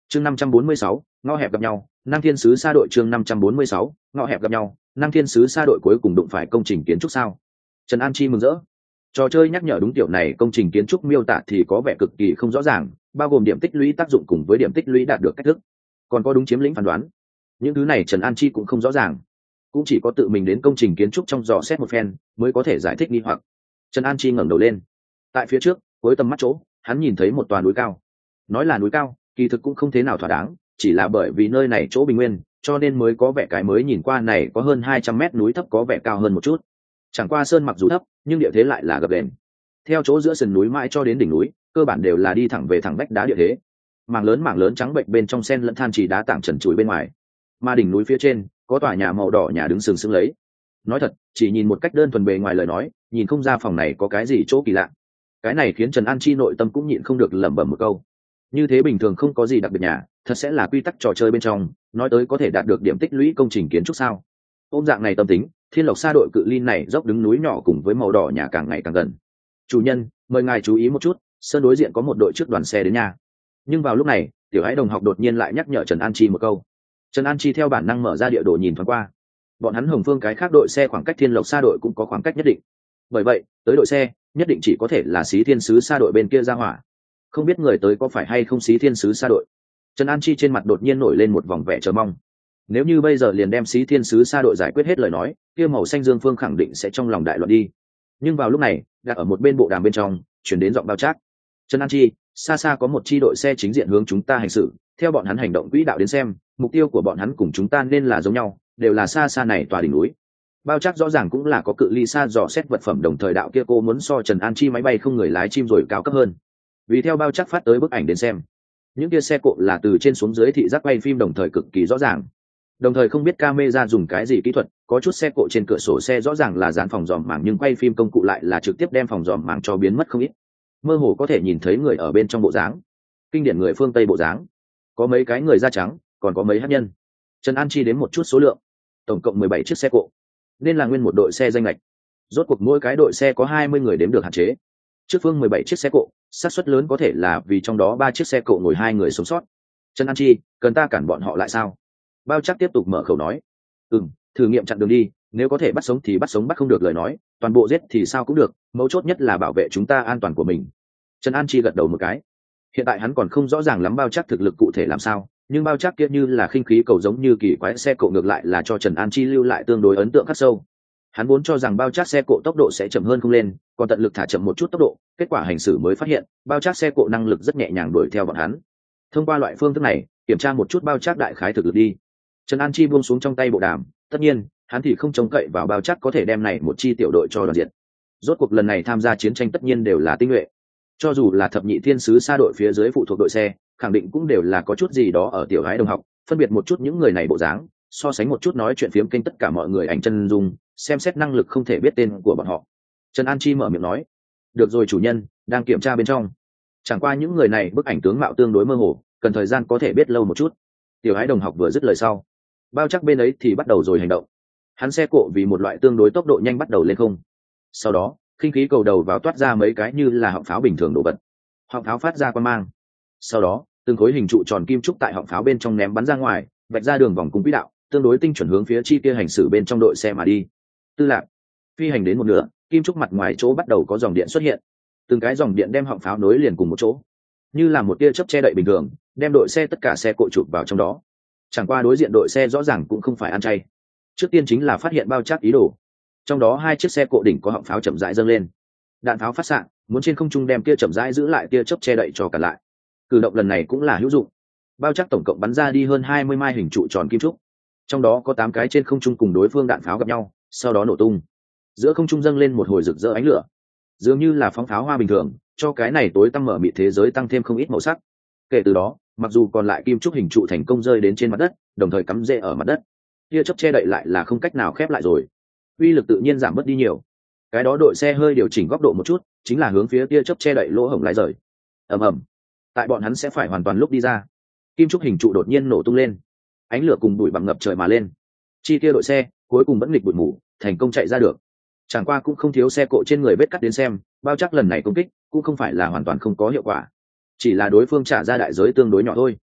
chương 546, ngõ hẹp gặp nhau, Nam Thiên Sứ Sa đội chương 546, ngõ hẹp gặp nhau, Nam Thiên Sứ Sa đội cuối cùng đụng phải công trình kiến trúc sao? Trần An Chi mừng rỡ. Trò chơi nhắc nhở đúng tiểu này công trình kiến trúc miêu tả thì có vẻ cực kỳ không rõ ràng, bao gồm điểm tích lũy tác dụng cùng với điểm tích lũy đạt được cách thức. Còn có đúng chiếm lĩnh phán đoán. Những thứ này Trần An Chi cũng không rõ ràng. Cũng chỉ có tự mình đến công trình kiến trúc trong dò xét một phen mới có thể giải thích nghi hoặc. Trần An Chi ngẩng đầu lên. Tại phía trước, với tầm mắt chỗ, hắn nhìn thấy một tòa núi cao. Nói là núi cao, kỳ thực cũng không thế nào thỏa đáng, chỉ là bởi vì nơi này chỗ bình nguyên, cho nên mới có vẻ cái mới nhìn qua này có hơn 200 mét núi thấp có vẻ cao hơn một chút. Chẳng qua sơn mặc dù thấp, nhưng địa thế lại là gập ghềnh. Theo chỗ giữa sườn núi mãi cho đến đỉnh núi, cơ bản đều là đi thẳng về thẳng vách đá địa thế. Mảng lớn trắng bệnh bên trong sen lẫn than chỉ đá tảng trần trụi bên ngoài. Mà đỉnh núi phía trên, có tòa nhà màu đỏ nhà đứng sừng sững lấy. Nói thật, chỉ nhìn một cách đơn thuần bề ngoài lời nói, nhìn không ra phòng này có cái gì chỗ kỳ lạ. Cái này khiến Trần An Chi nội tâm cũng nhịn không được lẩm bẩm một câu. Như thế bình thường không có gì đặc biệt nhà, thật sẽ là quy tắc trò chơi bên trong, nói tới có thể đạt được điểm tích lũy công trình kiến trúc sao? Ôm dạng này tâm tính, Thiên Lộc Sa đội cự ly này dốc đứng núi nhỏ cùng với màu đỏ nhà càng ngày càng gần. Chủ nhân, mời ngài chú ý một chút, sơn đối diện có một đội trước đoàn xe đến nhà. Nhưng vào lúc này, Tiểu Ái đồng học đột nhiên lại nhắc nhở Trần An Chi một câu. Trần An Chi theo bản năng mở ra địa đồ nhìn thoáng qua. Bọn hắn Hồng Phương cái khác đội xe khoảng cách Thiên Lộc Sa đội cũng có khoảng cách nhất định. Bởi vậy, tới đội xe, nhất định chỉ có thể là Xí Thiên Sứ Sa đội bên kia ra hỏa. Không biết người tới có phải hay không Xí Thiên Sứ Sa đội. Trần An Chi trên mặt đột nhiên nổi lên một vòng vẻ chờ mong. Nếu như bây giờ liền đem Xí Thiên Sứ Sa đội giải quyết hết lời nói, kia màu xanh dương phương khẳng định sẽ trong lòng đại loạn đi. Nhưng vào lúc này, đặt ở một bên bộ đàm bên trong, chuyển đến giọng bao trác. Trần An Chi, xa xa có một chi đội xe chính diện hướng chúng ta hành xử, theo bọn hắn hành động quỹ đạo đến xem, mục tiêu của bọn hắn cùng chúng ta nên là giống nhau, đều là xa xa này tòa đỉnh núi. Bao chắc rõ ràng cũng là có cự ly xa dò xét vật phẩm đồng thời đạo kia cô muốn so Trần An Chi máy bay không người lái chim rồi cao cấp hơn. Vì theo bao chắc phát tới bức ảnh đến xem, những kia xe cộ là từ trên xuống dưới thị giác quay phim đồng thời cực kỳ rõ ràng. Đồng thời không biết camera dùng cái gì kỹ thuật, có chút xe cộ trên cửa sổ xe rõ ràng là dán phòng dòm màng nhưng quay phim công cụ lại là trực tiếp đem phòng dòm màng cho biến mất không ít. Mơ hồ có thể nhìn thấy người ở bên trong bộ dáng. Kinh điển người phương Tây bộ dáng. Có mấy cái người da trắng, còn có mấy hắc nhân. Trần An Chi đến một chút số lượng. Tổng cộng 17 chiếc xe cộ. Nên là nguyên một đội xe danh lệch. Rốt cuộc mỗi cái đội xe có 20 người đếm được hạn chế. Trước phương 17 chiếc xe cộ, xác suất lớn có thể là vì trong đó 3 chiếc xe cộ ngồi 2 người sống sót. Trần An Chi, cần ta cản bọn họ lại sao? Bao chắc tiếp tục mở khẩu nói. Thử nghiệm chặn đường đi, nếu có thể bắt sống thì bắt sống, bắt không được lời nói, toàn bộ giết thì sao cũng được, mấu chốt nhất là bảo vệ chúng ta an toàn của mình. Trần An Chi gật đầu một cái. Hiện tại hắn còn không rõ ràng lắm bao chắc thực lực cụ thể làm sao, nhưng bao chắc kia như là khinh khí cầu giống như kỳ quái xe cộ ngược lại là cho Trần An Chi lưu lại tương đối ấn tượng khắc sâu. Hắn vốn cho rằng bao chắc xe cộ tốc độ sẽ chậm hơn không lên, còn tận lực thả chậm một chút tốc độ, kết quả hành xử mới phát hiện, bao chắc xe cộ năng lực rất nhẹ nhàng đuổi theo bọn hắn. Thông qua loại phương thức này, kiểm tra một chút bao chắc đại khái thực lực đi. Trần An Chi buông xuống trong tay bộ đàm, tất nhiên, hắn thì không trông cậy vào bao chắc có thể đem này một chi tiểu đội cho đoàn diện. Rốt cuộc lần này tham gia chiến tranh tất nhiên đều là tinh nhuệ. Cho dù là thập nhị thiên sứ Sa đội phía dưới phụ thuộc đội xe, khẳng định cũng đều là có chút gì đó ở tiểu gái đồng học, phân biệt một chút những người này bộ dáng, so sánh một chút nói chuyện phiếm kênh tất cả mọi người ảnh chân dung, xem xét năng lực không thể biết tên của bọn họ. Trần An Chi mở miệng nói, được rồi chủ nhân, đang kiểm tra bên trong. Chẳng qua những người này bức ảnh tướng mạo tương đối mơ hồ, cần thời gian có thể biết lâu một chút. Tiểu gái đồng học vừa dứt lời sau, bao chắc bên ấy thì bắt đầu rồi hành động. Hắn xe cộ vì một loại tương đối tốc độ nhanh bắt đầu lên không. Sau đó, khinh khí cầu đầu vào toát ra mấy cái như là họng pháo bình thường đổ vật. Họng pháo phát ra quang mang. Sau đó, từng khối hình trụ tròn kim trúc tại họng pháo bên trong ném bắn ra ngoài, vạch ra đường vòng cung quỹ đạo, tương đối tinh chuẩn hướng phía chi kia hành xử bên trong đội xe mà đi. Tư lạc, phi hành đến một nửa, kim trúc mặt ngoài chỗ bắt đầu có dòng điện xuất hiện. Từng cái dòng điện đem họng pháo nối liền cùng một chỗ, như là một tia chớp che đậy bình thường, đem đội xe tất cả xe cộ chụp vào trong đó. Chẳng qua đối diện đội xe rõ ràng cũng không phải ăn chay. Trước tiên chính là phát hiện bao chắc ý đồ. Trong đó 2 chiếc xe cộ đỉnh có họng pháo chậm rãi dâng lên. Đạn pháo phát xạ, muốn trên không trung đem tia chậm rãi giữ lại tia chớp che đậy cho cả lại. Cử động lần này cũng là hữu dụng. Bao chắc tổng cộng bắn ra đi hơn 20 mai hình trụ tròn kim trúc. Trong đó có 8 cái trên không trung cùng đối phương đạn pháo gặp nhau, sau đó nổ tung. Giữa không trung dâng lên một hồi rực rỡ ánh lửa, dường như là phóng pháo hoa bình thường, cho cái này tối tăm mở mịt thế giới tăng thêm không ít màu sắc. Kể từ đó, mặc dù còn lại kim trúc hình trụ thành công rơi đến trên mặt đất, đồng thời cắm rễ ở mặt đất, tia chớp che đậy lại là không cách nào khép lại rồi, uy lực tự nhiên giảm bớt đi nhiều. Cái đó đội xe hơi điều chỉnh góc độ một chút, chính là hướng phía tia chớp che đậy lỗ hổng lái rời. Ầm ầm, tại bọn hắn sẽ phải hoàn toàn lúc đi ra, kim trúc hình trụ đột nhiên nổ tung lên, ánh lửa cùng bụi bặm ngập trời mà lên. Chi kia đội xe cuối cùng vẫn nghịch bụi mù, thành công chạy ra được. Chẳng qua cũng không thiếu xe cộ trên người vết cắt đến xem, bao chắc lần này công kích cũng không phải là hoàn toàn không có hiệu quả, chỉ là đối phương trả ra đại giới tương đối nhỏ thôi.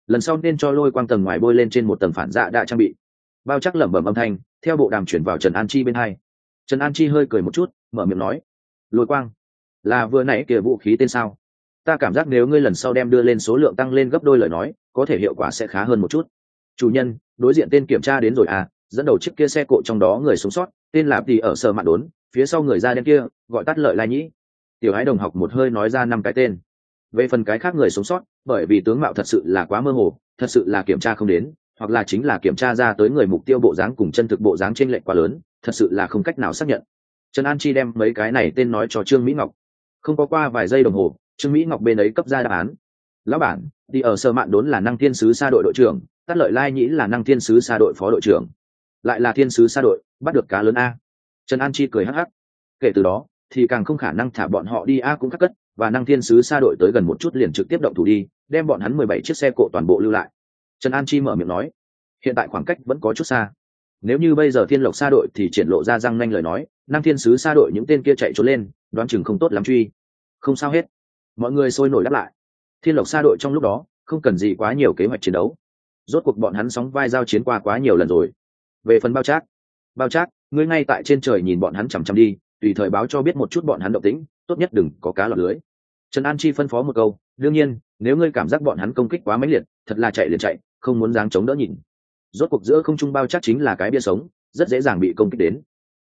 lần sau nên cho lôi quang tầng ngoài bôi lên trên một tầng phản dạ đã trang bị. Bao chắc lẩm bẩm âm thanh theo bộ đàm chuyển vào Trần An Chi bên hai. Trần An Chi hơi cười một chút, mở miệng nói: lôi quang là vừa nãy kia vũ khí tên sao? Ta cảm giác nếu ngươi lần sau đem đưa lên số lượng tăng lên gấp đôi lời nói, có thể hiệu quả sẽ khá hơn một chút. Chủ nhân, đối diện tên kiểm tra đến rồi à? Dẫn đầu chiếc kia xe cộ trong đó người sống sót, tên là thì ở sở mạn đốn, phía sau người da đen kia gọi tắt Lợi Lai Nhĩ. Tiểu Ái đồng học một hơi nói ra 5 cái tên. Về phần cái khác người sống sót, bởi vì tướng mạo thật sự là quá mơ hồ, thật sự là kiểm tra không đến, hoặc là chính là kiểm tra ra tới người mục tiêu bộ dáng cùng chân thực bộ dáng chênh lệch quá lớn, thật sự là không cách nào xác nhận. Trần An Chi đem mấy cái này tên nói cho Trương Mỹ Ngọc. Không có qua vài giây đồng hồ, Trương Mỹ Ngọc bên ấy cấp ra đáp án. Lão bản, thì ở sở mạn đốn là Năng Thiên sứ sa đội đội trưởng, tắt Lợi Lai Nhĩ là Năng Thiên sứ sa đội phó đội trưởng, lại là Thiên sứ sa đội, bắt được cá lớn a. Trần An Chi cười hắc hắc. Kể từ đó thì càng không khả năng thả bọn họ đi a cũng cắt cất, và Năng Thiên sứ sa đội tới gần một chút liền trực tiếp động thủ đi, đem bọn hắn 17 chiếc xe cộ toàn bộ lưu lại. Trần An Chi mở miệng nói: hiện tại khoảng cách vẫn có chút xa, nếu như bây giờ Thiên Lộc sa đội thì triển lộ ra răng nanh lời nói, Năng Thiên sứ sa đội những tên kia chạy trốn lên, đoán chừng không tốt lắm truy. Không sao hết, mọi người sôi nổi đáp lại. Thiên Lộc sa đội trong lúc đó không cần gì quá nhiều kế hoạch chiến đấu, rốt cuộc bọn hắn sóng vai giao chiến qua quá nhiều lần rồi. Về phần bao trác, ngươi ngay tại trên trời nhìn bọn hắn chằm chằm đi, tùy thời báo cho biết một chút bọn hắn động tĩnh, tốt nhất đừng có cá lọt lưới. Trần An Chi phân phó một câu, đương nhiên nếu ngươi cảm giác bọn hắn công kích quá mãnh liệt, thật là chạy liền chạy, không muốn dáng chống đỡ nhìn. Rốt cuộc giữa không trung bao trác chính là cái bia sống, rất dễ dàng bị công kích đến.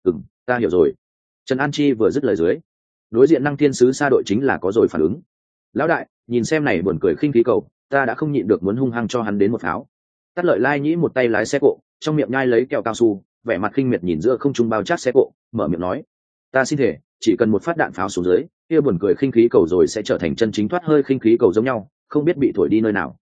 Ta hiểu rồi. Trần An Chi vừa dứt lời dưới, đối diện Năng Thiên sứ sa đội chính là có rồi phản ứng. Lão đại, nhìn xem này buồn cười khinh khí cầu, ta đã không nhịn được muốn hung hăng cho hắn đến một pháo. Tắt Lợi Lai Nhĩ một tay lái xe cộ, trong miệng nhai lấy kẹo cao su, vẻ mặt khinh miệt nhìn giữa không trung bao trác xe cộ, mở miệng nói: ta xin thể, chỉ cần một phát đạn pháo xuống dưới, kia buồn cười khinh khí cầu rồi sẽ trở thành chân chính thoát hơi khinh khí cầu giống nhau, không biết bị thổi đi nơi nào.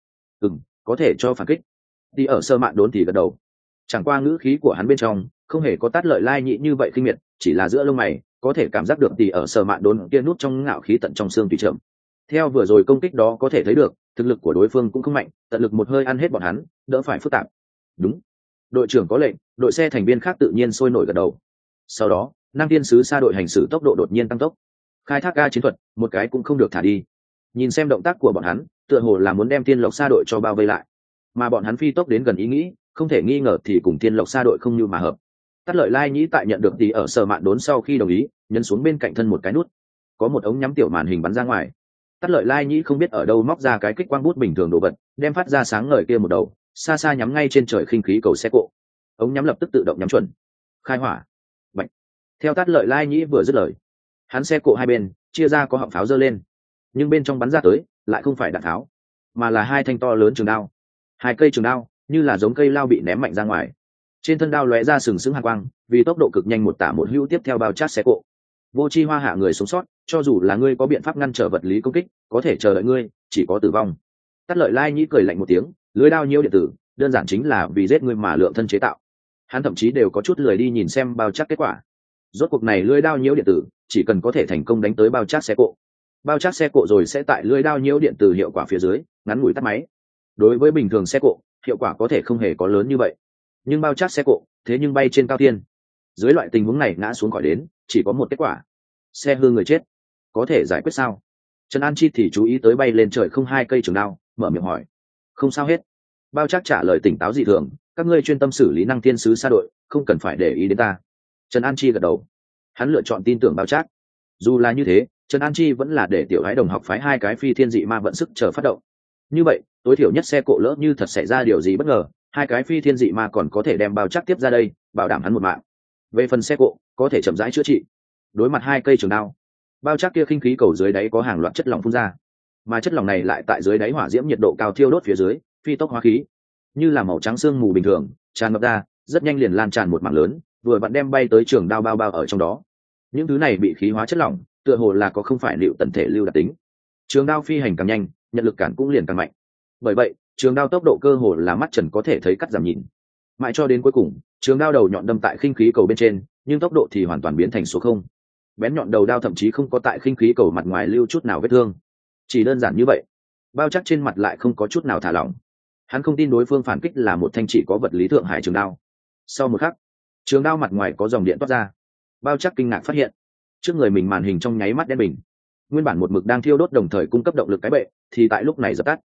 Có thể cho phản kích. Đi ở sơ mạn đốn thì gật đầu. Chẳng qua ngữ khí của hắn bên trong không hề có Tát Lợi Lai Nhĩ như vậy khinh miệt, chỉ là giữa lông mày có thể cảm giác được thì ở sơ mạn đốn kia nút trong ngạo khí tận trong xương tùy chậm. Theo vừa rồi công kích đó có thể thấy được, thực lực của đối phương cũng không mạnh, tận lực một hơi ăn hết bọn hắn, đỡ phải phức tạp. Đúng. Đội trưởng có lệnh, đội xe thành viên khác tự nhiên sôi nổi gật đầu. Sau đó, Năng Thiên sứ sa đội hành xử tốc độ đột nhiên tăng tốc. Khai thác ga chiến thuật, một cái cũng không được thả đi. Nhìn xem động tác của bọn hắn, tựa hồ là muốn đem Thiên Lộc sa đội cho bao vây lại. Mà bọn hắn phi tốc đến gần ý nghĩ, không thể nghi ngờ thì cùng Thiên Lộc sa đội không như mà hợp. Tát Lợi Lai Nhĩ tại nhận được thì ở sở mạn đốn sau khi đồng ý, nhấn xuống bên cạnh thân một cái nút, có một ống nhắm tiểu màn hình bắn ra ngoài. Tát Lợi Lai Nhĩ không biết ở đâu móc ra cái kích quang bút bình thường đồ vật, đem phát ra sáng ngời kia một đầu, xa xa nhắm ngay trên trời khinh khí cầu xe cộ. Ống nhắm lập tức tự động nhắm chuẩn. Khai hỏa. Bạch. Theo Tát Lợi Lai Nhĩ vừa dứt lời, hắn xe cộ hai bên chia ra có họng pháo giơ lên, nhưng bên trong bắn ra tới lại không phải đạn tháo, mà là hai thanh to lớn trường đao. Hai cây trường đao như là giống cây lao bị ném mạnh ra ngoài, trên thân đao lóe ra sừng sững hàn quang, vì tốc độ cực nhanh một tả một hữu tiếp theo bao chát xe cộ. Vô chi hoa hạ người sống sót, cho dù là ngươi có biện pháp ngăn trở vật lý công kích, có thể chờ đợi ngươi chỉ có tử vong. Tát Lợi Lai Nhĩ cười lạnh một tiếng, lưới đao nhiễu điện tử, đơn giản chính là vì giết ngươi mà lượng thân chế tạo. Hắn thậm chí đều có chút lười đi nhìn xem bao chắc kết quả. Rốt cuộc này lưới đao nhiễu điện tử, chỉ cần có thể thành công đánh tới bao chắc xe cộ, bao chắc xe cộ rồi sẽ tại lưới đao nhiễu điện tử hiệu quả phía dưới ngắn ngủi tắt máy. Đối với bình thường xe cộ, hiệu quả có thể không hề có lớn như vậy, nhưng bao chắc xe cộ thế nhưng bay trên cao tiên, dưới loại tình huống này ngã xuống khỏi đến chỉ có một kết quả: xe hư người chết. Có thể giải quyết sao? Trần An Chi thì chú ý tới bay lên trời không hai cây trường đao, mở miệng hỏi. Không sao hết. Bao chắc trả lời tỉnh táo dị thường, các ngươi chuyên tâm xử lý Năng Thiên sứ sa đội, không cần phải để ý đến ta. Trần An Chi gật đầu. Hắn lựa chọn tin tưởng bao chắc. Dù là như thế, Trần An Chi vẫn là để tiểu gái đồng học phái hai cái phi thiên dị ma vận sức chờ phát động. Như vậy tối thiểu nhất xe cộ lỡ như thật xảy ra điều gì bất ngờ, hai cái phi thiên dị ma còn có thể đem bao chắc tiếp ra đây, bảo đảm hắn một mạng. Về phần xe cộ, có thể chậm rãi chữa trị. Đối mặt hai cây trường đao, bao chắc kia khinh khí cầu dưới đáy có hàng loạt chất lỏng phun ra, mà chất lỏng này lại tại dưới đáy hỏa diễm nhiệt độ cao thiêu đốt phía dưới phi tốc hóa khí, như là màu trắng sương mù bình thường tràn ngập ra, rất nhanh liền lan tràn một mảng lớn, vừa vặn đem bay tới trường đao bao ở trong đó. Những thứ này bị khí hóa chất lỏng tựa hồ là có không phải liệu tận thể lưu đặc tính, trường đao phi hành càng nhanh, nhận lực cản cũng liền càng mạnh. Bởi vậy trường đao tốc độ cơ hồ là mắt trần có thể thấy cắt giảm nhìn, mãi cho đến cuối cùng trường đao đầu nhọn đâm tại khinh khí cầu bên trên, nhưng tốc độ thì hoàn toàn biến thành số không. Bén nhọn đầu đao thậm chí không có tại khinh khí cầu mặt ngoài lưu chút nào vết thương. Chỉ đơn giản như vậy, bao chắc trên mặt lại không có chút nào thả lỏng. Hắn không tin đối phương phản kích là một thanh chỉ có vật lý thượng hải trường đao. Sau một khắc, trường đao mặt ngoài có dòng điện toát ra. Bao chắc kinh ngạc phát hiện, trước người mình màn hình trong nháy mắt đen bình. Nguyên bản một mực đang thiêu đốt đồng thời cung cấp động lực cái bệ, thì tại lúc này dập tắt.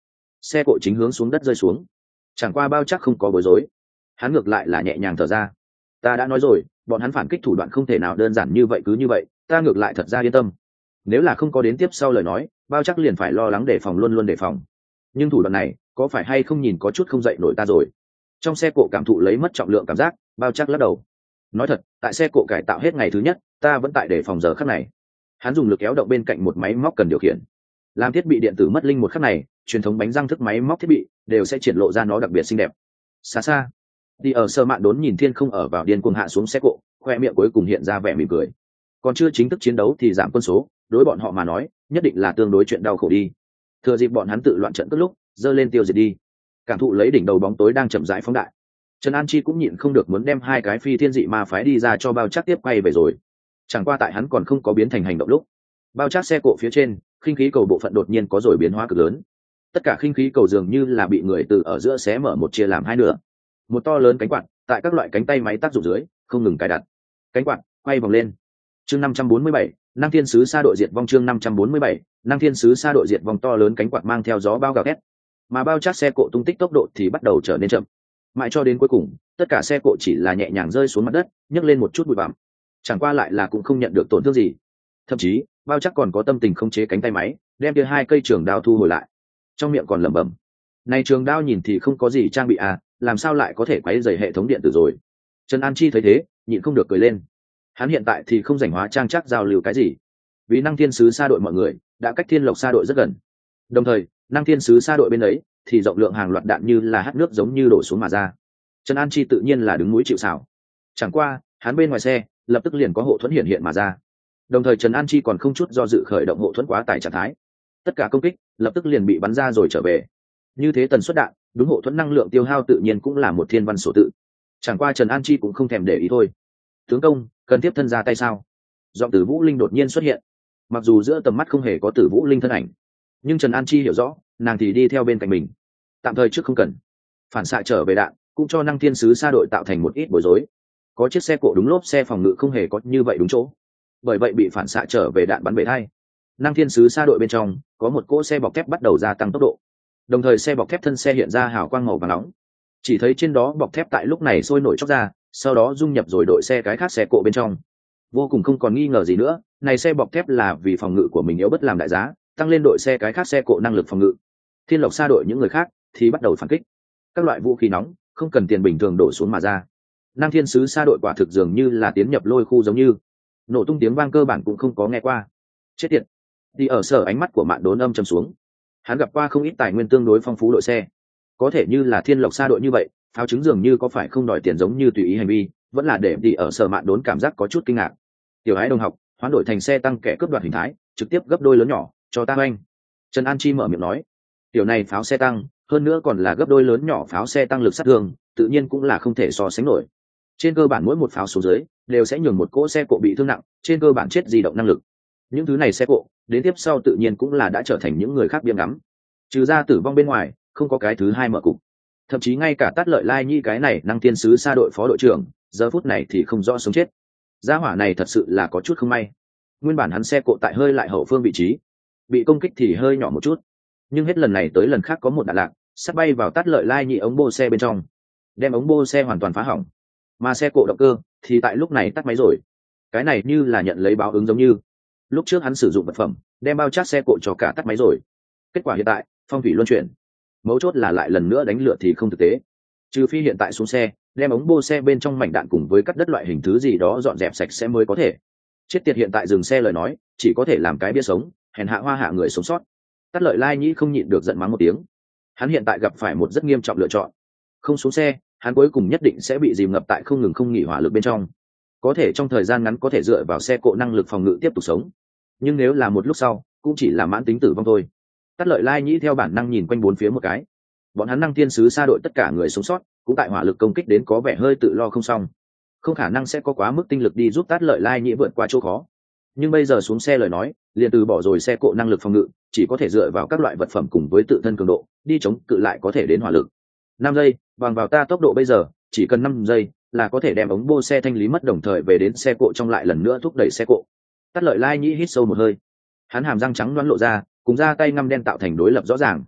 xe cộ chính hướng xuống đất rơi xuống. Chẳng qua Bao Trác không có bối rối, hắn ngược lại là nhẹ nhàng thở ra. Ta đã nói rồi, bọn hắn phản kích thủ đoạn không thể nào đơn giản như vậy, cứ như vậy ta ngược lại thật ra yên tâm. Nếu là không có đến tiếp sau lời nói, Bao Trác liền phải lo lắng đề phòng, luôn luôn đề phòng. Nhưng thủ đoạn này có phải hay không nhìn có chút không dậy nổi ta rồi. Trong xe cộ cảm thụ lấy mất trọng lượng cảm giác, Bao Trác lắc đầu. Nói thật, tại xe cộ cải tạo hết ngày thứ nhất, ta vẫn tại đề phòng giờ khắc này. Hắn dùng lực kéo động bên cạnh một máy móc cần điều khiển. Làm thiết bị điện tử mất linh một khắc này, truyền thống bánh răng thức máy móc thiết bị đều sẽ triển lộ ra nó đặc biệt xinh đẹp. Xa xa, đi ở sơ mạn đốn nhìn thiên không ở vào điên cuồng hạ xuống xe cộ, khoe miệng cuối cùng hiện ra vẻ mỉm cười. Còn chưa chính thức chiến đấu thì giảm quân số, đối bọn họ mà nói nhất định là tương đối chuyện đau khổ đi. Thừa dịp bọn hắn tự loạn trận cất lúc, giơ lên tiêu diệt đi. Cảm thụ lấy đỉnh đầu bóng tối đang chậm rãi phóng đại, Trần An Chi cũng nhịn không được muốn đem hai cái phi thiên dị ma phái đi ra cho Bao Trác tiếp quay về rồi. Chẳng qua tại hắn còn không có biến thành hành động lúc, Bao Trác xe cộ phía trên khinh khí cầu bộ phận đột nhiên có rồi biến hóa cực lớn. Tất cả khinh khí cầu dường như là bị người từ ở giữa xé mở một, chia làm hai nửa. Một to lớn cánh quạt tại các loại cánh tay máy tác dụng dưới không ngừng cài đặt, cánh quạt quay vòng lên. Chương 547, Năng Thiên Sứ Sa đội diệt vong. Chương 547, Năng Thiên Sứ Sa đội diệt vong. To lớn cánh quạt mang theo gió bao gào thét, mà Bao Trác xe cộ tung tích tốc độ thì bắt đầu trở nên chậm. Mãi cho đến cuối cùng, tất cả xe cộ chỉ là nhẹ nhàng rơi xuống mặt đất, nhấc lên một chút bụi bặm. Chẳng qua lại là cũng không nhận được tổn thương gì. Thậm chí, Bao Trác còn có tâm tình khống chế cánh tay máy, đem kia hai cây trường đao thu hồi lại. Trong miệng còn lẩm bẩm: "Này trường đao nhìn thì không có gì trang bị à, làm sao lại có thể quấy rầy hệ thống điện tử rồi?" Trần An Chi thấy thế, nhịn không được cười lên. Hắn hiện tại thì không rảnh hóa trang chắc giao lưu cái gì. Vì Năng Thiên Sứ Sa đội mọi người đã cách Thiên Lộc Sa đội rất gần. Đồng thời, Năng Thiên Sứ Sa đội bên ấy thì rộng lượng hàng loạt đạn như là hắt nước giống như đổ xuống mà ra. Trần An Chi tự nhiên là đứng núi chịu sào. Chẳng qua, hắn bên ngoài xe lập tức liền có hộ thuẫn hiện mà ra. Đồng thời Trần An Chi còn không chút do dự khởi động hộ thuẫn quá tải trạng thái. Tất cả công kích lập tức liền bị bắn ra rồi trở về. Như thế tần suất đạn, đúng hộ thuẫn năng lượng tiêu hao tự nhiên cũng là một thiên văn số tự. Chẳng qua Trần An Chi cũng không thèm để ý thôi. Tướng công, cần tiếp thân ra tay sao? Giọng Tử Vũ Linh đột nhiên xuất hiện. Mặc dù giữa tầm mắt không hề có Tử Vũ Linh thân ảnh, nhưng Trần An Chi hiểu rõ, nàng thì đi theo bên cạnh mình. Tạm thời trước không cần. Phản xạ trở về đạn cũng cho Năng Thiên Sứ Sa đội tạo thành một ít bối rối. Có chiếc xe cộ đúng lốp xe phòng ngự không hề có như vậy đúng chỗ, bởi vậy bị phản xạ trở về đạn bắn bể thay. Năng Thiên Sứ Sa đội bên trong có một cỗ xe bọc thép bắt đầu gia tăng tốc độ, đồng thời xe bọc thép thân xe hiện ra hào quang màu vàng nóng. Chỉ thấy trên đó bọc thép tại lúc này sôi nổi chóc ra, sau đó dung nhập rồi đội xe cái khác xe cộ bên trong. Vô cùng không còn nghi ngờ gì nữa, này xe bọc thép là vì phòng ngự của mình yếu bất làm đại giá, tăng lên đội xe cái khác xe cộ năng lực phòng ngự. Thiên Lộc Sa đội những người khác thì bắt đầu phản kích. Các loại vũ khí nóng không cần tiền bình thường đổ xuống mà ra. Năng Thiên Sứ Sa đội quả thực dường như là tiến nhập lôi khu giống như, nổ tung tiếng vang cơ bản cũng không có nghe qua. Chết tiệt. Đi ở sở ánh mắt của Mạn Đốn âm trầm xuống. Hắn gặp qua không ít tài nguyên tương đối phong phú đội xe, có thể như là Thiên Lộc Sa đội như vậy, pháo chứng dường như có phải không đòi tiền giống như tùy ý hành vi, vẫn là để đi ở sở Mạn Đốn cảm giác có chút kinh ngạc. Tiểu Ái đồng học, hoán đổi thành xe tăng kẻ cướp đoạt hình thái, trực tiếp gấp đôi lớn nhỏ, cho ta oanh. Trần An Chi mở miệng nói. Tiểu này pháo xe tăng, hơn nữa còn là gấp đôi lớn nhỏ pháo xe tăng lực sát thương, tự nhiên cũng là không thể so sánh nổi. Trên cơ bản mỗi một pháo số dưới đều sẽ nhường một cỗ xe cộ bị thương nặng, trên cơ bản chết di động năng lực. Những thứ này xe cộ đến tiếp sau tự nhiên cũng là đã trở thành những người khác biếng ngắm. Trừ ra tử vong bên ngoài, không có cái thứ hai mở cục. Thậm chí ngay cả Tát Lợi Lai Nhi cái này Năng Thiên Sứ Sa đội phó đội trưởng, giờ phút này thì không rõ sống chết. Gia hỏa này thật sự là có chút không may. Nguyên bản hắn xe cộ tại hơi lại hậu phương vị trí, bị công kích thì hơi nhỏ một chút, nhưng hết lần này tới lần khác có một đạn lạc sắp bay vào Tát Lợi Lai Nhi ống bô xe bên trong, đem ống bô xe hoàn toàn phá hỏng. Mà xe cộ động cơ thì tại lúc này tắt máy rồi. Cái này như là nhận lấy báo ứng giống như lúc trước hắn sử dụng vật phẩm đem Bao Trác xe cộ cho cả tắt máy rồi. Kết quả hiện tại phong thủy luân chuyển, mấu chốt là lại lần nữa đánh lửa thì không thực tế. Trừ phi hiện tại xuống xe đem ống bô xe bên trong mảnh đạn cùng với cắt đất loại hình thứ gì đó dọn dẹp sạch sẽ mới có thể. Chết tiệt, hiện tại dừng xe lời nói chỉ có thể làm cái bia sống, hèn hạ hoa hạ người sống sót. Tát Lợi Lai Nhĩ không nhịn được giận mắng một tiếng. Hắn hiện tại gặp phải một rất nghiêm trọng lựa chọn, không xuống xe hắn cuối cùng nhất định sẽ bị dìm ngập tại không ngừng không nghỉ hỏa lực bên trong. Có thể trong thời gian ngắn có thể dựa vào xe cộ năng lực phòng ngự tiếp tục sống, nhưng nếu là một lúc sau cũng chỉ là mãn tính tử vong thôi. Tát Lợi Lai Nhĩ theo bản năng nhìn quanh bốn phía một cái. Bọn hắn Năng Thiên Sứ Sa đội tất cả người sống sót cũng tại hỏa lực công kích đến có vẻ hơi tự lo không xong, không khả năng sẽ có quá mức tinh lực đi giúp Tát Lợi Lai Nhĩ vượt qua chỗ khó. Nhưng bây giờ xuống xe lời nói liền từ bỏ rồi xe cộ năng lực phòng ngự, chỉ có thể dựa vào các loại vật phẩm cùng với tự thân cường độ đi chống cự lại có thể đến hỏa lực. 5 giây bằng vào ta tốc độ bây giờ chỉ cần 5 giây là có thể đem ống bô xe thanh lý mất, đồng thời về đến xe cộ trong lại lần nữa thúc đẩy xe cộ. Tát Lợi Lai Nhĩ hít sâu một hơi, hắn hàm răng trắng đoán lộ ra, cùng ra tay ngăm đen tạo thành đối lập rõ ràng.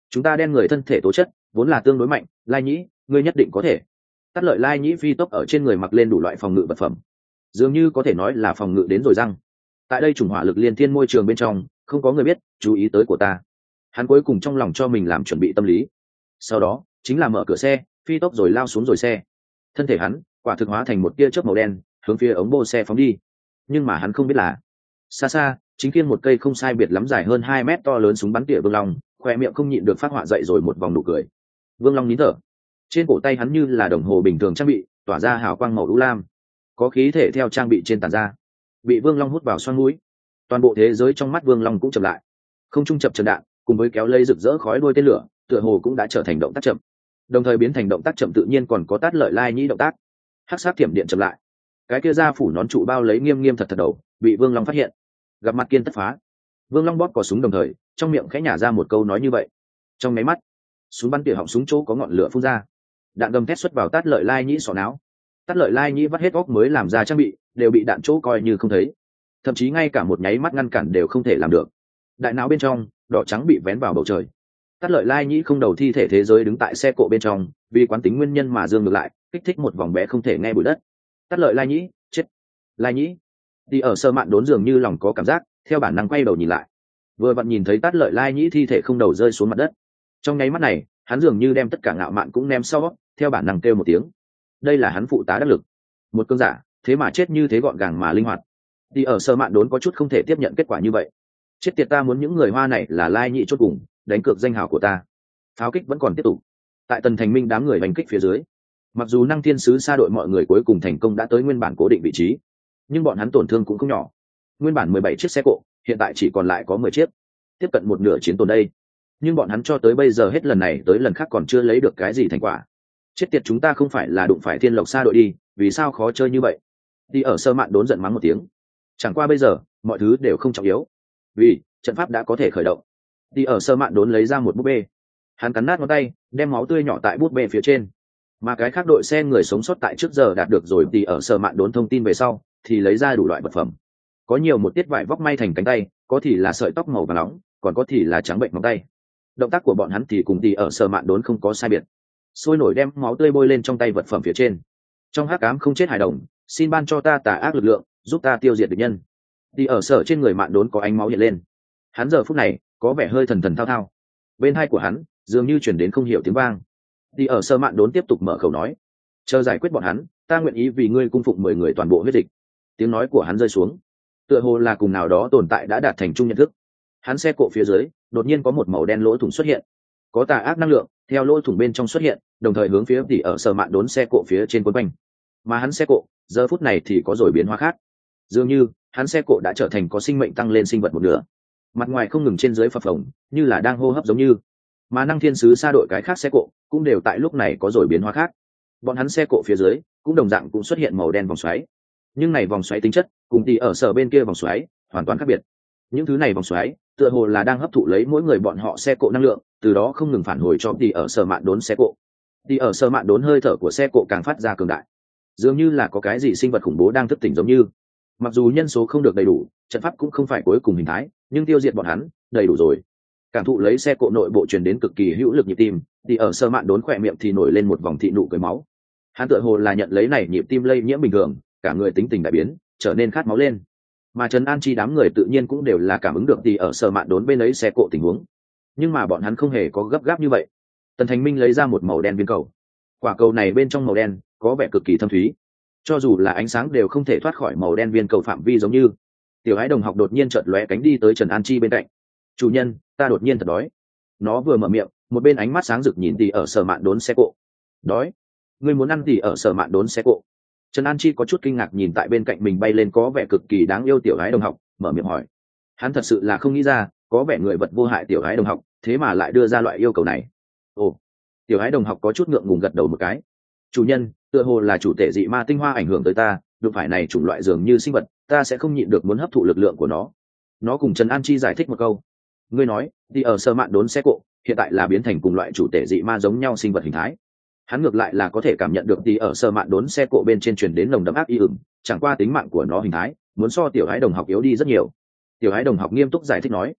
chúng ta đen người thân thể tố chất vốn là tương đối mạnh, Lai Nhĩ, ngươi nhất định có thể. Tắt lợi Lai Nhĩ phi tốc ở trên người mặc lên đủ loại phòng ngự vật phẩm, dường như có thể nói là phòng ngự đến rồi răng. Tại đây chủng hỏa lực liên thiên môi trường bên trong, không có người biết chú ý tới của ta. Hắn cuối cùng trong lòng cho mình làm chuẩn bị tâm lý, sau đó chính là mở cửa xe, phi tốc rồi lao xuống rồi xe. Thân thể hắn quả thực hóa thành một tia chớp màu đen, hướng phía ống bô xe phóng đi. Nhưng mà hắn không biết là xa xa chính khiên một cây không sai biệt lắm dài hơn 2 mét to lớn súng bắn tỉa Vương Long, khoe miệng không nhịn được phát họa dậy rồi một vòng nụ cười. Vương Long nín thở, trên cổ tay hắn như là đồng hồ bình thường trang bị, tỏa ra hào quang màu u lam, có khí thể theo trang bị trên tàn ra, bị Vương Long hút vào xoang mũi. Toàn bộ thế giới trong mắt Vương Long cũng chậm lại, không trung chập chờn đạn cùng với kéo lây rực rỡ khói đuôi tên lửa, tựa hồ cũng đã trở thành động tác chậm, đồng thời biến thành động tác chậm tự nhiên còn có tát lợi Lai Nhĩ động tác. Hắc sát thiểm điện chậm lại, cái kia ra phủ nón trụ bao lấy nghiêm nghiêm thật thật đầu, bị Vương Long phát hiện, gặp mặt kiên tất phá. Vương Long bóp cò súng đồng thời trong miệng khẽ nhả ra một câu nói như vậy. Trong máy mắt, súng bắn tỉa họng súng chỗ có ngọn lửa phun ra, đạn gầm thét xuất vào tát lợi Lai Nhĩ sọ não. Tát lợi Lai Nhĩ vắt hết óc mới làm ra trang bị đều bị đạn chỗ coi như không thấy, thậm chí ngay cả một nháy mắt ngăn cản đều không thể làm được. Đại não bên trong đỏ trắng bị vén vào bầu trời. Tát lợi Lai Nhĩ không đầu thi thể thế giới đứng tại xe cộ bên trong, vì quán tính nguyên nhân mà dương ngược lại, kích thích một vòng bé không thể nghe bụi đất. Tát lợi Lai Nhĩ chết. Lai Nhĩ đi ở sơ mạn đốn dường như lòng có cảm giác, theo bản năng quay đầu nhìn lại, vừa vặn nhìn thấy Tát lợi Lai Nhĩ thi thể không đầu rơi xuống mặt đất. Trong nháy mắt này hắn dường như đem tất cả ngạo mạn cũng ném sau, theo bản năng kêu một tiếng. Đây là hắn phụ tá đắc lực, một cương giả, thế mà chết như thế gọn gàng mà linh hoạt. Đi ở sơ mạn đốn có chút không thể tiếp nhận kết quả như vậy. Chết tiệt, ta muốn những người Hoa này là Lai Nhĩ chốt cùng, đánh cược danh hào của ta. Pháo kích vẫn còn tiếp tục. Tại Tần Thành Minh đám người đánh kích phía dưới, mặc dù Năng Thiên Sứ Sa đội mọi người cuối cùng thành công đã tới nguyên bản cố định vị trí, nhưng bọn hắn tổn thương cũng không nhỏ. Nguyên bản 17 chiếc xe cộ, hiện tại chỉ còn lại có 10 chiếc, tiếp cận một nửa chiến tồn đây. Nhưng bọn hắn cho tới bây giờ hết lần này tới lần khác còn chưa lấy được cái gì thành quả. Chết tiệt, chúng ta không phải là đụng phải Thiên Lộc Sa đội đi, vì sao khó chơi như vậy? Đi ở sơ mạn đốn giận mắng một tiếng. Chẳng qua bây giờ mọi thứ đều không trọng yếu, vì trận pháp đã có thể khởi động. Đi ở sơ mạn đốn lấy ra một búp bê, hắn cắn nát ngón tay, đem máu tươi nhỏ tại búp bê phía trên. Mà cái khác đội xe người sống sót tại trước giờ đạt được rồi thì ở sơ mạn đốn thông tin về sau, thì lấy ra đủ loại vật phẩm. Có nhiều một tiết vải vóc may thành cánh tay, có thì là sợi tóc màu vàng nóng, còn có thì là trắng bệnh móng tay. Động tác của bọn hắn thì cùng thì ở sơ mạn đốn không có sai biệt, sôi nổi đem máu tươi bôi lên trong tay vật phẩm phía trên. Trong hắc ám không chết hài đồng, xin ban cho ta tà ác lực lượng, giúp ta tiêu diệt địch nhân. Thì ở sở trên người mạn đốn có ánh máu hiện lên, hắn giờ phút này có vẻ hơi thần thần thao thao. Bên hai của hắn dường như chuyển đến không hiểu tiếng vang. Thì ở sơ mạn đốn tiếp tục mở khẩu nói, chờ giải quyết bọn hắn, ta nguyện ý vì ngươi cung phụng 10 người toàn bộ huyết dịch. Tiếng nói của hắn rơi xuống, tựa hồ là cùng nào đó tồn tại đã đạt thành chung nhận thức. Hắn xe cộ phía dưới đột nhiên có một màu đen lỗ thủng xuất hiện, có tà ác năng lượng theo lỗ thủng bên trong xuất hiện, đồng thời hướng phía thì ở sơ mạn đốn xe cộ phía trên quấn quanh. Mà hắn xe cộ giờ phút này thì có rồi biến hóa khác, dường như hắn xe cộ đã trở thành có sinh mệnh tăng lên sinh vật một nửa, mặt ngoài không ngừng trên dưới phập phồng như là đang hô hấp giống như. Mà Năng Thiên Sứ Sa đội cái khác xe cộ cũng đều tại lúc này có rồi biến hóa khác, bọn hắn xe cộ phía dưới cũng đồng dạng cũng xuất hiện màu đen vòng xoáy, nhưng này vòng xoáy tính chất cùng thì ở sở bên kia vòng xoáy hoàn toàn khác biệt. Những thứ này vòng xoáy tựa hồ là đang hấp thụ lấy mỗi người bọn họ xe cộ năng lượng, từ đó không ngừng phản hồi cho thì ở sở mạn đốn xe cộ. Thì ở sở mạn đốn hơi thở của xe cộ càng phát ra cường đại, dường như là có cái gì sinh vật khủng bố đang thức tỉnh giống như. Mặc dù nhân số không được đầy đủ, trận pháp cũng không phải cuối cùng hình thái, nhưng tiêu diệt bọn hắn đầy đủ rồi. Cảm thụ lấy xe cộ nội bộ truyền đến cực kỳ hữu lực nhịp tim, thì ở sơ mạn đốn khỏe miệng thì nổi lên một vòng thị nụ cười máu. Hắn tựa hồ là nhận lấy này nhịp tim lây nhiễm bình thường, cả người tính tình đại biến, trở nên khát máu lên. Mà Trần An Chi đám người tự nhiên cũng đều là cảm ứng được thì ở sơ mạn đốn bên ấy xe cộ tình huống, nhưng mà bọn hắn không hề có gấp gáp như vậy. Tần Thành Minh lấy ra một màu đen viên cầu, quả cầu này bên trong màu đen có vẻ cực kỳ thâm thúy, cho dù là ánh sáng đều không thể thoát khỏi màu đen viên cầu phạm vi giống như. Tiểu Ái đồng học đột nhiên chợt lóe cánh đi tới Trần An Chi bên cạnh. Chủ nhân, ta đột nhiên thật đói. Nó vừa mở miệng, một bên ánh mắt sáng rực nhìn thì ở sở mạn đốn xe cộ. Đói? Ngươi muốn ăn thì ở sở mạn đốn xe cộ? Trần An Chi có chút kinh ngạc nhìn tại bên cạnh mình bay lên có vẻ cực kỳ đáng yêu Tiểu Ái đồng học, mở miệng hỏi. Hắn thật sự là không nghĩ ra, có vẻ người vật vô hại Tiểu Ái đồng học, thế mà lại đưa ra loại yêu cầu này. Ồ. Tiểu Ái đồng học có chút ngượng ngùng gật đầu một cái. Chủ nhân, tựa hồ là chủ tể dị ma tinh hoa ảnh hưởng tới ta, đụng phải này chủng loại dường như sinh vật, ta sẽ không nhịn được muốn hấp thụ lực lượng của nó. Nó cùng Trần An Chi giải thích một câu. Ngươi nói, đi ở sơ mạn đốn xe cộ hiện tại là biến thành cùng loại chủ tể dị ma giống nhau sinh vật hình thái. Hắn ngược lại là có thể cảm nhận được đi ở sơ mạn đốn xe cộ bên trên truyền đến nồng đậm ác y ửng, chẳng qua tính mạng của nó hình thái muốn so Tiểu Ái đồng học yếu đi rất nhiều. Tiểu Ái đồng học nghiêm túc giải thích nói,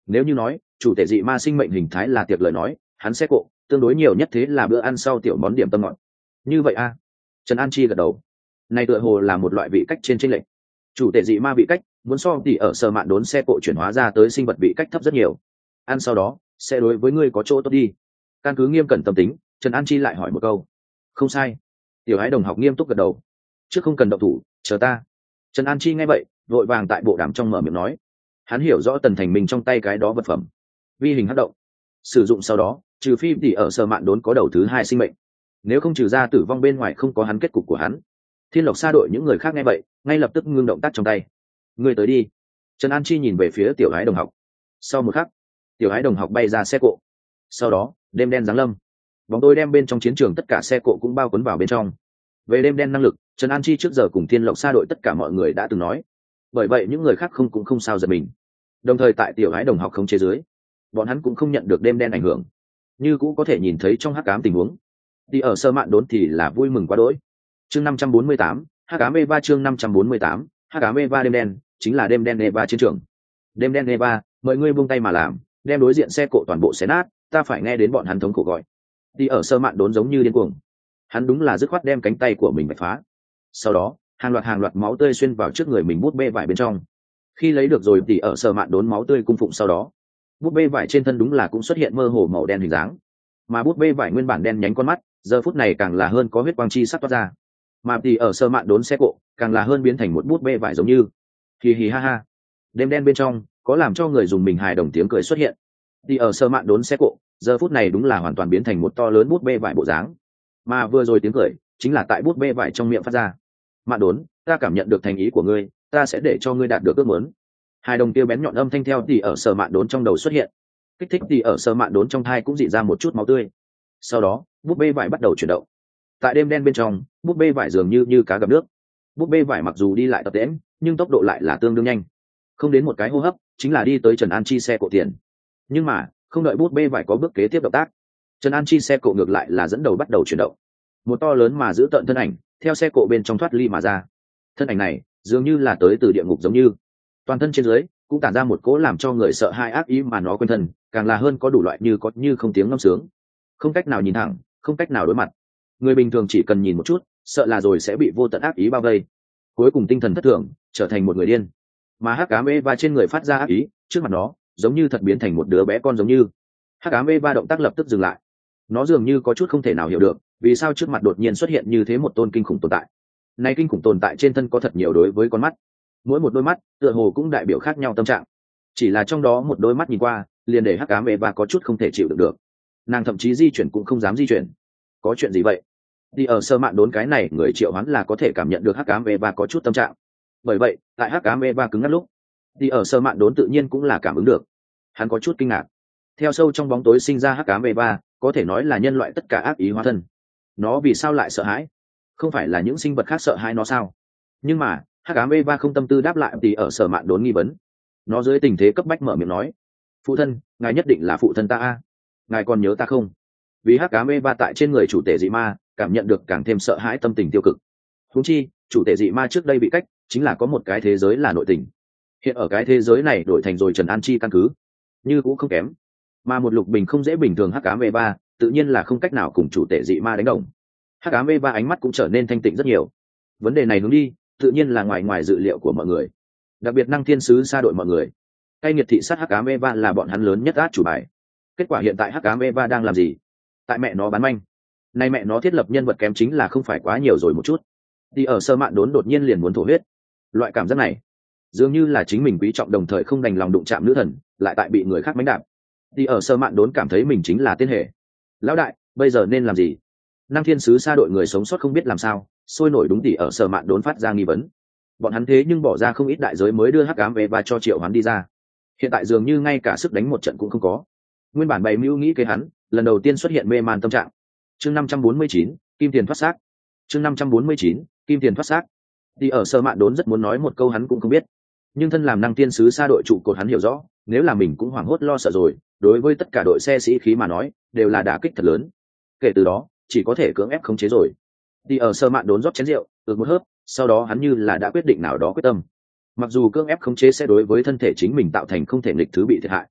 Nếu như nói chủ tể dị ma sinh mệnh hình thái là tiệc lời nói, hắn xe cộ tương đối nhiều nhất thế là bữa ăn sau tiểu món điểm tâm ngọt. Như vậy a? Trần An Chi gật đầu. Này tựa hồ là một loại vị cách trên chênh lệch. Chủ tể dị ma vị cách muốn so tỉ ở sở mạn đốn xe cộ chuyển hóa ra tới sinh vật vị cách thấp rất nhiều. Ăn sau đó sẽ đối với ngươi có chỗ tốt đi. Căn cứ nghiêm cẩn tâm tính, Trần An Chi lại hỏi một câu. Không sai. Tiểu Ái đồng học nghiêm túc gật đầu. Trước không cần động thủ, chờ ta. Trần An Chi nghe vậy vội vàng tại bộ đàm trong mở miệng nói. Hắn hiểu rõ Tần Thành Minh trong tay cái đó vật phẩm vi hình hắc động, sử dụng sau đó trừ phi tỉ ở sở mạn đốn có đầu thứ hai sinh mệnh, nếu không trừ ra tử vong bên ngoài không có hắn kết cục của hắn. Thiên Lộc Sa đội những người khác nghe vậy ngay lập tức ngưng động tác trong tay. Người tới đi. Trần An Chi nhìn về phía Tiểu Ái đồng học. Sau một khắc Tiểu Ái đồng học bay ra xe cộ, sau đó đêm đen giáng lâm, bóng tối đem bên trong chiến trường tất cả xe cộ cũng bao cuốn vào bên trong. Về đêm đen năng lực, Trần An Chi trước giờ cùng Thiên Lộc Sa đội tất cả mọi người đã từng nói, bởi vậy những người khác cũng không sao giật mình. Đồng thời tại Tiểu Ái đồng học khống chế dưới, bọn hắn cũng không nhận được đêm đen ảnh hưởng, như cũng có thể nhìn thấy trong hắc ám tình huống. Đi ở sơ mạn đốn thì là vui mừng quá đỗi. Chương 548, hắc ám Eva. Chương 548, hắc ám Eva. Đêm đen chính là đêm đen Eva chiến trường. Đêm đen Eva, mời ngươi buông tay mà làm, đem đối diện xe cộ toàn bộ xé nát, ta phải nghe đến bọn hắn thống khổ gọi. Đi ở sơ mạn đốn giống như điên cuồng, hắn đúng là dứt khoát đem cánh tay của mình bạch phá. Sau đó hàng loạt máu tươi xuyên vào trước người mình bút bê vải bên trong. Khi lấy được rồi thì ở sơ mạn đốn máu tươi cung phụng sau đó, bút bê vải trên thân đúng là cũng xuất hiện mơ hồ màu đen hình dáng, mà bút bê vải nguyên bản đen nhánh con mắt giờ phút này càng là hơn có huyết quang chi sắp toát ra, mà thì ở sơ mạn đốn xe cộ càng là hơn biến thành một bút bê vải giống như hì hì ha ha. Đêm đen bên trong có làm cho người dùng mình hài đồng tiếng cười xuất hiện. Thì ở sơ mạn đốn xe cộ giờ phút này đúng là hoàn toàn biến thành một to lớn bút bê vải bộ dáng, mà vừa rồi tiếng cười chính là tại bút bê vải trong miệng phát ra. Mạn đốn, ta cảm nhận được thành ý của ngươi, ta sẽ để cho ngươi đạt được ước muốn. Hai đồng tiêu bén nhọn âm thanh theo thì ở sơ mạn đốn trong đầu xuất hiện, kích thích thì ở sơ mạn đốn trong thai cũng dị ra một chút máu tươi. Sau đó bút bê vải bắt đầu chuyển động. Tại đêm đen bên trong, bút bê vải dường như cá gặp nước. Bút bê vải mặc dù đi lại tập tễnh nhưng tốc độ lại là tương đương nhanh, không đến một cái hô hấp chính là đi tới Trần An Chi xe cộ tiền. Nhưng mà không đợi bút bê vải có bước kế tiếp động tác, Trần An Chi xe cộ ngược lại là dẫn đầu bắt đầu chuyển động. Một to lớn mà giữ tợn thân ảnh theo xe cộ bên trong thoát ly mà ra. Thân ảnh này dường như là tới từ địa ngục giống như, toàn thân trên dưới cũng tản ra một cỗ làm cho người sợ hai ác ý, mà nó quên thân càng là hơn có đủ loại như có như không tiếng ngâm sướng, không cách nào nhìn thẳng, không cách nào đối mặt. Người bình thường chỉ cần nhìn một chút sợ là rồi sẽ bị vô tận ác ý bao vây, cuối cùng tinh thần thất thường trở thành một người điên. Mà hắc ám Eva trên người phát ra ác ý, trước mặt nó giống như thật biến thành một đứa bé con giống như. Hắc ám Eva động tác lập tức dừng lại, nó dường như có chút không thể nào hiểu được vì sao trước mặt đột nhiên xuất hiện như thế một tôn kinh khủng tồn tại. Này kinh khủng tồn tại trên thân có thật nhiều đối với con mắt, mỗi một đôi mắt tựa hồ cũng đại biểu khác nhau tâm trạng, chỉ là trong đó một đôi mắt nhìn qua liền để hắc ám Eva có chút không thể chịu đựng được, nàng thậm chí di chuyển cũng không dám di chuyển. Có chuyện gì vậy? Đi ở sơ mạn đốn cái này người triệu hoán là có thể cảm nhận được hắc ám Eva có chút tâm trạng, bởi vậy tại hắc ám Eva cứng ngắt lúc, đi ở sơ mạn đốn tự nhiên cũng là cảm ứng được. Hắn có chút kinh ngạc, theo sâu trong bóng tối sinh ra hắc ám Eva có thể nói là nhân loại tất cả ác ý hóa thân. Nó vì sao lại sợ hãi? Không phải là những sinh vật khác sợ hãi nó sao? Nhưng mà hắc ám Eva không tâm tư đáp lại thì ở sở mạn đốn nghi vấn. Nó dưới tình thế cấp bách mở miệng nói, phụ thân, ngài nhất định là phụ thân ta a, ngài còn nhớ ta không? Vì hắc ám Eva tại trên người chủ tể dị ma cảm nhận được càng thêm sợ hãi tâm tình tiêu cực. Huống chi chủ tể dị ma trước đây bị cách chính là có một cái thế giới là nội tình, hiện ở cái thế giới này đổi thành rồi Trần An Chi căn cứ, như cũng không kém. Mà một lục bình không dễ bình thường hắc ám Eva tự nhiên là không cách nào cùng chủ tể dị ma đánh đồng. Hắc ám Eva ánh mắt cũng trở nên thanh tịnh rất nhiều. Vấn đề này hướng đi tự nhiên là ngoài dự liệu của mọi người, đặc biệt năng thiên sứ xa đội mọi người. Cay nghiệt thị sát hắc ám Eva là bọn hắn lớn nhất át chủ bài. Kết quả hiện tại hắc ám Eva đang làm gì? Tại mẹ nó bán manh. Nay mẹ nó thiết lập nhân vật kém chính là không phải quá nhiều rồi một chút. Đi ở sơ mạn đốn đột nhiên liền muốn thổ huyết. Loại cảm giác này dường như là chính mình quý trọng đồng thời không đành lòng đụng chạm nữ thần, lại tại bị người khác mánh đạp. Đi ở sơ mạn đốn cảm thấy mình chính là tên hệ. Lão đại, bây giờ nên làm gì? Năng thiên sứ xa đội người sống sót không biết làm sao, sôi nổi đúng tỉ ở sơ mạn đốn phát ra nghi vấn. Bọn hắn thế nhưng bỏ ra không ít đại giới mới đưa hắc ám về và cho triệu hắn đi ra, hiện tại dường như ngay cả sức đánh một trận cũng không có. Nguyên bản bày mưu nghĩ kế hắn lần đầu tiên xuất hiện mê man tâm trạng. Chương 549, kim tiền thoát xác. Chương 549, kim tiền thoát xác. Đi ở sơ mạn đốn rất muốn nói một câu hắn cũng không biết, nhưng thân làm năng thiên sứ xa đội trụ cột hắn hiểu rõ, nếu là mình cũng hoảng hốt lo sợ rồi, đối với tất cả đội xe sĩ khí mà nói đều là đả kích thật lớn. Kể từ đó chỉ có thể cưỡng ép khống chế rồi. Đi ở sơ mạn đốn rót chén rượu một hớp, sau đó hắn như là đã quyết định nào đó quyết tâm. Mặc dù cưỡng ép khống chế sẽ đối với thân thể chính mình tạo thành không thể nghịch thứ bị thiệt hại,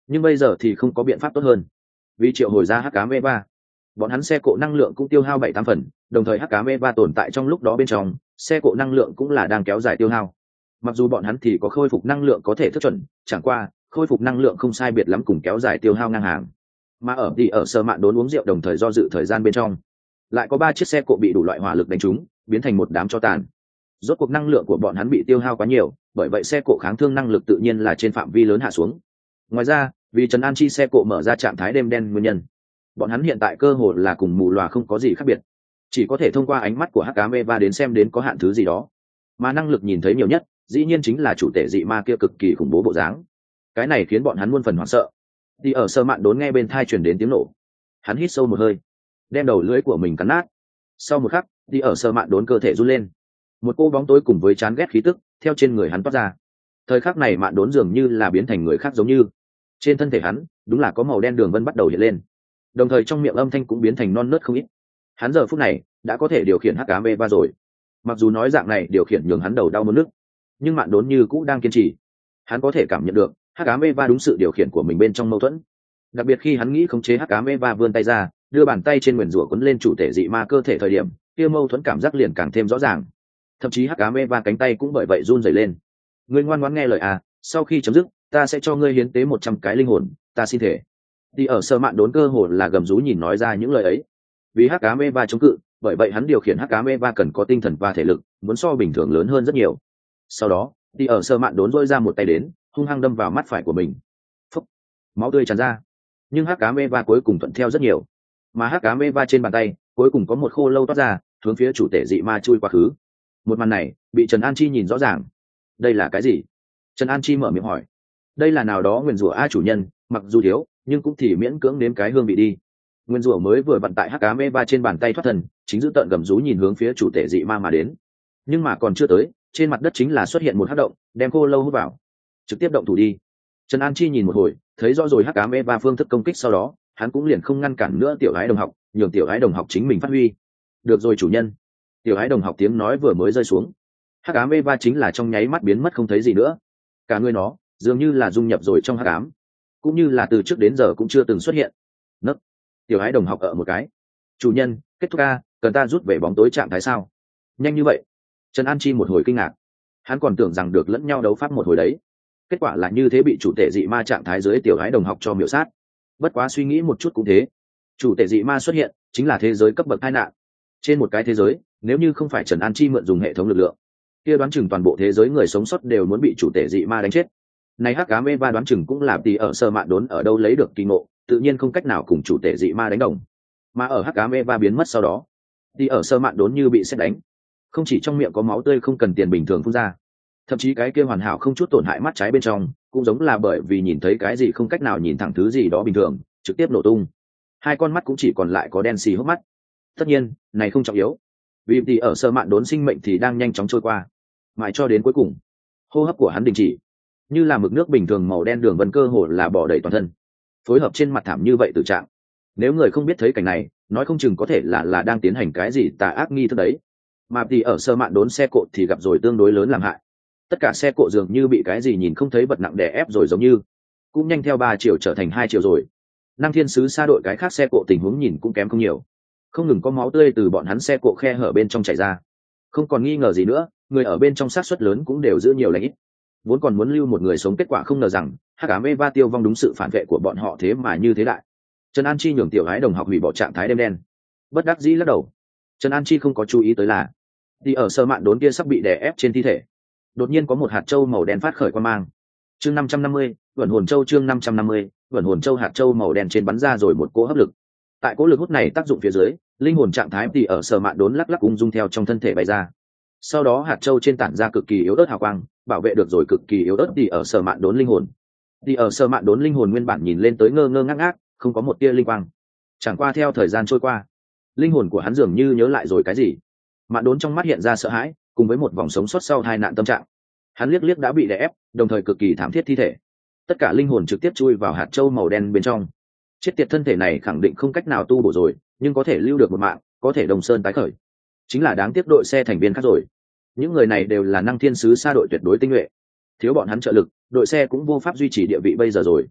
nhưng bây giờ thì không có biện pháp tốt hơn. Vì triệu hồi ra hắc ám Eva, bọn hắn xe cộ năng lượng cũng tiêu hao 7-8 phần, đồng thời hắc ám Eva tồn tại trong lúc đó bên trong xe cộ năng lượng cũng là đang kéo dài tiêu hao. Mặc dù bọn hắn thì có khôi phục năng lượng có thể thức chuẩn, chẳng qua khôi phục năng lượng không sai biệt lắm cùng kéo dài tiêu hao ngang hàng. Mà ở sơ mạn đốn uống rượu đồng thời do dự thời gian bên trong, lại có 3 chiếc xe cộ bị đủ loại hỏa lực đánh trúng, biến thành một đám tro tàn. Rốt cuộc năng lượng của bọn hắn bị tiêu hao quá nhiều, bởi vậy xe cộ kháng thương năng lực tự nhiên là trên phạm vi lớn hạ xuống. Ngoài ra, vì Trần An Chi xe cộ mở ra trạng thái đêm đen nguyên nhân, bọn hắn hiện tại cơ hồ là cùng mù lòa không có gì khác biệt, chỉ có thể thông qua ánh mắt của hắc ám Eva đến xem đến có hạn thứ gì đó. Mà năng lực nhìn thấy nhiều nhất dĩ nhiên chính là chủ tể dị ma kia cực kỳ khủng bố bộ dáng. Cái này khiến bọn hắn muôn phần hoảng sợ. Đi ở sơ mạn đốn nghe bên thai truyền đến tiếng nổ, hắn hít sâu một hơi, đem đầu lưỡi của mình cắn nát. Sau một khắc, đi ở sơ mạn đốn cơ thể run lên, một cô bóng tối cùng với chán ghét khí tức theo trên người hắn toát ra. Thời khắc này mạn đốn dường như là biến thành người khác, giống như trên thân thể hắn đúng là có màu đen đường vân bắt đầu hiện lên, đồng thời trong miệng âm thanh cũng biến thành non nớt không ít. Hắn giờ phút này đã có thể điều khiển hắc ám Eva rồi. Mặc dù nói dạng này điều khiển nhường hắn đầu đau muốn nức, nhưng mạn đốn như cũ đang kiên trì. Hắn có thể cảm nhận được hắc ám Eva đúng sự điều khiển của mình bên trong mâu thuẫn, đặc biệt khi hắn nghĩ khống chế hắc ám Eva vươn tay ra đưa bàn tay trên nguyền rủa quấn lên chủ thể dị ma cơ thể thời điểm, kia mâu thuẫn cảm giác liền càng thêm rõ ràng. Thậm chí hắc ám Eva cánh tay cũng bởi vậy run rẩy lên. Ngươi ngoan ngoãn nghe lời à, sau khi chấm dứt ta sẽ cho ngươi hiến tế 100 cái linh hồn, ta xin thể. Đi ở sơ mạn đốn cơ hồ là gầm rú nhìn nói ra những lời ấy. Vì hắc ám Eva chống cự, bởi vậy hắn điều khiển hắc ám Eva cần có tinh thần và thể lực muốn so bình thường lớn hơn rất nhiều. Sau đó đi ở sơ mạn đốn dôi ra một tay đến hung hăng đâm vào mắt phải của mình. Phúc, máu tươi tràn ra, nhưng hắc ám Eva cuối cùng thuận theo rất nhiều. Mà hắc ám Eva trên bàn tay cuối cùng có một khô lâu toát ra hướng phía chủ tể dị ma chui quá khứ. Một màn này bị Trần An Chi nhìn rõ ràng. Đây là cái gì? Trần An Chi mở miệng hỏi. Đây là nào đó nguyền rủa a chủ nhân, mặc dù thiếu nhưng cũng thì miễn cưỡng nếm cái hương vị đi. Nguyên rủa mới vừa vận tại hắc ám Eva trên bàn tay thoát thần, chính giữ tợn gầm rú nhìn hướng phía chủ tể dị ma mà đến. Nhưng mà còn chưa tới, trên mặt đất chính là xuất hiện một hắc động, đem khô lâu hút vào, trực tiếp động thủ đi. Trần An Chi nhìn một hồi, thấy rõ rồi hắc ám Eva phương thức công kích, sau đó hắn cũng liền không ngăn cản nữa tiểu gái đồng học, nhường tiểu gái đồng học chính mình phát huy. Được rồi chủ nhân. Tiểu gái đồng học tiếng nói vừa mới rơi xuống, hắc ám Eva chính là trong nháy mắt biến mất không thấy gì nữa. Cả người nó dường như là dung nhập rồi trong hắc ám, cũng như là từ trước đến giờ cũng chưa từng xuất hiện. Nấc. Tiểu gái đồng học ở một cái. Chủ nhân, kết thúc a, cần ta rút về bóng tối trạng thái sao? Nhanh như vậy? Trần An Chi một hồi kinh ngạc, hắn còn tưởng rằng được lẫn nhau đấu pháp một hồi đấy, kết quả là như thế, bị chủ tể dị ma trạng thái dưới tiểu gái đồng học cho miểu sát. Bất quá suy nghĩ một chút cũng thế, chủ tể dị ma xuất hiện chính là thế giới cấp bậc tai nạn. Trên một cái thế giới, nếu như không phải Trần An Chi mượn dùng hệ thống lực lượng, kia đoán chừng toàn bộ thế giới người sống sót đều muốn bị chủ tể dị ma đánh chết. Này hắc ám Eva đoán chừng cũng là tỷ ở sơ mạn đốn ở đâu lấy được kỳ ngộ, tự nhiên không cách nào cùng chủ tể dị ma đánh đồng. Mà ở hắc ám Eva biến mất sau đó, tỷ ở sơ mạn đốn như bị sét đánh, không chỉ trong miệng có máu tươi không cần tiền bình thường phun ra, thậm chí cái kia hoàn hảo không chút tổn hại mắt trái bên trong cũng giống là bởi vì nhìn thấy cái gì không cách nào nhìn thẳng thứ gì đó bình thường, trực tiếp nổ tung. Hai con mắt cũng chỉ còn lại có đen xì hốc mắt. Tất nhiên này không trọng yếu, vì tỷ ở sơ mạn đốn sinh mệnh thì đang nhanh chóng trôi qua, mãi cho đến cuối cùng hô hấp của hắn đình chỉ, như là mực nước bình thường màu đen đường vân cơ hồ là bỏ đầy toàn thân, phối hợp trên mặt thảm như vậy tự trạng. Nếu người không biết thấy cảnh này, nói không chừng có thể là đang tiến hành cái gì tà ác nghi thức đấy. Mà thì ở sơ mạn đốn xe cộ thì gặp rồi tương đối lớn làm hại, tất cả xe cộ dường như bị cái gì nhìn không thấy vật nặng đè ép rồi, giống như cũng nhanh theo 3 chiều trở thành 2 chiều rồi. Năng Thiên Sứ xa đội cái khác xe cộ tình huống nhìn cũng kém không nhiều, không ngừng có máu tươi từ bọn hắn xe cộ khe hở bên trong chảy ra. Không còn nghi ngờ gì nữa, người ở bên trong xác suất lớn cũng đều giữ nhiều lãnh ít. Vốn còn muốn lưu một người sống, kết quả không ngờ rằng hắc ám Eva tiêu vong đúng sự phản vệ của bọn họ thế mà như thế đại. Trần An Chi nhường tiểu gái đồng học hủy bỏ trạng thái đêm đen, bất đắc dĩ lắc đầu. Trần An Chi không có chú ý tới là đi ở sơ mạn đốn kia sắp bị đè ép trên thi thể, đột nhiên có một hạt châu màu đen phát khởi quang mang. Chương 550, Vẩn Hồn Châu. Chương 550, Vẩn Hồn Châu. Hạt châu màu đen trên bắn ra rồi một cỗ hấp lực. Tại cỗ lực hút này tác dụng phía dưới, linh hồn trạng thái thì ở sơ mạn đốn lắc lắc ung dung theo trong thân thể bay ra. Sau đó hạt châu trên tản ra cực kỳ yếu ớt hào quang, bảo vệ được rồi cực kỳ yếu ớt thì ở sơ mạn đốn linh hồn. Thì ở sơ mạn đốn linh hồn nguyên bản nhìn lên tới ngơ ngơ ngác ngác, không có một tia linh quang. Chẳng qua theo thời gian trôi qua, linh hồn của hắn dường như nhớ lại rồi cái gì. Mạn đốn trong mắt hiện ra sợ hãi, cùng với một vòng sống sót sau tai nạn tâm trạng. Hắn liếc liếc đã bị đè ép, đồng thời cực kỳ thảm thiết thi thể. Tất cả linh hồn trực tiếp chui vào hạt châu màu đen bên trong. Chết tiệt, thân thể này khẳng định không cách nào tu bổ rồi, nhưng có thể lưu được một mạng, có thể đồng sơn tái khởi. Chính là đáng tiếc đội xe thành viên khác rồi. Những người này đều là Năng Thiên Sứ xa đội tuyệt đối tinh nhuệ, thiếu bọn hắn trợ lực, đội xe cũng vô pháp duy trì địa vị bây giờ rồi.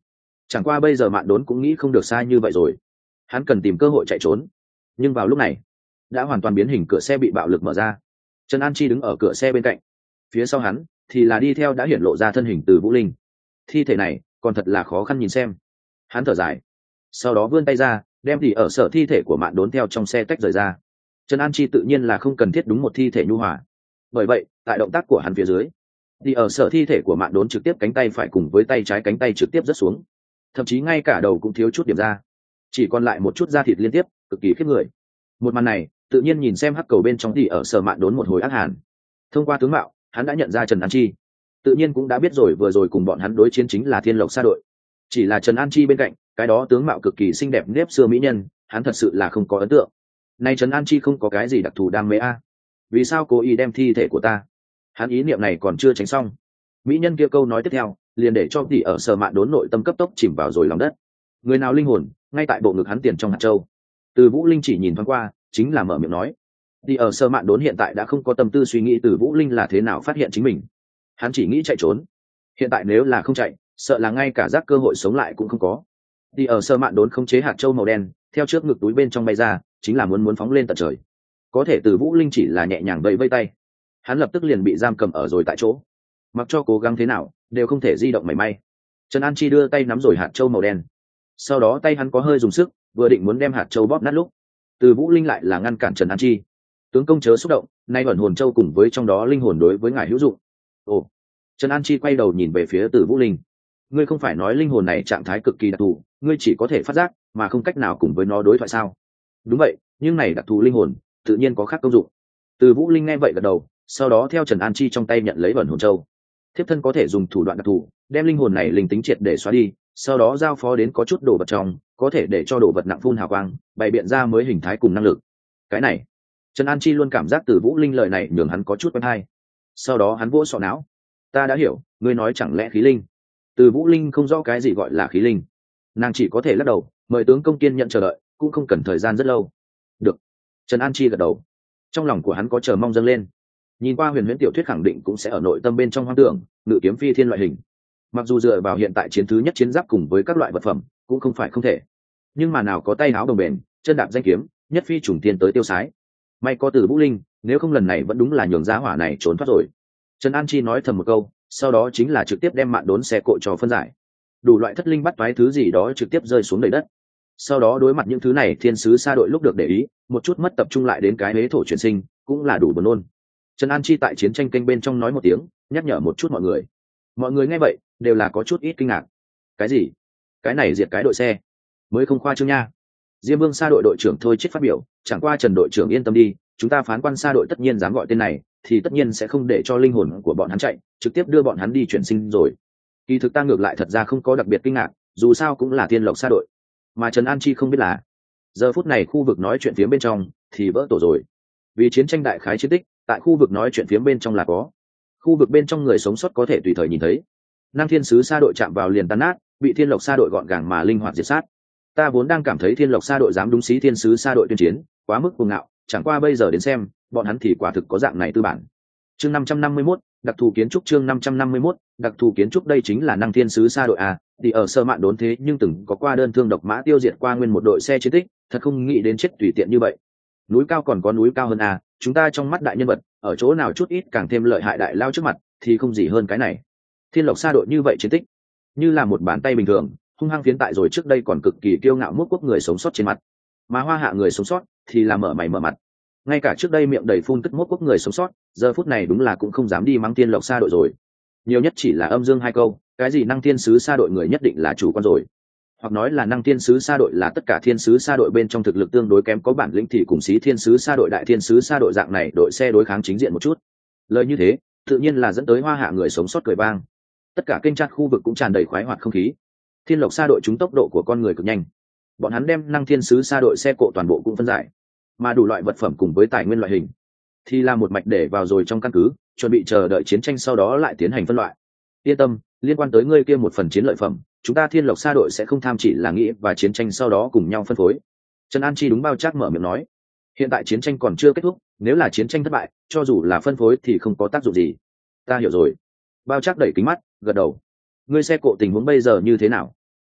Chẳng qua bây giờ Mạn Đốn cũng nghĩ không được sai như vậy rồi, hắn cần tìm cơ hội chạy trốn. Nhưng vào lúc này đã hoàn toàn biến hình cửa xe bị bạo lực mở ra. Trần An Chi đứng ở cửa xe bên cạnh, phía sau hắn thì là đi theo đã hiển lộ ra thân hình Từ Vũ Linh. Thi thể này còn thật là khó khăn nhìn xem. Hắn thở dài, sau đó vươn tay ra đem thì ở sở thi thể của Mạn Đốn theo trong xe tách rời ra. Trần An Chi tự nhiên là không cần thiết đúng một thi thể nhu hòa, bởi vậy tại động tác của hắn phía dưới thì ở sở thi thể của Mạn Đốn trực tiếp cánh tay phải cùng với tay trái cánh tay trực tiếp rớt xuống, thậm chí ngay cả đầu cũng thiếu chút điểm ra, chỉ còn lại một chút da thịt liên tiếp, cực kỳ khiếp người. Một màn này tự nhiên nhìn xem hắc cầu bên trong thì ở sở Mạn Đốn một hồi ác hàn. Thông qua tướng mạo hắn đã nhận ra Trần An Chi, tự nhiên cũng đã biết rồi vừa rồi cùng bọn hắn đối chiến chính là Thiên Lộc Sa đội. Chỉ là Trần An Chi bên cạnh cái đó tướng mạo cực kỳ xinh đẹp nếp xưa mỹ nhân, hắn thật sự là không có ấn tượng. Nay Trần An Chi không có cái gì đặc thù đam mê a, vì sao cố ý đem thi thể của ta? Hắn ý niệm này còn chưa tránh xong, mỹ nhân kia câu nói tiếp theo liền để cho tỷ ở sở Mạn Đốn nội tâm cấp tốc chìm vào rồi lòng đất. Người nào linh hồn ngay tại bộ ngực hắn tiền trong hạt châu. Từ Vũ Linh chỉ nhìn thoáng qua chính là mở miệng nói. Tỷ ở sở Mạn Đốn hiện tại đã không có tâm tư suy nghĩ Từ Vũ Linh là thế nào phát hiện chính mình, hắn chỉ nghĩ chạy trốn. Hiện tại nếu là không chạy, sợ là ngay cả giác cơ hội sống lại cũng không có. Tỷ ở sở Mạn Đốn không chế hạt châu màu đen theo trước ngực túi bên trong bay ra, chính là muốn phóng lên tận trời. Có thể Từ Vũ Linh chỉ là nhẹ nhàng vẫy vẫy tay, hắn lập tức liền bị giam cầm ở rồi tại chỗ, mặc cho cố gắng thế nào đều không thể di động mảy may. Trần An Chi đưa tay nắm rồi hạt châu màu đen, sau đó tay hắn có hơi dùng sức, vừa định muốn đem hạt châu bóp nát lúc Từ Vũ Linh lại là ngăn cản Trần An Chi. Tướng công chớ xúc động, nay ẩn hồn châu cùng với trong đó linh hồn đối với ngài hữu dụng. Ồ. Trần An Chi quay đầu nhìn về phía Từ Vũ Linh. Ngươi không phải nói linh hồn này trạng thái cực kỳ đặc thù, ngươi chỉ có thể phát giác mà không cách nào cùng với nó đối thoại sao? Đúng vậy, nhưng này đặc thù linh hồn tự nhiên có khác công dụng. Từ Vũ Linh nghe vậy gật đầu, sau đó theo Trần An Chi trong tay nhận lấy ẩn hồn châu. Thiếp thân có thể dùng thủ đoạn đặc thù đem linh hồn này linh tính triệt để xóa đi, sau đó giao phó đến có chút đồ vật trong, có thể để cho đồ vật nặng phun hào quang, bày biện ra mới hình thái cùng năng lực. Cái này, Trần An Chi luôn cảm giác Từ Vũ Linh lời này nhường hắn có chút quen hay. Sau đó hắn vỗ sọ não. Ta đã hiểu, ngươi nói chẳng lẽ khí linh? Từ Vũ Linh không rõ cái gì gọi là khí linh, nàng chỉ có thể lắc đầu, mời tướng công kiên nhận chờ đợi, cũng không cần thời gian rất lâu. Được. Trần An Chi gật đầu, trong lòng của hắn có chờ mong dâng lên. Nhìn qua huyền huyễn tiểu thuyết khẳng định cũng sẽ ở nội tâm bên trong hoang tưởng ngự kiếm phi thiên loại hình, mặc dù dựa vào hiện tại chiến thứ nhất chiến giáp cùng với các loại vật phẩm cũng không phải không thể, nhưng mà nào có tay áo đồng bền chân đạp danh kiếm nhất phi trùng tiên tới tiêu sái. May có Từ Vũ Linh, nếu không lần này vẫn đúng là nhường giá hỏa này trốn thoát rồi. Trần An Chi nói thầm một câu, sau đó chính là trực tiếp đem Mạn Đốn xe cộ cho phân giải, đủ loại thất linh bắt toái thứ gì đó trực tiếp rơi xuống đầy đất. Sau đó đối mặt những thứ này thiên sứ sa đội lúc được để ý một chút mất tập trung lại đến cái hế thổ chuyển sinh cũng là đủ buồn nôn. Trần An Chi tại chiến tranh kênh bên trong nói một tiếng, nhắc nhở một chút mọi người. Mọi người nghe vậy đều là có chút ít kinh ngạc. Cái gì? Cái này diệt cái đội xe mới không khoa trương nha. Diêm Vương sa đội đội trưởng thôi chết phát biểu, chẳng qua Trần đội trưởng yên tâm đi, chúng ta phán quan sa đội tất nhiên dám gọi tên này thì tất nhiên sẽ không để cho linh hồn của bọn hắn chạy, trực tiếp đưa bọn hắn đi chuyển sinh rồi. Kỳ thực ta ngược lại thật ra không có đặc biệt kinh ngạc, dù sao cũng là Thiên Lộc sa đội. Mà Trần An Chi không biết là giờ phút này khu vực nói chuyện phía bên trong thì vỡ tổ rồi. Vì chiến tranh đại khái chiến tích tại khu vực nói chuyện phía bên trong là có, khu vực bên trong người sống sót có thể tùy thời nhìn thấy Năng Thiên sứ sa đội chạm vào liền tan nát, bị Thiên Lộc sa đội gọn gàng mà linh hoạt diệt sát. Ta vốn đang cảm thấy Thiên Lộc sa đội dám đúng xí thiên sứ sa đội tuyên chiến quá mức cuồng ngạo, chẳng qua bây giờ đến xem bọn hắn thì quả thực có dạng này tư bản. Chương 551, đặc thù kiến trúc. Chương 551, đặc thù kiến trúc. Đây chính là Năng Thiên sứ sa đội à? Thì ở sơ Mạn Đốn thế nhưng từng có qua đơn thương độc mã tiêu diệt qua nguyên một đội xe chiến tích, thật không nghĩ đến chết tùy tiện như vậy. Núi cao còn có núi cao hơn à? Chúng ta trong mắt đại nhân vật ở chỗ nào chút ít càng thêm lợi hại đại lao trước mặt thì không gì hơn cái này. Thiên Lộc sa đội như vậy chiến tích như là một bàn tay bình thường hung hăng phiến tại rồi trước đây còn cực kỳ kiêu ngạo mốt quốc người sống sót trên mặt, mà Hoa Hạ người sống sót thì là mở mày mở mặt. Ngay cả trước đây miệng đầy phun tức mốt quốc người sống sót giờ phút này đúng là cũng không dám đi mắng Thiên Lộc sa đội rồi, nhiều nhất chỉ là âm dương hai câu, cái gì Năng Thiên sứ sa đội người nhất định là chủ quan rồi, hoặc nói là Năng Thiên sứ sa đội là tất cả thiên sứ sa đội bên trong thực lực tương đối kém có bản lĩnh thì cùng xí thiên sứ sa đội đại thiên sứ sa đội dạng này đội xe đối kháng chính diện một chút. Lời như thế tự nhiên là dẫn tới Hoa Hạ người sống sót cười vang, tất cả kênh chat khu vực cũng tràn đầy khoái hoạt không khí. Thiên Lộc sa đội trúng tốc độ của con người cực nhanh, bọn hắn đem Năng Thiên sứ sa đội xe cộ toàn bộ cũng phân giải, mà đủ loại vật phẩm cùng với tài nguyên loại hình thì là một mạch để vào rồi trong căn cứ, chuẩn bị chờ đợi chiến tranh sau đó lại tiến hành phân loại. Yên tâm, liên quan tới ngươi kia một phần chiến lợi phẩm chúng ta Thiên Lộc sa đội sẽ không tham chỉ là nghĩ và chiến tranh sau đó cùng nhau phân phối. Trần An Chi đúng bao chắc mở miệng nói, hiện tại chiến tranh còn chưa kết thúc, nếu là chiến tranh thất bại cho dù là phân phối thì không có tác dụng gì. Ta hiểu rồi. Bao chắc đẩy kính mắt gật đầu. Ngươi xe cộ tình huống bây giờ như thế nào?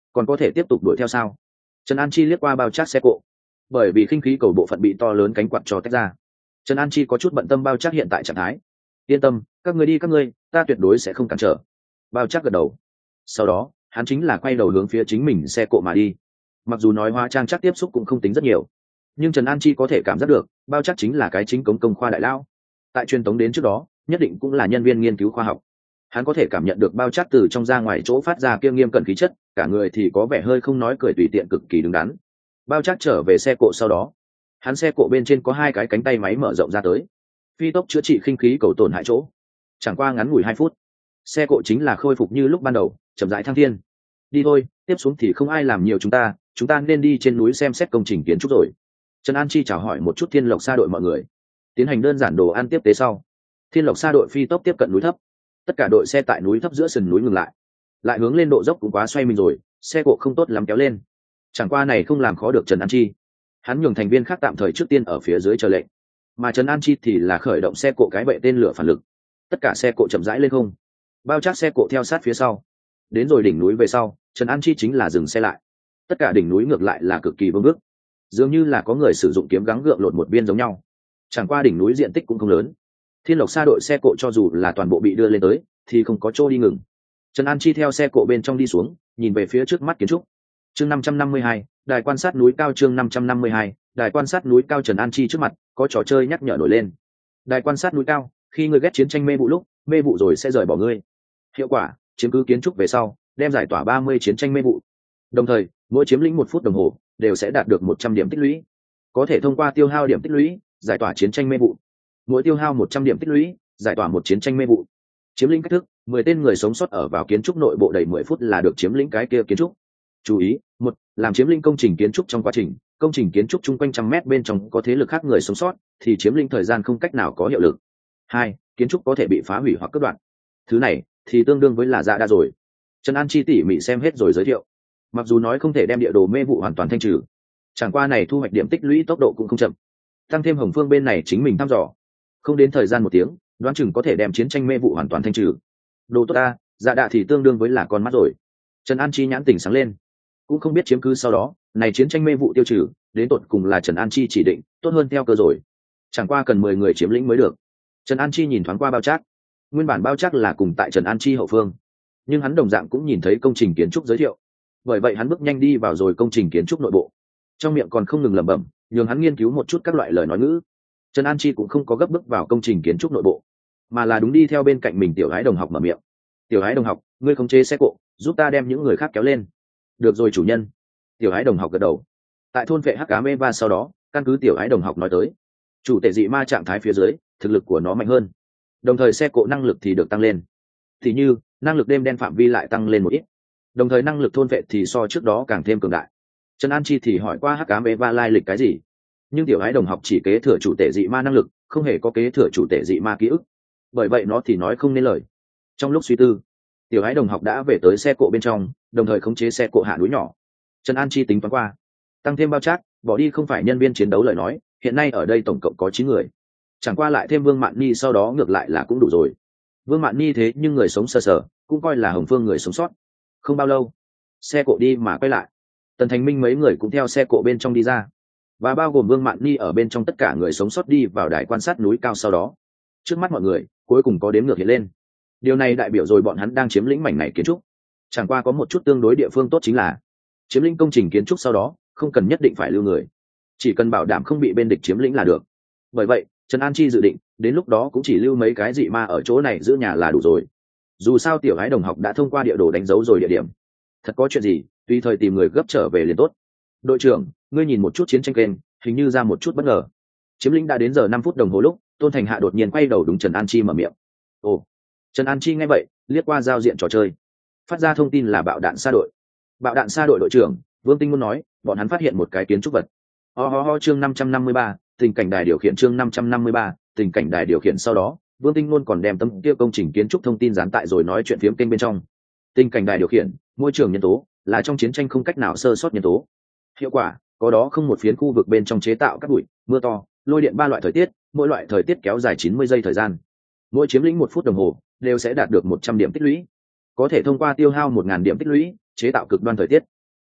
còn có thể tiếp tục đuổi theo sao? Trần An Chi liếc qua bao trác xe cộ, bởi vì khinh khí cầu bộ phận bị to lớn cánh quạt cho tách ra. Trần An Chi có chút bận tâm bao trác hiện tại trạng thái. Yên tâm, các người đi các ngươi, ta tuyệt đối sẽ không cản trở. Bao trác gật đầu. Sau đó hắn chính là quay đầu hướng phía chính mình xe cộ mà đi. Mặc dù nói hóa trang chắc tiếp xúc cũng không tính rất nhiều, nhưng Trần An Chi có thể cảm giác được bao chắc chính là cái chính cống công khoa đại lao, tại truyền tống đến trước đó nhất định cũng là nhân viên nghiên cứu khoa học. Hắn có thể cảm nhận được bao chắc từ trong ra ngoài chỗ phát ra kia nghiêm cẩn khí chất, cả người thì có vẻ hơi không nói cười tùy tiện, cực kỳ đứng đắn. Bao chắc trở về xe cộ sau đó, hắn xe cộ bên trên có hai cái cánh tay máy mở rộng ra tới, phi tốc chữa trị khinh khí cầu tổn hại chỗ. Chẳng qua ngắn ngủi 2 phút, xe cộ chính là khôi phục như lúc ban đầu, chậm rãi thăng thiên. Đi thôi, tiếp xuống thì không ai làm nhiều chúng ta nên đi trên núi xem xét công trình kiến trúc rồi. Trần An Chi chào hỏi một chút Thiên Lộc Sa đội mọi người, tiến hành đơn giản đồ ăn tiếp tế sau, Thiên Lộc Sa đội phi tốc tiếp cận núi thấp. Tất cả đội xe tại núi thấp giữa sườn núi ngừng lại hướng lên độ dốc cũng quá xoay mình rồi, xe cộ không tốt lắm kéo lên. Chẳng qua này không làm khó được Trần An Chi, hắn nhường thành viên khác tạm thời trước tiên ở phía dưới chờ lệnh, mà Trần An Chi thì là khởi động xe cộ cái bệ tên lửa phản lực, tất cả xe cộ chậm rãi lên không, bao chắc xe cộ theo sát phía sau. Đến rồi đỉnh núi về sau, Trần An Chi chính là dừng xe lại. Tất cả đỉnh núi ngược lại là cực kỳ vương vức, dường như là có người sử dụng kiếm gắng gượng lột một viên giống nhau. Chẳng qua đỉnh núi diện tích cũng không lớn, Thiên Lộc Sa đội xe cộ cho dù là toàn bộ bị đưa lên tới thì không có chỗ đi ngừng. Trần An Chi theo xe cộ bên trong đi xuống, nhìn về phía trước mắt kiến trúc. Chương 552, đài quan sát núi cao. Chương 552, đài quan sát núi cao. Trần An Chi trước mặt có trò chơi nhắc nhở nổi lên. Đài quan sát núi cao, khi ngươi ghét chiến tranh mê vụ lúc, mê vụ rồi sẽ rời bỏ ngươi. Hiệu quả, chiếm cứ kiến trúc về sau, đem giải tỏa 30 chiến tranh mê vụ. Đồng thời, mỗi chiếm lĩnh 1 phút đồng hồ đều sẽ đạt được 100 điểm tích lũy. Có thể thông qua tiêu hao điểm tích lũy giải tỏa chiến tranh mê vụ. Mỗi tiêu hao 100 điểm tích lũy giải tỏa 1 chiến tranh mê vụ. Chiếm lĩnh cách thức, 10 tên người sống sót ở vào kiến trúc nội bộ đầy 10 phút là được chiếm lĩnh cái kia kiến trúc. Chú ý, 1. Làm chiếm lĩnh công trình kiến trúc trong quá trình công trình kiến trúc chung quanh trăm mét bên trong có thế lực khác người sống sót thì chiếm lĩnh thời gian không cách nào có hiệu lực. 2. Kiến trúc có thể bị phá hủy hoặc cắt đoạn. Thứ này thì tương đương với là dạ đa rồi. Trần An Chi tỉ mỉ xem hết rồi giới thiệu. Mặc dù nói không thể đem địa đồ mê vụ hoàn toàn thanh trừ, chẳng qua này thu hoạch điểm tích lũy tốc độ cũng không chậm. Tăng thêm Hồng Phương bên này chính mình thăm dò, không đến thời gian 1 tiếng, đoán chừng có thể đem chiến tranh mê vụ hoàn toàn thanh trừ. Đồ tốt ta, dạ đạ thì tương đương với là con mắt rồi. Trần An Chi nhãn tỉnh sáng lên, cũng không biết chiếm cứ sau đó này chiến tranh mê vụ tiêu trừ đến tột cùng là Trần An Chi chỉ định tốt hơn theo cơ rồi, chẳng qua cần 10 người chiếm lĩnh mới được. Trần An Chi nhìn thoáng qua bao trác, nguyên bản bao trác là cùng tại Trần An Chi hậu phương, nhưng hắn đồng dạng cũng nhìn thấy công trình kiến trúc giới thiệu, bởi vậy hắn bước nhanh đi vào rồi công trình kiến trúc nội bộ, trong miệng còn không ngừng lẩm bẩm, nhường hắn nghiên cứu một chút các loại lời nói ngữ. Trần An Chi cũng không có gấp bước vào công trình kiến trúc nội bộ, mà là đúng đi theo bên cạnh mình tiểu gái đồng học mở miệng. Tiểu gái đồng học, ngươi khống chế xe cộ, giúp ta đem những người khác kéo lên. Được rồi chủ nhân. Tiểu gái đồng học gật đầu. Tại thôn vệ hắc ám Eva sau đó, căn cứ tiểu gái đồng học nói tới, chủ tể dị ma trạng thái phía dưới thực lực của nó mạnh hơn, đồng thời xe cộ năng lực thì được tăng lên. Thì như năng lực đêm đen phạm vi lại tăng lên một ít, đồng thời năng lực thôn vệ thì so trước đó càng thêm cường đại. Trần An Chi thì hỏi qua hắc ám Eva lai lịch cái gì, nhưng tiểu gái đồng học chỉ kế thừa chủ tể dị ma năng lực, không hề có kế thừa chủ tể dị ma ký ức, bởi vậy nó thì nói không nên lời. Trong lúc suy tư, tiểu gái đồng học đã về tới xe cộ bên trong, đồng thời khống chế xe cộ hạ núi nhỏ. Trần An Chi tính toán qua, tăng thêm bao trác, bỏ đi không phải nhân viên chiến đấu lời nói, hiện nay ở đây tổng cộng có 9 người, chẳng qua lại thêm Vương Mạn Nhi sau đó ngược lại là cũng đủ rồi. Vương Mạn Nhi thế nhưng người sống sờ sờ, cũng coi là Hồng Phương người sống sót. Không bao lâu, xe cộ đi mà quay lại, Tần Thành Minh mấy người cũng theo xe cộ bên trong đi ra, và bao gồm Vương Mạn Nhi ở bên trong tất cả người sống sót đi vào đài quan sát núi cao. Sau đó, trước mắt mọi người cuối cùng có đếm ngược hiện lên. Điều này đại biểu rồi bọn hắn đang chiếm lĩnh mảnh này kiến trúc. Chẳng qua có một chút tương đối địa phương tốt chính là chiếm lĩnh công trình kiến trúc sau đó không cần nhất định phải lưu người, chỉ cần bảo đảm không bị bên địch chiếm lĩnh là được. Bởi vậy Trần An Chi dự định đến lúc đó cũng chỉ lưu mấy cái dị ma ở chỗ này giữ nhà là đủ rồi. Dù sao tiểu gái đồng học đã thông qua địa đồ đánh dấu rồi địa điểm, thật có chuyện gì tùy thời tìm người gấp trở về liền tốt. Đội trưởng, ngươi nhìn một chút chiến tranh kênh, hình như ra một chút bất ngờ. Chiếm lĩnh đã đến giờ 5 phút đồng hồ lúc, Tôn Thành Hạ đột nhiên quay đầu đúng Trần An Chi mở miệng. Ồ. Trần An Chi nghe vậy liếc qua giao diện trò chơi, phát ra thông tin là bạo đạn sa đội. Bạo đạn sa đội đội trưởng Vương Tinh muốn nói bọn hắn phát hiện một cái kiến trúc vật. Chương 553, tình cảnh đài điều khiển. Chương 553, tình cảnh đài điều khiển. Sau đó Vương Tinh luôn còn đem tấm kia công trình kiến trúc thông tin dán tại rồi nói chuyện phiếm kênh bên trong. Tình cảnh đài điều khiển, môi trường nhân tố là trong chiến tranh không cách nào sơ sót nhân tố. Hiệu quả có đó không một phiến khu vực bên trong chế tạo các bụi, mưa to, lôi điện 3 loại thời tiết, mỗi loại thời tiết kéo dài 90 giây thời gian, mỗi chiếm lĩnh 1 phút đồng hồ đều sẽ đạt được 100 điểm tích lũy. Có thể thông qua tiêu hao 1000 điểm tích lũy chế tạo cực đoan thời tiết,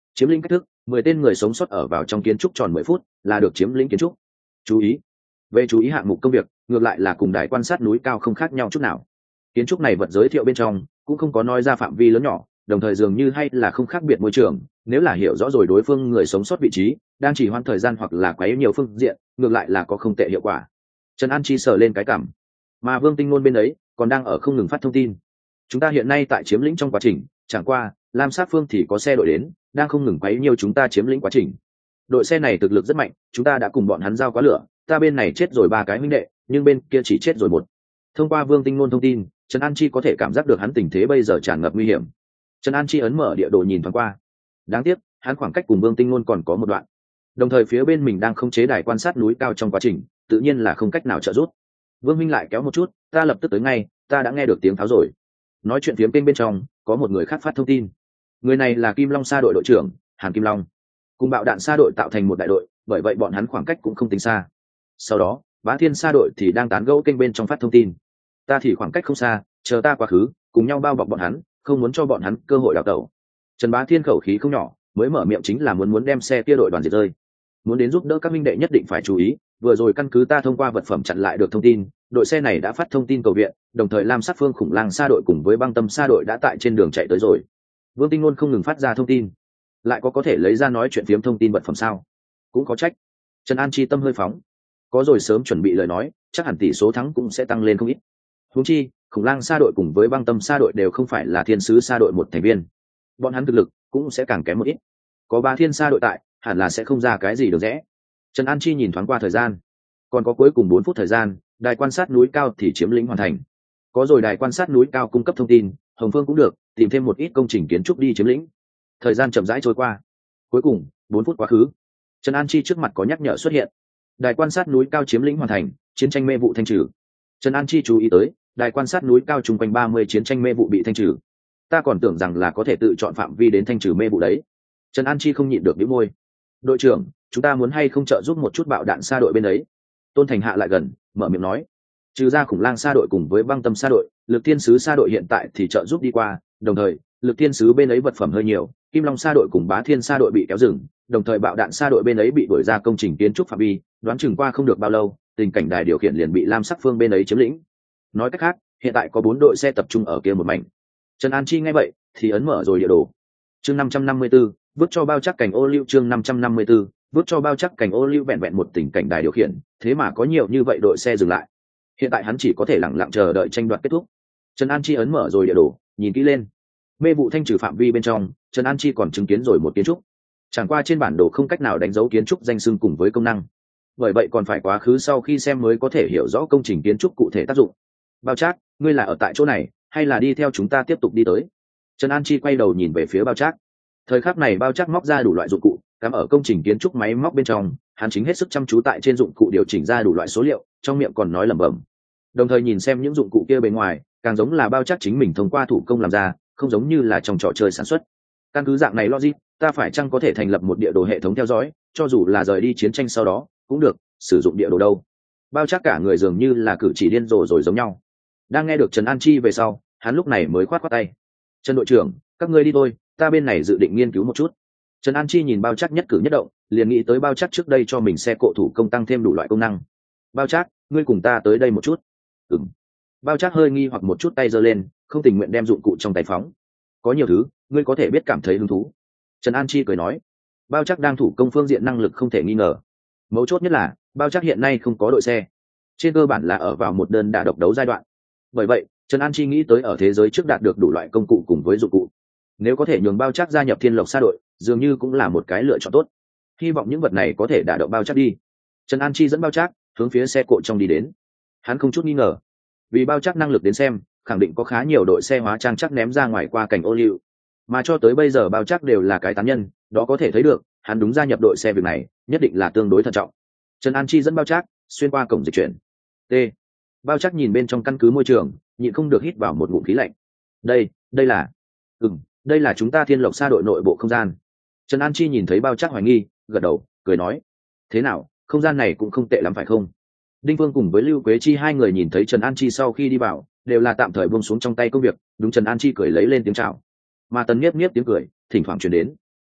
chiếm lĩnh cách thức: 10 tên người sống sót ở vào trong kiến trúc tròn 10 phút là được chiếm lĩnh kiến trúc. Chú ý: về chú ý hạng mục công việc ngược lại là cùng đài quan sát núi cao không khác nhau chút nào. Kiến trúc này vật giới thiệu bên trong cũng không có nói ra phạm vi lớn nhỏ, đồng thời dường như hay là không khác biệt môi trường. Nếu là hiểu rõ rồi đối phương người sống sót vị trí đang chỉ hoãn thời gian hoặc là quấy nhiều phương diện, ngược lại là có không tệ hiệu quả. Trần An Chi sờ lên cái cảm, mà Vương Tinh Nôn bên đấy còn đang ở không ngừng phát thông tin. Chúng ta hiện nay tại chiếm lĩnh trong quá trình, chẳng qua lam sát phương thì có xe đội đến, đang không ngừng quấy nhiều chúng ta chiếm lĩnh quá trình. Đội xe này thực lực rất mạnh, chúng ta đã cùng bọn hắn giao quá lửa, ta bên này chết rồi 3 cái huynh đệ, nhưng bên kia chỉ chết rồi 1. Thông qua Vương Tinh Nôn thông tin, Trần An Chi có thể cảm giác được hắn tình thế bây giờ tràn ngập nguy hiểm. Trần An Chi ấn mở địa đồ nhìn thoáng qua, đáng tiếc hắn khoảng cách cùng Vương Tinh Nôn còn có một đoạn, đồng thời phía bên mình đang khống chế đài quan sát núi cao trong quá trình, tự nhiên là không cách nào trợ giúp. Vương Minh lại kéo một chút, ta lập tức tới ngay, ta đã nghe được tiếng tháo rồi. Nói chuyện phía bên trong có một người khác phát thông tin, người này là Kim Long Sa đội đội trưởng Hàn Kim Long, cùng Bạo Đạn Sa đội tạo thành một đại đội, bởi vậy bọn hắn khoảng cách cũng không tính xa. Sau đó Bá Thiên Sa đội thì đang tán gẫu kênh bên trong phát thông tin, ta thì khoảng cách không xa, chờ ta quá khứ cùng nhau bao bọc bọn hắn, không muốn cho bọn hắn cơ hội đào tẩu. Trần Bá Thiên khẩu khí không nhỏ, mới mở miệng chính là muốn đem xe kia đội đoàn diệt rơi. Muốn đến giúp đỡ các minh đệ nhất định phải chú ý, vừa rồi căn cứ ta thông qua vật phẩm chặn lại được thông tin, đội xe này đã phát thông tin cầu viện, đồng thời Lam Sát Phương Khủng Lang Sa đội cùng với Băng Tâm Sa đội đã tại trên đường chạy tới rồi. Vương Tinh Nôn không ngừng phát ra thông tin, lại có thể lấy ra nói chuyện phiếm thông tin vật phẩm sao? Cũng có trách. Trần An Chi tâm hơi phóng, có rồi sớm chuẩn bị lời nói, chắc hẳn tỷ số thắng cũng sẽ tăng lên không ít. Huống chi Khủng Lang Sa đội cùng với Băng Tâm Sa đội đều không phải là Thiên Sứ Sa đội một thành viên, bọn hắn thực lực cũng sẽ càng kém một ít. Có Ba Thiên Sa đội tại, hẳn là sẽ không ra cái gì được rẽ. Trần An Chi nhìn thoáng qua thời gian, còn có cuối cùng 4 phút thời gian, đài quan sát núi cao thì chiếm lĩnh hoàn thành. Có rồi đài quan sát núi cao cung cấp thông tin, Hồng Phương cũng được tìm thêm một ít công trình kiến trúc đi chiếm lĩnh. Thời gian chậm rãi trôi qua, cuối cùng 4 phút quá khứ, Trần An Chi trước mặt có nhắc nhở xuất hiện, đài quan sát núi cao chiếm lĩnh hoàn thành, chiến tranh mê vụ thanh trừ. Trần An Chi chú ý tới đài quan sát núi cao chung quanh 30 chiến tranh mê vụ bị thanh trừ. Ta còn tưởng rằng là có thể tự chọn phạm vi đến thanh trừ mê vụ đấy. Trần An Chi không nhịn được nhíu môi. Đội trưởng, chúng ta muốn hay không trợ giúp một chút Bạo Đạn Sa đội bên đấy? Tôn Thành hạ lại gần, mở miệng nói. Trừ ra Khủng Lang Sa đội cùng với Băng Tâm Sa đội, Lực Thiên Sứ Sa đội hiện tại thì trợ giúp đi qua, đồng thời Lực Thiên Sứ bên ấy vật phẩm hơi nhiều, Kim Long Sa đội cùng Bá Thiên Sa đội bị kéo dừng, đồng thời Bạo Đạn Sa đội bên ấy bị đuổi ra công trình kiến trúc phạm vi, đoán chừng qua không được bao lâu, tình cảnh đài điều khiển liền bị Lam Sắc Phương bên ấy chiếm lĩnh. Nói cách khác, hiện tại có 4 đội xe tập trung ở kia một mảnh. Trần An Chi nghe vậy thì ấn mở rồi địa đồ. Chương 554, vứt cho bao chắc cảnh ô lưu. Chương 554, vứt cho bao chắc cảnh ô lưu. Vẹn vẹn một tình cảnh đài điều khiển, thế mà có nhiều như vậy đội xe dừng lại. Hiện tại hắn chỉ có thể lẳng lặng chờ đợi tranh đoạt kết thúc. Trần An Chi ấn mở rồi địa đồ, nhìn kỹ lên. Mê vụ thanh trừ phạm vi bên trong, Trần An Chi còn chứng kiến rồi một kiến trúc. Chẳng qua trên bản đồ không cách nào đánh dấu kiến trúc danh xưng cùng với công năng. Bởi vậy còn phải quá khứ sau khi xem mới có thể hiểu rõ công trình kiến trúc cụ thể tác dụng. Bao Trác, ngươi là ở tại chỗ này hay là đi theo chúng ta tiếp tục đi tới? Trần An Chi quay đầu nhìn về phía Bao Trác. Thời khắc này Bao Trác móc ra đủ loại dụng cụ cắm ở công trình kiến trúc máy móc bên trong, hắn chính hết sức chăm chú tại trên dụng cụ điều chỉnh ra đủ loại số liệu, trong miệng còn nói lẩm bẩm. Đồng thời nhìn xem những dụng cụ kia bên ngoài, càng giống là Bao Trác chính mình thông qua thủ công làm ra, không giống như là trong trò chơi sản xuất. Căn cứ dạng này logic, ta phải chăng có thể thành lập một địa đồ hệ thống theo dõi, cho dù là rời đi chiến tranh sau đó cũng được sử dụng địa đồ đâu? Bao Trác cả người dường như là cử chỉ điên rồ rồi giống nhau. Đang nghe được Trần An Chi về sau, hắn lúc này mới khoát tay. Trần đội trưởng, các ngươi đi thôi, ta bên này dự định nghiên cứu một chút. Trần An Chi nhìn Bao Trác nhất cử nhất động, liền nghĩ tới Bao Trác trước đây cho mình xe cộ thủ công tăng thêm đủ loại công năng. Bao Trác, ngươi cùng ta tới đây một chút. Ừm. Bao Trác hơi nghi hoặc một chút, tay giơ lên, không tình nguyện đem dụng cụ trong tay phóng. Có nhiều thứ, ngươi có thể biết cảm thấy hứng thú. Trần An Chi cười nói. Bao Trác đang thủ công phương diện năng lực không thể nghi ngờ. Mấu chốt nhất là, Bao Trác hiện nay không có đội xe. Trên cơ bản là ở vào một đơn đả độc đấu giai đoạn. Bởi vậy, Trần An Chi nghĩ tới ở thế giới trước đạt được đủ loại công cụ cùng với dụng cụ. Nếu có thể nhường Bao Trác gia nhập Thiên Lộc Sa đội, dường như cũng là một cái lựa chọn tốt. Hy vọng những vật này có thể đả động Bao Trác đi. Trần An Chi dẫn Bao Trác hướng phía xe cộ trong đi đến. Hắn không chút nghi ngờ, vì Bao Trác năng lực đến xem, khẳng định có khá nhiều đội xe hóa trang chắc ném ra ngoài qua cảnh ô liu. Mà cho tới bây giờ Bao Trác đều là cái tán nhân, đó có thể thấy được, hắn đúng gia nhập đội xe việc này, nhất định là tương đối thận trọng. Trần An Chi dẫn Bao Trác xuyên qua cổng dịch chuyển. T. Bao Trác nhìn bên trong căn cứ môi trường, nhịn không được hít vào một ngụm khí lạnh. Đây là đây là chúng ta Thiên Lộc Sa đội nội bộ không gian. Trần An Chi nhìn thấy Bao Trác hoài nghi, gật đầu, cười nói: thế nào, không gian này cũng không tệ lắm phải không? Đinh Phương cùng với Lưu Quế Chi hai người nhìn thấy Trần An Chi sau khi đi vào, đều là tạm thời buông xuống trong tay công việc, đúng Trần An Chi cười lấy lên tiếng chào. Mà Tần Nhiếp Nhiếp tiếng cười thỉnh thoảng truyền đến.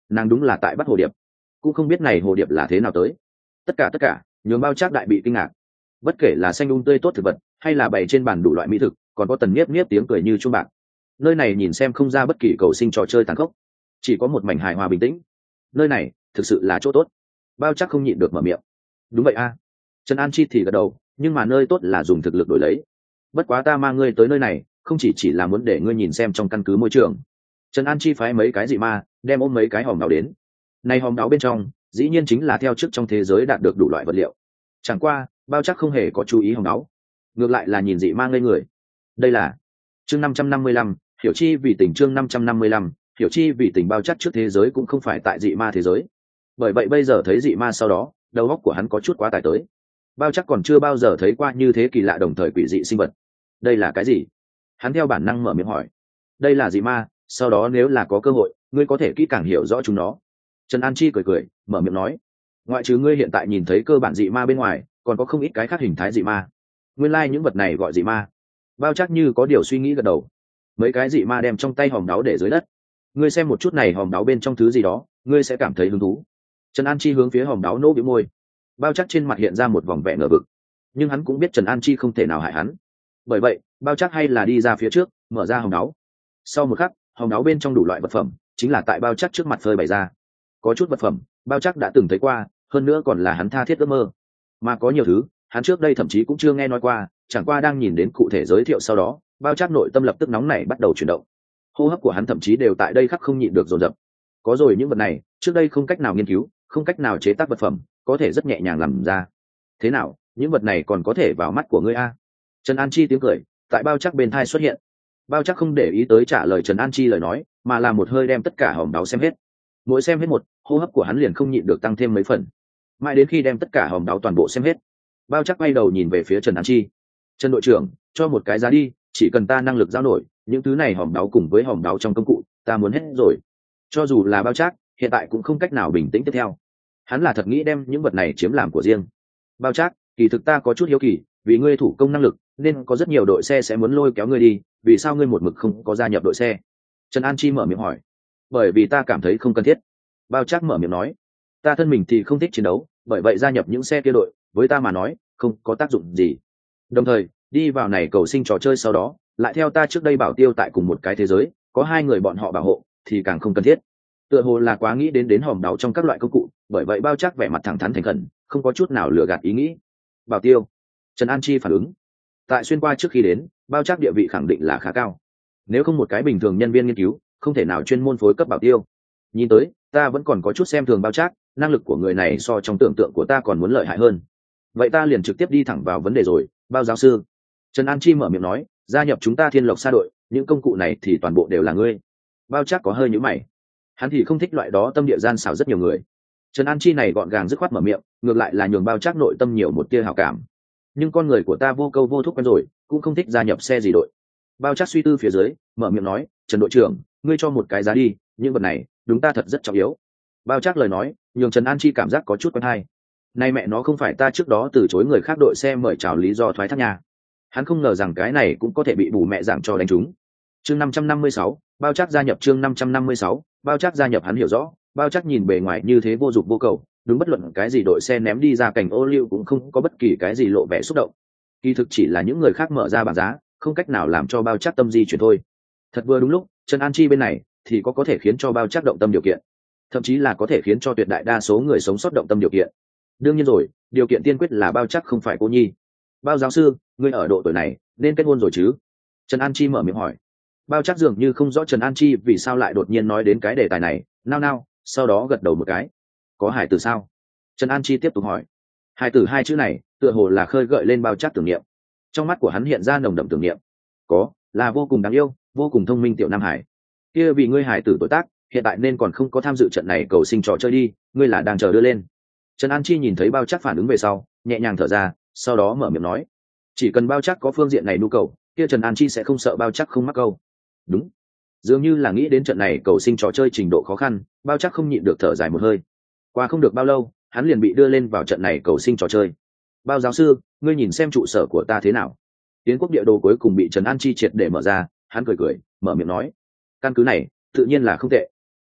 nàng đúng là tại bắt hồ điệp, cũng không biết này hồ điệp là thế nào tới. Tất cả nhường Bao Trác đại bị kinh ngạc. Bất kể là xanh tươi tốt thực vật hay là bày trên bàn đủ loại mỹ thực, còn có tần nhiếp nhiếp tiếng cười như chuông bạc, nơi này nhìn xem không ra bất kỳ cầu sinh trò chơi tàn khốc, chỉ có một mảnh hài hòa bình tĩnh. Nơi này thực sự là chỗ tốt. Bao Trác không nhịn được mở miệng. Đúng vậy a. Trần An Chi thì gật đầu, nhưng mà nơi tốt là dùng thực lực đổi lấy. Bất quá ta mang ngươi tới nơi này không chỉ là muốn để ngươi nhìn xem trong căn cứ môi trường. Trần An Chi phái mấy cái dị ma đem ôm mấy cái hòm đáo đến. Này hòm đáo bên trong dĩ nhiên chính là theo trước trong thế giới đạt được đủ loại vật liệu. Chẳng qua Bao Trác không hề có chú ý hòm đáo, ngược lại là nhìn dị ma ngây người. Đây là chương 555, hiểu chi vì tình. Chương 555, hiểu chi vì tình. Bao Trác trước thế giới cũng không phải tại dị ma thế giới, bởi vậy bây giờ thấy dị ma sau đó đầu óc của hắn có chút quá tải tới. Bao Trác còn chưa bao giờ thấy qua như thế kỳ lạ đồng thời quỷ dị sinh vật. Đây là cái gì? Hắn theo bản năng mở miệng hỏi. Đây là dị ma, sau đó nếu là có cơ hội ngươi có thể kỹ càng hiểu rõ chúng nó. Trần An Chi cười mở miệng nói. Ngoại trừ ngươi hiện tại nhìn thấy cơ bản dị ma bên ngoài, còn có không ít cái khác hình thái dị ma. Nguyên lai những vật này gọi dị ma. Bao Trác như có điều suy nghĩ gật đầu. Mấy cái dị ma đem trong tay hòm đáo để dưới đất. Ngươi xem một chút này hòm đáo bên trong thứ gì đó, ngươi sẽ cảm thấy hứng thú. Trần An Chi hướng phía hòm đáo nỗ bĩu môi. Bao Trác trên mặt hiện ra một vòng vẻ ngờ vực, nhưng hắn cũng biết Trần An Chi không thể nào hại hắn, bởi vậy Bao Trác hay là đi ra phía trước mở ra hòm đáo. Sau một khắc, hòm đáo bên trong đủ loại vật phẩm chính là tại Bao Trác trước mặt phơi bày ra. Có chút vật phẩm Bao Trác đã từng thấy qua, hơn nữa còn là hắn tha thiết ước mơ, mà có nhiều thứ hắn trước đây thậm chí cũng chưa nghe nói qua. Chẳng qua đang nhìn đến cụ thể giới thiệu sau đó, Bao Trác nội tâm lập tức nóng nảy bắt đầu chuyển động, hô hấp của hắn thậm chí đều tại đây khắc không nhịn được dồn dập. Có rồi những vật này trước đây không cách nào nghiên cứu, không cách nào chế tác vật phẩm, có thể rất nhẹ nhàng làm ra. Thế nào, những vật này còn có thể vào mắt của ngươi a? Trần An Chi tiếng cười tại Bao Trác bên thai xuất hiện. Bao Trác không để ý tới trả lời Trần An Chi lời nói, mà là một hơi đem tất cả hòm đáo xem hết. Mỗi xem hết một, hô hấp của hắn liền không nhịn được tăng thêm mấy phần, mãi đến khi đem tất cả hòm đáo toàn bộ xem hết. Bao Trác quay đầu nhìn về phía Trần An Chi. Trần đội trưởng, cho một cái giá đi, chỉ cần ta năng lực giao nổi những thứ này hòm đáo cùng với hòm đáo trong công cụ, ta muốn hết rồi. Cho dù là Bao Trác hiện tại cũng không cách nào bình tĩnh tiếp theo, hắn là thật nghĩ đem những vật này chiếm làm của riêng. Bao Trác, kỳ thực ta có chút hiếu kỳ, vì ngươi thủ công năng lực nên có rất nhiều đội xe sẽ muốn lôi kéo ngươi đi, vì sao ngươi một mực không có gia nhập đội xe? Trần An Chi mở miệng hỏi. Bởi vì ta cảm thấy không cần thiết. Bao Trác mở miệng nói. Ta thân mình thì không thích chiến đấu, bởi vậy gia nhập những xe kia đội với ta mà nói không có tác dụng gì. Đồng thời đi vào này cầu sinh trò chơi sau đó lại theo ta trước đây bảo tiêu tại cùng một cái thế giới, có hai người bọn họ bảo hộ thì càng không cần thiết. Tựa hồ là quá nghĩ đến hòm đáo trong các loại công cụ, bởi vậy Bao Trác vẻ mặt thẳng thắn thành khẩn, không có chút nào lừa gạt ý nghĩ. Bảo tiêu? Trần An Chi phản ứng. Tại xuyên qua trước khi đến, Bao Trác địa vị khẳng định là khá cao, nếu không một cái bình thường nhân viên nghiên cứu không thể nào chuyên môn phối cấp bảo tiêu. Nhìn tới ta vẫn còn có chút xem thường Bao Trác, năng lực của người này so trong tưởng tượng của ta còn muốn lợi hại hơn. Vậy ta liền trực tiếp đi thẳng vào vấn đề rồi, Bao giáo sư. Trần An Chi mở miệng nói, gia nhập chúng ta Thiên Lộc Sa đội, những công cụ này thì toàn bộ đều là ngươi. Bao Trác có hơi nhíu mày, hắn thì không thích loại đó tâm địa gian xảo rất nhiều người. Trần An Chi này gọn gàng dứt khoát mở miệng, ngược lại là nhường Bao Trác nội tâm nhiều một tia hảo cảm. Nhưng con người của ta vô câu vô thúc quen rồi, cũng không thích gia nhập xe gì đội. Bao Trác suy tư phía dưới mở miệng nói, Trần đội trưởng, ngươi cho một cái giá đi, những vật này đúng ta thật rất trọng yếu. Bao Trác lời nói nhường Trần An Chi cảm giác có chút quen hay. Nay mẹ nó không phải ta trước đó từ chối người khác đội xe mời chào lý do thoái thác nhà. Hắn không ngờ rằng cái này cũng có thể bị bù mẹ giảng cho đánh trúng. Chương 556, Bao Trác gia nhập. Chương 556, Bao Trác gia nhập. Hắn hiểu rõ, Bao Trác nhìn bề ngoài như thế vô dụng vô cầu, đúng bất luận cái gì đội xe ném đi ra cảnh ô liu cũng không có bất kỳ cái gì lộ vẻ xúc động. Kỳ thực chỉ là những người khác mở ra bảng giá, không cách nào làm cho Bao Trác tâm di chuyển thôi. Thật vừa đúng lúc, Trần An Chi bên này thì có thể khiến cho Bao Trác động tâm điều kiện, thậm chí là có thể khiến cho tuyệt đại đa số người sống sót động tâm điều kiện. Đương nhiên rồi, điều kiện tiên quyết là Bao Trác không phải cô nhi. Bao giáo sư, ngươi ở độ tuổi này nên kết hôn rồi chứ? Trần An Chi mở miệng hỏi. Bao Trác dường như không rõ Trần An Chi vì sao lại đột nhiên nói đến cái đề tài này, nao, sau đó gật đầu một cái. Có hải tử sao? Trần An Chi tiếp tục hỏi. Hải tử hai chữ này tựa hồ là khơi gợi lên Bao Trác tưởng niệm. Trong mắt của hắn hiện ra nồng đậm tưởng niệm. Có, là vô cùng đáng yêu, vô cùng thông minh tiểu Nam Hải. Kia vì ngươi hải tử tuổi tác, hiện tại nên còn không có tham dự trận này cầu sinh trò chơi đi, ngươi là đang chờ đưa lên. Trần An Chi nhìn thấy Bao Trác phản ứng về sau, nhẹ nhàng thở ra, sau đó mở miệng nói, chỉ cần Bao Trác có phương diện này nhu cầu, kia Trần An Chi sẽ không sợ Bao Trác không mắc câu. Đúng. Dường như là nghĩ đến trận này cầu sinh trò chơi trình độ khó khăn, Bao Trác không nhịn được thở dài một hơi. Qua không được bao lâu, hắn liền bị đưa lên vào trận này cầu sinh trò chơi. Bao giáo sư, ngươi nhìn xem trụ sở của ta thế nào? Tiến quốc địa đồ cuối cùng bị Trần An Chi triệt để mở ra, hắn cười mở miệng nói, căn cứ này tự nhiên là không tệ.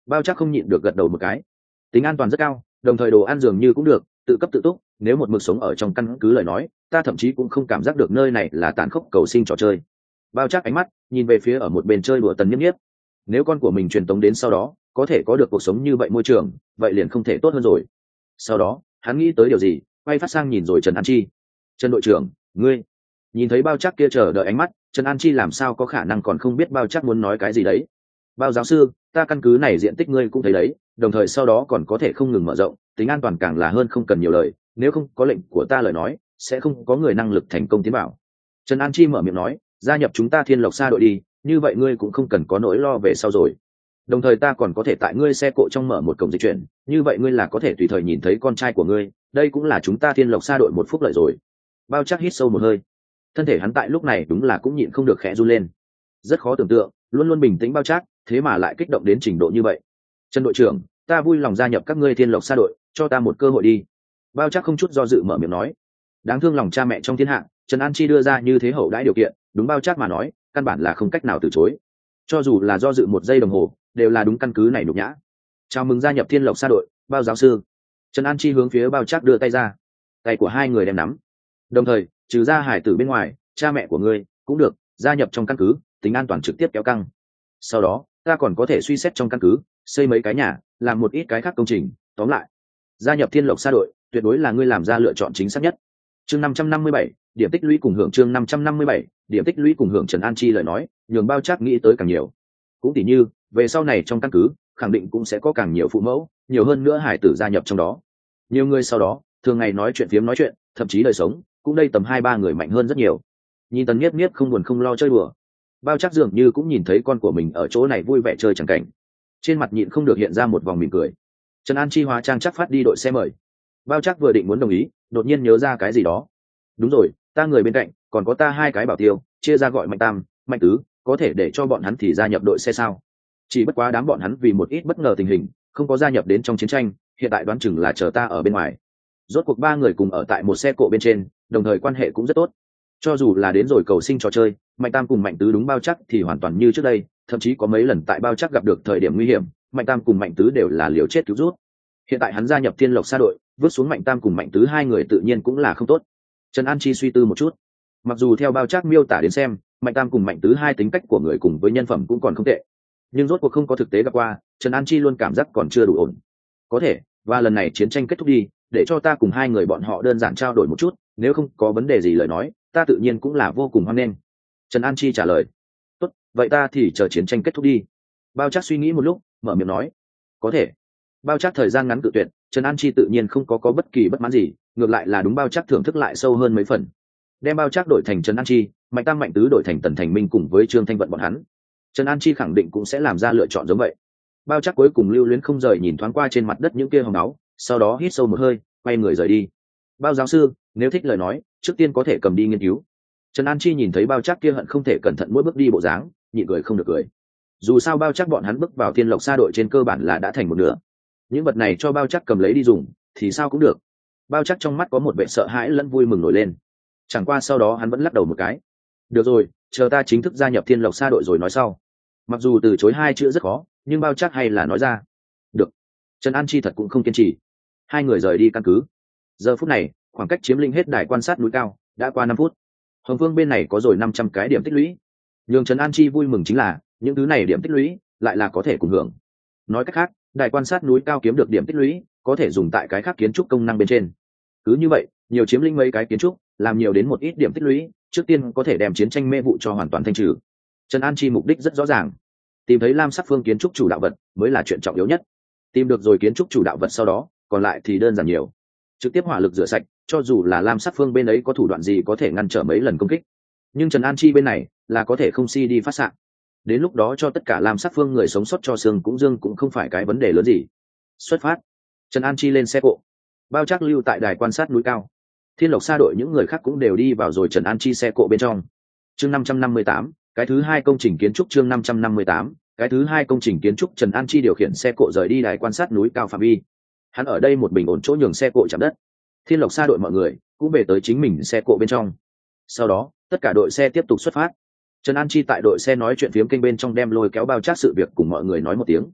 Bao chắc không nhịn được gật đầu một cái. Tính an toàn rất cao, đồng thời đồ ăn dường như cũng được, tự cấp tự túc. Nếu một mực sống ở trong căn cứ lời nói, ta thậm chí cũng không cảm giác được nơi này là tàn khốc cầu sinh trò chơi. Bao chắc ánh mắt nhìn về phía ở một bên chơi đùa Tần Nhiếp Nhiếp. Nếu con của mình truyền tống đến sau đó có thể có được cuộc sống như vậy môi trường, vậy liền không thể tốt hơn rồi. Sau đó hắn nghĩ tới điều gì, quay phát sang nhìn rồi Trần An Chi. Trần đội trưởng, ngươi. Nhìn thấy Bao chắc kia chờ đợi ánh mắt, Trần An Chi làm sao có khả năng còn không biết Bao chắc muốn nói cái gì đấy. Bao giáo sư, ta căn cứ này diện tích ngươi cũng thấy đấy, đồng thời sau đó còn có thể không ngừng mở rộng, tính an toàn càng là hơn không cần nhiều lời, nếu không có lệnh của ta lời nói sẽ không có người năng lực thành công tiến bảo. Trần An Chi mở miệng nói, gia nhập chúng ta Thiên Lộc Sa đội đi, như vậy ngươi cũng không cần có nỗi lo về sau rồi. Đồng thời ta còn có thể tại ngươi xe cộ trong mở một cổng dịch chuyển, như vậy ngươi là có thể tùy thời nhìn thấy con trai của ngươi, đây cũng là chúng ta Thiên Lộc Sa đội một phúc lợi rồi. Bao chắc hít sâu một hơi, thân thể hắn tại lúc này đúng là cũng nhịn không được khẽ run lên. Rất khó tưởng tượng, luôn luôn bình tĩnh Bao chắc thế mà lại kích động đến trình độ như vậy. Trần đội trưởng, ta vui lòng gia nhập các ngươi Thiên Lộc Sa đội, cho ta một cơ hội đi. Bao chắc không chút do dự mở miệng nói. Đáng thương lòng cha mẹ trong thiên hạ, Trần An Chi đưa ra như thế hậu đãi điều kiện, đúng Bao chắc mà nói căn bản là không cách nào từ chối. Cho dù là do dự một giây đồng hồ đều là đúng căn cứ này nhục nhã. Chào mừng gia nhập Thiên Lộc Sa đội, Bao giáo sư. Trần An Chi hướng phía Bao chắc đưa tay ra, tay của hai người đem nắm. Đồng thời trừ ra hải tử bên ngoài, cha mẹ của ngươi cũng được gia nhập trong căn cứ, tính an toàn trực tiếp kéo căng. Sau đó ta còn có thể suy xét trong căn cứ xây mấy cái nhà, làm một ít cái khác công trình. Tóm lại, gia nhập Thiên Lộc Sa đội tuyệt đối là ngươi làm ra lựa chọn chính xác nhất. Chương 557, điểm tích lũy cùng hưởng. Chương 557, điểm tích lũy cùng hưởng. Trần An Chi lời nói nhường Bao chắc nghĩ tới càng nhiều. Cũng tỉ như về sau này trong căn cứ khẳng định cũng sẽ có càng nhiều phụ mẫu, nhiều hơn nữa hải tử gia nhập trong đó. Nhiều người sau đó thường ngày nói chuyện phiếm nói chuyện, thậm chí đời sống cũng đây tầm 2-3 người mạnh hơn rất nhiều. Nhìn Tần Nhiếp Nhiếp không buồn không lo chơi đùa, Bao chắc dường như cũng nhìn thấy con của mình ở chỗ này vui vẻ chơi chẳng cảnh, trên mặt nhịn không được hiện ra một vòng mỉm cười. Trần An Chi hóa trang chắc phát đi đội xe mời. Bao chắc vừa định muốn đồng ý, đột nhiên nhớ ra cái gì đó. Đúng rồi, ta người bên cạnh còn có ta hai cái bảo tiêu, chia ra gọi Mạnh Tam, Mạnh Tứ, có thể để cho bọn hắn thì gia nhập đội xe sao? Chỉ bất quá đám bọn hắn vì một ít bất ngờ tình hình không có gia nhập đến trong chiến tranh, hiện tại đoán chừng là chờ ta ở bên ngoài. Rốt cuộc ba người cùng ở tại một xe cộ bên trên, đồng thời quan hệ cũng rất tốt. Cho dù là đến rồi cầu sinh trò chơi, Mạnh Tam cùng Mạnh Tứ đúng Bao chắc thì hoàn toàn như trước đây, thậm chí có mấy lần tại Bao chắc gặp được thời điểm nguy hiểm, Mạnh Tam cùng Mạnh Tứ đều là liều chết cứu rút. Hiện tại hắn gia nhập Thiên Lộc Sa đội, vứt xuống Mạnh Tam cùng Mạnh Tứ hai người tự nhiên cũng là không tốt. Trần An Chi suy tư một chút, mặc dù theo Bao chắc miêu tả đến xem, Mạnh Tam cùng Mạnh Tứ hai tính cách của người cùng với nhân phẩm cũng còn không tệ, nhưng rốt cuộc không có thực tế gặp qua, Trần An Chi luôn cảm giác còn chưa đủ ổn. Có thể và lần này chiến tranh kết thúc đi, để cho ta cùng hai người bọn họ đơn giản trao đổi một chút, nếu không có vấn đề gì lời nói ta tự nhiên cũng là vô cùng hoan nghênh. Trần An Chi trả lời. Tốt, vậy ta thì chờ chiến tranh kết thúc đi. Bao chắc suy nghĩ một lúc mở miệng nói. Có thể. Bao chắc thời gian ngắn cự tuyệt, Trần An Chi tự nhiên không có bất kỳ bất mãn gì, ngược lại là đúng Bao chắc thưởng thức lại sâu hơn mấy phần. Đem Bao chắc đổi thành Trần An Chi, Mạnh Tam Mạnh Tứ đổi thành Tần Thành Minh cùng với Trương Thanh Vận bọn hắn, Trần An Chi khẳng định cũng sẽ làm ra lựa chọn giống vậy. Bao chắc cuối cùng lưu luyến không rời nhìn thoáng qua trên mặt đất những kia hòn áo, sau đó hít sâu một hơi quay người rời đi. Bao giáo sư, nếu thích lời nói trước tiên có thể cầm đi nghiên cứu. Trần An Chi nhìn thấy Bao chắc kia hận không thể cẩn thận mỗi bước đi bộ dáng, nhịn cười không được cười. Dù sao Bao chắc bọn hắn bước vào Thiên Lộc Sa đội trên cơ bản là đã thành một nửa, những vật này cho Bao chắc cầm lấy đi dùng thì sao cũng được. Bao chắc trong mắt có một vẻ sợ hãi lẫn vui mừng nổi lên, chẳng qua sau đó hắn vẫn lắc đầu một cái. Được rồi, chờ ta chính thức gia nhập Thiên Lộc Sa đội rồi nói sau. Mặc dù từ chối hai chữ rất khó, nhưng Bao chắc hay là nói ra. Được. Trần An Chi thật cũng không kiên trì. Hai người rời đi căn cứ. Giờ phút này khoảng cách chiếm lĩnh hết đài quan sát núi cao đã qua 5 phút. Hồng Phương bên này có rồi 500 cái điểm tích lũy. Nhưng Trần An Chi vui mừng chính là những thứ này điểm tích lũy lại là có thể cùng hưởng. Nói cách khác, đài quan sát núi cao kiếm được điểm tích lũy có thể dùng tại cái khác kiến trúc công năng bên trên. Cứ như vậy, nhiều chiếm lĩnh mấy cái kiến trúc, làm nhiều đến một ít điểm tích lũy, trước tiên có thể đem chiến tranh mê vụ cho hoàn toàn thanh trừ. Trần An Chi mục đích rất rõ ràng, tìm thấy lam sắc phương kiến trúc chủ đạo vật mới là chuyện trọng yếu nhất. Tìm được rồi kiến trúc chủ đạo vật sau đó, còn lại thì đơn giản nhiều. Trực tiếp hỏa lực rửa sạch, cho dù là lam sắc phương bên ấy có thủ đoạn gì có thể ngăn trở mấy lần công kích, nhưng Trần An Chi bên này là có thể không si đi phát xạ. Đến lúc đó cho tất cả lam sắc phương người sống sót cho xương cũng dương cũng không phải cái vấn đề lớn gì. Xuất phát. Trần An Chi lên xe cộ. Bao chắc lưu tại đài quan sát núi cao. Thiên Lộc Sa đội những người khác cũng đều đi vào rồi Trần An Chi xe cộ bên trong. Chương 558, cái thứ hai công trình kiến trúc. Chương 558, cái thứ hai công trình kiến trúc. Trần An Chi điều khiển xe cộ rời đi đài quan sát núi cao phạm vi. Hắn ở đây một bình ổn chỗ nhường xe cộ chạm đất. Thiên Lộc Sa đội mọi người cũng về tới chính mình xe cộ bên trong. Sau đó tất cả đội xe tiếp tục xuất phát. Trần An Chi tại đội xe nói chuyện phiếm kênh bên trong đem lôi kéo Bao chắc sự việc cùng mọi người nói một tiếng.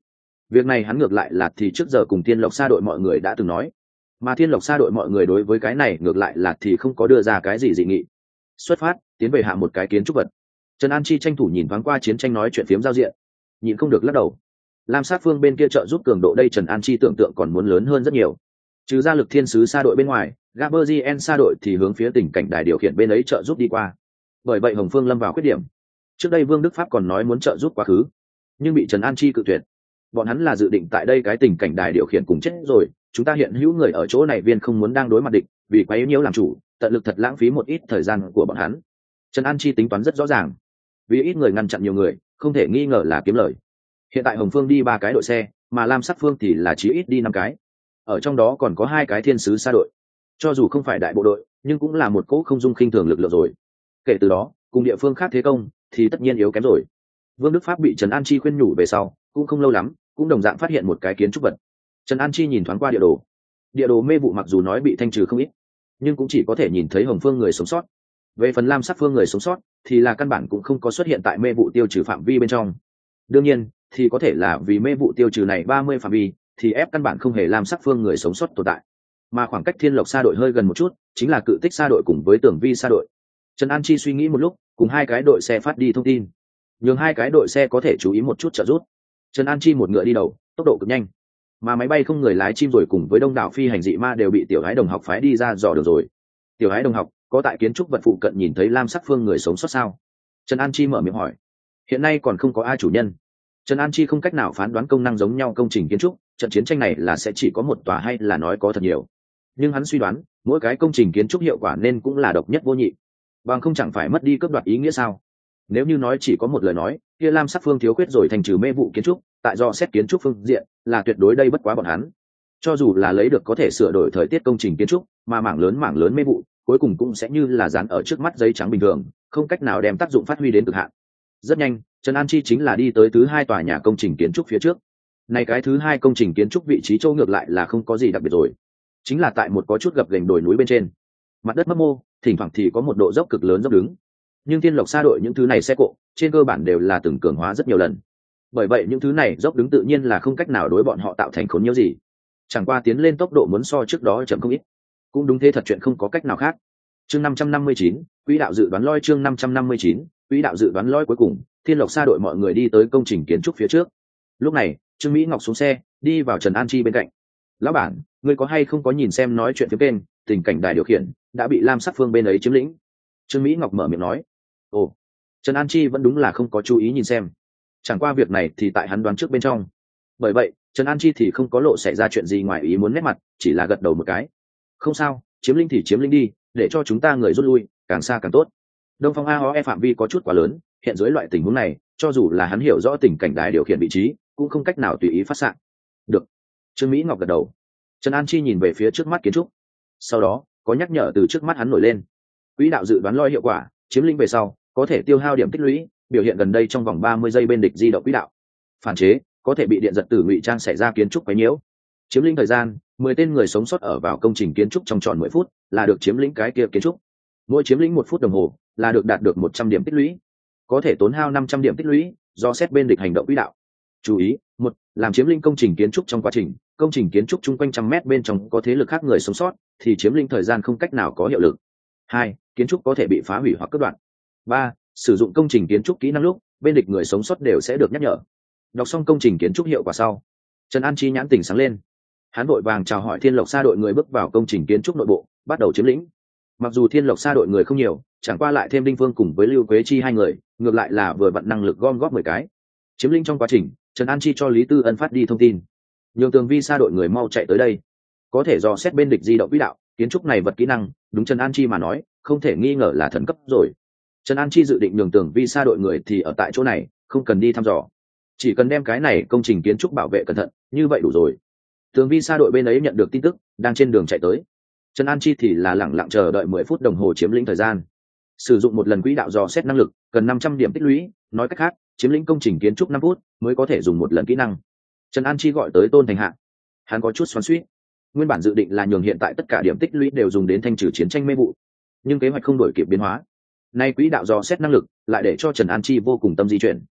Việc này hắn ngược lại là thì trước giờ cùng Thiên Lộc Sa đội mọi người đã từng nói, mà Thiên Lộc Sa đội mọi người đối với cái này ngược lại là thì không có đưa ra cái gì dị nghị. Xuất phát, tiến về hạ một cái kiến trúc vật. Trần An Chi tranh thủ nhìn thoáng qua chiến tranh nói chuyện phiếm giao diện, nhịn không được lắc đầu. Lam Sát Phương bên kia trợ giúp cường độ đây Trần An Chi tưởng tượng còn muốn lớn hơn rất nhiều. Trừ ra Lực Thiên Sứ Sa đội bên ngoài, Gaberzien Sa đội thì hướng phía tình cảnh đài điều khiển bên ấy trợ giúp đi qua. Bởi vậy Hồng Phương lâm vào khuyết điểm. Trước đây Vương Đức Pháp còn nói muốn trợ giúp quá khứ, nhưng bị Trần An Chi cự tuyệt. Bọn hắn là dự định tại đây cái tình cảnh đài điều khiển cùng chết rồi, chúng ta hiện hữu người ở chỗ này viên không muốn đang đối mặt địch, vì quá yếu nhiễu làm chủ, tận lực thật lãng phí một ít thời gian của bọn hắn. Trần An Chi tính toán rất rõ ràng, vì ít người ngăn chặn nhiều người, không thể nghi ngờ là kiếm lời. Hiện tại Hồng Phương đi 3 cái đội xe, mà Lam Sắc Phương thì là chí ít đi 5 cái. Ở trong đó còn có 2 cái Thiên Sứ Sa đội. Cho dù không phải đại bộ đội, nhưng cũng là một cỗ không dung khinh thường lực lượng rồi. Kể từ đó, cùng địa phương khác thế công thì tất nhiên yếu kém rồi. Vương Đức Pháp bị Trần An Chi khuyên nhủ về sau, cũng không lâu lắm, cũng đồng dạng phát hiện một cái kiến trúc vật. Trần An Chi nhìn thoáng qua địa đồ mê vụ mặc dù nói bị thanh trừ không ít, nhưng cũng chỉ có thể nhìn thấy Hồng Phương người sống sót. Về phần Lam Sắc Phương người sống sót thì là căn bản cũng không có xuất hiện tại mê vụ tiêu trừ phạm vi bên trong. Đương nhiên thì có thể là vì mê vụ tiêu trừ này 30 phạm vi thì ép căn bản không hề Lam Sắc Phương người sống sót tồn tại, mà khoảng cách Thiên Lộc Sa đội hơi gần một chút chính là Cự Tích Sa đội cùng với Tưởng Vi Sa đội. Trần An Chi suy nghĩ một lúc, cùng 2 cái đội xe phát đi thông tin, nhường 2 cái đội xe có thể chú ý một chút trợ giúp. Trần An Chi một ngựa đi đầu, tốc độ cực nhanh, mà máy bay không người lái chim rồi cùng với đông đảo phi hành dị ma đều bị Tiểu Ái Đồng học phái đi ra dò được rồi. Tiểu Ái Đồng học, có tại kiến trúc vật phụ cận nhìn thấy Lam Sắc Phương người sống sót sao? Trần An Chi mở miệng hỏi. Hiện nay còn không có ai chủ nhân. Trần An Chi không cách nào phán đoán công năng giống nhau công trình kiến trúc, trận chiến tranh này là sẽ chỉ có một tòa hay là nói có thật nhiều. Nhưng hắn suy đoán, mỗi cái công trình kiến trúc hiệu quả nên cũng là độc nhất vô nhị, bằng không chẳng phải mất đi cướp đoạt ý nghĩa sao? Nếu như nói chỉ có một lời nói, kia Lam Sắc Phương thiếu khuyết rồi thành trừ mê vụ kiến trúc, tại do xét kiến trúc phương diện là tuyệt đối đây bất quá bọn hắn. Cho dù là lấy được có thể sửa đổi thời tiết công trình kiến trúc, mà mảng lớn mê vụ, cuối cùng cũng sẽ như là dán ở trước mắt giấy trắng bình thường, không cách nào đem tác dụng phát huy đến cực hạn. Rất nhanh, Trần An Chi chính là đi tới thứ 2 tòa nhà công trình kiến trúc phía trước. Này cái thứ 2 công trình kiến trúc vị trí châu ngược lại là không có gì đặc biệt rồi, chính là tại một có chút gập ghềnh đồi núi bên trên, mặt đất mấp mô, thỉnh thoảng thì có một độ dốc cực lớn dốc đứng. Nhưng Thiên Lộc Sa đội những thứ này xe cộ trên cơ bản đều là từng cường hóa rất nhiều lần, bởi vậy những thứ này dốc đứng tự nhiên là không cách nào đối bọn họ tạo thành khốn nhiễu gì. Chẳng qua tiến lên tốc độ muốn so trước đó chậm không ít, cũng đúng thế thật chuyện không có cách nào khác. Chương 559, quỹ đạo dự đoán loi. Chương 559, quỹ đạo dự đoán loi. Cuối cùng Thiên Lộc Sa đội mọi người đi tới công trình kiến trúc phía trước. Lúc này Trương Mỹ Ngọc xuống xe, đi vào Trần An Chi bên cạnh. Lão bản, ngươi có hay không có nhìn xem nói chuyện phía bên tình cảnh đài điều khiển đã bị Lam Sắc Phương bên ấy chiếm lĩnh? Trương Mỹ Ngọc mở miệng nói. Ồ. Trần An Chi vẫn đúng là không có chú ý nhìn xem, chẳng qua việc này thì tại hắn đoán trước bên trong, bởi vậy Trần An Chi thì không có lộ xảy ra chuyện gì ngoài ý muốn nét mặt, chỉ là gật đầu một cái. Không sao, chiếm lĩnh thì chiếm lĩnh đi, để cho chúng ta người rút lui, càng xa càng tốt. Đông Phong AOE phạm vi có chút quá lớn, hiện dưới loại tình huống này, cho dù là hắn hiểu rõ tình cảnh đài điều khiển vị trí, cũng không cách nào tùy ý phát xạ. Được. Trương Mỹ Ngọc gật đầu. Trần An Chi nhìn về phía trước mắt kiến trúc, sau đó có nhắc nhở từ trước mắt hắn nổi lên. Quỹ đạo dự đoán loi hiệu quả, chiếm lĩnh về sau có thể tiêu hao điểm tích lũy, biểu hiện gần đây trong vòng 30 giây bên địch di động quỹ đạo. Phản chế, có thể bị điện giật tử ngụy trang xảy ra kiến trúc quấy nhiễu. Chiếm lĩnh thời gian, 10 tên người sống sót ở vào công trình kiến trúc trong tròn 10 phút là được chiếm lĩnh cái kia kiến trúc. Mỗi chiếm lĩnh 1 phút đồng hồ là được đạt được 100 điểm tích lũy. Có thể tốn hao 500 điểm tích lũy do xét bên địch hành động quỹ đạo. Chú ý, 1. Làm chiếm lĩnh công trình kiến trúc trong quá trình, công trình kiến trúc chung quanh trăm mét bên trong có thế lực khác người sống sót thì chiếm lĩnh thời gian không cách nào có hiệu lực. 2. Kiến trúc có thể bị phá hủy hoặc cắt đoạn. 3. Sử dụng công trình kiến trúc kỹ năng lúc, bên địch người sống sót đều sẽ được nhắc nhở. Đọc xong công trình kiến trúc hiệu quả sau, Trần An Chi nhãn tỉnh sáng lên. Hắn vội vàng chào hỏi Thiên Lộc Sa đội người bước vào công trình kiến trúc nội bộ, bắt đầu chiếm lĩnh. Mặc dù Thiên Lộc Sa đội người không nhiều, chẳng qua lại thêm Đinh Phương cùng với Lưu Quế Chi 2 người, ngược lại là vừa vặn năng lực gom góp 10 cái. Chiếm lĩnh trong quá trình, Trần An Chi cho Lý Tư Ân phát đi thông tin, nhường Tường Vi Sa đội người mau chạy tới đây, có thể dò xét bên địch di động quỹ đạo. Kiến trúc này vật kỹ năng, đúng Trần An Chi mà nói, không thể nghi ngờ là thần cấp rồi. Trần An Chi dự định nhường Tường Vi Sa đội người thì ở tại chỗ này, không cần đi thăm dò, chỉ cần đem cái này công trình kiến trúc bảo vệ cẩn thận, như vậy đủ rồi. Tường Vi Sa đội bên ấy nhận được tin tức, đang trên đường chạy tới. Trần An Chi thì là lẳng lặng chờ đợi 10 phút đồng hồ chiếm lĩnh thời gian. Sử dụng một lần quỹ đạo dò xét năng lực, cần 500 điểm tích lũy, nói cách khác, chiếm lĩnh công trình kiến trúc 5 phút mới có thể dùng một lần kỹ năng. Trần An Chi gọi tới Tôn Thành Hạ. Hắn có chút xoắn xuýt. Nguyên bản dự định là nhường hiện tại tất cả điểm tích lũy đều dùng đến thanh trừ chiến tranh mê vụ, nhưng kế hoạch không đổi kịp biến hóa. Nay quỹ đạo dò xét năng lực lại để cho Trần An Chi vô cùng tâm di chuyển.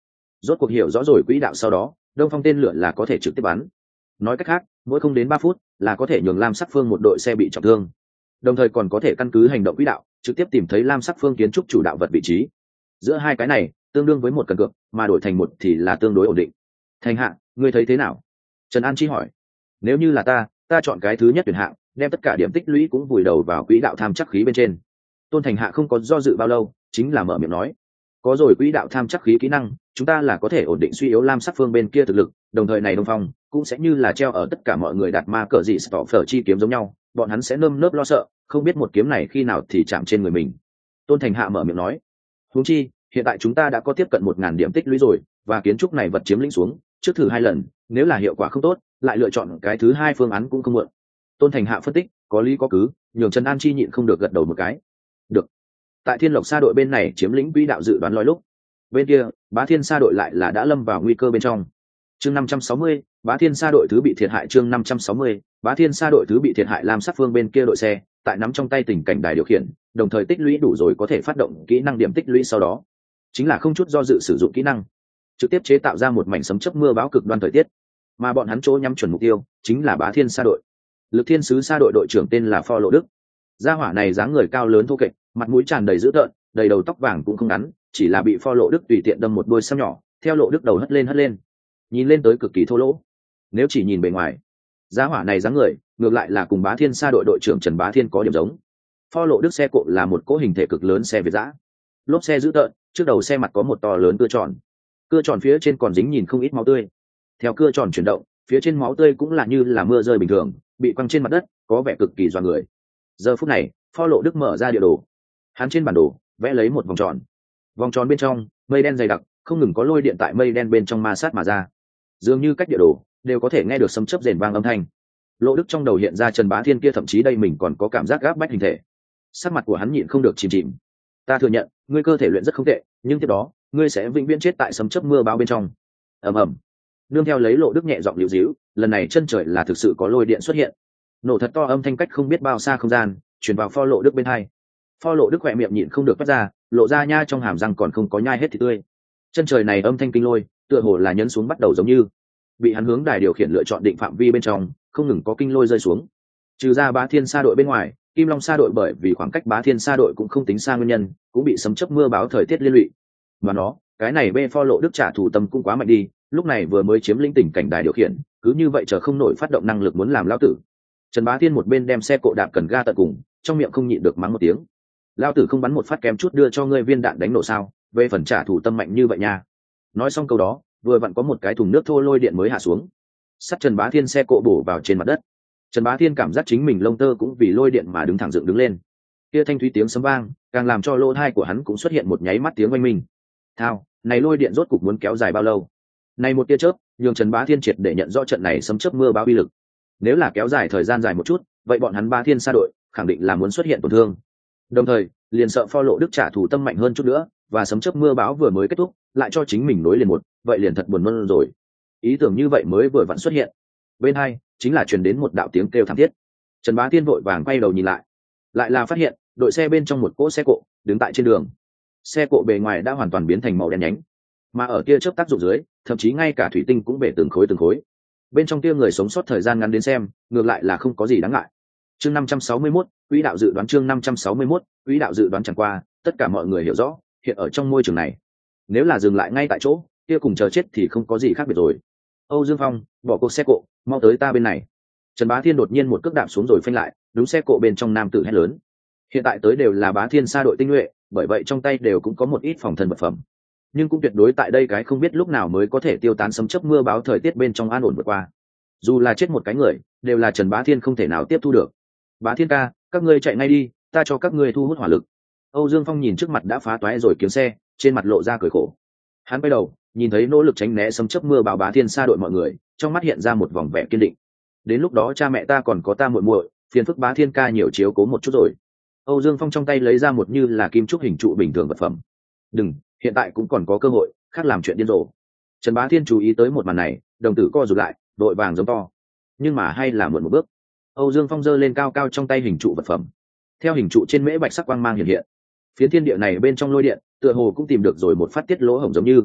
Rốt cuộc hiểu rõ rồi quỹ đạo sau đó, Đông Phong tên lửa là có thể trực tiếp bắn. Nói cách khác, mỗi không đến 3 phút là có thể nhường Lam Sắc Phương một đội xe bị trọng thương. Đồng thời còn có thể căn cứ hành động quỹ đạo, trực tiếp tìm thấy Lam Sắc Phương kiến trúc chủ đạo vật vị trí. Giữa hai cái này, tương đương với một cần cược, mà đổi thành một thì là tương đối ổn định. Thành Hạ, ngươi thấy thế nào? Trần An Chi hỏi. Nếu như là ta chọn cái thứ nhất tuyển hạng, đem tất cả điểm tích lũy cũng vùi đầu vào quỹ đạo tham chắc khí bên trên. Tôn Thành Hạ không có do dự bao lâu, chính là mở miệng nói. Có rồi quỹ đạo tham chắc khí kỹ năng, chúng ta là có thể ổn định suy yếu Lam Sắc Phương bên kia thực lực, đồng thời này Đông Phong cũng sẽ như là treo ở tất cả mọi người đạt ma cờ dị stọ phở chi kiếm giống nhau, bọn hắn sẽ nơm nớp lo sợ, không biết một kiếm này khi nào thì chạm trên người mình. Tôn Thành Hạ mở miệng nói. Huống chi, hiện tại chúng ta đã có tiếp cận 1000 điểm tích lũy rồi, và kiến trúc này vật chiếm lĩnh xuống, trước thử 2 lần, nếu là hiệu quả không tốt, lại lựa chọn cái thứ 2 phương án cũng không muộn. Tôn Thành Hạ phân tích, có lý có cứ, nhường Trần An Chi nhịn không được gật đầu một cái. Được. Tại Thiên Lộc Sa đội bên này chiếm lĩnh quỹ đạo dự đoán lói lúc, bên kia, Bá Thiên Sa đội lại là đã lâm vào nguy cơ bên trong. Chương 560, Bá Thiên Sa đội thứ bị thiệt hại. Chương 560, Bá Thiên Sa đội thứ bị thiệt hại. Lam Sắc Phương bên kia đội xe, tại nắm trong tay tình cảnh đài điều khiển, đồng thời tích lũy đủ rồi có thể phát động kỹ năng điểm tích lũy sau đó, chính là không chút do dự sử dụng kỹ năng, trực tiếp chế tạo ra một mảnh sấm chớp mưa bão cực đoan thời tiết, mà bọn hắn chỗ nhắm chuẩn mục tiêu chính là Bá Thiên Sa đội. Lực Thiên sứ Sa đội đội trưởng tên là Pho Lộ Đức. Gia hỏa này dáng người cao lớn thô kệch, mặt mũi tràn đầy dữ tợn, đầy đầu tóc vàng cũng không ngắn, chỉ là bị Pho Lộ Đức tùy tiện đâm một đôi xăm nhỏ, theo Lộ Đức đầu hất lên, nhìn lên tới cực kỳ thô lỗ. Nếu chỉ nhìn bề ngoài, gia hỏa này dáng người ngược lại là cùng Bá Thiên Sa đội đội trưởng Trần Bá Thiên có điểm giống. Pho Lộ Đức xe cộ là một cỗ hình thể cực lớn xe Việt dã, lốp xe dữ tợn, trước đầu xe mặt có một to lớn cưa tròn phía trên còn dính nhìn không ít máu tươi. Theo cưa tròn chuyển động, phía trên máu tươi cũng là như là mưa rơi bình thường, bị quăng trên mặt đất, có vẻ cực kỳ doan người. Giờ phút này, Pho Lộ Đức mở ra địa đồ, hắn trên bản đồ vẽ lấy một vòng tròn bên trong mây đen dày đặc, không ngừng có lôi điện tại mây đen bên trong ma sát mà ra, dường như cách địa đồ đều có thể nghe được sấm chớp rền vang âm thanh. Lộ Đức trong đầu hiện ra Trần Bá Thiên kia, thậm chí đây mình còn có cảm giác gáp bách hình thể. Sắc mặt của hắn nhịn không được chìm. Ta thừa nhận, ngươi cơ thể luyện rất không tệ, nhưng tiếp đó, ngươi sẽ vĩnh viễn chết tại sấm chớp mưa bão bên trong. Ầm. Nương theo lấy Lộ Đức nhẹ giọng liễu díu, lần này chân trời là thực sự có lôi điện xuất hiện. Nổ thật to âm thanh cách không biết bao xa không gian, truyền vào Pho Lộ Đức bên hai. Pho Lộ Đức khỏe miệng nhịn không được phát ra, lộ ra nha trong hàm răng còn không có nhai hết thì tươi. Chân trời này âm thanh kinh lôi, tựa hồ là nhấn xuống bắt đầu giống như bị hắn hướng đài điều khiển lựa chọn định phạm vi bên trong, không ngừng có kinh lôi rơi xuống. Trừ ra Bá Thiên Sa đội bên ngoài, Kim Long Sa đội bởi vì khoảng cách Bá Thiên Sa đội cũng không tính xa nguyên nhân, cũng bị sấm chớp mưa báo thời tiết liên lụy. Mà nó, cái này bê Pho Lộ Đức trả thù tâm cũng quá mạnh đi, lúc này vừa mới chiếm lĩnh tình cảnh đài điều khiển, cứ như vậy chờ không nổi phát động năng lực muốn làm lão tử. Trần Bá Thiên một bên đem xe cộ đạp cần ga tận cùng, trong miệng không nhịn được mắng một tiếng. Lão tử không bắn một phát kém chút đưa cho ngươi viên đạn đánh nổ sao, về phần trả thù tâm mạnh như vậy nha. Nói xong câu đó, vừa vặn có một cái thùng nước thô lôi điện mới hạ xuống, sắt Trần Bá Thiên xe cộ bổ vào trên mặt đất. Trần Bá Thiên cảm giác chính mình lông tơ cũng vì lôi điện mà đứng thẳng dựng đứng lên. Kia thanh thúy tiếng sấm vang, càng làm cho lỗ tai của hắn cũng xuất hiện một nháy mắt tiếng oanh minh. Thao, này lôi điện rốt cục muốn kéo dài bao lâu? Này một tia chớp, nhường Trần Bá Thiên triệt để nhận rõ trận này sấm chớp mưa bão uy lực. Nếu là kéo dài thời gian dài một chút, vậy bọn hắn Bá Thiên Sa đội khẳng định là muốn xuất hiện tổn thương. Đồng thời, liền sợ Pho Lộ Đức trả thù tâm mạnh hơn chút nữa, và sấm chớp mưa bão vừa mới kết thúc, lại cho chính mình nối liền một, vậy liền thật buồn nôn rồi. Ý tưởng như vậy mới vừa vặn xuất hiện. Bên hai, chính là truyền đến một đạo tiếng kêu thảm thiết. Trần Bá Thiên vội vàng quay đầu nhìn lại là phát hiện đội xe bên trong một cỗ xe cộ đứng tại trên đường. Xe cộ bề ngoài đã hoàn toàn biến thành màu đen nhánh, mà ở tia chớp tác dụng dưới, thậm chí ngay cả thủy tinh cũng bể từng khối. Bên trong tia người sống sót thời gian ngắn đến xem, ngược lại là không có gì đáng ngại. Chương 561, quỹ đạo dự đoán. Chương 561, quỹ đạo dự đoán. Chẳng qua, tất cả mọi người hiểu rõ, hiện ở trong môi trường này, nếu là dừng lại ngay tại chỗ, kia cùng chờ chết thì không có gì khác biệt rồi. Âu Dương Phong, bỏ cuộc xe cộ, mau tới ta bên này. Trần Bá Thiên đột nhiên một cước đạp xuống rồi phanh lại, đúng xe cộ bên trong nam tử hét lớn. Hiện tại tới đều là Bá Thiên Sa đội tinh nhuệ, bởi vậy trong tay đều cũng có một ít phòng thân vật phẩm, nhưng cũng tuyệt đối tại đây cái không biết lúc nào mới có thể tiêu tán sấm chớp mưa báo thời tiết bên trong an ổn vượt qua. Dù là chết một cái người, đều là Trần Bá Thiên không thể nào tiếp thu được. Bá Thiên ca, các ngươi chạy ngay đi, ta cho các ngươi thu hút hỏa lực. Âu Dương Phong nhìn trước mặt đã phá toái rồi kiếm xe, trên mặt lộ ra cười khổ. Hắn quay đầu, nhìn thấy nỗ lực tránh né sấm chớp mưa báo Bá Thiên Sa đội mọi người, trong mắt hiện ra một vòng vẻ kiên định. Đến lúc đó cha mẹ ta còn có ta muội muội, phiền phức Bá Thiên ca nhiều chiếu cố một chút rồi. Âu Dương Phong trong tay lấy ra một như là kim trúc hình trụ bình thường vật phẩm. Đừng, hiện tại cũng còn có cơ hội, khác làm chuyện điên rồ. Trần Bá Thiên chú ý tới một màn này, đồng tử co rụt lại, đội vàng giống to. Nhưng mà hay là muộn một bước. Âu Dương Phong giơ lên cao cao trong tay hình trụ vật phẩm. Theo hình trụ trên mễ bạch sắc quang mang hiện hiện, phiến thiên địa này bên trong lôi điện, tựa hồ cũng tìm được rồi một phát tiết lỗ hổng giống như.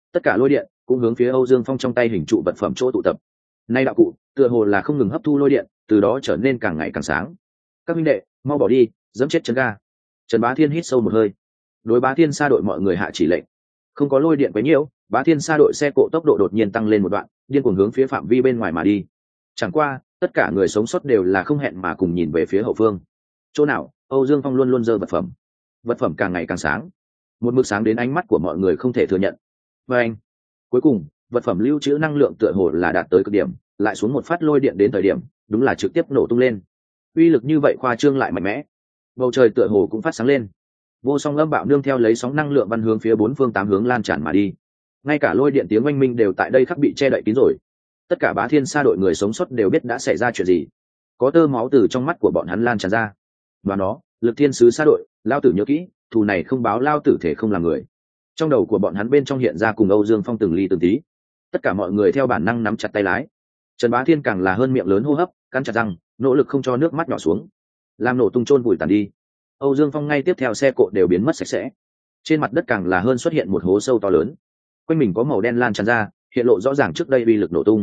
tất cả lôi điện cũng hướng phía Âu Dương Phong trong tay hình trụ vật phẩm chỗ tụ tập. Nay đạo cụ tựa hồ là không ngừng hấp thu lôi điện, từ đó trở nên càng ngày càng sáng. Các huynh đệ mau bỏ đi, dẫm chết chân ga. Trần Bá Thiên hít sâu một hơi, đối Bá Thiên Sa đội mọi người hạ chỉ lệnh. Không có lôi điện quấy nhiễu, Bá Thiên Sa đội xe cộ tốc độ đột nhiên tăng lên một đoạn, điên cuồng hướng phía phạm vi bên ngoài mà đi. Chẳng qua tất cả người sống sót đều là không hẹn mà cùng nhìn về phía hậu phương. Chỗ nào Âu Dương Phong luôn luôn giơ vật phẩm càng ngày càng sáng, một mức sáng đến ánh mắt của mọi người không thể thừa nhận. Và anh cuối cùng vật phẩm lưu trữ năng lượng tựa hồ là đạt tới cực điểm, lại xuống một phát lôi điện đến thời điểm đúng là trực tiếp nổ tung lên. Uy lực như vậy khoa trương lại mạnh mẽ, bầu trời tựa hồ cũng phát sáng lên. Vô song âm bạo nương theo lấy sóng năng lượng văn hướng phía bốn phương tám hướng lan tràn mà đi, ngay cả lôi điện tiếng oanh minh đều tại đây khắc bị che đậy kín rồi. Tất cả Bá Thiên Sa đội người sống sót đều biết đã xảy ra chuyện gì, có tơ máu từ trong mắt của bọn hắn lan tràn ra. Và đó Lực Thiên Sứ Sa đội, lao tử nhớ kỹ, thù này không báo lao tử thể không làm người. Trong đầu của bọn hắn bên trong hiện ra cùng Âu Dương Phong từng ly từng tí. Tất cả mọi người theo bản năng nắm chặt tay lái. Trần Bá Thiên càng là hơn miệng lớn hô hấp, cắn chặt răng, nỗ lực không cho nước mắt nhỏ xuống. Làm nổ tung chôn vùi tàn đi. Âu Dương Phong ngay tiếp theo xe cộ đều biến mất sạch sẽ. Trên mặt đất càng là hơn xuất hiện một hố sâu to lớn. Quanh mình có màu đen lan tràn ra, hiện lộ rõ ràng trước đây uy lực nổ tung.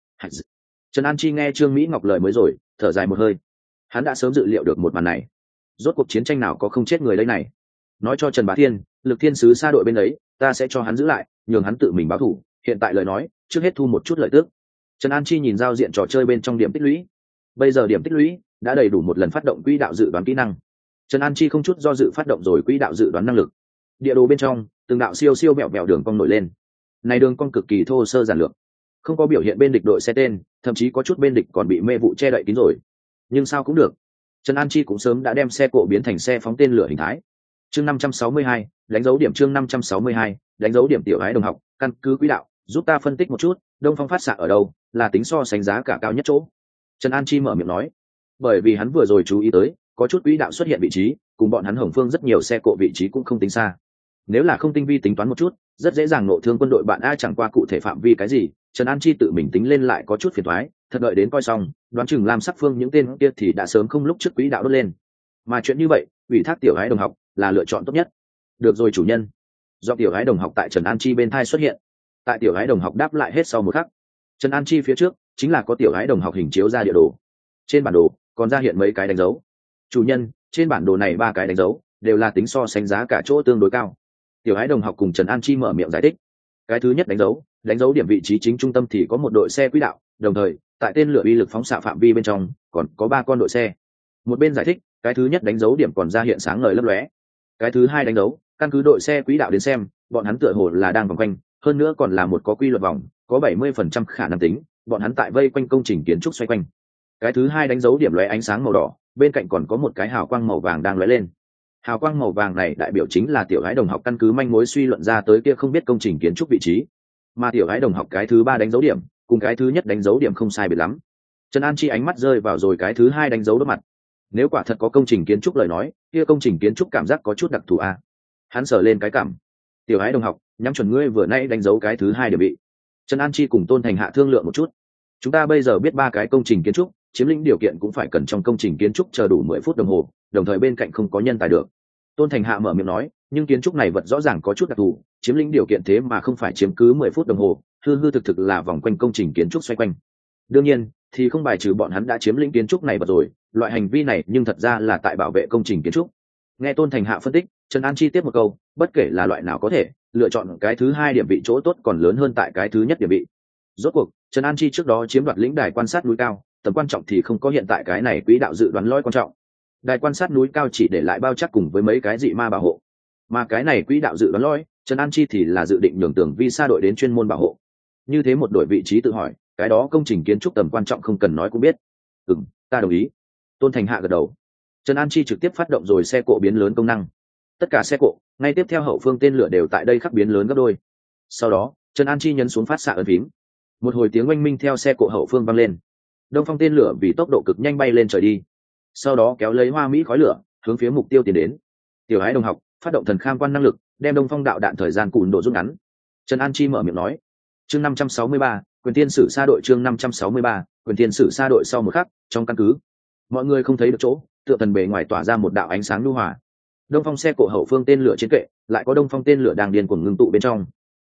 Trần An Chi nghe Trương Mỹ Ngọc lời mới rồi, thở dài một hơi. Hắn đã sớm dự liệu được một màn này. Rốt cuộc chiến tranh nào có không chết người đây này. Nói cho Trần Bá Thiên, Lực Thiên Sứ Sa đội bên ấy, ta sẽ cho hắn giữ lại, nhường hắn tự mình báo thù. Hiện tại lời nói, trước hết thu một chút lợi tức. Trần An Chi nhìn giao diện trò chơi bên trong điểm tích lũy. Bây giờ điểm tích lũy đã đầy đủ một lần phát động quỹ đạo dự đoán kỹ năng. Trần An Chi không chút do dự phát động rồi quỹ đạo dự đoán năng lực. Địa đồ bên trong, từng đạo siêu siêu mẹo mẹo đường cong nổi lên. Này đường cong cực kỳ thô sơ giản lược, không có biểu hiện bên địch đội xe tên, thậm chí có chút bên địch còn bị mê vụ che đậy kín rồi. Nhưng sao cũng được, Trần An Chi cũng sớm đã đem xe cộ biến thành xe phóng tên lửa hình thái. Chương 562, đánh dấu điểm. Chương 562, đánh dấu điểm. Tiểu Ái đồng học, căn cứ quỹ đạo, giúp ta phân tích một chút, Đông Phong phát xạ ở đâu, là tính so sánh giá cả cao nhất chỗ. Trần An Chi mở miệng nói, bởi vì hắn vừa rồi chú ý tới, có chút quỹ đạo xuất hiện vị trí, cùng bọn hắn Hồng Phương rất nhiều xe cộ vị trí cũng không tính xa. Nếu là không tinh vi tính toán một chút, rất dễ dàng nộ thương quân đội bạn. Ai chẳng qua cụ thể phạm vi cái gì, Trần An Chi tự mình tính lên lại có chút phiền toái, thật đợi đến coi xong, đoán chừng Lam Sắc Phương những tên kia thì đã sớm không lúc trước quỹ đạo đốt lên. Mà chuyện như vậy, ủy thác Tiểu Ái đồng học là lựa chọn tốt nhất. Được rồi chủ nhân. Do Tiểu Ái đồng học tại Trần An Chi bên thai xuất hiện. Tại Tiểu Ái đồng học đáp lại hết sau một khắc, Trần An Chi phía trước chính là có Tiểu Ái đồng học hình chiếu ra địa đồ. Trên bản đồ còn ra hiện mấy cái đánh dấu. Chủ nhân, trên bản đồ này 3 cái đánh dấu đều là tính so sánh giá cả chỗ tương đối cao. Tiểu Ái đồng học cùng Trần An Chi mở miệng giải thích. Cái thứ nhất đánh dấu điểm vị trí chính trung tâm thì có một đội xe quỹ đạo, đồng thời tại tên lửa uy lực phóng xạ phạm vi bên trong còn có 3 con đội xe. Một bên giải thích, cái thứ nhất đánh dấu điểm còn ra hiện sáng ngời lấp lóe. Cái thứ hai đánh dấu, căn cứ đội xe quỹ đạo đến xem, bọn hắn tựa hồ là đang vòng quanh, hơn nữa còn là một có quy luật vòng, có 70% khả năng tính, bọn hắn tại vây quanh công trình kiến trúc xoay quanh. Cái thứ hai đánh dấu điểm lóe ánh sáng màu đỏ, bên cạnh còn có một cái hào quang màu vàng đang lóe lên. Hào quang màu vàng này đại biểu chính là Tiểu Ái đồng học căn cứ manh mối suy luận ra tới kia không biết công trình kiến trúc vị trí. Mà Tiểu Ái đồng học cái thứ 3 đánh dấu điểm, cùng cái thứ nhất đánh dấu điểm không sai biệt lắm. Trần An Chi ánh mắt rơi vào rồi cái thứ 2 đánh dấu đốt mặt. Nếu quả thật có công trình kiến trúc lời nói, kia công trình kiến trúc cảm giác có chút đặc thù a. Hắn sờ lên cái cảm. Tiểu Ái đồng học, nhắm chuẩn ngươi vừa nãy đánh dấu cái thứ 2 điểm bị. Trần An Chi cùng Tôn Thành Hạ thương lượng một chút. Chúng ta bây giờ biết 3 cái công trình kiến trúc, chiếm lĩnh điều kiện cũng phải cần trong công trình kiến trúc chờ đủ 10 phút đồng hồ, đồng thời bên cạnh không có nhân tài được. Tôn Thành Hạ mở miệng nói, nhưng kiến trúc này vật rõ ràng có chút đặc thù, chiếm lĩnh điều kiện thế mà không phải chiếm cứ 10 phút đồng hồ, hư hư thực thực là vòng quanh công trình kiến trúc xoay quanh. Đương nhiên, thì không bài trừ bọn hắn đã chiếm lĩnh kiến trúc này vật rồi, loại hành vi này nhưng thật ra là tại bảo vệ công trình kiến trúc. Nghe Tôn Thành Hạ phân tích, Trần An Chi tiếp một câu, bất kể là loại nào có thể, lựa chọn cái thứ 2 điểm vị chỗ tốt còn lớn hơn tại cái thứ nhất điểm vị. Rốt cuộc, Trần An Chi trước đó chiếm đoạt lĩnh đài quan sát núi cao, tầm quan trọng thì không có hiện tại cái này quỹ đạo dự đoán lõi quan trọng. Đài quan sát núi cao chỉ để lại bao chắc cùng với mấy cái dị ma bảo hộ, mà cái này quỹ đạo dự đoán lõi, Trần An Chi thì là dự định nhường Tưởng Vi Sa đội đến chuyên môn bảo hộ. Như thế một đội vị trí tự hỏi, cái đó công trình kiến trúc tầm quan trọng không cần nói cũng biết. Ta đồng ý. Tôn Thành Hạ gật đầu. Trần An Chi trực tiếp phát động rồi xe cộ biến lớn công năng. Tất cả xe cộ ngay tiếp theo hậu phương tên lửa đều tại đây khắc biến lớn gấp đôi. Sau đó Trần An Chi nhấn xuống phát xạ ấn phím. Một hồi tiếng oanh minh theo xe cộ hậu phương vang lên. Đông Phong tên lửa vì tốc độ cực nhanh bay lên trời đi, sau đó kéo lấy hoa mỹ khói lửa hướng phía mục tiêu tiến đến. Tiểu Ái đồng học phát động thần kham quan năng lực, đem Đông Phong đạo đạn thời gian cùn độ rút ngắn. Trần An Chi mở miệng nói. Chương 563, quyền tiên sử sa đội. Chương 563, quyền tiên sử sa đội. Sau một khắc, trong căn cứ mọi người không thấy được chỗ, tựa thần bề ngoài tỏa ra một đạo ánh sáng nhu hòa. Đông Phong xe cộ hậu phương tên lửa trên kệ, lại có Đông Phong tên lửa đang điên cuồng ngưng tụ bên trong.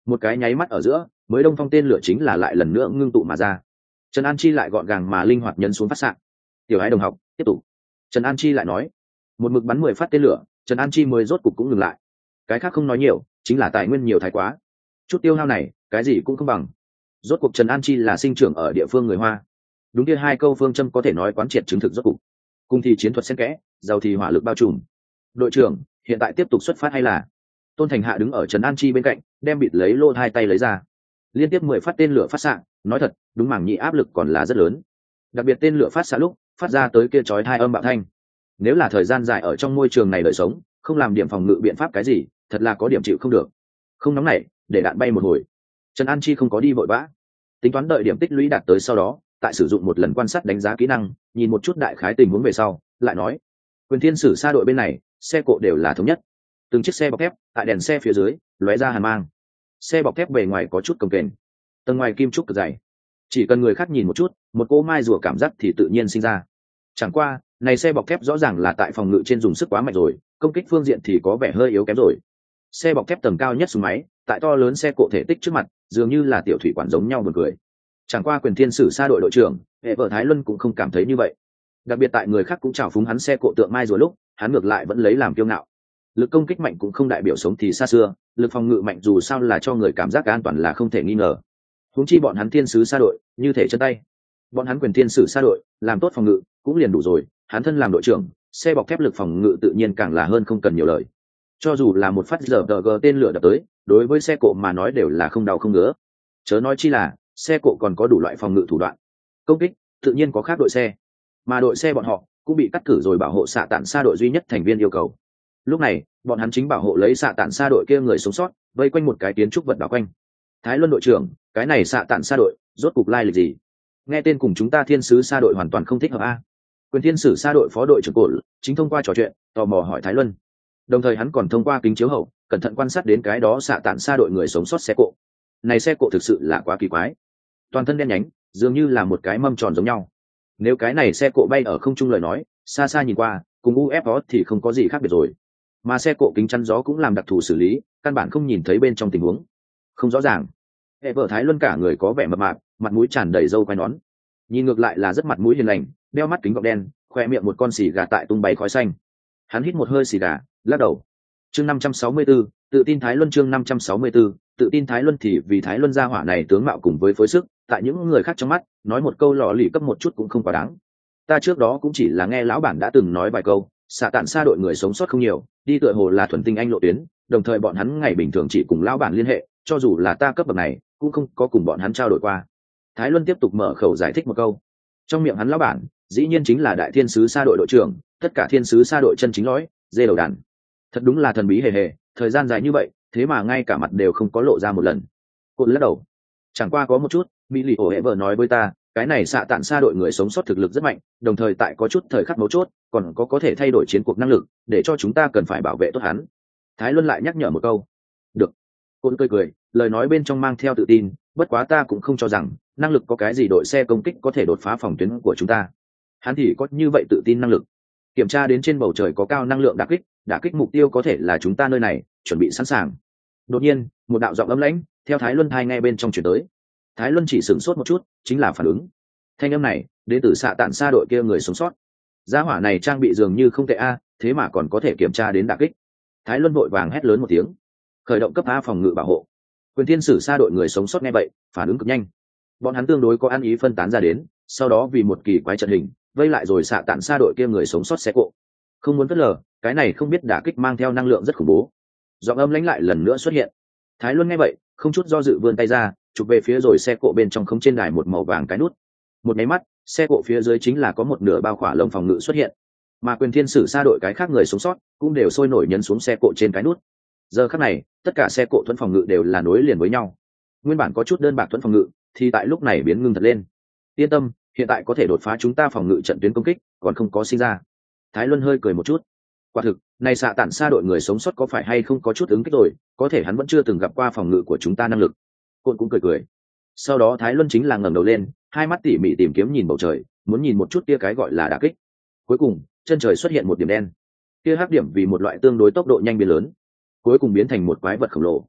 Một cái nháy mắt ở giữa, mới đông phong tên lửa chính là lại lần nữa ngưng tụ mà ra. Trần An Chi lại gọn gàng mà linh hoạt nhấn xuống phát xạ. Tiểu Ái đồng học, tiếp tục. Trần An Chi lại nói. Một mực bắn 10 phát tên lửa, Trần An Chi mới rốt cục cũng ngừng lại. Cái khác không nói nhiều, chính là tài nguyên nhiều thái quá. Chút tiêu hao này, cái gì cũng không bằng. Rốt cuộc Trần An Chi là sinh trưởng ở địa phương người Hoa. Đúng kia hai câu phương châm có thể nói quán triệt chứng thực rốt cục. Cùng thì chiến thuật xen kẽ, giàu thì hỏa lực bao trùm. Đội trưởng, hiện tại tiếp tục xuất phát hay là? Tôn Thành Hạ đứng ở Trần An Chi bên cạnh, đem bịt lấy lô hai tay lấy ra. Liên tiếp 10 phát tên lửa phát xạ, nói thật, đúng mảng nhị áp lực còn là rất lớn. Đặc biệt tên lửa phát xạ lúc, phát ra tới kia chói tai âm bạo thanh. Nếu là thời gian dài ở trong môi trường này đời sống, không làm điểm phòng ngự biện pháp cái gì, thật là có điểm chịu không được. Không nóng nảy, để đạn bay một hồi. Trần An Chi không có đi vội vã, tính toán đợi điểm tích lũy đạt tới sau đó, tại sử dụng một lần quan sát đánh giá kỹ năng, nhìn một chút đại khái tình huống về sau, lại nói, Quyền Thiên Sử Sa đội bên này, xe cộ đều là thống nhất. Từng chiếc xe bọc thép tại đèn xe phía dưới lóe ra hàn mang. Xe bọc thép bề ngoài có chút cồng kềnh, tầng ngoài kim trúc cực dày, chỉ cần người khác nhìn một chút, một cỗ mai rùa cảm giác thì tự nhiên sinh ra. Chẳng qua, này xe bọc thép rõ ràng là tại phòng ngự trên dùng sức quá mạnh rồi, công kích phương diện thì có vẻ hơi yếu kém rồi. Xe bọc thép tầng cao nhất súng máy, tại to lớn xe cộ thể tích trước mặt, dường như là tiểu thủy quản giống nhau buồn cười. Chẳng qua Quyền Thiên Sử Sa đội đội trưởng, hệ vợ Thái Luân cũng không cảm thấy như vậy. Đặc biệt tại người khác cũng trào phúng hắn xe cộ tượng mai rồi lúc, hắn ngược lại vẫn lấy làm kiêu ngạo. Lực công kích mạnh cũng không đại biểu sống thì xa xưa, lực phòng ngự mạnh dù sao là cho người cảm giác an toàn là không thể nghi ngờ. Huống chi bọn hắn Thiên Sứ Sa đội, như thể chân tay. Bọn hắn Quyền Thiên Sử Sa đội, làm tốt phòng ngự cũng liền đủ rồi, hắn thân làm đội trưởng, xe bọc thép lực phòng ngự tự nhiên càng là hơn không cần nhiều lời. Cho dù là một phát giờ tên lửa đập tới, đối với xe cộ mà nói đều là không đau không ngứa. Chớ nói chi là xe cộ còn có đủ loại phòng ngự thủ đoạn. Công kích tự nhiên có khác đội xe, mà đội xe bọn họ cũng bị cắt cử rồi bảo hộ xạ tản xa đội duy nhất thành viên yêu cầu. Lúc này bọn hắn chính bảo hộ lấy xạ tản xa đội kia người sống sót, vây quanh một cái kiến trúc vật đảo quanh. Thái Luân đội trưởng, cái này xạ tản xa đội rốt cục lai lịch gì? Nghe tên cùng chúng ta Thiên Sứ Sa đội hoàn toàn không thích hợp a. Quyền Thiên Sử Sa đội phó đội trưởng cổ chính thông qua trò chuyện tò mò hỏi Thái Luân, đồng thời hắn còn thông qua kính chiếu hậu cẩn thận quan sát đến cái đó xạ tản xa đội người sống sót xe cộ. Này xe cộ thực sự là quá kỳ quái, toàn thân đen nhánh, dường như là một cái mâm tròn giống nhau. Nếu cái này xe cộ bay ở không trung lời nói, xa xa nhìn qua cùng UFO thì không có gì khác biệt rồi, mà xe cộ kính chắn gió cũng làm đặc thù xử lý, căn bản không nhìn thấy bên trong tình huống, không rõ ràng. Hệ vợ Thái Luân cả người có vẻ mập mạp, mặt mũi tràn đầy râu quai nón, nhìn ngược lại là rất mặt mũi hiền lành, đeo mắt kính gọng đen, khoe miệng một con xì gà tại tung bay khói xanh. Hắn hít một hơi xì gà, lắc đầu. Chương 564, tự tin Thái Luân. Chương 564, tự tin Thái Luân. Thì vì Thái Luân gia hỏa này tướng mạo cùng với phối sức, tại những người khác trong mắt, nói một câu lò lì cấp một chút cũng không quá đáng. Ta trước đó cũng chỉ là nghe lão bản đã từng nói vài câu, xạ tản xa đội người sống sót không nhiều, đi tựa hồ là thuần tinh anh lộ tuyến, đồng thời bọn hắn ngày bình thường chỉ cùng lão bản liên hệ, cho dù là ta cấp bậc này, cũng không có cùng bọn hắn trao đổi qua. Thái Luân tiếp tục mở khẩu giải thích một câu. Trong miệng hắn lão bản, dĩ nhiên chính là Đại Thiên Sứ Sa đội đội trưởng, tất cả Thiên Sứ Sa đội chân chính lõi, dê đầu đàn. Thật đúng là thần bí hề hề, thời gian dài như vậy, thế mà ngay cả mặt đều không có lộ ra một lần. Côn lắc đầu. Chẳng qua có một chút, Mỹ Lì ổ hệ vợ nói với ta, cái này xạ tản xa đội người sống sót thực lực rất mạnh, đồng thời tại có chút thời khắc mấu chốt, còn có thể thay đổi chiến cuộc năng lực, để cho chúng ta cần phải bảo vệ tốt hắn. Thái Luân lại nhắc nhở một câu. Được. Côn cười, lời nói bên trong mang theo tự tin, bất quá ta cũng không cho rằng năng lực có cái gì đội xe công kích có thể đột phá phòng tuyến của chúng ta. Hắn thì có như vậy tự tin năng lực. Kiểm tra đến trên bầu trời có cao năng lượng đả kích mục tiêu có thể là chúng ta nơi này, chuẩn bị sẵn sàng. Đột nhiên, một đạo giọng ấm lãnh theo Thái Luân thai nghe bên trong chuyển tới. Thái Luân chỉ sửng sốt một chút, chính là phản ứng. Thanh âm này đến từ xạ tản xa đội kia người sống sót. Gia hỏa này trang bị dường như không tệ a, thế mà còn có thể kiểm tra đến đả kích. Thái Luân vội vàng hét lớn một tiếng, khởi động cấp A phòng ngự bảo hộ. Quyền Thiên Sử Sa đội người sống sót nghe vậy, phản ứng cực nhanh. Bọn hắn tương đối có ăn ý phân tán ra đến, sau đó vì một kỳ quái trận hình, vây lại rồi xạ tản xa đội kia người sống sót xe cộ. Không muốn phớt lờ, cái này không biết đả kích mang theo năng lượng rất khủng bố. Giọng âm lãnh lại lần nữa xuất hiện. Thái Luân nghe vậy, không chút do dự vươn tay ra, chụp về phía rồi xe cộ bên trong không trên đài một màu vàng cái nút. Một máy mắt, xe cộ phía dưới chính là có một nửa bao khỏa lồng phòng ngự xuất hiện. Mà Quyền Thiên Sử Sa đội cái khác người sống sót cũng đều sôi nổi nhấn xuống xe cộ trên cái nút. Giờ khắc này, tất cả xe cộ thuẫn phòng ngự đều là nối liền với nhau. Nguyên bản có chút đơn bạc thuẫn phòng ngự, thì tại lúc này biến ngưng thật lên. Yên tâm, hiện tại có thể đột phá chúng ta phòng ngự trận tuyến công kích, còn không có sinh ra. Thái Luân hơi cười một chút. Quả thực, này xạ tản xa đội người sống sót có phải hay không có chút ứng kích rồi, có thể hắn vẫn chưa từng gặp qua phòng ngự của chúng ta năng lực. Côn cũng cười. Sau đó Thái Luân chính là ngẩng đầu lên, hai mắt tỉ mỉ tìm kiếm nhìn bầu trời, muốn nhìn một chút kia cái gọi là đả kích. Cuối cùng, chân trời xuất hiện một điểm đen. Kia hắc điểm vì một loại tương đối tốc độ nhanh biến lớn, cuối cùng biến thành một quái vật khổng lồ.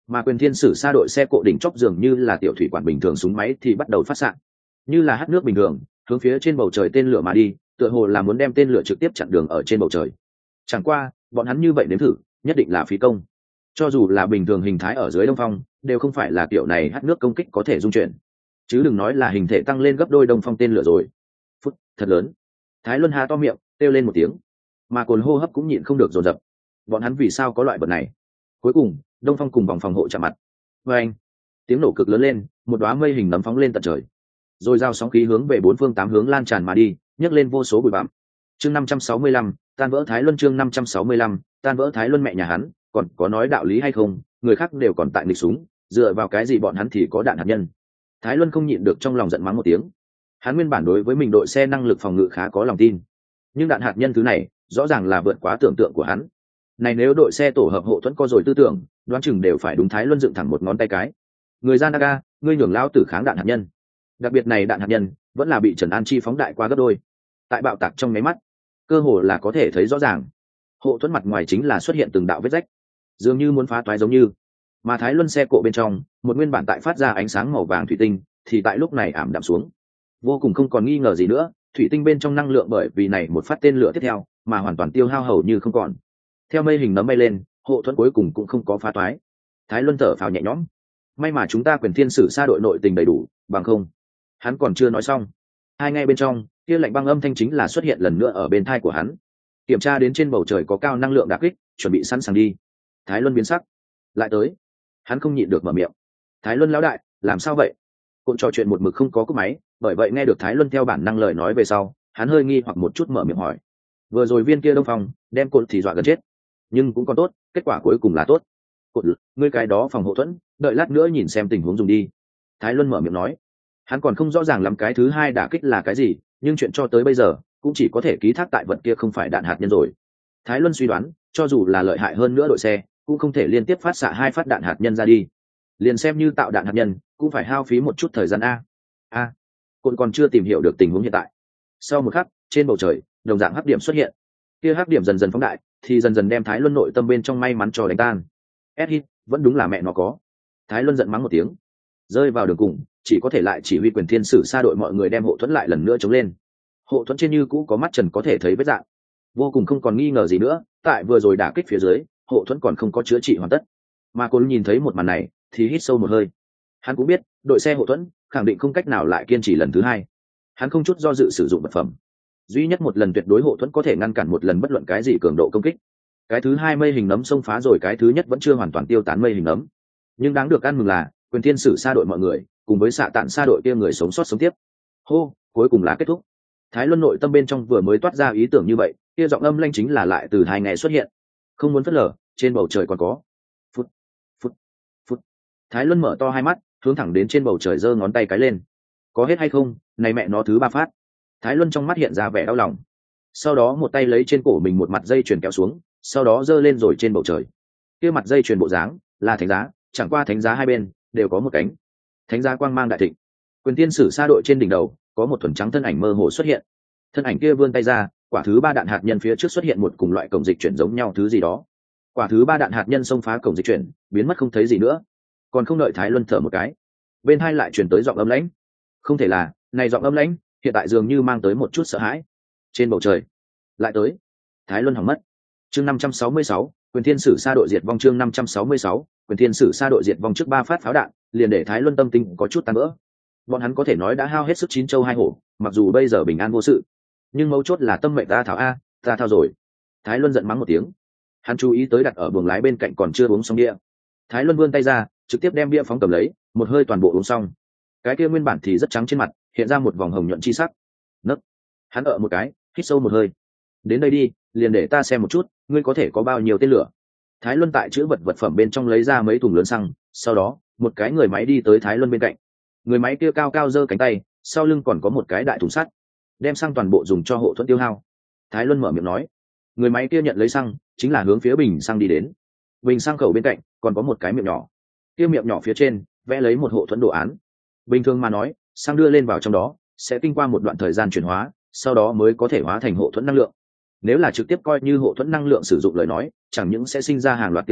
mà quyền thiên sử xa đội xe cộ đỉnh chóp dường như là tiểu thủy quản bình thường súng máy thì bắt đầu phát xạ, như là hắt nước bình thường hướng phía trên bầu trời tên lửa mà đi, tựa hồ là muốn đem tên lửa trực tiếp chặn đường ở trên bầu trời. Chẳng qua bọn hắn như vậy nếm thử nhất định là phí công, cho dù là bình thường hình thái ở dưới đông phong đều không phải là kiểu này hắt nước công kích có thể dung chuyển, chứ đừng nói là hình thể tăng lên gấp đôi đông phong tên lửa rồi. Phút thật lớn. Thái Luân há to miệng kêu lên một tiếng, mà cồn hô hấp cũng nhịn không được dồn dập. Bọn hắn vì sao có loại vật này? Cuối cùng đông phong cùng vòng phòng hộ chạm mặt. Và anh, tiếng nổ cực lớn lên, một đóa mây hình nấm phóng lên tận trời, rồi giao sóng khí hướng về bốn phương tám hướng lan tràn mà đi, nhấc lên vô số bụi bặm. Chương 565, tan vỡ Thái Luân. Chương 565, tan vỡ Thái Luân. Mẹ nhà hắn còn có nói đạo lý hay không? Người khác đều còn tại nghịch súng, dựa vào cái gì bọn hắn thì có đạn hạt nhân? Thái Luân không nhịn được trong lòng giận mắng một tiếng. Hắn nguyên bản đối với mình đội xe năng lực phòng ngự khá có lòng tin, nhưng đạn hạt nhân thứ này rõ ràng là vượt quá tưởng tượng của hắn. Này nếu đội xe tổ hợp hộ thuẫn có rồi tư tưởng, đoán chừng đều phải đúng Thái Luân dựng thẳng một ngón tay cái. Người gian Naga, ngươi nhường lao tử kháng đạn hạt nhân. Đặc biệt này đạn hạt nhân vẫn là bị Trần An Chi phóng đại qua gấp đôi. Tại bạo tạc trong máy mắt, cơ hồ là có thể thấy rõ ràng. Hộ thuẫn mặt ngoài chính là xuất hiện từng đạo vết rách, dường như muốn phá toái giống như. Mà Thái Luân xe cộ bên trong, một nguyên bản tại phát ra ánh sáng màu vàng thủy tinh, thì tại lúc này ảm đạm xuống. Vô cùng không còn nghi ngờ gì nữa, thủy tinh bên trong năng lượng bởi vì này một phát tên lửa tiếp theo, mà hoàn toàn tiêu hao hầu như không còn. Theo mây hình nấm bay lên, hộ thuẫn cuối cùng cũng không có phá toái. Thái Luân thở phào nhẹ nhõm. May mà chúng ta quyền thiên sử xa đội nội tình đầy đủ, bằng không. Hắn còn chưa nói xong. Hai ngay bên trong, kia lạnh băng âm thanh chính là xuất hiện lần nữa ở bên tai của hắn. Kiểm tra đến trên bầu trời có cao năng lượng đả kích, chuẩn bị sẵn sàng đi. Thái Luân biến sắc. Lại tới. Hắn không nhịn được mở miệng. Thái Luân lão đại, làm sao vậy? Cộn trò chuyện một mực không có cúp máy, bởi vậy nghe được Thái Luân theo bản năng lời nói về sau, hắn hơi nghi hoặc một chút mở miệng hỏi. Vừa rồi viên kia đông phòng đem cộn thì dọa gần chết, nhưng cũng còn tốt, kết quả cuối cùng là tốt. Cộn, ngươi cái đó phòng hộ thuẫn, đợi lát nữa nhìn xem tình huống dùng đi. Thái Luân mở miệng nói. Hắn còn không rõ ràng lắm cái thứ hai đả kích là cái gì, nhưng chuyện cho tới bây giờ cũng chỉ có thể ký thác tại vật kia không phải đạn hạt nhân rồi. Thái Luân suy đoán, cho dù là lợi hại hơn nữa đội xe, cũng không thể liên tiếp phát xạ hai phát đạn hạt nhân ra đi. Liền xem như tạo đạn hạt nhân, cũng phải hao phí một chút thời gian Côn còn chưa tìm hiểu được tình huống hiện tại. Sau một khắc, trên bầu trời đồng dạng hắc điểm xuất hiện. Kia hắc điểm dần dần phóng đại, thì dần dần đem Thái Luân nội tâm bên trong may mắn cho đánh tan. Hit, vẫn đúng là mẹ nó có. Thái Luân giận mắng một tiếng, rơi vào đường cùng, chỉ có thể lại chỉ huy quyền thiên sử xa đội mọi người đem hộ thuẫn lại lần nữa chống lên. Hộ thuẫn trên như cũ có mắt trần có thể thấy vết dạng, vô cùng không còn nghi ngờ gì nữa. Tại vừa rồi đả kích phía dưới, hộ thuẫn còn không có chữa trị hoàn tất. Mà Côn nhìn thấy một màn này thì hít sâu một hơi. Hắn cũng biết đội xe hộ thuẫn khẳng định không cách nào lại kiên trì lần thứ hai. Hắn không chút do dự sử dụng vật phẩm, duy nhất một lần tuyệt đối hộ thuẫn có thể ngăn cản một lần bất luận cái gì cường độ công kích. Cái thứ hai mây hình nấm xông phá rồi, cái thứ nhất vẫn chưa hoàn toàn tiêu tán mây hình nấm. Nhưng đáng được ăn mừng là quyền thiên sử xa đội mọi người cùng với xạ tạn xa đội kia người sống sót sống tiếp. Hô, cuối cùng là kết thúc. Thái Luân nội tâm bên trong vừa mới toát ra ý tưởng như vậy, kia giọng âm lanh chính là lại từ hai ngày xuất hiện. Không muốn phớt lờ, trên bầu trời còn có. Phút, phút, phút. Thái Luân mở to hai mắt, hướng thẳng đến trên bầu trời giơ ngón tay cái lên. Có hết hay không? Này mẹ nó thứ ba phát. Thái Luân trong mắt hiện ra vẻ đau lòng. Sau đó một tay lấy trên cổ mình một mặt dây chuyền kéo xuống, sau đó giơ lên rồi trên bầu trời. Kia mặt dây chuyền bộ dáng là thánh giá, chẳng qua thánh giá hai bên đều có một cánh. Thánh giá quang mang đại thịnh. Quyền tiên sử xa đội trên đỉnh đầu có một thuần trắng thân ảnh mơ hồ xuất hiện. Thân ảnh kia vươn tay ra, quả thứ ba đạn hạt nhân phía trước xuất hiện một cùng loại cổng dịch chuyển giống nhau thứ gì đó. Quả thứ ba đạn hạt nhân xông phá cổng dịch chuyển, biến mất không thấy gì nữa. Còn không đợi Thái Luân thở một cái, bên hai lại truyền tới giọng âm lãnh. Không thể là, này giọng âm lãnh hiện tại dường như mang tới một chút sợ hãi. Trên bầu trời lại tới. Thái Luân hỏng mất. Chương 566, quyền thiên sử xa đội diệt vong. Chương 566, quyền thiên sử xa đội diệt vong. Trước ba phát pháo đạn liền để Thái Luân tâm tình có chút tan vỡ. Bọn hắn có thể nói đã hao hết sức chín châu hai hổ, mặc dù bây giờ bình an vô sự, nhưng mấu chốt là tâm mệnh ta thảo ta thao rồi. Thái Luân giận mắng một tiếng. Hắn chú ý tới đặt ở buồng lái bên cạnh còn chưa uống xong bia. Thái Luân vươn tay ra, trực tiếp đem bia phóng cầm lấy, một hơi toàn bộ uống xong. Cái kia nguyên bản thì rất trắng trên mặt hiện ra một vòng hồng nhuận chi sắc. Nấc. Hắn một cái, hít sâu một hơi. Đến đây đi, liền để ta xem một chút ngươi có thể có bao nhiêu tên lửa. Thái Luân tại chữ vật phẩm bên trong lấy ra mấy thùng lớn xăng, sau đó một cái người máy đi tới Thái Luân bên cạnh. Người máy kia cao cao giơ cánh tay, sau lưng còn có một cái đại thùng sắt, đem xăng toàn bộ dùng cho hộ thuẫn tiêu hao. Thái Luân mở miệng nói. Người máy kia nhận lấy xăng, chính là hướng phía bình xăng đi đến. Bình xăng khẩu bên cạnh còn có một cái miệng nhỏ, kia miệng nhỏ phía trên vẽ lấy một hộ thuẫn đồ án. Bình thường mà nói, xăng đưa lên vào trong đó sẽ kinh qua một đoạn thời gian chuyển hóa, sau đó mới có thể hóa thành hộ thuẫn năng lượng. Nếu là trực tiếp coi như hộ thuẫn năng lượng sử dụng lời nói, chẳng những sẽ sinh ra hàng loạt tiêu hao,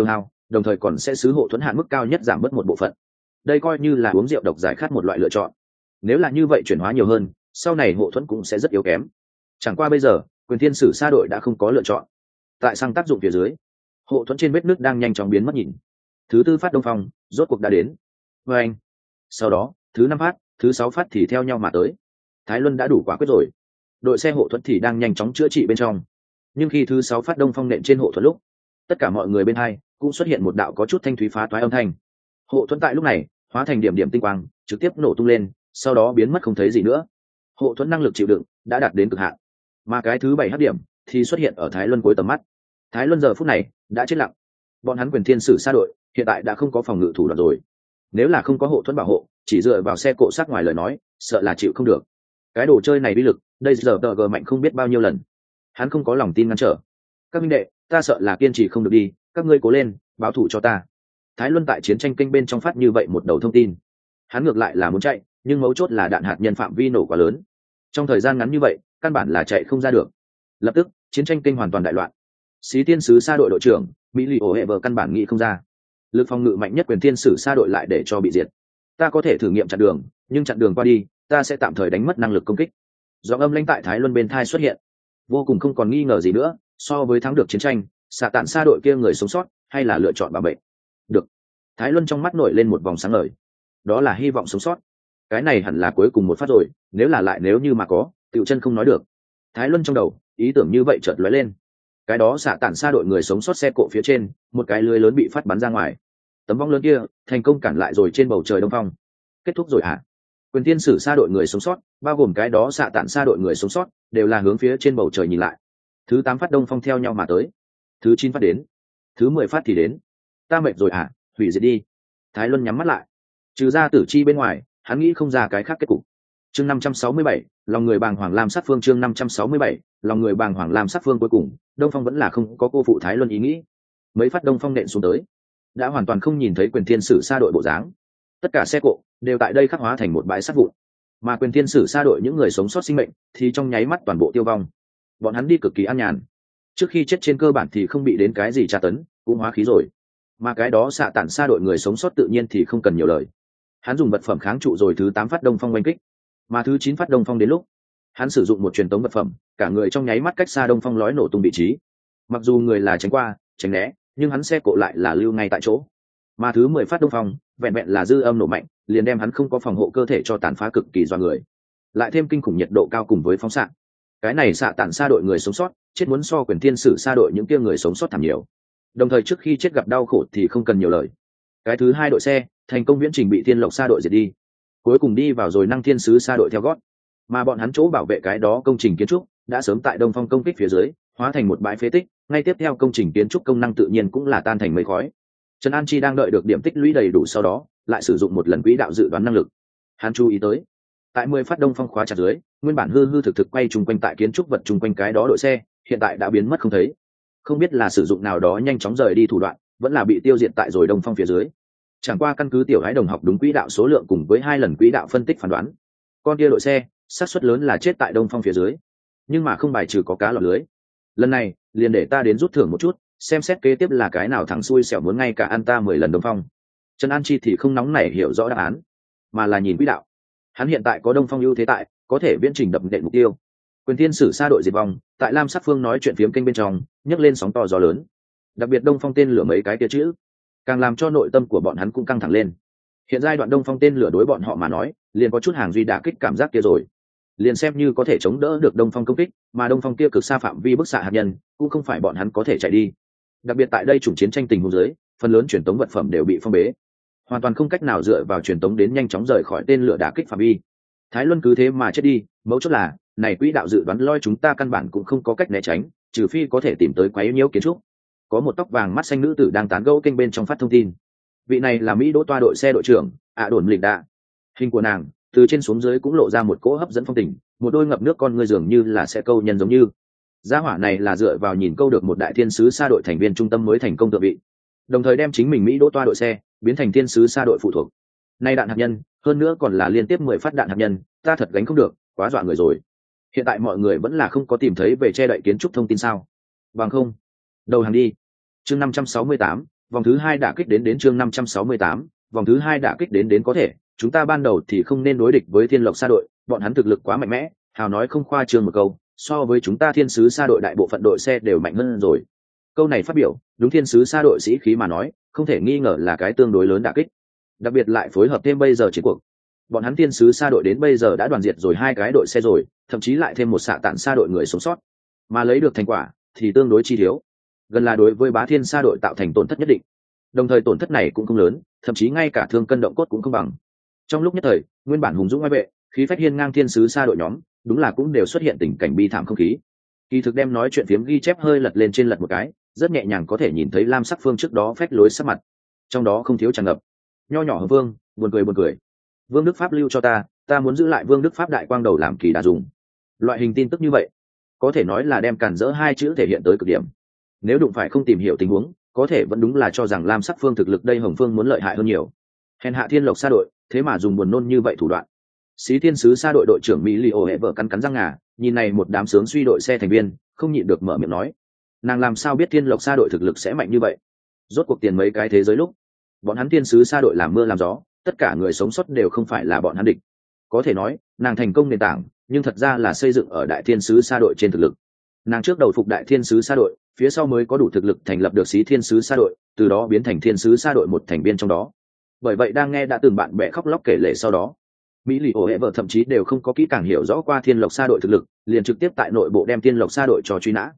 đồng thời còn sẽ xứ hộ thuẫn hạn mức cao nhất giảm bớt một bộ phận. Đây coi như là uống rượu độc giải khát một loại lựa chọn. Nếu là như vậy chuyển hóa nhiều hơn, sau này hộ thuẫn cũng sẽ rất yếu kém. Chẳng qua bây giờ Quyền Thiên Sử Sa đội đã không có lựa chọn. Tại sang tác dụng phía dưới, hộ thuẫn trên vết nước đang nhanh chóng biến mất nhìn. Thứ tư phát đông phong rốt cuộc đã đến. Và anh, sau đó thứ năm phát, thứ sáu phát thì theo nhau mà tới. Thái Luân đã đủ quả quyết rồi. Đội xe hộ thuẫn thì đang nhanh chóng chữa trị bên trong. Nhưng khi thứ sáu phát đông phong nện trên hộ thuẫn lúc, tất cả mọi người bên hai cũng xuất hiện một đạo có chút thanh thúy phá toái âm thanh. Hộ thuẫn tại lúc này hóa thành điểm điểm tinh quang, trực tiếp nổ tung lên, sau đó biến mất không thấy gì nữa. Hộ thuẫn năng lực chịu đựng đã đạt đến cực hạn. Mà cái thứ bảy hắc điểm thì xuất hiện ở Thái Luân cuối tầm mắt. Thái Luân giờ phút này đã chết lặng. Bọn hắn Quyền Thiên Sử Sa đội hiện tại đã không có phòng ngự thủ đoạn rồi. Nếu là không có hộ thuẫn bảo hộ, chỉ dựa vào xe cộ sát ngoài lời nói, sợ là chịu không được. Cái đồ chơi này uy lực, đây giờ tờ gờ mạnh không biết bao nhiêu lần. Hắn không có lòng tin ngăn trở. Các minh đệ, ta sợ là kiên trì không được đi, các ngươi cố lên, báo thù cho ta. Thái Luân tại chiến tranh kênh bên trong phát như vậy một đầu thông tin. Hắn ngược lại là muốn chạy, nhưng mấu chốt là đạn hạt nhân phạm vi nổ quá lớn. Trong thời gian ngắn như vậy, căn bản là chạy không ra được. Lập tức, chiến tranh kênh hoàn toàn đại loạn. Xí Tiên Sứ Sa đội đội trưởng, Mỹ Lì ổ hệ vợ căn bản nghĩ không ra. Lực phòng ngự mạnh nhất Quyền Thiên Sử Sa đội lại để cho bị diệt. Ta có thể thử nghiệm chặn đường, nhưng chặn đường qua đi, ta sẽ tạm thời đánh mất năng lực công kích. Do âm lãnh tại Thái Luân bên thai xuất hiện, vô cùng không còn nghi ngờ gì nữa. So với thắng được chiến tranh, xạ tản Sa đội kia người sống sót, hay là lựa chọn bảo vệ. Được. Thái Luân trong mắt nổi lên một vòng sáng ngời. Đó là hy vọng sống sót. Cái này hẳn là cuối cùng một phát rồi, nếu là lại nếu như mà có, tiểu chân không nói được. Thái Luân trong đầu, ý tưởng như vậy chợt lóe lên. Cái đó xạ tản Sa đội người sống sót xe cộ phía trên, một cái lưới lớn bị phát bắn ra ngoài. Tấm vong lớn kia thành công cản lại rồi trên bầu trời đông phong. Kết thúc rồi hả? Quyền Thiên Sử Sa đội người sống sót, bao gồm cái đó xạ tản Sa đội người sống sót, đều là hướng phía trên bầu trời nhìn lại. Thứ 8 phát đông phong theo nhau mà tới. Thứ 9 phát đến. Thứ 10 phát thì đến. Ta mệt rồi hả? Hủy diệt đi. Thái Luân nhắm mắt lại. Trừ ra tử chi bên ngoài, hắn nghĩ không ra cái khác kết cục. Chương 567, lòng người bàng hoàng lam sát phương. Chương 567, lòng người bàng hoàng lam sát phương. Cuối cùng, đông phong vẫn là không có cô phụ Thái Luân ý nghĩ. Mấy phát đông phong nện xuống tới, đã hoàn toàn không nhìn thấy Quyền Thiên Sử Sa đội bộ dáng. Tất cả xe cộ đều tại đây khắc hóa thành một bãi sắt vụn, mà Quyền Thiên Sử Sa đội những người sống sót sinh mệnh thì trong nháy mắt toàn bộ tiêu vong. Bọn hắn đi cực kỳ an nhàn, trước khi chết trên cơ bản thì không bị đến cái gì tra tấn, cũng hóa khí rồi. Mà cái đó xạ tản Sa đội người sống sót tự nhiên thì không cần nhiều lời. Hắn dùng vật phẩm kháng trụ rồi thứ 8 phát đông phong oanh kích, mà thứ 9 phát đông phong đến lúc, hắn sử dụng một truyền tống vật phẩm, cả người trong nháy mắt cách xa đông phong lói nổ tung vị trí. Mặc dù người là tránh qua, tránh né, nhưng hắn xe cộ lại là lưu ngay tại chỗ. Mà thứ 10 phát đông phong, vẹn vẹn là dư âm nổ mạnh, liền đem hắn không có phòng hộ cơ thể cho tàn phá cực kỳ doa người. Lại thêm kinh khủng nhiệt độ cao cùng với phóng xạ, cái này xạ tản Sa đội người sống sót, chết muốn so Quyền Thiên Sử Sa đội những kia người sống sót thảm nhiều. Đồng thời trước khi chết gặp đau khổ thì không cần nhiều lời. Cái thứ 2 đội xe, thành công viễn trình bị Thiên Lộc Sa đội diệt đi. Cuối cùng đi vào rồi Năng Thiên Sứ Sa đội theo gót. Mà bọn hắn chỗ bảo vệ cái đó công trình kiến trúc, đã sớm tại đông phong công kích phía dưới, hóa thành một bãi phế tích. Ngay tiếp theo công trình kiến trúc công năng tự nhiên cũng là tan thành mây khói. Trần An Chi đang đợi được điểm tích lũy đầy đủ, sau đó lại sử dụng một lần quỹ đạo dự đoán năng lực. Hắn chú ý tới, tại 10 phát đông phong khóa chặt dưới, nguyên bản hư hư thực thực quay chung quanh tại kiến trúc vật chung quanh cái đó đội xe, hiện tại đã biến mất không thấy. Không biết là sử dụng nào đó nhanh chóng rời đi thủ đoạn, vẫn là bị tiêu diệt tại rồi đông phong phía dưới. Chẳng qua căn cứ tiểu gái đồng học đúng quỹ đạo số lượng cùng với 2 lần quỹ đạo phân tích phán đoán, con kia đội xe xác suất lớn là chết tại đông phong phía dưới, nhưng mà không bài trừ có cá lọt lưới. Lần này liền để ta đến rút thưởng một chút, xem xét kế tiếp là cái nào thằng xui xẻo muốn ngay cả ăn ta 10 lần đông phong. Trần An Chi thì không nóng nảy hiểu rõ đáp án, mà là nhìn quỹ đạo. Hắn hiện tại có đông phong ưu thế tại, có thể viễn trình đập nện mục tiêu. Quyền Thiên Sử Sa đội diệt vong, tại Lam Sắc Phương nói chuyện phiếm kênh bên trong, nhấc lên sóng to gió lớn. Đặc biệt đông phong tên lửa mấy cái kia chữ, càng làm cho nội tâm của bọn hắn cũng căng thẳng lên. Hiện giai đoạn đông phong tên lửa đối bọn họ mà nói, liền có chút hàng duy đả kích cảm giác kia rồi. Liền xem như có thể chống đỡ được đông phong công kích, mà đông phong kia cực xa phạm vi bức xạ hạt nhân, cũng không phải bọn hắn có thể chạy đi. Đặc biệt tại đây chủng chiến tranh tình huống dưới, phần lớn truyền tống vật phẩm đều bị phong bế, hoàn toàn không cách nào dựa vào truyền tống đến nhanh chóng rời khỏi tên lửa đả kích phạm vi. Thái Luân cứ thế mà chết đi, mấu chốt là này quỹ đạo dự đoán loi chúng ta căn bản cũng không có cách né tránh, trừ phi có thể tìm tới quấy nhiễu kiến trúc. Có một tóc vàng mắt xanh nữ tử đang tán gẫu kênh bên trong phát thông tin. Vị này là Mỹ Đỗ toa đội xe đội trưởng đồn lịch đạ. Hình của nàng từ trên xuống dưới cũng lộ ra một cỗ hấp dẫn phong tình, một đôi ngập nước con ngươi dường như là sẽ câu nhân giống như. Gia hỏa này là dựa vào nhìn câu được một đại thiên sứ sa đội thành viên trung tâm mới thành công thượng vị, đồng thời đem chính mình Mỹ Đỗ toa đội xe biến thành thiên sứ sa đội phụ thuộc. Nay đạn hạt nhân, hơn nữa còn là liên tiếp 10 phát đạn hạt nhân, ta thật gánh không được, quá dọa người rồi. Hiện tại mọi người vẫn là không có tìm thấy về che đậy kiến trúc thông tin sao? Bằng không, đầu hàng đi. Chương 568, vòng thứ 2 đả kích đến chương 568, vòng thứ 2 đả kích đến có thể, chúng ta ban đầu thì không nên đối địch với Thiên Lộc Sa đội, bọn hắn thực lực quá mạnh mẽ, hào nói không khoa trương một câu, so với chúng ta Thiên Sứ Sa đội đại bộ phận đội xe đều mạnh hơn rồi. Câu này phát biểu, đúng Thiên Sứ Sa đội sĩ khí mà nói, không thể nghi ngờ là cái tương đối lớn đả kích. Đặc biệt lại phối hợp thêm bây giờ chiến cuộc. Bọn hắn Thiên Sứ Sa đội đến bây giờ đã đoàn diệt rồi 2 cái đội xe rồi, thậm chí lại thêm một xạ tản Sa đội người sống sót, mà lấy được thành quả thì tương đối chi thiếu, gần là đối với Bá Thiên Sa đội tạo thành tổn thất nhất định. Đồng thời tổn thất này cũng không lớn, thậm chí ngay cả thương cân động cốt cũng không bằng. Trong lúc nhất thời, nguyên bản hùng dũng oai vệ, khí phách hiên ngang Thiên Sứ Sa đội nhóm, đúng là cũng đều xuất hiện tình cảnh bi thảm không khí. Kỳ thực đem nói chuyện phiếm ghi chép hơi lật lên trên lật một cái, rất nhẹ nhàng có thể nhìn thấy Lam Sắc Phương trước đó phách lối sắc mặt, trong đó không thiếu tràn ngập nho nhỏ Hồng Vương, buồn cười. Vương Đức Pháp lưu cho ta muốn giữ lại Vương Đức Pháp đại quang đầu làm kỳ đà dùng. Loại hình tin tức như vậy, có thể nói là đem cản rỡ 2 chữ thể hiện tới cực điểm. Nếu đụng phải không tìm hiểu tình huống, có thể vẫn đúng là cho rằng Lam Sắc Phương thực lực đây Hồng Phương muốn lợi hại hơn nhiều. Hèn hạ Thiên Lộc Sa đội, thế mà dùng buồn nôn như vậy thủ đoạn. Xí Thiên Sứ Sa đội đội trưởng Mỹ Lì ổ hệ vợ cắn răng ngà, nhìn này một đám sướng suy đội xe thành viên, không nhịn được mở miệng nói: nàng làm sao biết Thiên Lộc Sa đội thực lực sẽ mạnh như vậy? Rốt cuộc tiền mấy cái thế giới lúc, bọn hắn Thiên Sứ Sa đội làm mưa làm gió, tất cả người sống sót đều không phải là bọn hắn địch. Có thể nói, nàng thành công nền tảng, nhưng thật ra là xây dựng ở Đại Thiên Sứ Sa đội trên thực lực. Nàng trước đầu phục Đại Thiên Sứ Sa đội, phía sau mới có đủ thực lực thành lập được Xí Thiên Sứ Sa đội, từ đó biến thành Thiên Sứ Sa đội một thành viên trong đó. Bởi vậy đang nghe đã từng bạn bè khóc lóc kể lể sau đó, Mỹ lì ổ hệ vợ thậm chí đều không có kỹ càng hiểu rõ qua Thiên Lộc Sa đội thực lực, liền trực tiếp tại nội bộ đem Thiên Lộc Sa đội cho truy nã.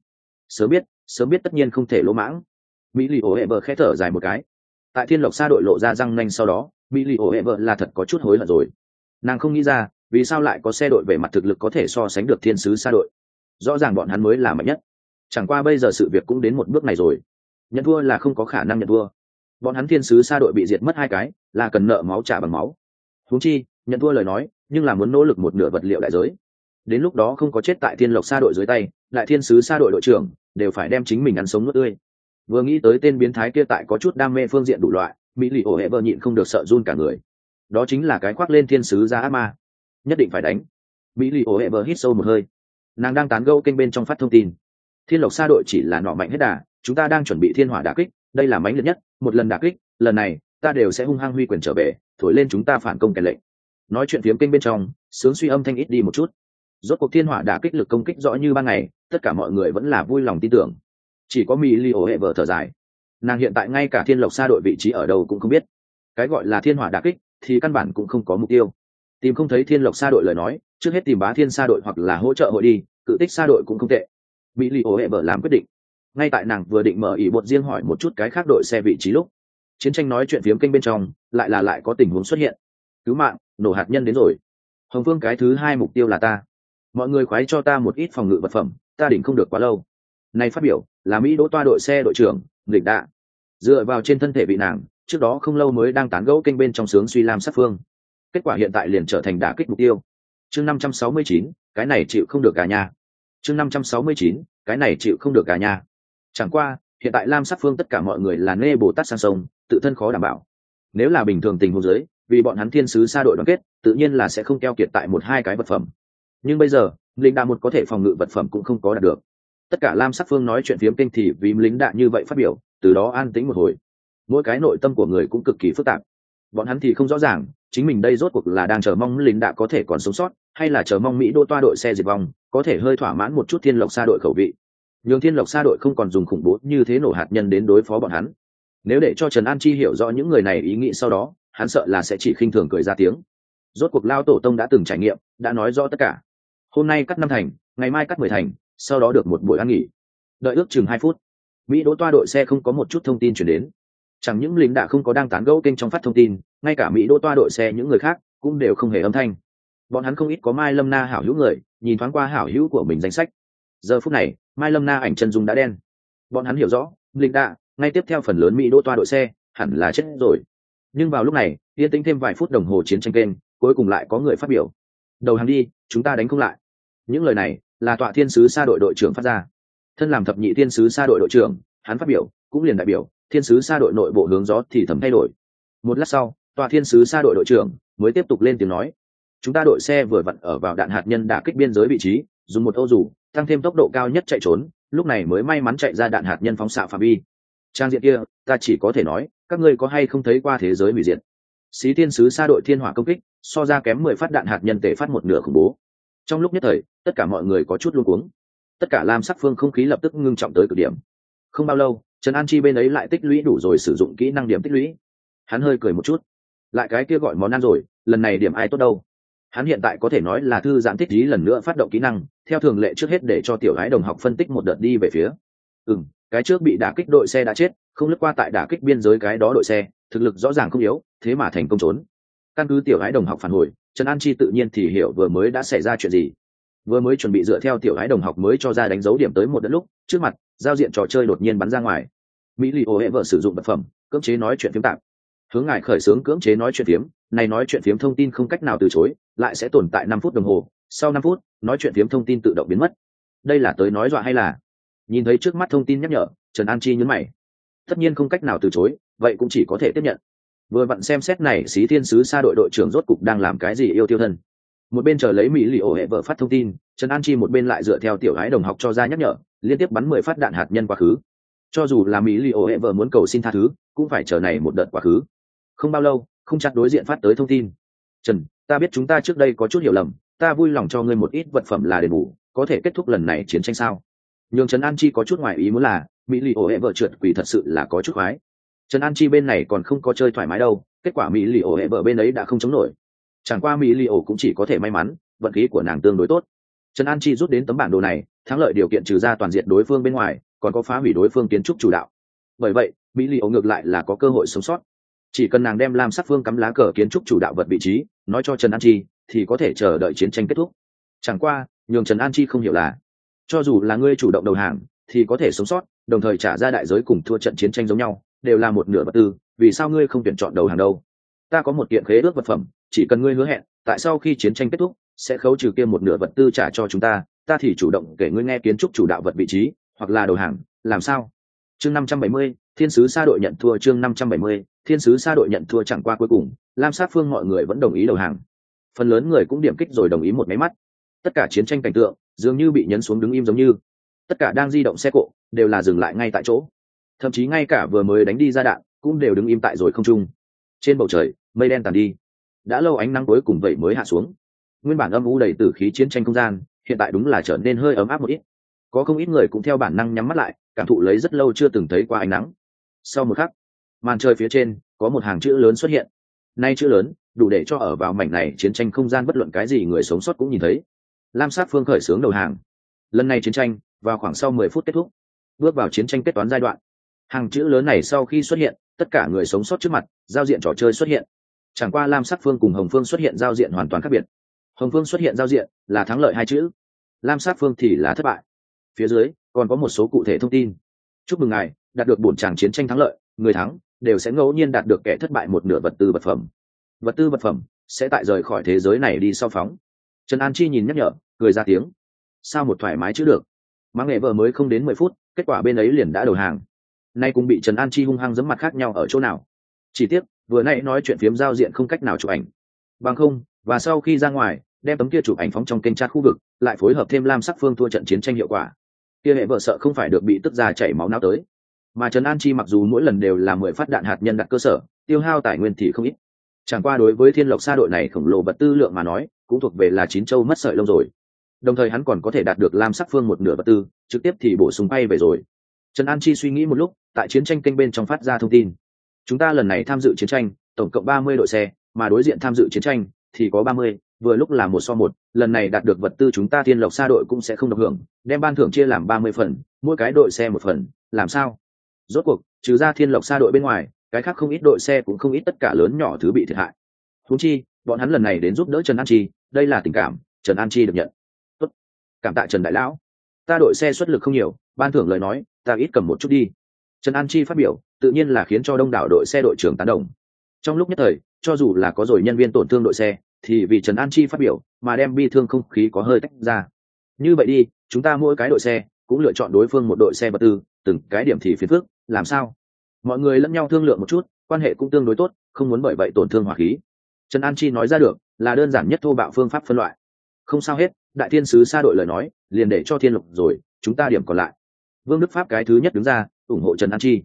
Sớm biết tất nhiên không thể lỗ mãng. Mỹ lì ổ hệ vợ khẽ thở dài một cái. Tại Thiên Lộc Sa đội lộ ra răng nanh sau đó, Mỹ lì ổ hệ vợ là thật có chút hối hận rồi. Nàng không nghĩ ra vì sao lại có xe đội về mặt thực lực có thể so sánh được Thiên Sứ Sa đội. Rõ ràng bọn hắn mới là mạnh nhất, chẳng qua bây giờ sự việc cũng đến một bước này rồi, nhận thua là không có khả năng nhận thua. Bọn hắn Thiên Sứ Sa đội bị diệt mất 2 cái, là cần nợ máu trả bằng máu. Huống chi nhận thua lời nói, nhưng là muốn nỗ lực một nửa vật liệu đại giới. Đến lúc đó không có chết tại Thiên Lộc Sa đội dưới tay, Đại Thiên Sứ Sa đội đội trưởng đều phải đem chính mình ăn sống nuốt tươi. Vừa nghĩ tới tên biến thái kia tại có chút đam mê phương diện đủ loại, Mỹ lì ổ hệ vợ nhịn không được sợ run cả người. Đó chính là cái khoác lên thiên sứ ra ác ma, nhất định phải đánh. Mỹ lì ổ hệ vợ hít sâu một hơi, nàng đang tán gẫu kênh bên trong phát thông tin. Thiên Lộc Sa đội chỉ là nọ mạnh hết đà, chúng ta đang chuẩn bị thiên hỏa đả kích, đây là mãnh liệt nhất một lần đả kích, lần này ta đều sẽ hung hăng huy quyền trở về, thổi lên chúng ta phản công kèn lệnh. Nói chuyện phiếm kênh bên trong, sướng suy âm thanh ít đi một chút. Rốt cuộc thiên hỏa đả kích lực công kích rõ như ban ngày, tất cả mọi người vẫn là vui lòng tin tưởng. Chỉ có Mỹ lì ổ hệ vợ thở dài, nàng hiện tại ngay cả Thiên Lộc Sa đội vị trí ở đâu cũng không biết. Cái gọi là thiên hỏa đả kích thì căn bản cũng không có mục tiêu, tìm không thấy Thiên Lộc Sa đội lời nói, trước hết tìm Bá Thiên Sa đội hoặc là hỗ trợ hội đi, Cự Tích Sa đội cũng không tệ. Mỹ lì ổ hệ vợ làm quyết định. Ngay tại nàng vừa định mở ỉ bột riêng hỏi một chút cái khác đội xe vị trí lúc, chiến tranh nói chuyện phiếm kênh bên trong lại có tình huống xuất hiện. Cứu mạng, nổ hạt nhân đến rồi. Hồng Phương cái thứ 2 mục tiêu là ta, mọi người khoái cho ta một ít phòng ngự vật phẩm, ta đỉnh không được quá lâu. Này phát biểu là Mỹ đỗ toa đội xe đội trưởng Lịch Đạ, dựa vào trên thân thể vị nàng trước đó không lâu mới đang tán gẫu kênh bên trong sướng suy Lam Sắc Phương, kết quả hiện tại liền trở thành đả kích mục tiêu. Chương 569, cái này chịu không được cả nhà. Chương 569, cái này chịu không được cả nhà. Chẳng qua hiện tại Lam Sắc Phương tất cả mọi người là nê Bồ Tát sang sông, tự thân khó đảm bảo. Nếu là bình thường tình huống dưới, vì bọn hắn Thiên Sứ Sa đội đoàn kết, tự nhiên là sẽ không keo kiệt tại 1-2 cái vật phẩm. Nhưng bây giờ lính đạ một có thể phòng ngự vật phẩm cũng không có đạt được. Tất cả Lam Sắc Phương nói chuyện phiếm kênh thì vì lính đạ như vậy phát biểu, từ đó an tĩnh một hồi. Mỗi cái nội tâm của người cũng cực kỳ phức tạp. Bọn hắn thì không rõ ràng chính mình đây rốt cuộc là đang chờ mong lính đạ có thể còn sống sót, hay là chờ mong Mỹ đô toa đội xe diệt vong có thể hơi thỏa mãn một chút Thiên Lộc Sa đội khẩu vị, nhường Thiên Lộc Sa đội không còn dùng khủng bố như thế nổ hạt nhân đến đối phó bọn hắn. Nếu để cho Trần An Chi hiểu rõ những người này ý nghĩ sau đó, hắn sợ là sẽ chỉ khinh thường cười ra tiếng. Rốt cuộc lao tổ tông đã từng trải nghiệm, đã nói rõ tất cả. Hôm nay cắt 5 thành, ngày mai cắt 10 thành, sau đó được một buổi ăn nghỉ. Đợi ước chừng 2 phút, Mỹ đỗ toa đội xe không có một chút thông tin chuyển đến. Chẳng những lính đã không có đang tán gẫu kênh trong phát thông tin, ngay cả Mỹ đỗ toa đội xe những người khác cũng đều không hề âm thanh. Bọn hắn không ít có Mai Lâm Na hảo hữu người, nhìn thoáng qua hảo hữu của mình danh sách. Giờ phút này, Mai Lâm Na ảnh chân dung đã đen. Bọn hắn hiểu rõ, lính đã, ngay tiếp theo phần lớn Mỹ đỗ toa đội xe hẳn là chết rồi. Nhưng vào lúc này, yên tĩnh thêm vài phút đồng hồ chiến tranh kênh, cuối cùng lại có người phát biểu: đầu hàng đi, chúng ta đánh không lại. Những lời này là Tọa Thiên Sứ Sa đội đội trưởng phát ra. Thân làm thập nhị Thiên Sứ Sa đội đội trưởng, hắn phát biểu cũng liền đại biểu Thiên Sứ Sa đội nội bộ hướng gió thì thầm thay đổi. Một lát sau, Tọa Thiên Sứ Sa đội đội trưởng mới tiếp tục lên tiếng nói: chúng ta đội xe vừa vặn ở vào đạn hạt nhân đả kích biên giới vị trí, dùng một ô dù tăng thêm tốc độ cao nhất chạy trốn, lúc này mới may mắn chạy ra đạn hạt nhân phóng xạ phạm vi. Trang diện kia ta chỉ có thể nói các ngươi có hay không thấy qua thế giới hủy diệt. Xí thiên sứ sa đội thiên hỏa công kích so ra kém 10 phát đạn hạt nhân tể phát một nửa khủng bố. Trong lúc nhất thời tất cả mọi người có chút luống cuống, tất cả lam sắc phương không khí lập tức ngưng trọng tới cực điểm. Không bao lâu Trần An Chi bên ấy lại tích lũy đủ rồi sử dụng kỹ năng điểm tích lũy. Hắn hơi cười một chút, lại cái kia gọi món ăn rồi, lần này điểm ai tốt đâu. Hắn hiện tại có thể nói là thư giãn thích ý lần nữa phát động kỹ năng, theo thường lệ trước hết để cho tiểu gái đồng học phân tích một đợt đi về phía. Cái trước bị đả kích đội xe đã chết, không lướt qua tại đả kích biên giới cái đó đội xe, thực lực rõ ràng không yếu, thế mà thành công trốn. Căn cứ tiểu gái đồng học phản hồi, Trần An Chi tự nhiên thì hiểu vừa mới đã xảy ra chuyện gì. Vừa mới chuẩn bị dựa theo tiểu gái đồng học mới cho ra đánh dấu điểm tới một đất lúc, trước mặt giao diện trò chơi đột nhiên bắn ra ngoài. Mỹ lì ô hệ vợ sử dụng vật phẩm cưỡng chế nói chuyện phiếm tạm, hướng ngài khởi xướng cưỡng chế nói chuyện phiếm này, nói chuyện phiếm thông tin không cách nào từ chối, lại sẽ tồn tại 5 phút đồng hồ, sau 5 phút nói chuyện phiếm thông tin tự động biến mất. Đây là tới nói dọa hay là? Nhìn thấy trước mắt thông tin nhắc nhở, Trần An Chi nhấn mày. Tất nhiên không cách nào từ chối, vậy cũng chỉ có thể tiếp nhận. Vừa vặn xem xét này Xí Thiên sứ sa đội đội trưởng rốt cục đang làm cái gì yêu tiêu thân. Một bên chờ lấy Mỹ lì ổ hệ vợ phát thông tin, Trần An Chi một bên lại dựa theo tiểu gái đồng học cho ra nhắc nhở, liên tiếp bắn 10 phát đạn hạt nhân quá khứ. Cho dù là Mỹ lì ổ hệ vợ muốn cầu xin tha thứ, cũng phải chờ này một đợt quá khứ. Không bao lâu, không chặt đối diện phát tới thông tin. Trần, ta biết chúng ta trước đây có chút hiểu lầm, ta vui lòng cho ngươi một ít vật phẩm là đền bù, có thể kết thúc lần này chiến tranh sao? Nhưng Trần An Chi có chút ngoài ý muốn là Mỹ lì ổ hệ vợ trượt quỷ thật sự là có chút khoái. Trần An Chi bên này còn không có chơi thoải mái đâu, kết quả Mỹ lì ổ hệ vợ bên ấy đã không chống nổi. Chẳng qua Mỹ lì ổ cũng chỉ có thể may mắn, vận khí của nàng tương đối tốt. Trần An Chi rút đến tấm bản đồ này, thắng lợi điều kiện trừ ra toàn diện đối phương bên ngoài, còn có phá hủy đối phương kiến trúc chủ đạo. Bởi vậy Mỹ lì ổ ngược lại là có cơ hội sống sót. Chỉ cần nàng đem lam sắc phương cắm lá cờ kiến trúc chủ đạo vật vị trí nói cho Trần An Chi, thì có thể chờ đợi chiến tranh kết thúc. Chẳng qua nhường Trần An Chi không hiểu là, cho dù là ngươi chủ động đầu hàng thì có thể sống sót, đồng thời trả ra đại giới cùng thua trận chiến tranh giống nhau, đều là một nửa vật tư, vì sao ngươi không tuyển chọn đầu hàng đâu? Ta có một kiện khế ước vật phẩm, chỉ cần ngươi hứa hẹn tại sau khi chiến tranh kết thúc sẽ khấu trừ kia một nửa vật tư trả cho chúng ta, ta thì chủ động kể ngươi nghe kiến trúc chủ đạo vật vị trí, hoặc là đầu hàng, làm sao? Chương 570, Thiên sứ sa đội nhận thua. Chương 570, Thiên sứ sa đội nhận thua. Chẳng qua cuối cùng lam sát phương mọi người vẫn đồng ý đầu hàng, phần lớn người cũng điểm kích rồi đồng ý một máy mắt. Tất cả chiến tranh cảnh tượng dường như bị nhấn xuống đứng im giống như, tất cả đang di động xe cộ đều là dừng lại ngay tại chỗ, thậm chí ngay cả vừa mới đánh đi ra đạn cũng đều đứng im tại rồi không trung. Trên bầu trời mây đen tàn đi, đã lâu ánh nắng cuối cùng vậy mới hạ xuống. Nguyên bản âm u đầy tử khí chiến tranh không gian hiện tại đúng là trở nên hơi ấm áp một ít. Có không ít người cũng theo bản năng nhắm mắt lại, cảm thụ lấy rất lâu chưa từng thấy qua ánh nắng. Sau một khắc, màn trời phía trên có một hàng chữ lớn xuất hiện. Nay chữ lớn đủ để cho ở vào mảnh này chiến tranh không gian bất luận cái gì người sống sót cũng nhìn thấy. Lam sát phương khởi xướng đầu hàng. Lần này chiến tranh vào khoảng sau 10 phút kết thúc, bước vào chiến tranh kết toán giai đoạn. Hàng chữ lớn này sau khi xuất hiện, tất cả người sống sót trước mặt giao diện trò chơi xuất hiện. Chẳng qua lam sắc phương cùng hồng phương xuất hiện giao diện hoàn toàn khác biệt. Hồng phương xuất hiện giao diện là thắng lợi 2 chữ, lam sắc phương thì là thất bại. Phía dưới còn có một số cụ thể thông tin. Chúc mừng ngài đạt được bổn tràng chiến tranh thắng lợi, người thắng đều sẽ ngẫu nhiên đạt được kẻ thất bại một nửa vật tư vật phẩm. Vật tư vật phẩm sẽ tại rời khỏi thế giới này đi sau phóng. Trần An Chi nhìn nhắc nhở, cười ra tiếng. Sao một thoải mái chứ được. Mang nghệ vợ mới không đến 10 phút, kết quả bên ấy liền đã đầu hàng. Nay cũng bị Trần An Chi hung hăng giẫm mặt khác nhau ở chỗ nào. Chỉ tiếc vừa nãy nói chuyện phiếm giao diện không cách nào chụp ảnh. Bằng không, và sau khi ra ngoài đem tấm kia chụp ảnh phóng trong kênh chat khu vực, lại phối hợp thêm lam sắc phương thua trận chiến tranh hiệu quả, kia hệ vợ sợ không phải được bị tức ra chảy máu não tới. Mà Trần An Chi mặc dù mỗi lần đều là 10 phát đạn hạt nhân đặt cơ sở, tiêu hao tài nguyên thì không ít. Chẳng qua đối với Thiên Lộc Sa đội này khổng lồ vật tư lượng mà nói, cũng thuộc về là chín châu mất sợi lông rồi. Đồng thời hắn còn có thể đạt được lam sắc phương một nửa vật tư, trực tiếp thì bổ sung bay về rồi. Trần An Chi suy nghĩ một lúc, tại chiến tranh kênh bên trong phát ra thông tin. Chúng ta lần này tham dự chiến tranh, tổng cộng 30 đội xe, mà đối diện tham dự chiến tranh thì có 30, vừa lúc là 1-1, lần này đạt được vật tư chúng ta Thiên Lộc Sa đội cũng sẽ không được hưởng, đem ban thưởng chia làm 30 phần, mỗi cái đội xe một phần, làm sao? Rốt cuộc, trừ ra Thiên Lộc Sa đội bên ngoài, cái khác không ít đội xe cũng không ít tất cả lớn nhỏ thứ bị thiệt hại. Huống chi, bọn hắn lần này đến giúp đỡ Trần An Chi, đây là tình cảm, Trần An Chi được nhận. Tốt, cảm tạ Trần đại lão. Ta đội xe xuất lực không nhiều, ban thưởng lời nói, ta ít cầm một chút đi. Trần An Chi phát biểu, tự nhiên là khiến cho đông đảo đội xe đội trưởng tán đồng. Trong lúc nhất thời, cho dù là có rồi nhân viên tổn thương đội xe, thì vì Trần An Chi phát biểu mà đem bi thương không khí có hơi tách ra. Như vậy đi, chúng ta mỗi cái đội xe cũng lựa chọn đối phương một đội xe vật tư, từng cái điểm thì phiền phức, làm sao? Mọi người lẫn nhau thương lượng một chút, quan hệ cũng tương đối tốt, không muốn bởi vậy tổn thương hòa khí. Trần An Chi nói ra được là đơn giản nhất thô bạo phương pháp phân loại. Không sao hết, đại thiên sứ Sa đội lời nói liền để cho Thiên Lộc rồi, chúng ta điểm còn lại. Vương Đức Pháp cái thứ nhất đứng ra ủng hộ Trần An Chi.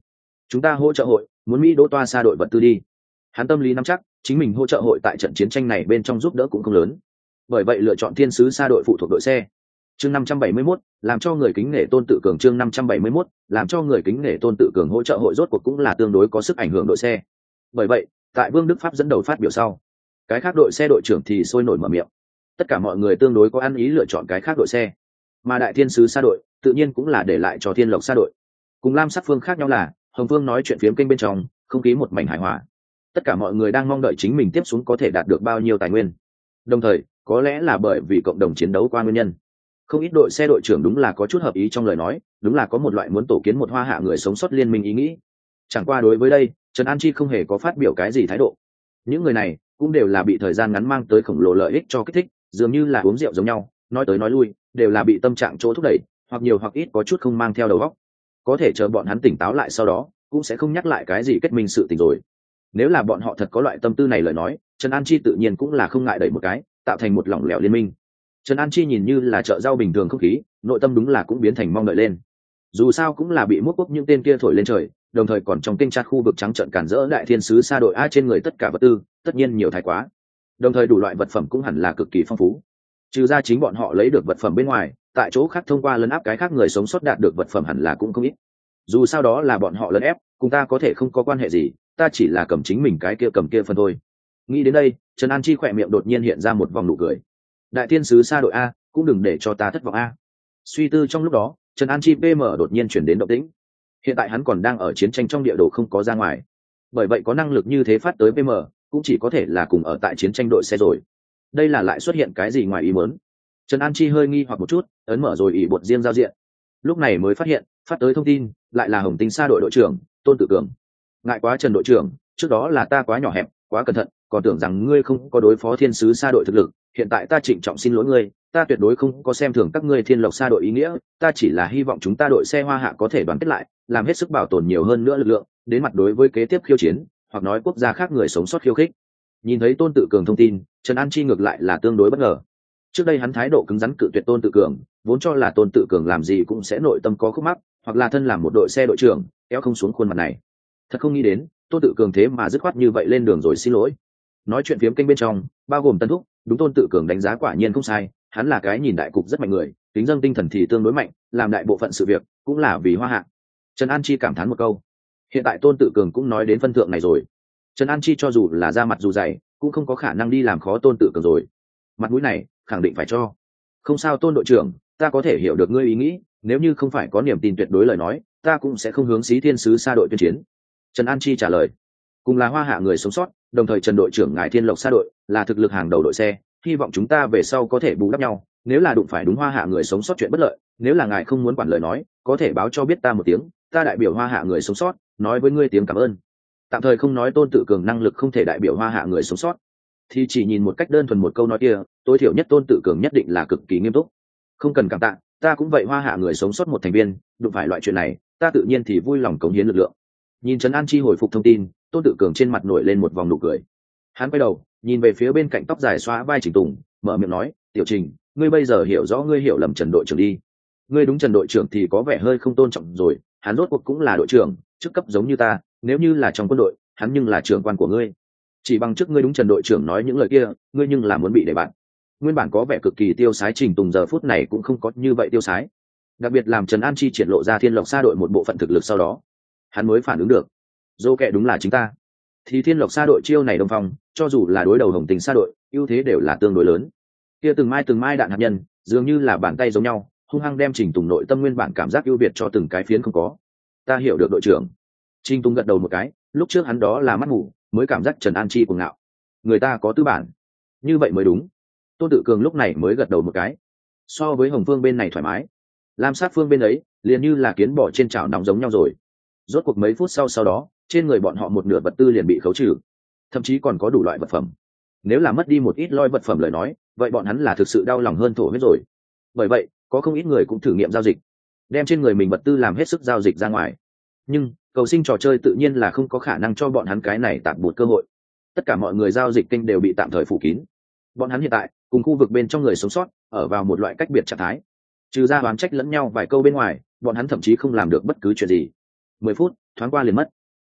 chúng ta hỗ trợ hội muốn Mỹ đỗ toa xa đội vật tư đi. Hắn tâm lý nắm chắc chính mình hỗ trợ hội tại trận chiến tranh này bên trong giúp đỡ cũng không lớn, bởi vậy lựa chọn thiên sứ xa đội phụ thuộc đội xe. Chương 571, làm cho người kính nể Tôn Tự Cường. Chương 571, làm cho người kính nể Tôn Tự Cường hỗ trợ hội rốt cuộc cũng là tương đối có sức ảnh hưởng đội xe. Bởi vậy, tại Vương Đức Pháp dẫn đầu phát biểu sau, cái khác đội xe đội trưởng thì sôi nổi mở miệng. Tất cả mọi người tương đối có ăn ý lựa chọn cái khác đội xe, mà Đại Thiên sứ xa đội tự nhiên cũng là để lại cho Thiên Lộc xa đội. Cùng Lam Sắc Phương khác nhau là, Hồng Phương nói chuyện phiếm kênh bên trong, không khí một mảnh hài hòa. Tất cả mọi người đang mong đợi chính mình tiếp xuống có thể đạt được bao nhiêu tài nguyên. Đồng thời, có lẽ là bởi vì cộng đồng chiến đấu qua nguyên nhân, không ít đội xe đội trưởng đúng là có chút hợp ý trong lời nói, đúng là có một loại muốn tổ kiến một hoa hạ người sống sót liên minh ý nghĩ. Chẳng qua đối với đây, Trần An Chi không hề có phát biểu cái gì thái độ. Những người này cũng đều là bị thời gian ngắn mang tới khổng lồ lợi ích cho kích thích, dường như là uống rượu giống nhau, nói tới nói lui đều là bị tâm trạng chỗ thúc đẩy, hoặc nhiều hoặc ít có chút không mang theo đầu óc. Có thể chờ bọn hắn tỉnh táo lại sau đó, cũng sẽ không nhắc lại cái gì kết minh sự tình rồi. Nếu là bọn họ thật có loại tâm tư này lời nói, Trần An Chi tự nhiên cũng là không ngại đẩy một cái, tạo thành một lỏng lẻo liên minh. Trần An Chi nhìn như là chợ rau bình thường không khí, nội tâm đúng là cũng biến thành mong đợi lên. Dù sao cũng là bị mốt quốc những tên kia thổi lên trời, đồng thời còn trong kinh chát khu vực trắng trợn cản rỡ Đại Thiên sứ xa đội A trên người tất cả vật tư, tất nhiên nhiều thái quá. Đồng thời đủ loại vật phẩm cũng hẳn là cực kỳ phong phú. Trừ ra chính bọn họ lấy được vật phẩm bên ngoài, tại chỗ khác thông qua lấn áp cái khác người sống sót đạt được vật phẩm hẳn là cũng không ít. Dù sao đó là bọn họ lấn ép, cùng ta có thể không có quan hệ gì, ta chỉ là cầm chính mình cái kia cầm kia phần thôi. Nghĩ đến đây, Trần An Chi khỏe miệng đột nhiên hiện ra một vòng nụ cười. Đại Thiên sứ xa đội A, cũng đừng để cho ta thất vọng A. Suy tư trong lúc đó, Trần An Chi PM đột nhiên chuyển đến động tĩnh. Hiện tại hắn còn đang ở chiến tranh trong địa đồ không có ra ngoài, bởi vậy có năng lực như thế phát tới PM cũng chỉ có thể là cùng ở tại chiến tranh đội xe rồi. Đây là lại xuất hiện cái gì ngoài ý muốn? Trần An Chi hơi nghi hoặc một chút, ấn mở rồi ỷ bột riêng giao diện, lúc này mới phát hiện phát tới thông tin lại là Hồng Tinh xa đội đội trưởng Tôn Tự Cường. Ngại quá Trần đội trưởng, trước đó là ta quá nhỏ hẹp, quá cẩn thận, còn tưởng rằng ngươi không có đối phó thiên sứ xa đội thực lực, hiện tại ta trịnh trọng xin lỗi ngươi, ta tuyệt đối không có xem thường các ngươi Thiên Lộc xa đội ý nghĩa, ta chỉ là hy vọng chúng ta đội xe Hoa Hạ có thể đoàn kết lại, làm hết sức bảo tồn nhiều hơn nữa lực lượng, đến mặt đối với kế tiếp khiêu chiến, hoặc nói quốc gia khác người sống sót khiêu khích. Nhìn thấy Tôn Tự Cường thông tin, Trần An Chi ngược lại là tương đối bất ngờ. Trước đây hắn thái độ cứng rắn cự tuyệt Tôn Tự Cường, vốn cho là Tôn Tự Cường làm gì cũng sẽ nội tâm có khúc mắc, hoặc là thân làm một đội xe đội trưởng, kéo không xuống khuôn mặt này. Thật không nghĩ đến, Tôn Tự Cường thế mà dứt khoát như vậy lên đường rồi xin lỗi. Nói chuyện phiếm kênh bên trong, bao gồm Tân Thúc, đúng Tôn Tự Cường đánh giá quả nhiên không sai, hắn là cái nhìn đại cục rất mạnh người, tính dâng tinh thần thì tương đối mạnh, làm đại bộ phận sự việc cũng là vì Hoa Hạ. Trần An Chi cảm thán một câu. Hiện tại Tôn Tự Cường cũng nói đến phân thượng này rồi. Trần An Chi cho dù là ra mặt dù dày, cũng không có khả năng đi làm khó Tôn Tự Cường rồi. Mặt mũi này, khẳng định phải cho. Không sao Tôn đội trưởng, ta có thể hiểu được ngươi ý nghĩ, nếu như không phải có niềm tin tuyệt đối lời nói, ta cũng sẽ không hướng Xí Thiên sứ xa đội tuyên chiến. Trần An Chi trả lời. Cùng là Hoa Hạ người sống sót, đồng thời Trần đội trưởng ngài Thiên Lộc xa đội là thực lực hàng đầu đội xe, hy vọng chúng ta về sau có thể bù đắp nhau, nếu là đụng phải đúng Hoa Hạ người sống sót chuyện bất lợi, nếu là ngài không muốn quản lời nói, có thể báo cho biết ta một tiếng, ta đại biểu Hoa Hạ người sống sót, nói với ngươi tiếng cảm ơn. Tạm thời không nói Tôn Tự Cường năng lực không thể đại biểu Hoa Hạ người sống sót, thì chỉ nhìn một cách đơn thuần một câu nói kia, tối thiểu nhất Tôn Tự Cường nhất định là cực kỳ nghiêm túc. Không cần cảm tạ, ta cũng vậy Hoa Hạ người sống sót một thành viên, đụng phải loại chuyện này, ta tự nhiên thì vui lòng cống hiến lực lượng. Nhìn Trần An Chi hồi phục thông tin, Tôn Tự Cường trên mặt nổi lên một vòng nụ cười. Hắn quay đầu, nhìn về phía bên cạnh tóc dài xóa vai Trình Tùng, mở miệng nói, "Tiểu Trình, ngươi bây giờ hiểu rõ ngươi hiểu lầm Trần đội trưởng đi. Ngươi đúng Trần đội trưởng thì có vẻ hơi không tôn trọng rồi, hắn rốt cuộc cũng là đội trưởng, chức cấp giống như ta, nếu như là trong quân đội, hắn nhưng là trưởng quan của ngươi. Chỉ bằng trước ngươi đúng Trần đội trưởng nói những lời kia, ngươi nhưng là muốn bị đề bạt." Nguyên bản có vẻ cực kỳ tiêu sái Trình Tùng giờ phút này cũng không có như vậy tiêu sái. Đặc biệt làm Trần An Chi triển lộ ra Thiên Lộc xa đội một bộ phận thực lực sau đó, hắn mới phản ứng được. Dô kệ đúng là chính ta. Thì Thiên Lộc xa đội chiêu này đồng phòng, cho dù là đối đầu Hồng Tình xa đội, ưu thế đều là tương đối lớn. Kia từng mai đạn hạt nhân, dường như là bàn tay giống nhau, hung hăng đem Trình Tùng nội tâm nguyên bản cảm giác ưu việt cho từng cái phiến không có. Ta hiểu được đội trưởng. Trình Tùng gật đầu một cái, lúc trước hắn đó là mắt ngủ, mới cảm giác Trần An Chi cuồng ngạo. Người ta có tư bản, như vậy mới đúng. Tôn Tự Cường lúc này mới gật đầu một cái. So với Hồng Phương bên này thoải mái, Lam Sát Phương bên ấy, liền như là kiến bò trên chảo nóng giống nhau rồi. Rốt cuộc mấy phút sau đó, trên người bọn họ một nửa vật tư liền bị khấu trừ, thậm chí còn có đủ loại vật phẩm. Nếu là mất đi một ít loi vật phẩm lời nói, vậy bọn hắn là thực sự đau lòng hơn thổ huyết rồi. Bởi vậy, có không ít người cũng thử nghiệm giao dịch, đem trên người mình vật tư làm hết sức giao dịch ra ngoài. Nhưng cầu sinh trò chơi tự nhiên là không có khả năng cho bọn hắn cái này tạm bột cơ hội. Tất cả mọi người giao dịch kênh đều bị tạm thời phủ kín. Bọn hắn hiện tại cùng khu vực bên trong người sống sót ở vào một loại cách biệt trạng thái, trừ ra oán trách lẫn nhau vài câu bên ngoài, bọn hắn thậm chí không làm được bất cứ chuyện gì. 10 phút thoáng qua liền mất.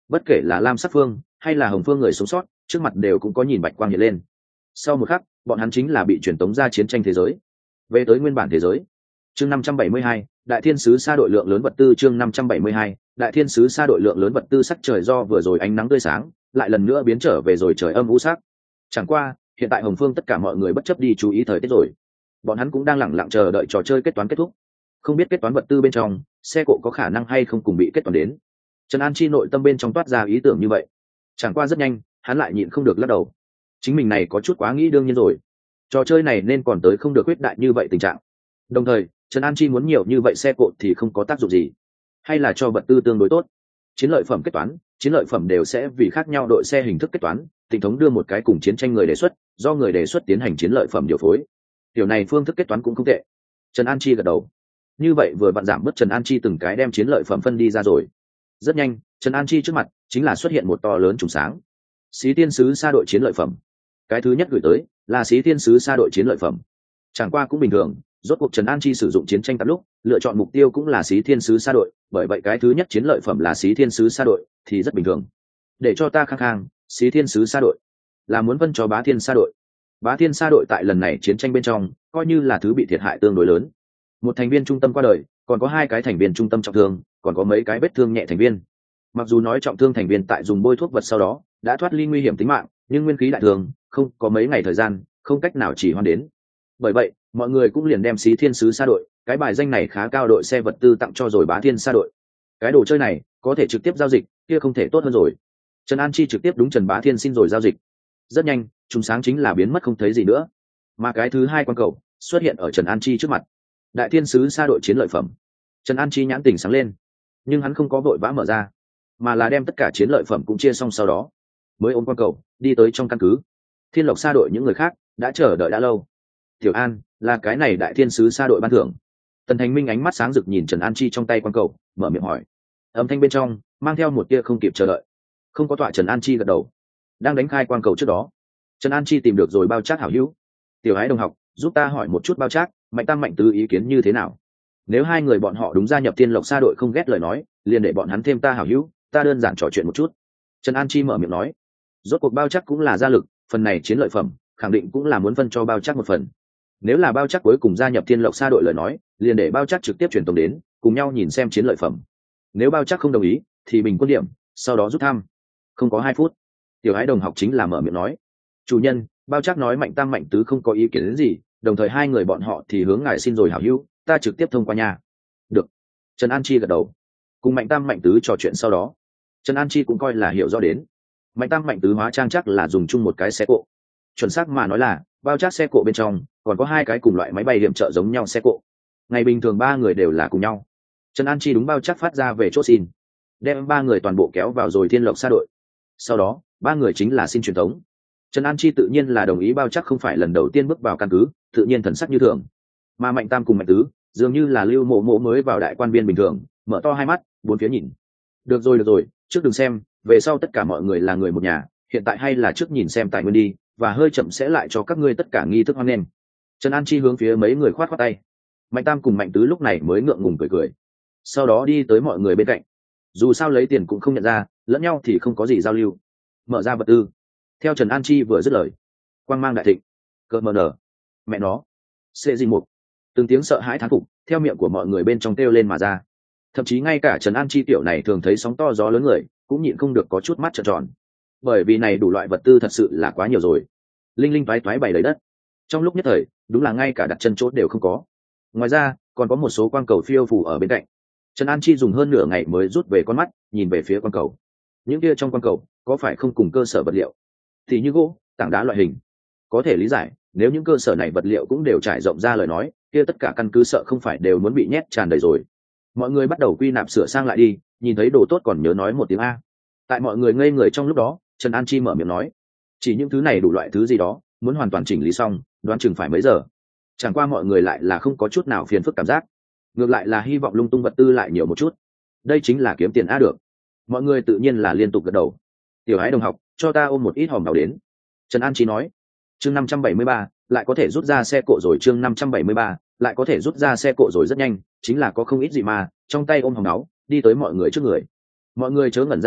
bất kể là lam sắc phương hay là hồng phương người sống sót trước mặt đều cũng có nhìn bạch quang hiện lên. Sau một khắc bọn hắn chính là bị truyền tống ra chiến tranh thế giới, về tới nguyên bản thế giới. Chương 572, đại thiên sứ sa đội lượng lớn vật tư. Chương 572, đại thiên sứ sa đội lượng lớn vật tư. Sắc trời do vừa rồi ánh nắng tươi sáng lại lần nữa biến trở về rồi trời âm u sắc. Chẳng qua hiện tại hồng phương tất cả mọi người bất chấp đi chú ý thời tiết rồi, bọn hắn cũng đang lẳng lặng chờ đợi trò chơi kết toán kết thúc. Không biết kết toán vật tư bên trong xe cộ có khả năng hay không cùng bị kết toán đến. Trần An Chi nội tâm bên trong toát ra ý tưởng như vậy. Chẳng qua rất nhanh hắn lại nhịn không được lắc đầu, chính mình này có chút quá nghĩ đương nhiên rồi, trò chơi này nên còn tới không được quyết đại như vậy tình trạng. Đồng thời Trần An Chi muốn nhiều như vậy xe cộ thì không có tác dụng gì, hay là cho vật tư tương đối tốt. Chiến lợi phẩm kết toán, chiến lợi phẩm đều sẽ vì khác nhau đội xe hình thức kết toán, tình thống đưa một cái cùng chiến tranh người đề xuất, do người đề xuất tiến hành chiến lợi phẩm điều phối. Điều này phương thức kết toán cũng không tệ. Trần An Chi gật đầu. Như vậy vừa vặn giảm bớt Trần An Chi từng cái đem chiến lợi phẩm phân đi ra rồi. Rất nhanh Trần An Chi trước mặt chính là xuất hiện một to lớn trùng sáng. Xí Thiên sứ sa đội chiến lợi phẩm. Cái thứ nhất gửi tới là Xí Thiên sứ sa đội chiến lợi phẩm. Chẳng qua cũng bình thường, rốt cuộc Trần An Chi sử dụng chiến tranh tập lúc lựa chọn mục tiêu cũng là Xí Thiên sứ sa đội, bởi vậy cái thứ nhất chiến lợi phẩm là Xí Thiên sứ sa đội thì rất bình thường. Để cho ta khang khang, Xí Thiên sứ sa đội là muốn phân cho Bá Thiên sa đội. Bá Thiên sa đội tại lần này chiến tranh bên trong coi như là thứ bị thiệt hại tương đối lớn. Một thành viên trung tâm qua đời, còn có 2 cái thành viên trung tâm trọng thương, còn có mấy cái vết thương nhẹ thành viên. Mặc dù nói trọng thương thành viên tại dùng bôi thuốc vật sau đó đã thoát ly nguy hiểm tính mạng, nhưng nguyên khí đại thường không có mấy ngày thời gian, không cách nào chỉ hoan đến. Bởi vậy mọi người cũng liền đem Xí Thiên sứ sa đội cái bài danh này khá cao đội xe vật tư tặng cho rồi Bá Thiên sa đội. Cái đồ chơi này có thể trực tiếp giao dịch, kia không thể tốt hơn rồi. Trần An Chi trực tiếp đúng Trần Bá Thiên xin rồi giao dịch. Rất nhanh chúng sáng chính là biến mất không thấy gì nữa, mà cái thứ hai quan cầu xuất hiện ở Trần An Chi trước mặt. Đại thiên sứ sa đội chiến lợi phẩm. Trần An Chi nhãn tỉnh sáng lên, nhưng hắn không có vội vã mở ra, mà là đem tất cả chiến lợi phẩm cũng chia xong, sau đó mới ôm quan cầu đi tới trong căn cứ. Thiên Lộc sa đội những người khác đã chờ đợi đã lâu. Tiểu An, là cái này đại thiên sứ sa đội ban thưởng. Tần Thành Minh ánh mắt sáng rực nhìn Trần An Chi trong tay quan cầu, mở miệng hỏi. Âm thanh bên trong mang theo một tia không kịp chờ đợi. Không có tọa Trần An Chi gật đầu. Đang đánh khai quan cầu trước đó, Trần An Chi tìm được rồi Bao Trác hảo hữu. Tiểu Ái đồng học, giúp ta hỏi một chút Bao Trác, Mạnh Tam Mạnh Tứ ý kiến như thế nào? Nếu 2 người bọn họ đúng gia nhập Thiên Lộc sa đội không ghét lời nói, liền để bọn hắn thêm ta hảo hữu, ta đơn giản trò chuyện một chút. Trần An Chi mở miệng nói. Rốt cuộc Bao Trác cũng là gia lực, phần này chiến lợi phẩm khẳng định cũng là muốn phân cho Bao Trác một phần. Nếu là Bao Trác cuối cùng gia nhập Thiên Lộc sa đội lời nói, liền để Bao Trác trực tiếp truyền tống đến, cùng nhau nhìn xem chiến lợi phẩm. Nếu Bao Trác không đồng ý, thì bình quân điểm, sau đó rút thăm. Không có 2 phút, Tiểu Ái đồng học chính là mở miệng nói. Chủ nhân, Bao Trác nói Mạnh Tam Mạnh Tứ không có ý kiến đến gì, đồng thời 2 người bọn họ thì hướng ngài xin rồi hảo hữu, ta trực tiếp thông qua nhà. Được. Trần An Chi gật đầu. Cùng Mạnh Tam Mạnh Tứ trò chuyện sau đó, Trần An Chi cũng coi là hiểu rõ đến. Mạnh Tam Mạnh Tứ hóa trang chắc là dùng chung một cái xe cộ. Chuẩn xác mà nói là, Bao Trác xe cộ bên trong còn có 2 cái cùng loại máy bay điểm trợ giống nhau xe cộ. Ngày bình thường 3 người đều là cùng nhau. Trần An Chi đúng Bao Trác phát ra về chốt xin, đem 3 người toàn bộ kéo vào rồi Thiên Lộc sa đội. Sau đó 3 người chính là xin truyền thống. Trần An Chi tự nhiên là đồng ý. Bao Trác không phải lần đầu tiên bước vào căn cứ, tự nhiên thần sắc như thường. Mà Mạnh Tam cùng Mạnh Tứ dường như là Lưu Mộ Mộ mới vào đại quan viên bình thường, mở to 2 mắt bốn phía nhìn. Được rồi, trước đừng xem, về sau tất cả mọi người là người một nhà, hiện tại hay là trước nhìn xem tài nguyên đi, và hơi chậm sẽ lại cho các ngươi tất cả nghi thức hoan nghênh. Trần An Chi hướng phía mấy người khoát khoát tay. Mạnh Tam cùng Mạnh Tứ lúc này mới ngượng ngùng cười, sau đó đi tới mọi người bên cạnh. Dù sao lấy tiền cũng không nhận ra, lẫn nhau thì không có gì giao lưu. Mở ra vật tư. Theo Trần An Chi vừa dứt lời, quang mang đại thịnh. Cợt mờ nở, mẹ nó, xê gì mục. Từng tiếng sợ hãi thán phục theo miệng của mọi người bên trong kêu lên mà ra. Thậm chí ngay cả Trần An Chi tiểu này thường thấy sóng to gió lớn người cũng nhịn không được có chút mắt trợn tròn, bởi vì này đủ loại vật tư thật sự là quá nhiều rồi. Linh linh toái toái bày đầy đất, trong lúc nhất thời đúng là ngay cả đặt chân chốt đều không có. Ngoài ra còn có một số quang cầu phiêu phù ở bên cạnh. Trần An Chi dùng hơn nửa ngày mới rút về con mắt nhìn về phía quang cầu. Những kia trong quang cầu có phải không cùng cơ sở vật liệu thì như gỗ, tảng đá loại hình. Có thể lý giải, nếu những cơ sở này vật liệu cũng đều trải rộng ra lời nói, kia tất cả căn cứ sợ không phải đều muốn bị nhét tràn đầy rồi. Mọi người bắt đầu quy nạp sửa sang lại đi, nhìn thấy đồ tốt còn nhớ nói một tiếng a. Tại mọi người ngây người trong lúc đó, Trần An Chi mở miệng nói. Chỉ những thứ này đủ loại thứ gì đó, muốn hoàn toàn chỉnh lý xong, đoán chừng phải mấy giờ. Chẳng qua mọi người lại là không có chút nào phiền phức cảm giác. Ngược lại là hy vọng lung tung vật tư lại nhiều một chút. Đây chính là kiếm tiền a được. Mọi người tự nhiên là liên tục gật đầu. Tiểu Ái đồng học, cho ta ôm một ít hòm đào đến. Trần An Chi nói. Chương 573, lại có thể rút ra xe cộ rồi. Chương 573, lại có thể rút ra xe cộ rồi. Rất nhanh, chính là có không ít gì mà trong tay ôm hòm náu đi tới mọi người trước người. Mọi người chớ ngẩn ra đó,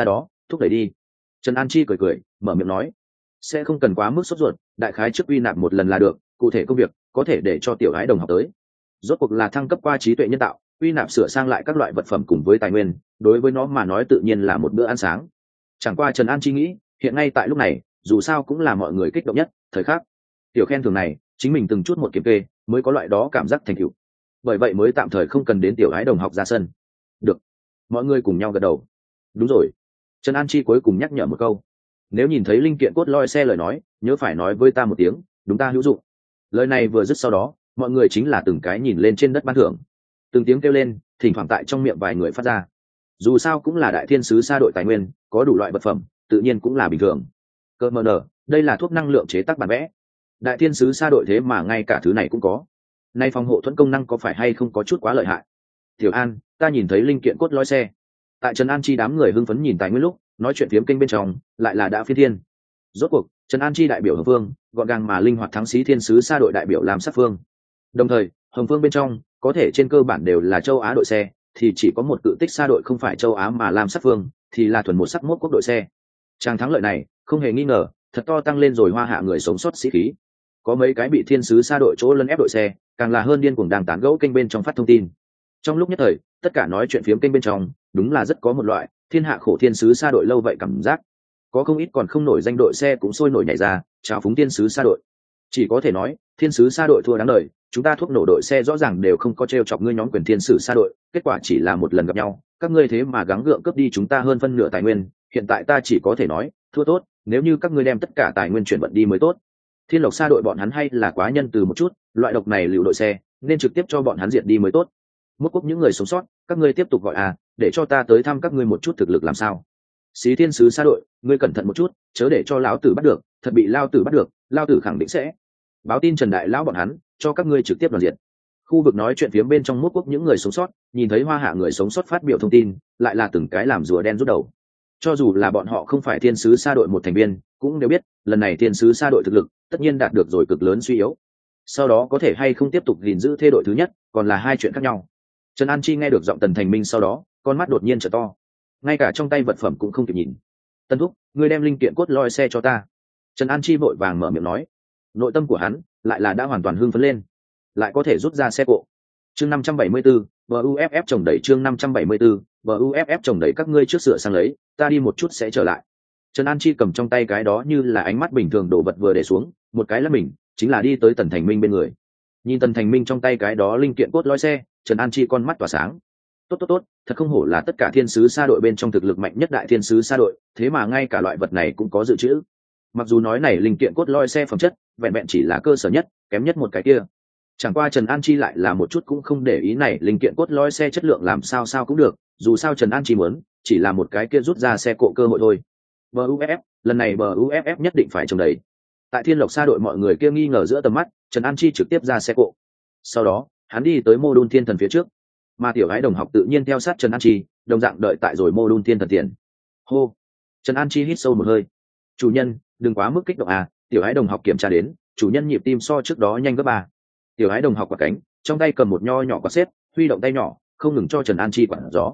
thúc đẩy đi. Trần An Chi cười cười mở miệng nói, sẽ không cần quá mức sốt ruột, đại khái trước quy nạp một lần là được, cụ thể công việc có thể để cho tiểu ái đồng học tới. Rốt cuộc là thăng cấp qua trí tuệ nhân tạo, quy nạp sửa sang lại các loại vật phẩm cùng với tài nguyên, đối với nó mà nói tự nhiên là một bữa ăn sáng. Chẳng qua Trần An Chi nghĩ, hiện ngay tại lúc này, dù sao cũng là mọi người kích động nhất thời khắc. Tiểu khen thưởng này chính mình từng chút một kiểm kê mới có loại đó cảm giác thành tựu, bởi vậy mới tạm thời không cần đến tiểu ái đồng học ra sân. Được, mọi người cùng nhau gật đầu. Đúng rồi, Trần An Chi cuối cùng nhắc nhở một câu, nếu nhìn thấy linh kiện cốt loi xe lời nói, nhớ phải nói với ta một tiếng, đúng ta hữu dụng. Lời này vừa dứt sau đó, mọi người chính là từng cái nhìn lên trên đất ban thưởng, từng tiếng kêu lên thỉnh thoảng tại trong miệng vài người phát ra. Dù sao cũng là đại thiên sứ sa đội tài nguyên, có đủ loại vật phẩm tự nhiên cũng là bình thường. Cơ mờ nở, đây là thuốc năng lượng chế tác bản vẽ, đại thiên sứ sa đội thế mà ngay cả thứ này cũng có. Nay phòng hộ thuẫn công năng có phải hay không có chút quá lợi hại? Tiểu An, ta nhìn thấy linh kiện cốt lói xe. Tại Trần An Chi đám người hưng phấn nhìn tài nguyên lúc nói chuyện phiếm kênh bên trong, lại là đã phi thiên. Rốt cuộc Trần An Chi đại biểu Hồng Phương, gọn gàng mà linh hoạt thắng sĩ thiên sứ sa đội đại biểu làm sắc phương. Đồng thời Hồng Phương bên trong có thể trên cơ bản đều là châu Á đội xe, thì chỉ có một cự tích sa đội không phải châu Á mà làm sắc phương, thì là thuần một sắc mốt quốc đội xe. Tràng thắng lợi này không hề nghi ngờ thật to tăng lên rồi Hoa Hạ người sống sót sĩ khí. Có mấy cái bị thiên sứ sa đội chỗ lấn ép đội xe, càng là hơn điên cuồng đang tán gẫu kênh bên trong phát thông tin. Trong lúc nhất thời tất cả nói chuyện phiếm kênh bên trong đúng là rất có một loại thiên hạ khổ thiên sứ sa đội lâu vậy cảm giác. Có không ít còn không nổi danh đội xe cũng sôi nổi nhảy ra chào phúng thiên sứ sa đội. Chỉ có thể nói thiên sứ sa đội thua đáng đời, chúng ta thuốc nổ đội xe rõ ràng đều không có t chọc ngươi nhóm quyền thiên sứ sa đội, kết quả chỉ là một lần gặp nhau các ngươi thế mà gắng gượng cướp đi chúng ta hơn phân nửa tài nguyên, hiện tại ta chỉ có thể nói thua tốt, nếu như các ngươi đem tất cả tài nguyên chuyển vận đi mới tốt. Thiên lộc sa đội bọn hắn hay là quá nhân từ một chút, loại độc này lưu đội xe nên trực tiếp cho bọn hắn diệt đi mới tốt. Mất quốc những người sống sót các ngươi tiếp tục gọi để cho ta tới thăm các ngươi một chút thực lực làm sao. Xí thiên sứ sa đội, ngươi cẩn thận một chút, chớ để cho lão tử bắt được, thật bị lao tử bắt được, lao tử khẳng định sẽ báo tin Trần đại lão bọn hắn cho các ngươi trực tiếp đoàn diệt. Khu vực nói chuyện phía bên trong Mốt quốc những người sống sót nhìn thấy Hoa Hạ người sống sót phát biểu thông tin, lại là từng cái làm rùa đen rút đầu. Cho dù là bọn họ không phải thiên sứ sa đội một thành viên cũng đều biết lần này thiên sứ sa đội thực lực tất nhiên đạt được rồi cực lớn suy yếu, sau đó có thể hay không tiếp tục gìn giữ thê đội thứ nhất còn là hai chuyện khác nhau. Trần An Chi nghe được giọng Tần Thành Minh sau đó con mắt đột nhiên trở to, ngay cả trong tay vật phẩm cũng không kịp nhìn. Tân thúc, ngươi đem linh kiện cốt loi xe cho ta. Trần An Chi vội vàng mở miệng nói, nội tâm của hắn lại là đã hoàn toàn hưng phấn lên, lại có thể rút ra xe cộ. Chương 574, BUFF trồng đẩy, chương 574, BUFF trồng đẩy, các ngươi trước sửa sang lấy, ta đi một chút sẽ trở lại. Trần An Chi cầm trong tay cái đó như là ánh mắt bình thường đồ vật vừa để xuống, một cái là mình, chính là đi tới Tần Thành Minh bên người. Nhìn Tần Thành Minh trong tay cái đó linh kiện cốt loi xe, Trần An Chi con mắt tỏa sáng. Tốt tốt tốt, thật không hổ là tất cả thiên sứ sa đội bên trong thực lực mạnh nhất đại thiên sứ sa đội, thế mà ngay cả loại vật này cũng có dự trữ. Mặc dù nói này linh kiện cốt loi xe phẩm chất vẹn vẹn chỉ là cơ sở nhất, kém nhất một cái kia. Chẳng qua Trần An Chi lại là một chút cũng không để ý này linh kiện cốt loi xe chất lượng làm sao sao cũng được, dù sao Trần An Chi muốn chỉ là một cái kia rút ra xe cộ cơ hội thôi. BUFF, lần này BUFF nhất định phải trồng đầy. Tại Thiên Lộc sa đội mọi người kia nghi ngờ giữa tầm mắt, Trần An Chi trực tiếp ra xe cộ. Sau đó hắn đi tới mô đun thiên thần phía trước, mà tiểu gái đồng học tự nhiên theo sát Trần An Chi, đồng dạng đợi tại rồi mô đun thiên thần tiền. Hô, Trần An Chi hít sâu một hơi. Chủ nhân đừng quá mức kích động tiểu gái đồng học kiểm tra đến chủ nhân nhịp tim so trước đó nhanh gấp 3. Tiểu gái đồng học quạt cánh, trong tay cầm một nho nhỏ quạt xếp, huy động tay nhỏ không ngừng cho Trần An Chi quạt gió.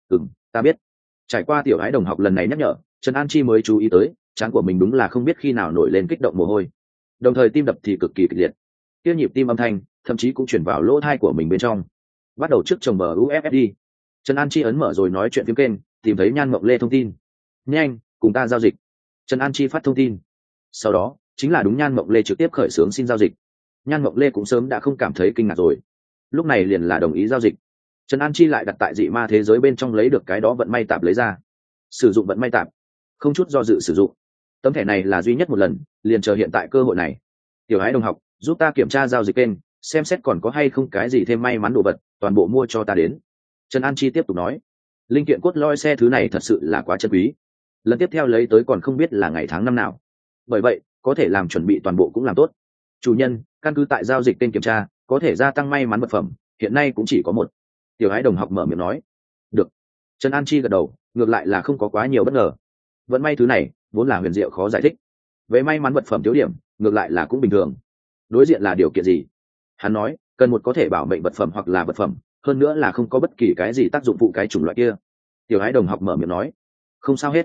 Ta biết. Trải qua tiểu gái đồng học lần này nhắc nhở, Trần An Chi mới chú ý tới trán của mình đúng là không biết khi nào nổi lên kích động mồ hôi, đồng thời tim đập thì cực kỳ kịch liệt. Tiêu nhịp tim âm thanh thậm chí cũng chuyển vào lỗ tai của mình bên trong. Bắt đầu trước trồng BUFF đi. Trần An Chi ấn mở rồi nói chuyện phím kênh, tìm thấy Nhan Mộng Lê thông tin. Nhanh, cùng ta giao dịch. Trần An Chi phát thông tin. Sau đó chính là đúng Nhan Mộng Lê trực tiếp khởi xướng xin giao dịch. Nhan Mộng Lê cũng sớm đã không cảm thấy kinh ngạc rồi, lúc này liền là đồng ý giao dịch. Trần An Chi lại đặt tại dị ma thế giới bên trong lấy được cái đó vận may tạp lấy ra, sử dụng vận may tạp, không chút do dự sử dụng. Tấm thẻ này là duy nhất một lần, liền chờ hiện tại cơ hội này. Tiểu Ái đồng học, giúp ta kiểm tra giao dịch kênh, xem xét còn có hay không cái gì thêm may mắn đồ vật, toàn bộ mua cho ta đến. Trần An Chi tiếp tục nói, linh kiện cốt loi xe thứ này thật sự là quá chân quý, lần tiếp theo lấy tới còn không biết là ngày tháng năm nào, bởi vậy có thể làm chuẩn bị toàn bộ cũng làm tốt. Chủ nhân, căn cứ tại giao dịch kênh kiểm tra có thể gia tăng may mắn vật phẩm, hiện nay cũng chỉ có một. Tiểu Ái đồng học mở miệng nói. Được. Trần An Chi gật đầu, ngược lại là không có quá nhiều bất ngờ. Vận may thứ này vốn là huyền diệu khó giải thích, về may mắn vật phẩm thiếu điểm ngược lại là cũng bình thường. Đối diện là điều kiện gì? Hắn nói cần một có thể bảo mệnh vật phẩm hoặc là vật phẩm, hơn nữa là không có bất kỳ cái gì tác dụng phụ cái chủng loại kia. Tiểu Ái đồng học mở miệng nói. Không sao hết.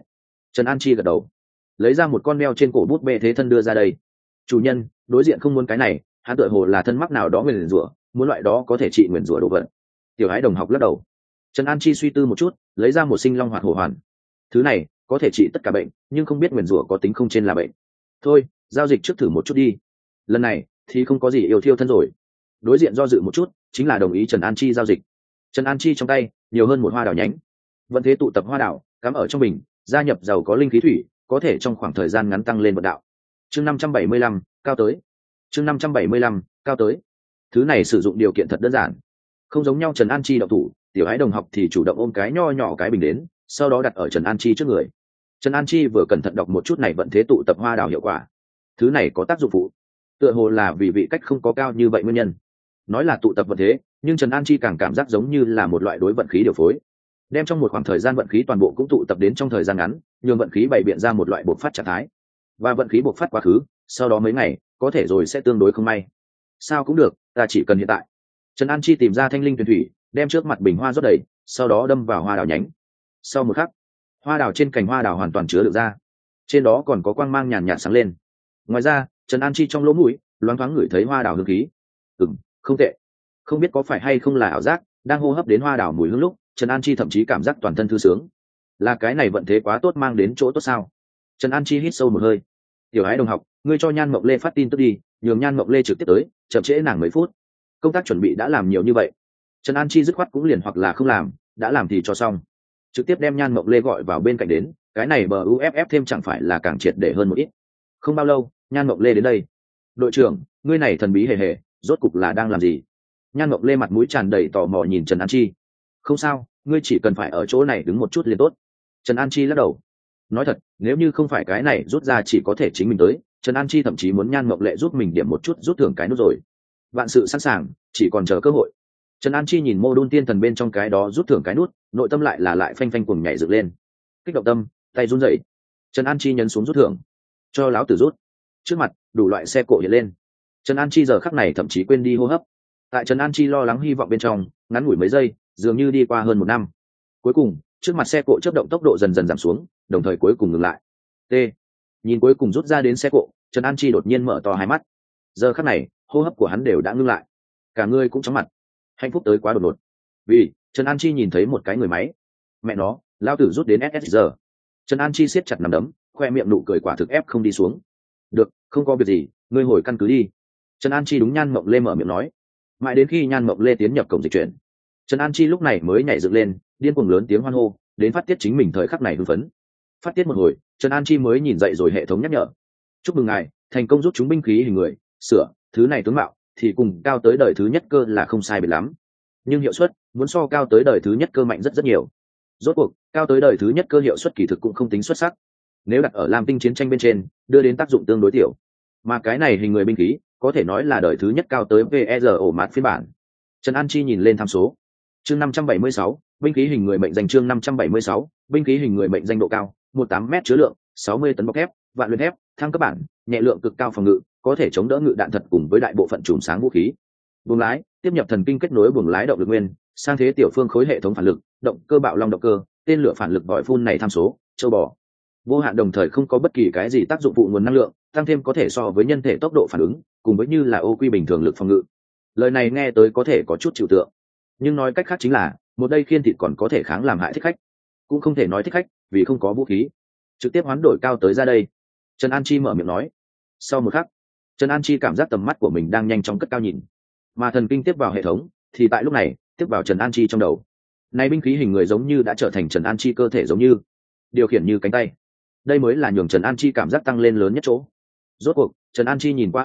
Trần An Chi gật đầu, lấy ra một con đeo trên cổ bút bê thế thân đưa ra đây. Chủ nhân, đối diện không muốn cái này, hắn tựa hồ là thân mắc nào đó nguyền rủa, muốn loại đó có thể trị nguyền rủa đồ vật. Tiểu Ái đồng học lắc đầu. Trần An Chi suy tư một chút, lấy ra một sinh long hoạt hổ hoàn. Thứ này có thể trị tất cả bệnh, nhưng không biết nguyền rủa có tính không trên là bệnh. Thôi, giao dịch trước thử một chút đi. Lần này thì không có gì yêu thiêu thân rồi. Đối diện do dự một chút, chính là đồng ý Trần An Chi giao dịch. Trần An Chi trong tay nhiều hơn một hoa đào nhánh, vận thế tụ tập hoa đào cắm ở trong bình, gia nhập giàu có linh khí thủy, có thể trong khoảng thời gian ngắn tăng lên vận đạo. Chương 575, cao tới. Chương 575, cao tới. Thứ này sử dụng điều kiện thật đơn giản, không giống nhau. Trần An Chi động thủ, Tiểu Ái đồng học thì chủ động ôm cái nho nhỏ cái bình đến, sau đó đặt ở Trần An Chi trước người. Trần An Chi vừa cẩn thận đọc một chút này vận thế tụ tập hoa đào hiệu quả. Thứ này có tác dụng phụ, tựa hồ là vì vị cách không có cao như vậy nguyên nhân. Nói là tụ tập vận thế, nhưng Trần An Chi càng cảm giác giống như là một loại đối vận khí điều phối, đem trong một khoảng thời gian vận khí toàn bộ cũng tụ tập đến trong thời gian ngắn, nhường vận khí bày biện ra một loại bộc phát trạng thái. Và vận khí bộc phát quá khứ, sau đó mấy ngày có thể rồi sẽ tương đối không may. Sao cũng được, ta chỉ cần hiện tại. Trần An Chi tìm ra thanh linh tuyển thủy, đem trước mặt bình hoa rót đầy, sau đó đâm vào hoa đào nhánh. Sau một khắc, hoa đào trên cành hoa đào hoàn toàn chứa được ra, trên đó còn có quang mang nhàn nhạt sáng lên. Ngoài ra, Trần An Chi trong lỗ mũi loáng thoáng ngửi thấy hoa đào hương khí. Không tệ. Không biết có phải hay không là ảo giác, đang hô hấp đến hoa đào mùi hương lúc, Trần An Chi thậm chí cảm giác toàn thân thư sướng. Là cái này vận thế quá tốt mang đến chỗ tốt sao? Trần An Chi hít sâu một hơi. Tiểu Ái đồng học, ngươi cho Nhan Mộng Lê phát tin tức đi, nhường Nhan Mộng Lê trực tiếp tới, chậm trễ nàng mấy phút. Công tác chuẩn bị đã làm nhiều như vậy. Trần An Chi dứt khoát cũng liền hoặc là không làm, đã làm thì cho xong. Trực tiếp đem Nhan Mộng Lê gọi vào bên cạnh đến, cái này bờ UFF thêm chẳng phải là càng triệt để hơn một ít. Không bao lâu, Nhan Mộng Lê đến đây. Đội trưởng, ngươi này thần bí hề hề, rốt cục là đang làm gì? Nhan Mộng Lê mặt mũi tràn đầy tò mò nhìn Trần An Chi. Không sao, ngươi chỉ cần phải ở chỗ này đứng một chút liền tốt. Trần An Chi lắc đầu. Nói thật, nếu như không phải cái này rút ra chỉ có thể chính mình tới, Trần An Chi thậm chí muốn Nhan Mộng Lệ giúp mình điểm một chút rút thưởng cái nút rồi. Vạn sự sẵn sàng, chỉ còn chờ cơ hội. Trần An Chi nhìn mô đun tiên thần bên trong cái đó rút thưởng cái nút, nội tâm lại là lại phanh phanh cuồng nhảy dựng lên. Kích động tâm, tay run rẩy. Trần An Chi nhấn xuống rút thưởng. Cho láo tử rút. Trước mặt, đủ loại xe cộ hiện lên. Trần An Chi giờ khắc này thậm chí quên đi hô hấp. Tại Trần An Chi lo lắng hy vọng bên trong, ngắn ngủi mấy giây, dường như đi qua hơn một năm. Cuối cùng, trước mặt xe cộ chớp động tốc độ dần dần giảm xuống, đồng thời cuối cùng ngừng lại. T. Nhìn cuối cùng rút ra đến xe cộ, Trần An Chi đột nhiên mở to hai mắt. Giờ khắc này, hô hấp của hắn đều đã ngưng lại. Cả người cũng chóng mặt. Hạnh phúc tới quá đột ngột. Vì, Trần An Chi nhìn thấy một cái người máy. Mẹ nó, lao tử rút đến SS giờ. Trần An Chi siết chặt nắm đấm, khoe miệng nụ cười quả thực ép không đi xuống. Được, không có việc gì, ngươi hồi căn cứ đi. Trần An Chi đúng Nhan Mộng Lê mở miệng nói. Mãi đến khi Nhan Mộng Lê tiến nhập cổng dịch chuyển, Trần An Chi lúc này mới nhảy dựng lên, điên cuồng lớn tiếng hoan hô, đến phát tiết chính mình thời khắc này hưng phấn. Phát tiết một hồi, Trần An Chi mới nhìn dậy rồi hệ thống nhắc nhở. Chúc mừng ngài, thành công rút chúng binh khí hình người, sửa, thứ này tướng mạo thì cùng cao tới đời thứ nhất cơ là không sai biệt lắm. Nhưng hiệu suất muốn so cao tới đời thứ nhất cơ mạnh rất rất nhiều. Rốt cuộc, cao tới đời thứ nhất cơ hiệu suất kỳ thực cũng không tính xuất sắc. Nếu đặt ở Lam Tinh chiến tranh bên trên, đưa đến tác dụng tương đối tiểu. Mà cái này hình người binh khí, có thể nói là đời thứ nhất cao tới VER ổ mạt phiên bản. Trần An Chi nhìn lên tham số. Chương 576, binh khí hình người mệnh danh. Chương 576, binh khí hình người mệnh danh độ cao, 18 m chứa lượng, 60 tấn bọc thép, vạn luyện thép, thăng cấp bản, nhẹ lượng cực cao phòng ngự, có thể chống đỡ ngự đạn thật cùng với đại bộ phận chùm sáng vũ khí. Buồng lái, tiếp nhập thần kinh kết nối buồng lái động lực nguyên, sang thế tiểu phương khối hệ thống phản lực, động cơ bạo long động cơ, tên lửa phản lực vòi phun này tham số, châu bò. Vô hạn đồng thời không có bất kỳ cái gì tác dụng phụ nguồn năng lượng, tăng thêm có thể so với nhân thể tốc độ phản ứng, cùng với như là ô quy bình thường lực phòng ngự. Lời này nghe tới có thể có chút trừu tượng, nhưng nói cách khác chính là một đây khiên thịt còn có thể kháng làm hại thích khách, cũng không thể nói thích khách vì không có vũ khí trực tiếp hoán đổi cao tới ra đây. Trần An Chi mở miệng nói. Sau một khắc, Trần An Chi cảm giác tầm mắt của mình đang nhanh chóng cất cao nhìn, mà thần kinh tiếp vào hệ thống thì tại lúc này tiếp vào Trần An Chi trong đầu. Này binh khí hình người giống như đã trở thành Trần An Chi cơ thể, giống như điều khiển như cánh tay. Đây mới là nhường Trần An Chi cảm giác tăng lên lớn nhất chỗ. Rốt cuộc, Trần An Chi nhìn qua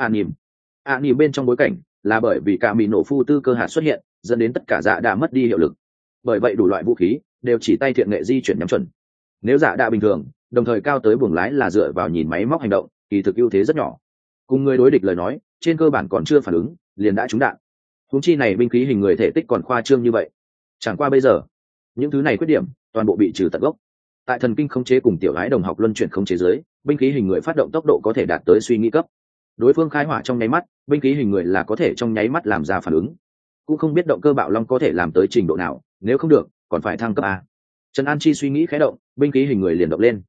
an nỉm bên trong bối cảnh là bởi vì cả mì nổ phu tư cơ hạt xuất hiện, dẫn đến tất cả dạ đã mất đi hiệu lực. Bởi vậy đủ loại vũ khí đều chỉ tay thiện nghệ di chuyển nhắm chuẩn. Nếu dạ đã bình thường, đồng thời cao tới buồng lái là dựa vào nhìn máy móc hành động, thì thực ưu thế rất nhỏ. Cùng người đối địch lời nói, trên cơ bản còn chưa phản ứng, liền đã trúng đạn. Huống chi này binh khí hình người thể tích còn khoa trương như vậy. Chẳng qua bây giờ, những thứ này khuyết điểm toàn bộ bị trừ tận gốc. Tại thần kinh khống chế cùng tiểu gái đồng học luân chuyển khống chế dưới, binh khí hình người phát động tốc độ có thể đạt tới suy nghĩ cấp. Đối phương khai hỏa trong nháy mắt, binh khí hình người là có thể trong nháy mắt làm ra phản ứng. Cũng không biết động cơ bạo long có thể làm tới trình độ nào, nếu không được còn phải thăng cấp a. Trần An Chi suy nghĩ khẽ động, binh khí hình người liền động lên.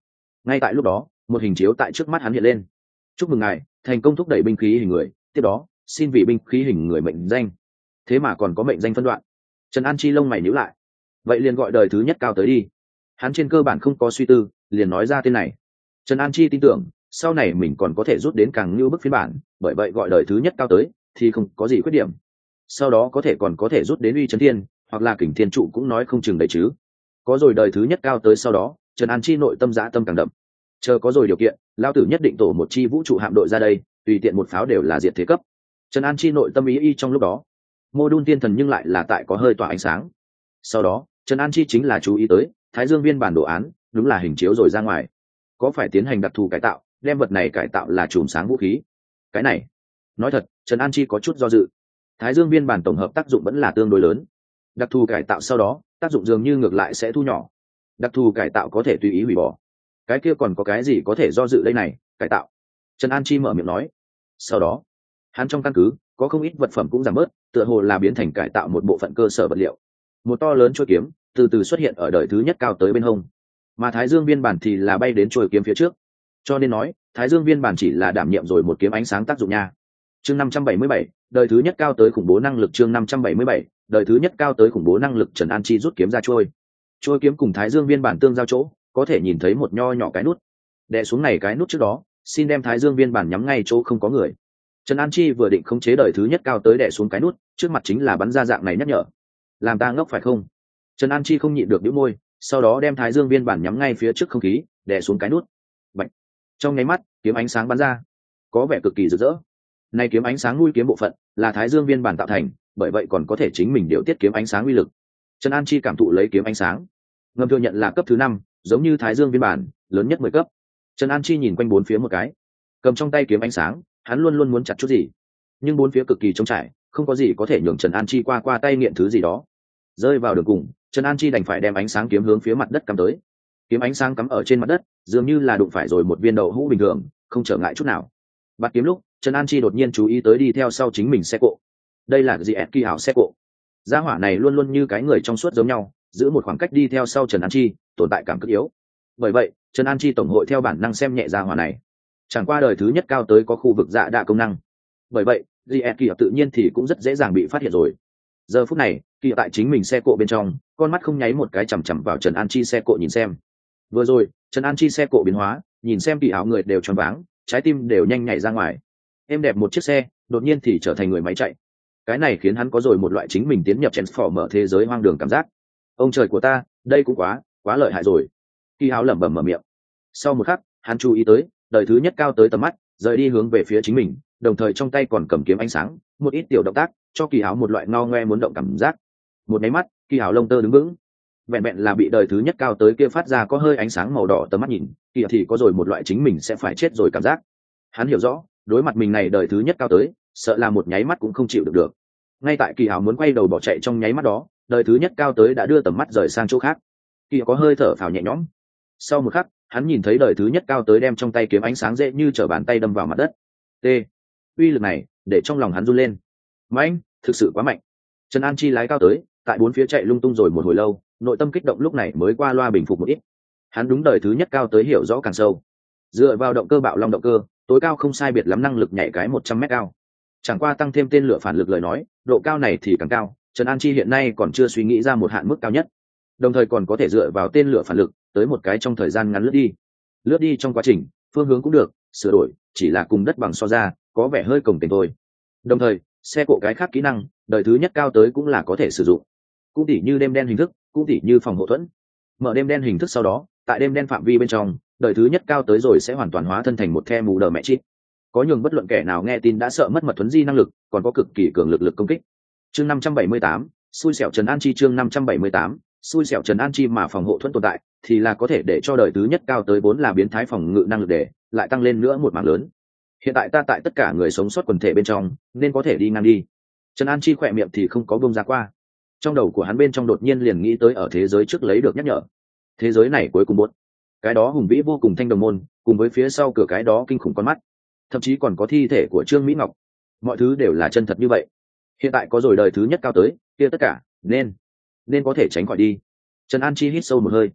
Ngay tại lúc đó một hình chiếu tại trước mắt hắn hiện lên. Chúc mừng ngài thành công thúc đẩy binh khí hình người, tiếp đó xin vị binh khí hình người mệnh danh. Thế mà còn có mệnh danh phân đoạn. Trần An Chi lông mày nhíu lại. Vậy liền gọi đời thứ nhất cao tới đi. Hắn trên cơ bản không có suy tư, liền nói ra tên này. Trần An Chi tin tưởng sau này mình còn có thể rút đến càng như bức phiên bản, bởi vậy gọi đời thứ nhất cao tới thì không có gì khuyết điểm. Sau đó còn có thể rút đến uy chấn thiên hoặc là kình thiên trụ cũng nói không chừng đấy chứ. Có rồi đời thứ nhất cao tới sau đó, Trần An Chi nội tâm dã tâm càng đậm. Chờ có rồi điều kiện, lao tử nhất định tổ một chi vũ trụ hạm đội ra đây, tùy tiện một pháo đều là diệt thế cấp. Trần An Chi nội tâm ý y trong lúc đó. Mô đun tiên thần nhưng lại là tại có hơi tỏa ánh sáng. Sau đó Trần An Chi chính là chú ý tới Thái Dương viên bản đồ án đúng là hình chiếu rồi ra ngoài. Có phải tiến hành đặc thù cải tạo, đem vật này cải tạo là chùm sáng vũ khí? Cái này nói thật Trần An Chi có chút do dự. Thái Dương viên bản tổng hợp tác dụng vẫn là tương đối lớn, đặc thù cải tạo sau đó tác dụng dường như ngược lại sẽ thu nhỏ. Đặc thù cải tạo có thể tùy ý hủy bỏ, cái kia còn có cái gì có thể do dự đây này? Cải tạo. Trần An Chi mở miệng nói. Sau đó hắn trong căn cứ có không ít vật phẩm cũng giảm bớt, tựa hồ là biến thành cải tạo một bộ phận cơ sở vật liệu. Một to lớn chuôi kiếm từ từ xuất hiện ở đời thứ nhất cao tới bên hông, mà Thái Dương viên bản thì là bay đến chuôi kiếm phía trước. Cho nên nói Thái Dương viên bản chỉ là đảm nhiệm rồi một kiếm ánh sáng tác dụng nha. Chương 577, đời thứ nhất cao tới khủng bố năng lực. Chương 577, đời thứ nhất cao tới khủng bố năng lực. Trần An Chi rút kiếm ra chuôi kiếm cùng Thái Dương viên bản tương giao chỗ có thể nhìn thấy một nho nhỏ cái nút. Đè xuống này cái nút trước đó, xin đem Thái Dương viên bản nhắm ngay chỗ không có người. Trần An Chi vừa định khống chế đời thứ nhất cao tới đè xuống cái nút, trước mặt chính là bắn ra dạng này nhắc nhở. Làm ta ngốc phải không? Trần An Chi không nhịn được bĩu môi, sau đó đem Thái Dương viên bản nhắm ngay phía trước không khí, đè xuống cái nút. Bạch. Trong nháy mắt, kiếm ánh sáng bắn ra, có vẻ cực kỳ rực rỡ. Này kiếm ánh sáng nuôi kiếm bộ phận là Thái Dương viên bản tạo thành, bởi vậy còn có thể chính mình điều tiết kiếm ánh sáng uy lực. Trần An Chi cảm thụ lấy kiếm ánh sáng, ngầm thừa nhận là cấp thứ 5, giống như Thái Dương viên bản, lớn nhất 10 cấp. Trần An Chi nhìn quanh bốn phía một cái, cầm trong tay kiếm ánh sáng, hắn luôn luôn muốn chặt chút gì, nhưng bốn phía cực kỳ trống trải, không có gì có thể nhường Trần An Chi qua tay nghiện thứ gì đó. Rơi vào đường cùng, Trần An Chi đành phải đem ánh sáng kiếm hướng phía mặt đất cắm tới. Kiếm ánh sáng cắm ở trên mặt đất, dường như là đụng phải rồi một viên đậu hũ bình thường, không trở ngại chút nào. Bắt kiếm lúc, Trần An Chi đột nhiên chú ý tới đi theo sau chính mình xe cộ. Đây là gì kỳ hảo xe cộ. Gia hỏa này luôn luôn như cái người trong suốt giống nhau, giữ một khoảng cách đi theo sau Trần An Chi, tồn tại cảm cực yếu. Bởi vậy, Trần An Chi tổng hội theo bản năng xem nhẹ gia hỏa này. Chẳng qua đời thứ nhất cao tới có khu vực dạ đa công năng, bởi vậy kỳ tự nhiên thì cũng rất dễ dàng bị phát hiện rồi. Giờ phút này kỳ tại chính mình xe cộ bên trong, con mắt không nháy một cái chằm chằm vào Trần An Chi xe cộ nhìn xem. Vừa rồi Trần An Chi xe cộ biến hóa, nhìn xem kỳ áo người đều choáng váng, trái tim đều nhanh nhảy ra ngoài. Êm đẹp một chiếc xe đột nhiên thì trở thành người máy chạy, cái này khiến hắn có rồi một loại chính mình tiến nhập Transformer thế giới hoang đường cảm giác. Ông trời của ta, đây cũng quá lợi hại rồi. Kỳ áo lẩm bẩm mở miệng. Sau một khắc hắn chú ý tới đời thứ nhất cao tới tầm mắt rời đi hướng về phía chính mình, đồng thời trong tay còn cầm kiếm ánh sáng, một ít tiểu động tác cho kỳ áo một loại ngao ngoe muốn động cảm giác. Một máy mắt kỳ áo lông tơ đứng vững, vẹn vẹn là bị đời thứ nhất cao tới kia phát ra có hơi ánh sáng màu đỏ tầm mắt nhìn, kỳ thì có rồi một loại chính mình sẽ phải chết rồi cảm giác. Hắn hiểu rõ đối mặt mình này đời thứ nhất cao tới, sợ là một nháy mắt cũng không chịu được. Ngay tại kỳ áo muốn quay đầu bỏ chạy trong nháy mắt đó, đời thứ nhất cao tới đã đưa tầm mắt rời sang chỗ khác. Kỳ có hơi thở phào nhẹ nhõm. Sau một khắc hắn nhìn thấy đời thứ nhất cao tới đem trong tay kiếm ánh sáng dễ như trở bàn tay đâm vào mặt đất. T. Uy lực này để trong lòng hắn run lên. Mạnh, thực sự quá mạnh. Trần An Chi lái cao tới, tại bốn phía chạy lung tung rồi một hồi lâu, nội tâm kích động lúc này mới qua loa bình phục một ít. Hắn đúng đời thứ nhất cao tới hiểu rõ càng sâu. Dựa vào động cơ bạo long động cơ, tối cao không sai biệt lắm năng lực nhảy cái 100 mét cao. Chẳng qua tăng thêm tên lửa phản lực lời nói, độ cao này thì càng cao. Trần An Chi hiện nay còn chưa suy nghĩ ra một hạn mức cao nhất. Đồng thời còn có thể dựa vào tên lửa phản lực tới một cái trong thời gian ngắn lướt đi trong quá trình phương hướng cũng được sửa đổi, chỉ là cùng đất bằng so ra có vẻ hơi cồng kềnh thôi. Đồng thời xe cộ cái khác kỹ năng đời thứ nhất cao tới cũng là có thể sử dụng, cũng tỉ như đêm đen hình thức, cũng tỉ như phòng hộ thuẫn. Mở đêm đen hình thức sau đó, tại đêm đen phạm vi bên trong, đời thứ nhất cao tới rồi sẽ hoàn toàn hóa thân thành một the mù đờ mẹ chít, có nhường bất luận kẻ nào nghe tin đã sợ mất mật thuấn di năng lực, còn có cực kỳ cường lực công kích. Chương 578, xui xẻo Trần An Chi. Chương 578, xui xẻo Trần An Chi mà phòng hộ thuẫn tồn tại thì là có thể để cho đời thứ nhất cao tới vốn là biến thái phòng ngự năng lực để lại tăng lên nữa một mảng lớn. Hiện tại ta tại tất cả người sống sót quần thể bên trong nên có thể đi ngang đi. Trần An Chi khỏe miệng thì không có bông ra qua. Trong đầu của hắn bên trong đột nhiên liền nghĩ tới ở thế giới trước lấy được nhắc nhở. Thế giới này cuối cùng buốt, cái đó hùng vĩ vô cùng thanh đồng môn, cùng với phía sau cửa cái đó kinh khủng con mắt, thậm chí còn có thi thể của Trương Mỹ Ngọc. Mọi thứ đều là chân thật như vậy. Hiện tại có rồi đời thứ nhất cao tới, kia tất cả nên có thể tránh khỏi đi. Trần An Chi hít sâu một hơi.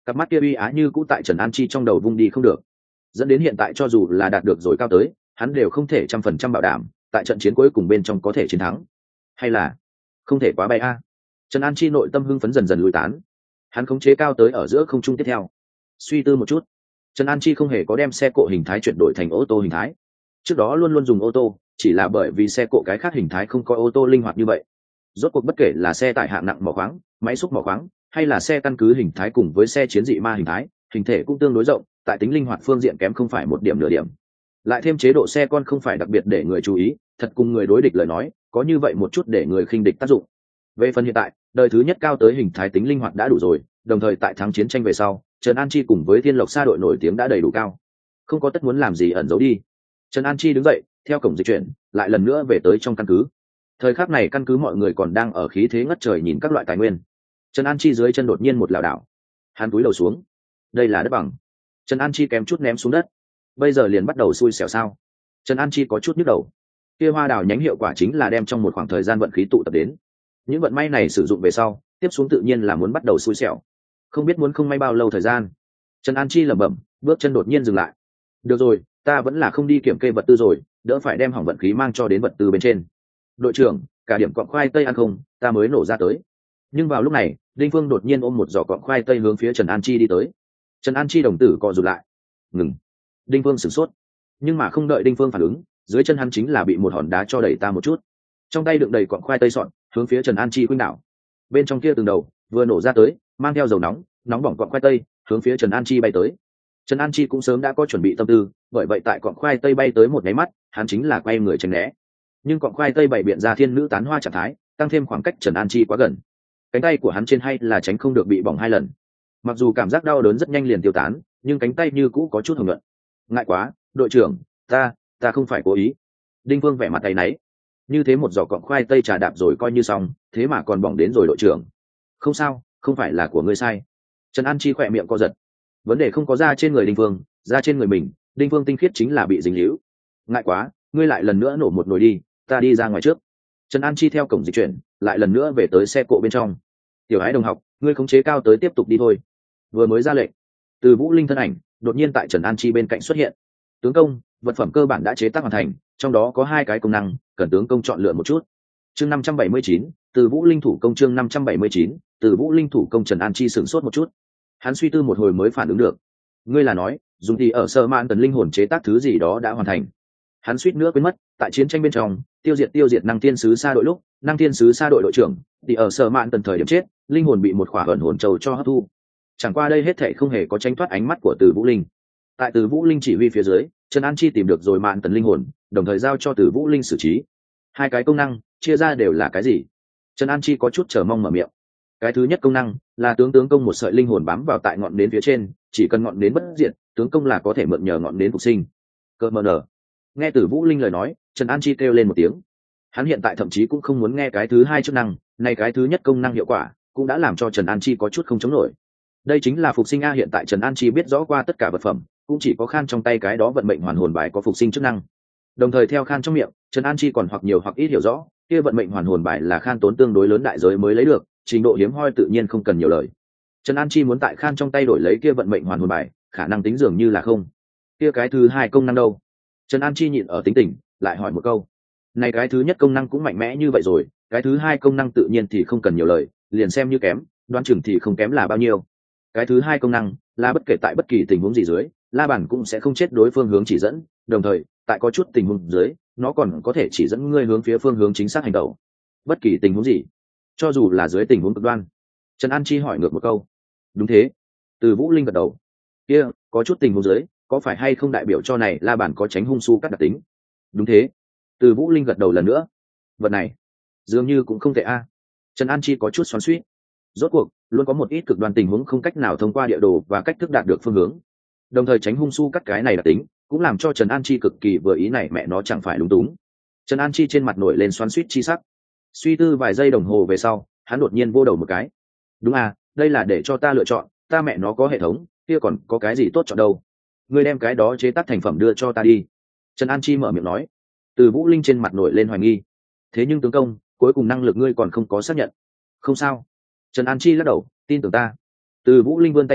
cặp mắt kia uy á như cũ tại Trần An Chi trong đầu vung đi không được, dẫn đến hiện tại cho dù là đạt được rồi cao tới, hắn đều không thể 100% bảo đảm tại trận chiến cuối cùng bên trong có thể chiến thắng, hay là không thể quá bay a. Trần An Chi nội tâm hưng phấn dần dần lùi tán, hắn khống chế cao tới ở giữa không trung tiếp theo. Suy tư một chút, Trần An Chi không hề có đem xe cộ hình thái chuyển đổi thành ô tô hình thái. Trước đó luôn luôn dùng ô tô, chỉ là bởi vì xe cộ cái khác hình thái không có ô tô linh hoạt như vậy. Rốt cuộc bất kể là xe tải hạng nặng mỏ khoáng, máy xúc mỏ khoáng, hay là xe căn cứ hình thái cùng với xe chiến dị ma hình thái, hình thể cũng tương đối rộng, tại tính linh hoạt phương diện kém không phải một điểm nửa điểm. Lại thêm chế độ xe con không phải đặc biệt để người chú ý, thật cùng người đối địch lời nói, có như vậy một chút để người khinh địch tác dụng. Về phần hiện tại, đời thứ nhất cao tới hình thái tính linh hoạt đã đủ rồi, đồng thời tại thắng chiến tranh về sau, Trần An Chi cùng với Thiên Lộc Sa đội nổi tiếng đã đầy đủ cao, không có tất muốn làm gì ẩn giấu đi. Trần An Chi đứng dậy, theo cổng dịch chuyển, lại lần nữa về tới trong căn cứ. Thời khắc này căn cứ mọi người còn đang ở khí thế ngất trời nhìn các loại tài nguyên. Trần An Chi dưới chân đột nhiên một lảo đảo, hắn cúi đầu xuống. Đây là đất bằng. Trần An Chi kém chút ném xuống đất. Bây giờ liền bắt đầu xui xẻo sao? Trần An Chi có chút nhức đầu. Kia hoa đào nhánh hiệu quả chính là đem trong một khoảng thời gian vận khí tụ tập đến. Những vận may này sử dụng về sau, tiếp xuống tự nhiên là muốn bắt đầu xui xẻo. Không biết muốn không may bao lâu thời gian. Trần An Chi lẩm bẩm, bước chân đột nhiên dừng lại. Được rồi, ta vẫn là không đi kiểm kê vật tư rồi, đỡ phải đem hỏng vận khí mang cho đến vật tư bên trên. Đội trưởng, cả điểm cọng khoai tây ăn không, ta mới nổ ra tới. Nhưng vào lúc này, Đinh Phương đột nhiên ôm một giỏ cọng khoai tây hướng phía Trần An Chi đi tới. Trần An Chi đồng tử co rụt lại. Ngừng. Đinh Phương sửng sốt, nhưng mà không đợi Đinh Phương phản ứng, dưới chân hắn chính là bị một hòn đá cho đẩy ta một chút. Trong tay đựng đầy cọng khoai tây sọn, hướng phía Trần An Chi khuynh đảo. Bên trong kia từng đầu vừa nổ ra tới, mang theo dầu nóng, nóng bỏng cọng khoai tây, hướng phía Trần An Chi bay tới. Trần An Chi cũng sớm đã có chuẩn bị tâm tư, bởi vậy tại cọng khoai tây bay tới một cái mắt, hắn chính là quay người tránh né. Nhưng cọng khoai tây bày biện ra thiên nữ tán hoa trạng thái, tăng thêm khoảng cách Trần An Chi quá gần, cánh tay của hắn trên hay là tránh không được bị bỏng 2 lần. Mặc dù cảm giác đau đớn rất nhanh liền tiêu tán, nhưng cánh tay như cũ có chút hồng nhuận. Ngại quá, đội trưởng, ta không phải cố ý. Đinh Vương vẻ mặt tay náy. Như thế một giỏ cọng khoai tây trà đạp rồi coi như xong, thế mà còn bỏng đến rồi đội trưởng. Không sao, không phải là của ngươi sai. Trần An Chi khỏe miệng co giật. Vấn đề không có ra trên người Đinh Vương, ra trên người mình, Đinh Vương tinh khiết chính là bị dính líu. Ngại quá, ngươi lại lần nữa nổ một nồi đi, ta đi ra ngoài trước. Trần An Chi theo cổng dịch chuyển, lại lần nữa về tới xe cộ bên trong. Tiểu Ái đồng học, ngươi khống chế cao tới tiếp tục đi thôi. Vừa mới ra lệnh, Từ Vũ Linh thân ảnh đột nhiên tại Trần An Chi bên cạnh xuất hiện. Tướng công, vật phẩm cơ bản đã chế tác hoàn thành, trong đó có 2 cái công năng, cần tướng công chọn lựa một chút. Chương 579, Từ Vũ Linh thủ công. Chương 579, Từ Vũ Linh thủ công. Trần An Chi sửng sốt một chút, hắn suy tư một hồi mới phản ứng được. Ngươi là nói, dùng thì ở Sơ Mạn Tần linh hồn chế tác thứ gì đó đã hoàn thành? Hắn suýt nữa quên mất, tại chiến tranh bên trong, tiêu diệt Năng Thiên sứ Sa đội lúc, Năng Thiên sứ Sa đội đội trưởng thì ở Sơ Mạn Tần thời điểm chết, linh hồn bị một khỏa ẩn hồn châu cho hấp thu. Chẳng qua đây hết thảy không hề có tránh thoát ánh mắt của Từ Vũ Linh. Tại Từ Vũ Linh chỉ huy phía dưới, Trần An Chi tìm được rồi Mạn Tần linh hồn, đồng thời giao cho Từ Vũ Linh xử trí. 2 cái công năng chia ra đều là cái gì? Trần An Chi có chút chờ mong mở miệng. Cái thứ nhất công năng là tướng công một sợi linh hồn bám vào tại ngọn nến phía trên, chỉ cần ngọn nến bất diệt, tướng công là có thể mượn nhờ ngọn nến phục sinh. Cơ mờ nở. Nghe Từ Vũ Linh lời nói, Trần An Chi kêu lên một tiếng. Hắn hiện tại thậm chí cũng không muốn nghe cái thứ hai chức năng, này cái thứ nhất công năng hiệu quả cũng đã làm cho Trần An Chi có chút không chống nổi. Đây chính là phục sinh a. Hiện tại Trần An Chi biết rõ qua tất cả vật phẩm, cũng chỉ có Khan trong tay cái đó vận mệnh hoàn hồn bài có phục sinh chức năng. Đồng thời theo Khan trong miệng, Trần An Chi còn hoặc nhiều hoặc ít hiểu rõ, kia vận mệnh hoàn hồn bài là Khan tốn tương đối lớn đại giới mới lấy được, trình độ hiếm hoi tự nhiên không cần nhiều lời. Trần An Chi muốn tại Khan trong tay đổi lấy kia vận mệnh hoàn hồn bài, khả năng tính dường như là không. Kia cái thứ hai công năng đâu? Trần An Chi nhịn ở tính tình, lại hỏi một câu. Này cái thứ nhất công năng cũng mạnh mẽ như vậy rồi, cái thứ hai công năng tự nhiên thì không cần nhiều lời, liền xem như kém, đoán chừng thì không kém là bao nhiêu. Cái thứ hai công năng là bất kể tại bất kỳ tình huống gì dưới, La Bàn cũng sẽ không chết đối phương hướng chỉ dẫn, đồng thời tại có chút tình huống dưới, nó còn có thể chỉ dẫn ngươi hướng phía phương hướng chính xác hành động. Bất kỳ tình huống gì, cho dù là dưới tình huống cực đoan. Trần An Chi hỏi ngược một câu. Đúng thế. Từ Vũ Linh gật đầu. Kia, có chút tình huống dưới, có phải hay không đại biểu cho này La Bàn có tránh hung su cắt đặc tính? Đúng thế. Từ Vũ Linh gật đầu lần nữa. Vật này dường như cũng không tệ a. Trần An Chi có chút xoắn xuýt. Rốt cuộc luôn có một ít cực đoan tình huống không cách nào thông qua địa đồ và cách thức đạt được phương hướng, đồng thời tránh hung su cắt cái này đặc tính cũng làm cho Trần An Chi cực kỳ vừa ý. Này mẹ nó chẳng phải lúng túng. Trần An Chi trên mặt nổi lên xoắn xuýt chi sắc. Suy tư vài giây đồng hồ về sau, hắn đột nhiên vô đầu một cái. Đúng à, đây là để cho ta lựa chọn, ta mẹ nó có hệ thống, kia còn có cái gì tốt chọn đâu. Ngươi đem cái đó chế tác thành phẩm đưa cho ta đi. Trần An Chi mở miệng nói. Từ Vũ Linh trên mặt nổi lên hoài nghi. Thế nhưng tướng công, cuối cùng năng lực ngươi còn không có xác nhận. Không sao. Trần An Chi lắc đầu, tin tưởng ta. Từ Vũ Linh vươn tay ra,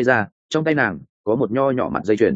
trong tay nàng có một nho nhỏ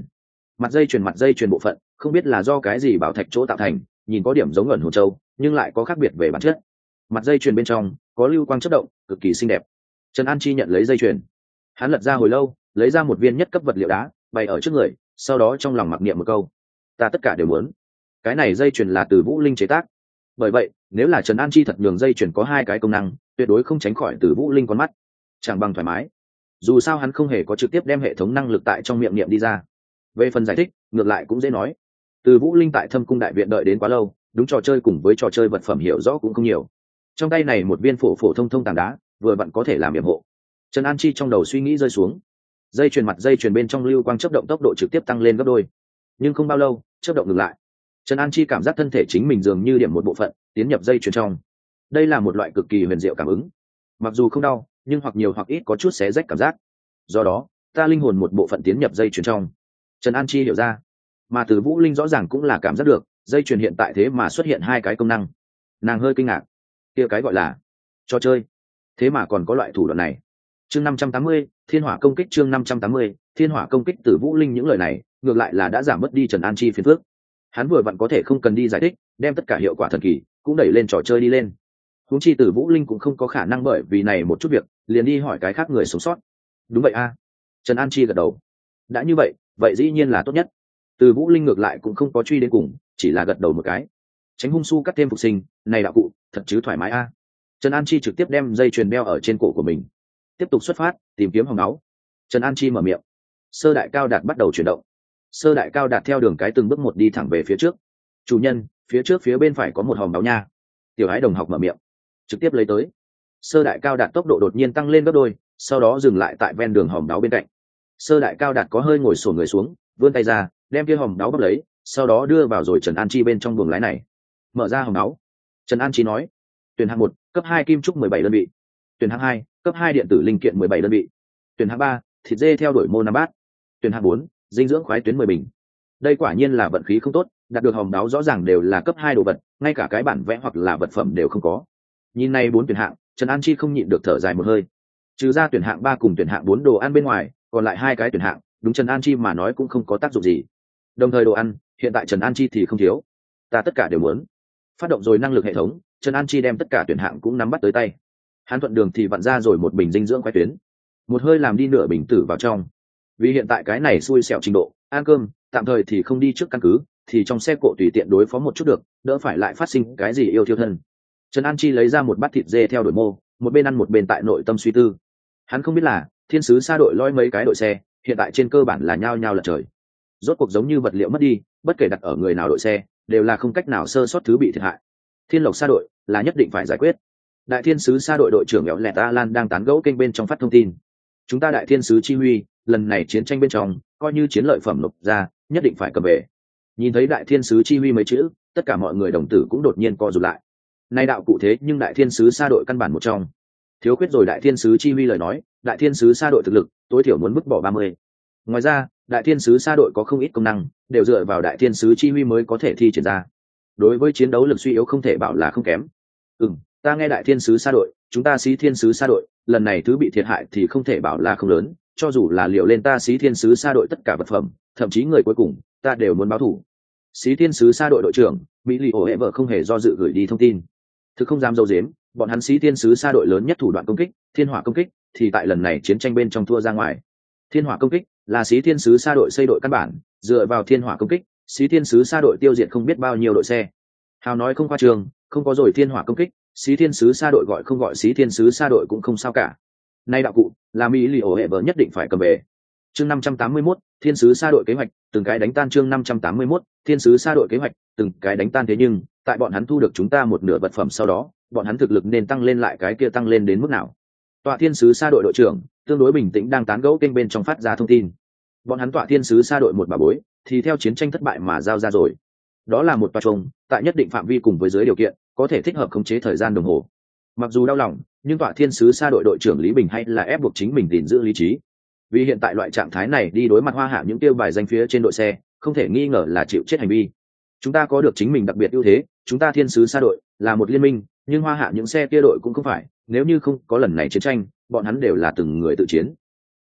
mặt dây chuyền bộ phận không biết là do cái gì bảo thạch chỗ tạo thành, nhìn có điểm giống ẩn hồn châu nhưng lại có khác biệt về bản chất. Mặt dây chuyền bên trong có lưu quang chất động, cực kỳ xinh đẹp. Trần An Chi nhận lấy dây chuyền, hắn lật ra hồi lâu, lấy ra một viên nhất cấp vật liệu đá bày ở trước người, sau đó trong lòng mặc niệm một câu: ta tất cả đều muốn. Cái này dây chuyền là từ Vũ Linh chế tác, bởi vậy nếu là Trần An Chi thật nhường dây chuyền có hai cái công năng, tuyệt đối không tránh khỏi từ Vũ Linh con mắt, chẳng bằng thoải mái. Dù sao hắn không hề có trực tiếp đem hệ thống năng lực tại trong miệng niệm đi ra. Về phần giải thích, ngược lại cũng dễ nói. Từ Vũ Linh tại Thâm Cung đại viện đợi đến quá lâu, đúng trò chơi cùng với trò chơi vật phẩm hiểu rõ cũng không nhiều. Trong tay này một viên phổ phổ thông thông tảng đá, vừa vặn có thể làm yểm hộ. Trần An Chi trong đầu suy nghĩ rơi xuống. Dây chuyền bên trong lưu quang chớp động tốc độ trực tiếp tăng lên gấp đôi. Nhưng không bao lâu, chớp động ngừng lại. Trần An Chi cảm giác thân thể chính mình dường như điểm một bộ phận tiến nhập dây chuyền trong. Đây là một loại cực kỳ huyền diệu cảm ứng. Mặc dù không đau, nhưng hoặc nhiều hoặc ít có chút xé rách cảm giác. Do đó, ta linh hồn một bộ phận tiến nhập dây chuyền trong. Trần An Chi hiểu ra, mà từ Vũ Linh rõ ràng cũng là cảm giác được, dây chuyền hiện tại thế mà xuất hiện hai cái công năng. Nàng hơi kinh ngạc, kia cái gọi là trò chơi, thế mà còn có loại thủ đoạn này. Chương 580, Thiên Hỏa công kích. Chương 580, Thiên Hỏa công kích. Từ Vũ Linh những lời này, ngược lại là đã giảm mất đi Trần An Chi phiền phức. Hắn vừa vặn có thể không cần đi giải thích, đem tất cả hiệu quả thần kỳ cũng đẩy lên trò chơi đi lên. Huống chi Từ Vũ Linh cũng không có khả năng bởi vì này một chút việc liền đi hỏi cái khác người sống sót. Đúng vậy a. Trần An Chi gật đầu. Đã như vậy, vậy dĩ nhiên là tốt nhất. Từ Vũ Linh ngược lại cũng không có truy đến cùng, chỉ là gật đầu một cái. Tránh hung su cắt thêm phục sinh, này đạo cụ thật chứ thoải mái a. Trần An Chi trực tiếp đem dây chuyền đeo ở trên cổ của mình, tiếp tục xuất phát tìm kiếm hòm máu. Trần An Chi mở miệng, Sơ Đại Cao Đạt bắt đầu chuyển động. Sơ Đại Cao Đạt theo đường cái từng bước một đi thẳng về phía trước. Chủ nhân, phía trước phía bên phải có một hòm máu nha. Tiểu Ái đồng học mở miệng, trực tiếp lấy tới. Sơ Đại Cao Đạt tốc độ đột nhiên tăng lên gấp đôi, sau đó dừng lại tại ven đường hòm máu bên cạnh. Sơ Đại Cao Đạt có hơi ngồi xổm người xuống, vươn tay ra, đem kia hòm máu bóc lấy, sau đó đưa vào rồi Trần An Chi bên trong buồng lái này. Mở ra hòm máu. Trần An Chi nói, tuyển hạng 1, cấp 2 kim trúc 17 đơn vị. Tuyển hạng 2, cấp 2 điện tử linh kiện 17 đơn vị. Tuyển hạng 3, thịt dê theo đuổi mô nam bát. Tuyển hạng 4, dinh dưỡng khoái tuyến 10 bình. Đây quả nhiên là vận khí không tốt, đạt được hòm máu rõ ràng đều là cấp 2 đồ vật, ngay cả cái bản vẽ hoặc là vật phẩm đều không có. Nhìn này 4 tuyển hạng, Trần An Chi không nhịn được thở dài một hơi. Trừ ra tuyển hạng 3 cùng tuyển hạng 4 đồ ăn bên ngoài, còn lại hai cái tuyển hạng, đúng Trần An Chi mà nói cũng không có tác dụng gì. Đồng thời đồ ăn, hiện tại Trần An Chi thì không thiếu. Ta tất cả đều muốn. Phát động rồi năng lực hệ thống, Trần An Chi đem tất cả tuyển hạng cũng nắm bắt tới tay. Hắn thuận đường thì vặn ra rồi một bình dinh dưỡng khoái tuyến, một hơi làm đi nửa bình tử vào trong. Vì hiện tại cái này xui xẻo trình độ, ăn cơm tạm thời thì không đi trước căn cứ, thì trong xe cộ tùy tiện đối phó một chút được, đỡ phải lại phát sinh cái gì yêu thiêu thân. Trần An Chi lấy ra một bát thịt dê theo đuổi mô, một bên ăn một bên tại nội tâm suy tư. Hắn không biết là thiên sứ sa đội loi mấy cái đội xe, hiện tại trên cơ bản là nhao nhao lật trời. Rốt cuộc giống như vật liệu mất đi, bất kể đặt ở người nào đội xe, đều là không cách nào sơ sót thứ bị thiệt hại. Thiên Lộc sa đội là nhất định phải giải quyết. Đại thiên sứ sa đội đội trưởng Éo Lẹt Alan đang tán gẫu kênh bên trong phát thông tin. Chúng ta đại thiên sứ chi huy, lần này chiến tranh bên trong, coi như chiến lợi phẩm nộp ra, nhất định phải cầm về. Nhìn thấy đại thiên sứ chi huy mấy chữ, tất cả mọi người đồng tử cũng đột nhiên co rụt lại. Nay đạo cụ thế nhưng đại thiên sứ sa đội căn bản một trong. Thiếu khuyết rồi đại thiên sứ chi huy lời nói, đại thiên sứ sa đội thực lực tối thiểu muốn vứt bỏ 30. Ngoài ra, đại thiên sứ sa đội có không ít công năng, đều dựa vào đại thiên sứ chi huy mới có thể thi triển ra. Đối với chiến đấu lực suy yếu không thể bảo là không kém. Ta nghe đại thiên sứ sa đội, chúng ta Xí Thiên sứ sa đội, lần này thứ bị thiệt hại thì không thể bảo là không lớn, cho dù là liệu lên ta Xí Thiên sứ sa đội tất cả vật phẩm, thậm chí người cuối cùng, ta đều muốn báo thù. Xí Thiên sứ sa đội đội trưởng Mỹ Lì Ổ Hệ Vợ không hề do dự gửi đi thông tin. Thực không dám dâu dếm, bọn hắn Xí Thiên sứ sa đội lớn nhất thủ đoạn công kích, Thiên Hỏa công kích, thì tại lần này chiến tranh bên trong thua ra ngoài. Thiên Hỏa công kích là Xí Thiên sứ sa đội xây đội căn bản, dựa vào Thiên Hỏa công kích, Xí Thiên sứ sa đội tiêu diệt không biết bao nhiêu đội xe. Hào nói không khoa trương, không có rồi Thiên Hỏa công kích, Xí Thiên sứ sa đội gọi không gọi Xí Thiên sứ sa đội cũng không sao cả. Nay đạo cụ là Mỹ Lì Ổ Hệ Vợ nhất định phải cầm về. Chương 581, Thiên sứ sa đội kế hoạch, từng cái đánh tan. Chương 581, Thiên sứ sa đội kế hoạch, từng cái đánh tan. Thế nhưng tại bọn hắn thu được chúng ta một nửa vật phẩm sau đó, bọn hắn thực lực nên tăng lên lại cái kia tăng lên đến mức nào? Tọa Thiên sứ sa đội đội trưởng tương đối bình tĩnh đang tán gẫu kênh bên trong phát ra thông tin. Bọn hắn Tọa Thiên sứ sa đội một bà bối, thì theo chiến tranh thất bại mà giao ra rồi. Đó là một tòa trông, tại nhất định phạm vi cùng với dưới điều kiện, có thể thích hợp khống chế thời gian đồng hồ. Mặc dù đau lòng, nhưng Tọa Thiên sứ sa đội đội trưởng Lý Bình hay là ép buộc chính mình gìn giữ lý trí. Vì hiện tại loại trạng thái này đi đối mặt Hoa Hạ những tiêu bài danh phía trên đội xe, không thể nghi ngờ là chịu chết hành vi. Chúng ta có được chính mình đặc biệt ưu thế, chúng ta Thiên sứ sa đội là một liên minh, nhưng Hoa Hạ những xe kia đội cũng không phải, nếu như không có lần này chiến tranh, bọn hắn đều là từng người tự chiến.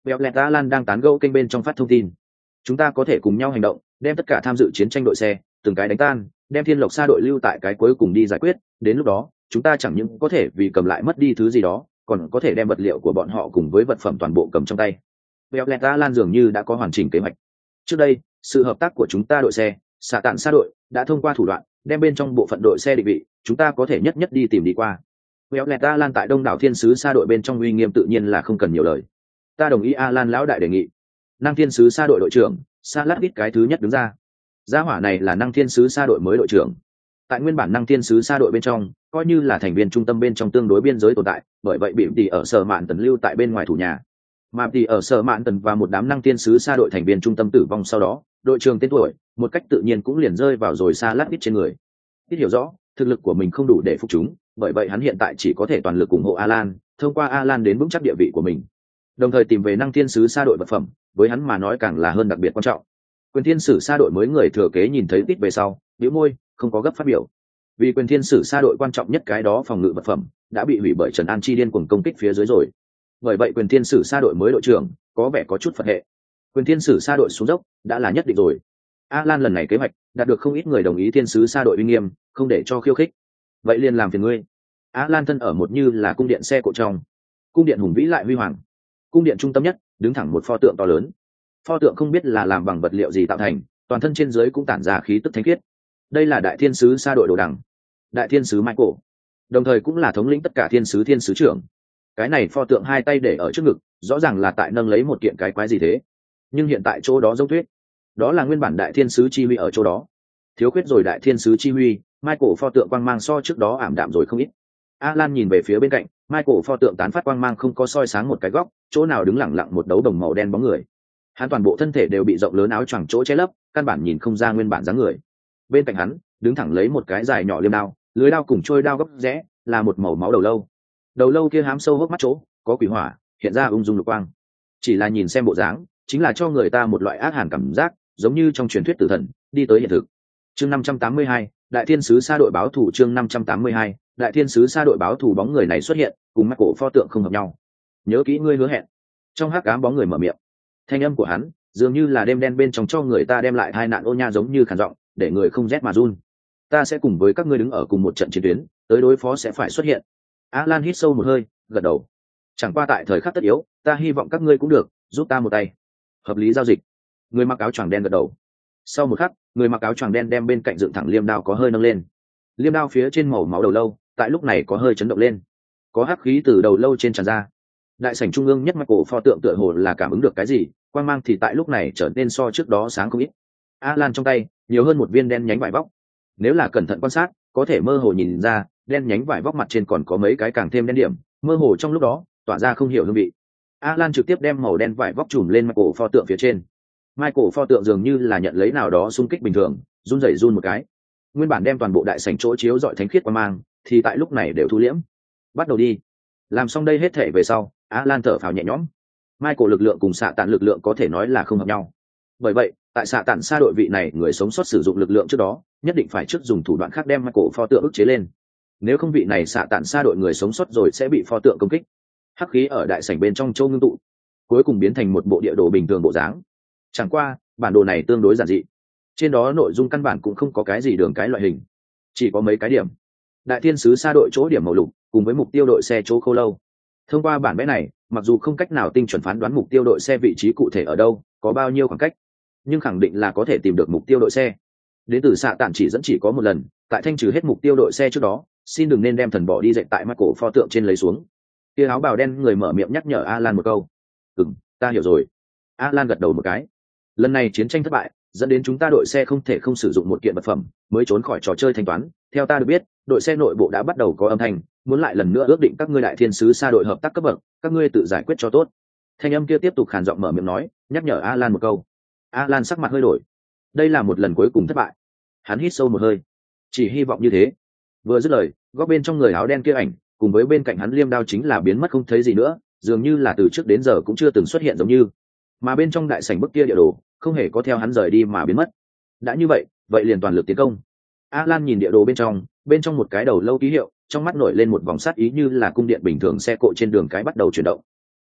Violet Alan đang tán gẫu kênh bên trong phát thông tin. Chúng ta có thể cùng nhau hành động, đem tất cả tham dự chiến tranh đội xe, từng cái đánh tan, đem Thiên Lộc Sa đội lưu tại cái cuối cùng đi giải quyết, đến lúc đó, chúng ta chẳng những có thể vì cầm lại mất đi thứ gì đó, còn có thể đem vật liệu của bọn họ cùng với vật phẩm toàn bộ cầm trong tay. Violet Alan dường như đã có hoàn chỉnh kế hoạch. Trước đây, sự hợp tác của chúng ta đội xe, xạ tản Sa đội, đã thông qua thủ đoạn, đem bên trong bộ phận đội xe định vị, chúng ta có thể nhất nhất đi tìm đi qua. Violet Alan tại Đông đảo Thiên sứ Sa đội bên trong uy nghiêm tự nhiên là không cần nhiều lời. Ta đồng ý Alan lão đại đề nghị. Năng Thiên sứ Sa đội đội trưởng, Saladit cái thứ nhất đứng ra. Gia hỏa này là Năng Thiên sứ Sa đội mới đội trưởng. Tại nguyên bản Năng Thiên sứ Sa đội bên trong, coi như là thành viên trung tâm bên trong tương đối biên giới tồn tại, bởi vậy bị tỷ ở Sở Mạn Tần lưu tại bên ngoài thủ nhà. Mà tỷ ở Sở Mạn Tần và một đám Năng Thiên sứ Sa đội thành viên trung tâm tử vong sau đó, đội trưởng tên tuổi, một cách tự nhiên cũng liền rơi vào rồi Saladit trên người. Ít hiểu rõ, thực lực của mình không đủ để phục chúng, bởi vậy hắn hiện tại chỉ có thể toàn lực ủng hộ Alan, thông qua Alan đến vững chắc địa vị của mình. Đồng thời tìm về Năng Thiên sứ Sa đội vật phẩm, với hắn mà nói càng là hơn đặc biệt quan trọng. Quyền Thiên sử Sa đội mới người thừa kế nhìn thấy Tít về sau, bĩu môi, không có gấp phát biểu. Vì Quyền Thiên sử Sa đội quan trọng nhất cái đó phòng ngự vật phẩm đã bị hủy bởi Trần An Chi điên cuồng công kích phía dưới rồi. Bởi vậy Quyền Thiên sử Sa đội mới đội trưởng có vẻ có chút phật hệ. Quyền Thiên sử Sa đội xuống dốc đã là nhất định rồi. Alan lần này kế hoạch đạt được không ít người đồng ý Thiên sứ Sa đội uy nghiêm, không để cho khiêu khích. Vậy liền làm phiền ngươi. Alan thân ở một như là cung điện xe cộ trong. Cung điện hùng vĩ lại huy hoàng. Cung điện trung tâm nhất đứng thẳng một pho tượng to lớn. Pho tượng không biết là làm bằng vật liệu gì tạo thành, toàn thân trên dưới cũng tản ra khí tức thánh khiết. Đây là đại thiên sứ Sa đội đồ đằng, đại thiên sứ Michael, đồng thời cũng là thống lĩnh tất cả thiên sứ trưởng. Cái này pho tượng hai tay để ở trước ngực, rõ ràng là tại nâng lấy một kiện cái quái gì thế. Nhưng hiện tại chỗ đó giống tuyết, đó là nguyên bản đại thiên sứ chi huy ở chỗ đó. Thiếu khuyết rồi đại thiên sứ chi huy, Michael pho tượng quang mang so trước đó ảm đạm rồi không ít. Alan nhìn về phía bên cạnh, Michael pho tượng tán phát quang mang không có soi sáng một cái góc, chỗ nào đứng lặng lặng một đấu đồng màu đen bóng người. Hắn toàn bộ thân thể đều bị rộng lớn áo choàng chỗ che lấp, căn bản nhìn không ra nguyên bản dáng người. Bên cạnh hắn, đứng thẳng lấy một cái dài nhỏ liêm đao, lưới đao cùng trôi đao góc rẽ, là một màu máu đầu lâu. Đầu lâu kia hám sâu hốc mắt chỗ, có quỷ hỏa, hiện ra ung dung lục quang. Chỉ là nhìn xem bộ dáng, chính là cho người ta một loại ác hàn cảm giác, giống như trong truyền thuyết tử thần đi tới hiện thực. Chương 582, Đại Thiên sứ Sa đội báo thủ. Chương 582, Đại Thiên sứ Sa đội báo thủ. Bóng người này xuất hiện, cùng mắt cổ pho tượng không hợp nhau. Nhớ kỹ ngươi hứa hẹn. Trong hắc ám bóng người mở miệng. Thanh âm của hắn dường như là đêm đen bên trong cho người ta đem lại hai nạn ô nha, giống như khàn giọng, để người không rét mà run. Ta sẽ cùng với các ngươi đứng ở cùng một trận chiến tuyến, tới đối phó sẽ phải xuất hiện. Alan hít sâu một hơi, gật đầu. Chẳng qua tại thời khắc tất yếu, ta hy vọng các ngươi cũng được giúp ta một tay. Hợp lý giao dịch. Người mặc áo choàng đen gật đầu. Sau một khắc, người mặc áo choàng đen đem bên cạnh dựng thẳng liêm đao có hơi nâng lên. Liêm đao phía trên màu máu đầu lâu, tại lúc này có hơi chấn động lên. Có hắc khí từ đầu lâu trên tràn ra. Đại sảnh trung ương nhất mắt cổ pho tượng tựa hồ là cảm ứng được cái gì, quang mang thì tại lúc này trở nên so trước đó sáng không ít. Alan trong tay nhiều hơn một viên đen nhánh vải vóc. Nếu là cẩn thận quan sát, có thể mơ hồ nhìn ra, đen nhánh vải vóc mặt trên còn có mấy cái càng thêm đen điểm, mơ hồ trong lúc đó tỏa ra không hiểu hương vị. Alan trực tiếp đem màu đen vải vóc trùm lên Michael pho tượng phía trên. Michael pho tượng dường như là nhận lấy nào đó xung kích bình thường, run rẩy run một cái. Nguyên bản đem toàn bộ đại sảnh chỗ chiếu rọi thánh khiết quang mang, thì tại lúc này đều thu liễm. Bắt đầu đi. Làm xong đây hết thể về sau, Alan thở phào nhẹ nhõm. Michael lực lượng cùng xạ tản lực lượng có thể nói là không hợp nhau. Bởi vậy, tại xạ tản Sa đội vị này người sống sót sử dụng lực lượng trước đó, nhất định phải trước dùng thủ đoạn khác đem Michael pho tượng ức chế lên. Nếu không vị này xạ tản Sa đội người sống sót rồi sẽ bị pho tượng công kích. Hắc khí ở đại sảnh bên trong châu ngưng tụ, cuối cùng biến thành một bộ địa đồ bình thường bộ dáng. Chẳng qua, bản đồ này tương đối giản dị. Trên đó nội dung căn bản cũng không có cái gì đường cái loại hình, chỉ có mấy cái điểm. Đại Thiên sứ Sa đội chỗ điểm màu lục, cùng với mục tiêu đội xe chỗ khô lâu. Thông qua bản vẽ này, mặc dù không cách nào tinh chuẩn phán đoán mục tiêu đội xe vị trí cụ thể ở đâu, có bao nhiêu khoảng cách, nhưng khẳng định là có thể tìm được mục tiêu đội xe. Đến từ xạ tản chỉ dẫn chỉ có một lần, tại thanh trừ hết mục tiêu đội xe trước đó, xin đừng nên đem thần bỏ đi dậy tại mắt cổ pho tượng trên lấy xuống. Kia áo bào đen người mở miệng nhắc nhở Alan một câu. Ta hiểu rồi. Alan gật đầu một cái. Lần này chiến tranh thất bại, dẫn đến chúng ta đội xe không thể không sử dụng một kiện vật phẩm mới trốn khỏi trò chơi thanh toán. Theo ta được biết, đội xe nội bộ đã bắt đầu có âm thanh, muốn lại lần nữa ước định các ngươi Đại Thiên sứ Sa đội hợp tác cấp bậc, các ngươi tự giải quyết cho tốt. Thanh âm kia tiếp tục khàn giọng mở miệng nói, nhắc nhở Alan một câu. Alan sắc mặt hơi đổi. Đây là một lần cuối cùng thất bại. Hắn hít sâu một hơi. Chỉ hy vọng như thế. Vừa dứt lời, góc bên trong người áo đen kia ảnh, cùng với bên cạnh hắn liêm đao chính là biến mất không thấy gì nữa, dường như là từ trước đến giờ cũng chưa từng xuất hiện giống như. Mà bên trong đại sảnh bức kia địa đồ, không hề có theo hắn rời đi mà biến mất. Đã như vậy, vậy liền toàn lực tiến công. Alan nhìn địa đồ bên trong một cái đầu lâu ký hiệu, trong mắt nổi lên một vòng sát ý, như là cung điện bình thường xe cộ trên đường cái bắt đầu chuyển động.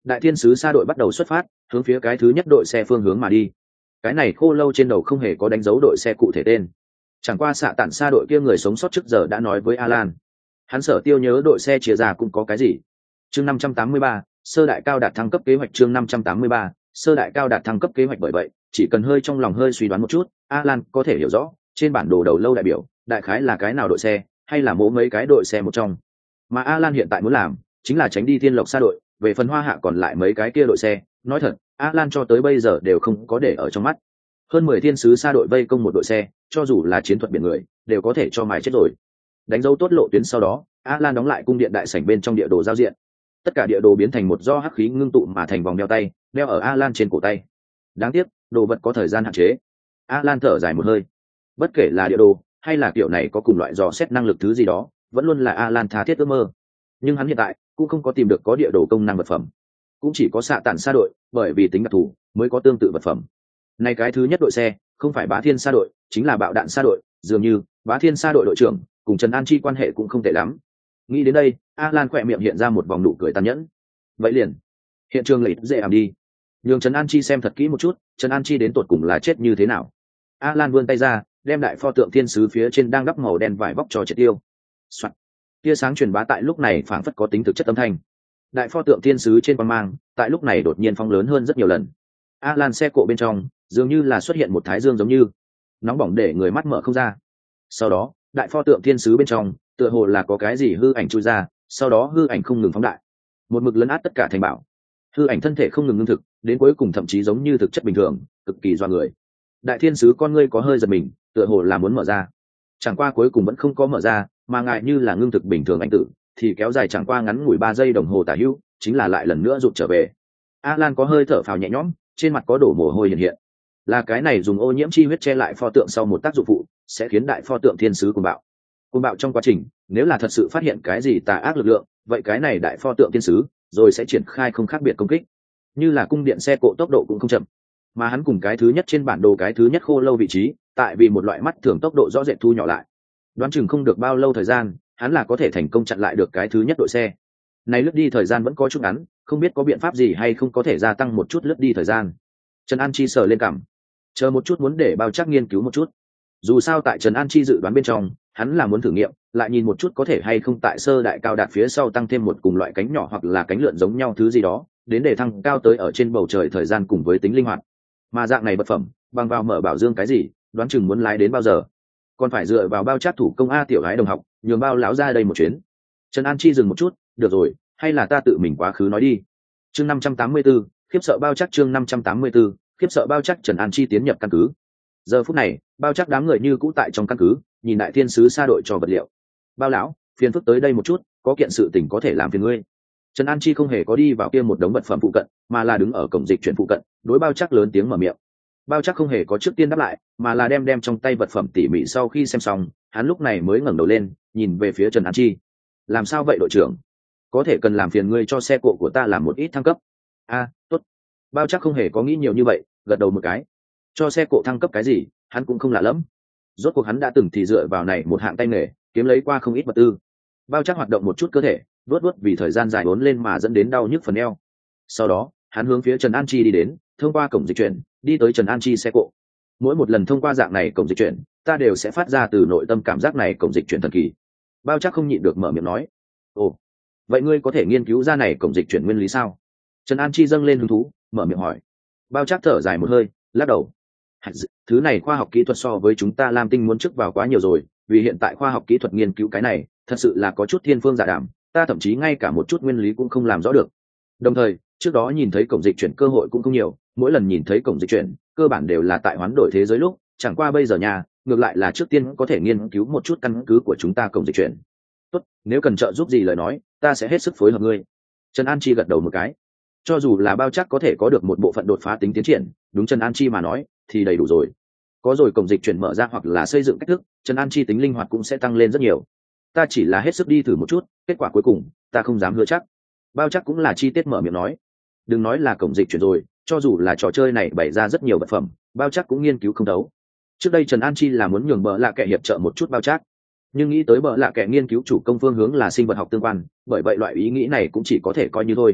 Đại thiên sứ sa đội bắt đầu xuất phát, hướng phía cái thứ nhất đội xe phương hướng mà đi. Cái này khô lâu trên đầu không hề có đánh dấu đội xe cụ thể tên, chẳng qua xạ tản sa đội kia người sống sót trước giờ đã nói với Alan, hắn sở tiêu nhớ đội xe chia ra cũng có cái gì. Chương 583, sơ đại cao đạt thăng cấp kế hoạch. Chương 583, sơ đại cao đạt thăng cấp kế hoạch. Bởi vậy chỉ cần hơi trong lòng hơi suy đoán một chút, Alan có thể hiểu rõ trên bản đồ đầu lâu đại biểu đại khái là cái nào đội xe, hay là mỗi mấy cái đội xe một trong. Mà Alan hiện tại muốn làm chính là tránh đi thiên lộc sa đội. Về phần hoa hạ còn lại mấy cái kia đội xe, nói thật Alan cho tới bây giờ đều không có để ở trong mắt. Hơn 10 thiên sứ sa đội vây công một đội xe, cho dù là chiến thuật biển người đều có thể cho mài chết rồi. Đánh dấu tốt lộ tuyến sau đó, Alan đóng lại cung điện đại sảnh bên trong địa đồ giao diện. Tất cả địa đồ biến thành một do hắc khí ngưng tụ mà thành vòng đeo tay, đeo ở Alan trên cổ tay. Đáng tiếc đồ vật có thời gian hạn chế. Alan thở dài một hơi. Bất kể là địa đồ hay là kiểu này có cùng loại dò xét năng lực thứ gì đó, vẫn luôn là Alan tha thiết ước mơ. Nhưng hắn hiện tại cũng không có tìm được có địa đồ công năng vật phẩm, cũng chỉ có xạ tản sa đội, bởi vì tính đặc thù mới có tương tự vật phẩm. Này cái thứ nhất đội xe không phải Bá Thiên sa đội, chính là Bạo Đạn sa đội. Dường như Bá Thiên sa đội đội trưởng cùng Trần An Chi quan hệ cũng không tệ lắm. Nghĩ đến đây, Alan khỏe miệng hiện ra một vòng nụ cười tàn nhẫn. Vậy liền hiện trường lấy dễ ảm đi, nhường Trần An Chi xem thật kỹ một chút Trần An Chi đến tột cùng là chết như thế nào. Alan vươn tay ra, đem đại pho tượng thiên sứ phía trên đang đắp màu đen vải vóc cho triệt tiêu. Soạn. Tia sáng truyền bá tại lúc này phảng phất có tính thực chất âm thanh. Đại pho tượng thiên sứ trên quang mang tại lúc này đột nhiên phóng lớn hơn rất nhiều lần. Alan xe cộ bên trong dường như là xuất hiện một thái dương giống như nóng bỏng để người mắt mở không ra. Sau đó đại pho tượng thiên sứ bên trong tựa hồ là có cái gì hư ảnh chui ra, sau đó hư ảnh không ngừng phóng đại, một mực lấn át tất cả thành bảo. Hư ảnh thân thể không ngừng ngưng thực, đến cuối cùng thậm chí giống như thực chất bình thường, cực kỳ doa người. Đại thiên sứ con ngươi có hơi giật mình, tựa hồ là muốn mở ra, chẳng qua cuối cùng vẫn không có mở ra, mà ngại như là ngưng thực bình thường anh tử thì kéo dài chẳng qua ngắn ngủi 3 giây đồng hồ tả hữu, chính là lại lần nữa rụt trở về. Alan có hơi thở phào nhẹ nhõm, trên mặt có đổ mồ hôi hiện hiện. Là cái này dùng ô nhiễm chi huyết che lại pho tượng sau một tác dụng phụ, sẽ khiến đại pho tượng thiên sứ cuồng bạo. Cuồng bạo trong quá trình, nếu là thật sự phát hiện cái gì tà ác lực lượng, vậy cái này đại pho tượng thiên sứ rồi sẽ triển khai không khác biệt công kích. Như là cung điện xe cộ tốc độ cũng không chậm, mà hắn cùng cái thứ nhất trên bản đồ cái thứ nhất khô lâu vị trí, tại vì một loại mắt thường tốc độ rõ rệt thu nhỏ lại. Đoán chừng không được bao lâu thời gian, hắn là có thể thành công chặn lại được cái thứ nhất đội xe. Này lướt đi thời gian vẫn có chút ngắn, không biết có biện pháp gì hay không có thể gia tăng một chút lướt đi thời gian. Trần An Chi sờ lên cằm, chờ một chút muốn để bao chắc nghiên cứu một chút. Dù sao tại Trần An Chi dự đoán bên trong, hắn là muốn thử nghiệm, lại nhìn một chút có thể hay không tại sơ đại cao đạt phía sau tăng thêm một cùng loại cánh nhỏ hoặc là cánh lượn giống nhau thứ gì đó, đến để thăng cao tới ở trên bầu trời thời gian cùng với tính linh hoạt. Mà dạng này vật phẩm, bằng vào mở bảo dương cái gì, đoán chừng muốn lái đến bao giờ. Còn phải dựa vào bao chắc thủ công a tiểu gái đồng học, nhường bao lão ra đây một chuyến. Trần An Chi dừng một chút, được rồi, hay là ta tự mình quá khứ nói đi. Chương 584, khiếp sợ bao chắc. Chương 584, khiếp sợ bao chắc. Trần An Chi tiến nhập căn cứ. Giờ phút này, bao chắc đám người như cũ tại trong căn cứ, nhìn đại thiên sứ sa đội cho vật liệu. Bao lão, phiền phức tới đây một chút, có kiện sự tình có thể làm phiền ngươi. Trần An Chi không hề có đi vào kia một đống vật phẩm phụ cận, mà là đứng ở cổng dịch chuyển phụ cận, đối bao chắc lớn tiếng mở miệng. Bao chắc không hề có trước tiên đáp lại, mà là đem trong tay vật phẩm tỉ mỉ sau khi xem xong, hắn lúc này mới ngẩng đầu lên, nhìn về phía Trần An Chi. Làm sao vậy đội trưởng? Có thể cần làm phiền ngươi cho xe cộ của ta làm một ít thăng cấp. Tốt. Bao chắc không hề có nghĩ nhiều như vậy, gật đầu một cái. Cho xe cộ thăng cấp cái gì, hắn cũng không lạ lắm. Rốt cuộc hắn đã từng thì dựa vào này một hạng tay nghề, kiếm lấy qua không ít vật tư. Bao chắc hoạt động một chút cơ thể, vuốt vì thời gian dài uốn lên mà dẫn đến đau nhức phần eo. Sau đó, hắn hướng phía Trần An Chi đi đến, thông qua cổng dịch chuyển, đi tới Trần An Chi xe cộ. Mỗi một lần thông qua dạng này cổng dịch chuyển, ta đều sẽ phát ra từ nội tâm cảm giác này cổng dịch chuyển thần kỳ. Bao chắc không nhịn được mở miệng nói. Ồ, vậy ngươi có thể nghiên cứu ra này cổng dịch chuyển nguyên lý sao? Trần An Chi dâng lên hứng thú, mở miệng hỏi. Bao chắc thở dài một hơi, lắc đầu. Thứ này khoa học kỹ thuật so với chúng ta Lam Tinh muốn trước vào quá nhiều rồi, vì hiện tại khoa học kỹ thuật nghiên cứu cái này, thật sự là có chút thiên phương dạ đàm, ta thậm chí ngay cả một chút nguyên lý cũng không làm rõ được. Đồng thời, trước đó nhìn thấy cổng dịch chuyển cơ hội cũng không nhiều, mỗi lần nhìn thấy cổng dịch chuyển, cơ bản đều là tại hoán đổi thế giới lúc, chẳng qua bây giờ nhà, ngược lại là trước tiên có thể nghiên cứu một chút căn cứ của chúng ta cổng dịch chuyển. Tốt, nếu cần trợ giúp gì lời nói, ta sẽ hết sức phối hợp ngươi. Trần An Chi gật đầu một cái. Cho dù là bao chắc có thể có được một bộ phận đột phá tính tiến triển, đúng Trần An Chi mà nói, thì đầy đủ rồi. Có rồi cổng dịch chuyển mở ra hoặc là xây dựng cách thức, Trần An Chi tính linh hoạt cũng sẽ tăng lên rất nhiều. Ta chỉ là hết sức đi thử một chút, kết quả cuối cùng, ta không dám hứa chắc. Bao chắc cũng là chi tiết mở miệng nói. Đừng nói là cổng dịch chuyển rồi, cho dù là trò chơi này bày ra rất nhiều vật phẩm, bao chắc cũng nghiên cứu không đấu. Trước đây Trần An Chi là muốn nhường bợ lạ kẻ hiệp trợ một chút bao chắc, nhưng nghĩ tới bợ lạ kẻ nghiên cứu chủ công phương hướng là sinh vật học tương quan, bởi vậy loại ý nghĩ này cũng chỉ có thể coi như thôi.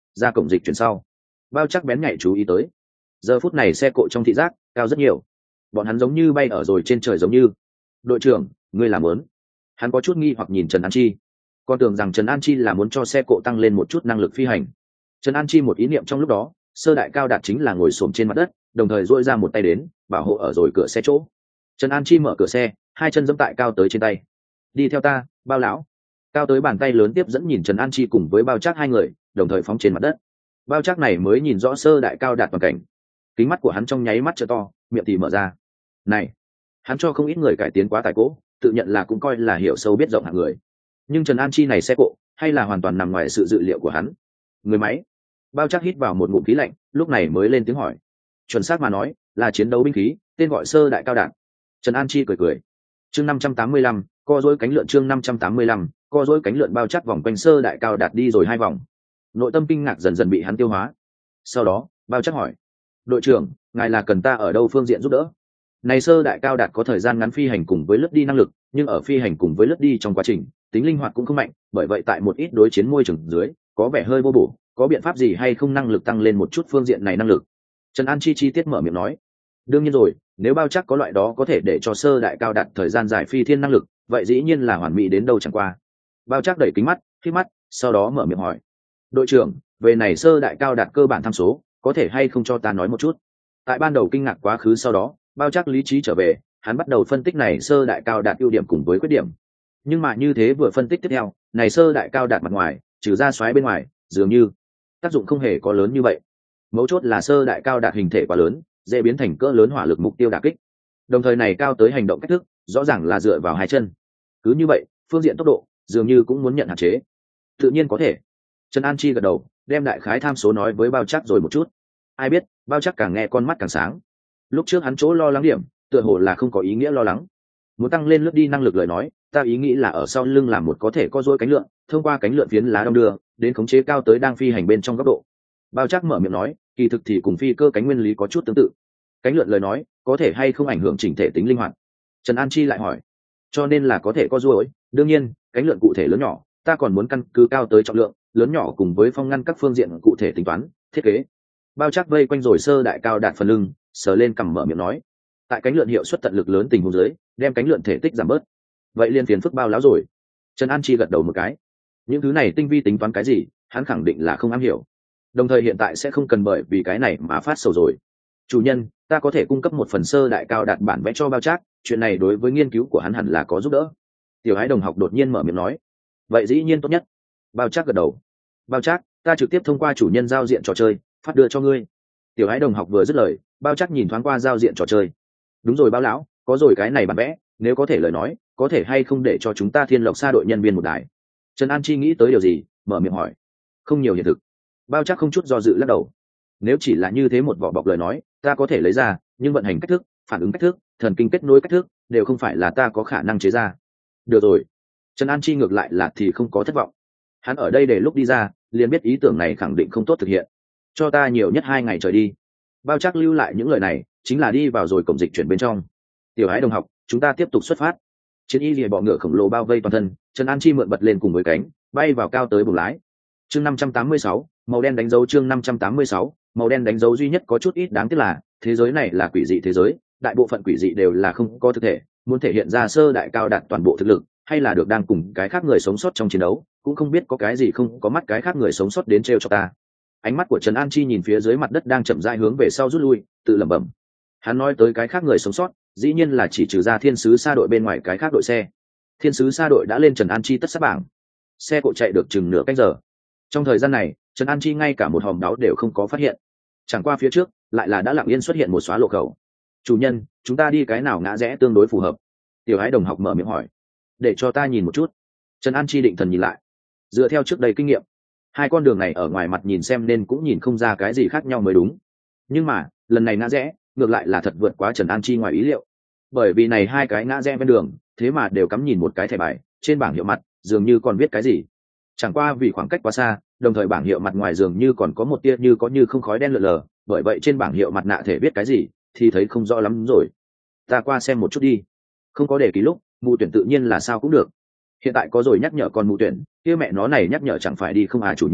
ra cổng dịch chuyển sau, bao chắc bén nhạy chú ý tới giờ phút này xe cộ trong thị giác cao rất nhiều, bọn hắn giống như bay ở rồi trên trời giống như. Đội trưởng, ngươi làm lớn. Hắn có chút nghi hoặc nhìn Trần An Chi, còn tưởng rằng Trần An Chi là muốn cho xe cộ tăng lên một chút năng lực phi hành. Trần An Chi một ý niệm trong lúc đó, Sơ Đại Cao Đạt chính là ngồi xổm trên mặt đất, đồng thời duỗi ra một tay đến bảo hộ ở rồi cửa xe chỗ. Trần An Chi mở cửa xe, hai chân giẫm tại Cao Tới trên tay. Đi theo ta, Bao lão. Cao Tới bàn tay lớn tiếp dẫn nhìn Trần An Chi cùng với Bao Trác hai người, đồng thời phóng trên mặt đất. Bao Trác này mới nhìn rõ Sơ Đại Cao Đạt toàn cảnh, kính mắt của hắn trong nháy mắt trợ to, miệng thì mở ra. Này, hắn cho không ít người cải tiến quá tài cỗ, tự nhận là cũng coi là hiểu sâu biết rộng hạng người, nhưng Trần An Chi này xe cộ hay là hoàn toàn nằm ngoài sự dự liệu của hắn. Người máy. Bao Trác hít vào một ngụm khí lạnh, lúc này mới lên tiếng hỏi. Chuẩn xác mà nói là chiến đấu binh khí, tên gọi Sơ Đại Cao Đạt. Trần An Chi cười cười. Chương 585, co dối cánh lượn. Chương 585, co dối cánh lượn. Bao Trác vòng quanh Sơ Đại Cao Đạt đi rồi hai vòng, nội tâm kinh ngạc dần dần bị hắn tiêu hóa. Sau đó Bao Trác hỏi, đội trưởng, ngài là cần ta ở đâu phương diện giúp đỡ? Này Sơ Đại Cao Đạt có thời gian ngắn phi hành cùng với lướt đi năng lực, nhưng ở phi hành cùng với lướt đi trong quá trình tính linh hoạt cũng không mạnh, bởi vậy tại một ít đối chiến môi trường dưới có vẻ hơi vô bổ. Có biện pháp gì hay không năng lực tăng lên một chút phương diện này năng lực? Trần An Chi chi tiết mở miệng nói. Đương nhiên rồi, nếu Bao Trác có loại đó có thể để cho Sơ Đại Cao Đạt thời gian dài phi thiên năng lực, vậy dĩ nhiên là hoàn mỹ đến đâu chẳng qua. Bao Trác đẩy kính mắt, khít mắt, sau đó mở miệng hỏi, đội trưởng, về này Sơ Đại Cao Đạt cơ bản tham số, có thể hay không cho ta nói một chút? Tại ban đầu kinh ngạc quá khứ sau đó, Bao Trác lý trí trở về, hắn bắt đầu phân tích này Sơ Đại Cao Đạt ưu điểm cùng với khuyết điểm. Nhưng mà như thế vừa phân tích tiếp theo, này Sơ Đại Cao Đạt mặt ngoài, trừ ra xoáy bên ngoài, dường như tác dụng không hề có lớn như vậy. Mấu chốt là Sơ Đại Cao Đạt hình thể quá lớn, dễ biến thành cỡ lớn hỏa lực mục tiêu đả kích. Đồng thời này Cao Tới hành động cách thức rõ ràng là dựa vào hai chân, cứ như vậy phương diện tốc độ dường như cũng muốn nhận hạn chế. Tự nhiên có thể. Trần An Chi gật đầu, đem đại khái tham số nói với Bao Trác rồi một chút. Ai biết Bao Trác càng nghe con mắt càng sáng. Lúc trước hắn chỗ lo lắng điểm tựa hồ là không có ý nghĩa lo lắng. Muốn tăng lên lướt đi năng lực lời nói, ta ý nghĩ là ở sau lưng làm một có thể co duỗi cánh lượn, thông qua cánh lượn phiến lá đông đưa đến khống chế Cao Tới đang phi hành bên trong góc độ. Bao Trác mở miệng nói, kỳ thực thì cùng phi cơ cánh nguyên lý có chút tương tự. Cánh lượn lời nói có thể hay không ảnh hưởng chỉnh thể tính linh hoạt? Trần An Chi lại hỏi. Cho nên là có thể co duỗi, đương nhiên cánh lượn cụ thể lớn nhỏ ta còn muốn căn cứ Cao Tới trọng lượng lớn nhỏ cùng với phong ngăn các phương diện cụ thể tính toán thiết kế. Bao Trác vây quanh rồi Sơ Đại Cao Đạt phần lưng, sờ lên cằm mở miệng nói, tại cánh lượn hiệu suất tận lực lớn tình huống dưới đem cánh lượn thể tích giảm bớt, vậy liên phiền phức Bao lão rồi. Trần An Chi gật đầu một cái. Những thứ này tinh vi tính toán cái gì hắn khẳng định là không am hiểu, đồng thời hiện tại sẽ không cần bởi vì cái này mà phát sầu rồi. Chủ nhân, ta có thể cung cấp một phần Sơ Đại Cao Đạt bản vẽ cho Bao Trác, chuyện này đối với nghiên cứu của hắn hẳn là có giúp đỡ. Tiểu Ái đồng học đột nhiên mở miệng nói. Vậy dĩ nhiên tốt nhất. Bao Trác gật đầu. Bao Trác, ta trực tiếp thông qua chủ nhân giao diện trò chơi phát đưa cho ngươi. Tiểu Ái đồng học vừa dứt lời, Bao Trác nhìn thoáng qua giao diện trò chơi. Đúng rồi Bao lão, có rồi cái này bản vẽ, nếu có thể lời nói có thể hay không để cho chúng ta Thiên Lộc Sa đội nhân viên một đài? Trần An Chi nghĩ tới điều gì, mở miệng hỏi. Không nhiều hiện thực. Bao Trác không chút do dự lắc đầu. Nếu chỉ là như thế một vỏ bọc lời nói ta có thể lấy ra, nhưng vận hành cách thức, phản ứng cách thức, thần kinh kết nối cách thức đều không phải là ta có khả năng chế ra. Được rồi. Trần An Chi ngược lại là thì không có thất vọng. Hắn ở đây để lúc đi ra liền biết ý tưởng này khẳng định không tốt thực hiện. Cho ta nhiều nhất 2 ngày trời đi. Bao Trác lưu lại những lời này chính là đi vào rồi cổng dịch chuyển bên trong. Tiểu Ái đồng học, chúng ta tiếp tục xuất phát. Chiến y lìa bọ ngựa khổng lồ bao vây toàn thân, Trần An Chi mượn bật lên cùng với cánh bay vào Cao Tới buồng lái. Chương 586, màu đen đánh dấu. Chương 586, màu đen đánh dấu. Duy nhất có chút ít đáng tiếc là thế giới này là quỷ dị thế giới, đại bộ phận quỷ dị đều là không có thực thể, muốn thể hiện ra Sơ Đại Cao Đạt toàn bộ thực lực hay là được đang cùng cái khác người sống sót trong chiến đấu, cũng không biết có cái gì không có mắt cái khác người sống sót đến trêu cho ta. Ánh mắt của Trần An Chi nhìn phía dưới mặt đất đang chậm rãi hướng về sau rút lui, tự lẩm bẩm. Hắn nói tới cái khác người sống sót dĩ nhiên là chỉ trừ ra Thiên Sứ Sa đội bên ngoài cái khác đội xe. Thiên Sứ Sa đội đã lên Trần An Chi tất sát bảng, xe cộ chạy được chừng nửa canh giờ. Trong thời gian này Trần An Chi ngay cả một hòm đáo đều không có phát hiện, chẳng qua phía trước lại là đã lặng yên xuất hiện một xóa lộ khẩu. Chủ nhân, chúng ta đi cái nào ngã rẽ tương đối phù hợp? Tiểu Ái đồng học mở miệng hỏi. Để cho ta nhìn một chút. Trần An Chi định thần nhìn lại. Dựa theo trước đây kinh nghiệm, hai con đường này ở ngoài mặt nhìn xem nên cũng nhìn không ra cái gì khác nhau mới đúng, nhưng mà lần này ngã rẽ ngược lại là thật vượt quá Trần An Chi ngoài ý liệu, bởi vì này hai cái ngã rẽ bên đường thế mà đều cắm nhìn một cái thẻ bài, trên bảng hiệu mặt dường như còn viết cái gì. Chẳng qua vì khoảng cách quá xa, đồng thời bảng hiệu mặt ngoài dường như còn có một tia như có như không khói đen lượn lờ, bởi vậy trên bảng hiệu mặt nạ thể viết cái gì thì thấy không rõ lắm rồi. Ta qua xem một chút đi. Không có để ký lúc mù tuyển tự nhiên là sao cũng được, hiện tại có rồi nhắc nhở còn mù tuyển kia mẹ nó này nhắc nhở chẳng phải đi không à? Chủ nhân,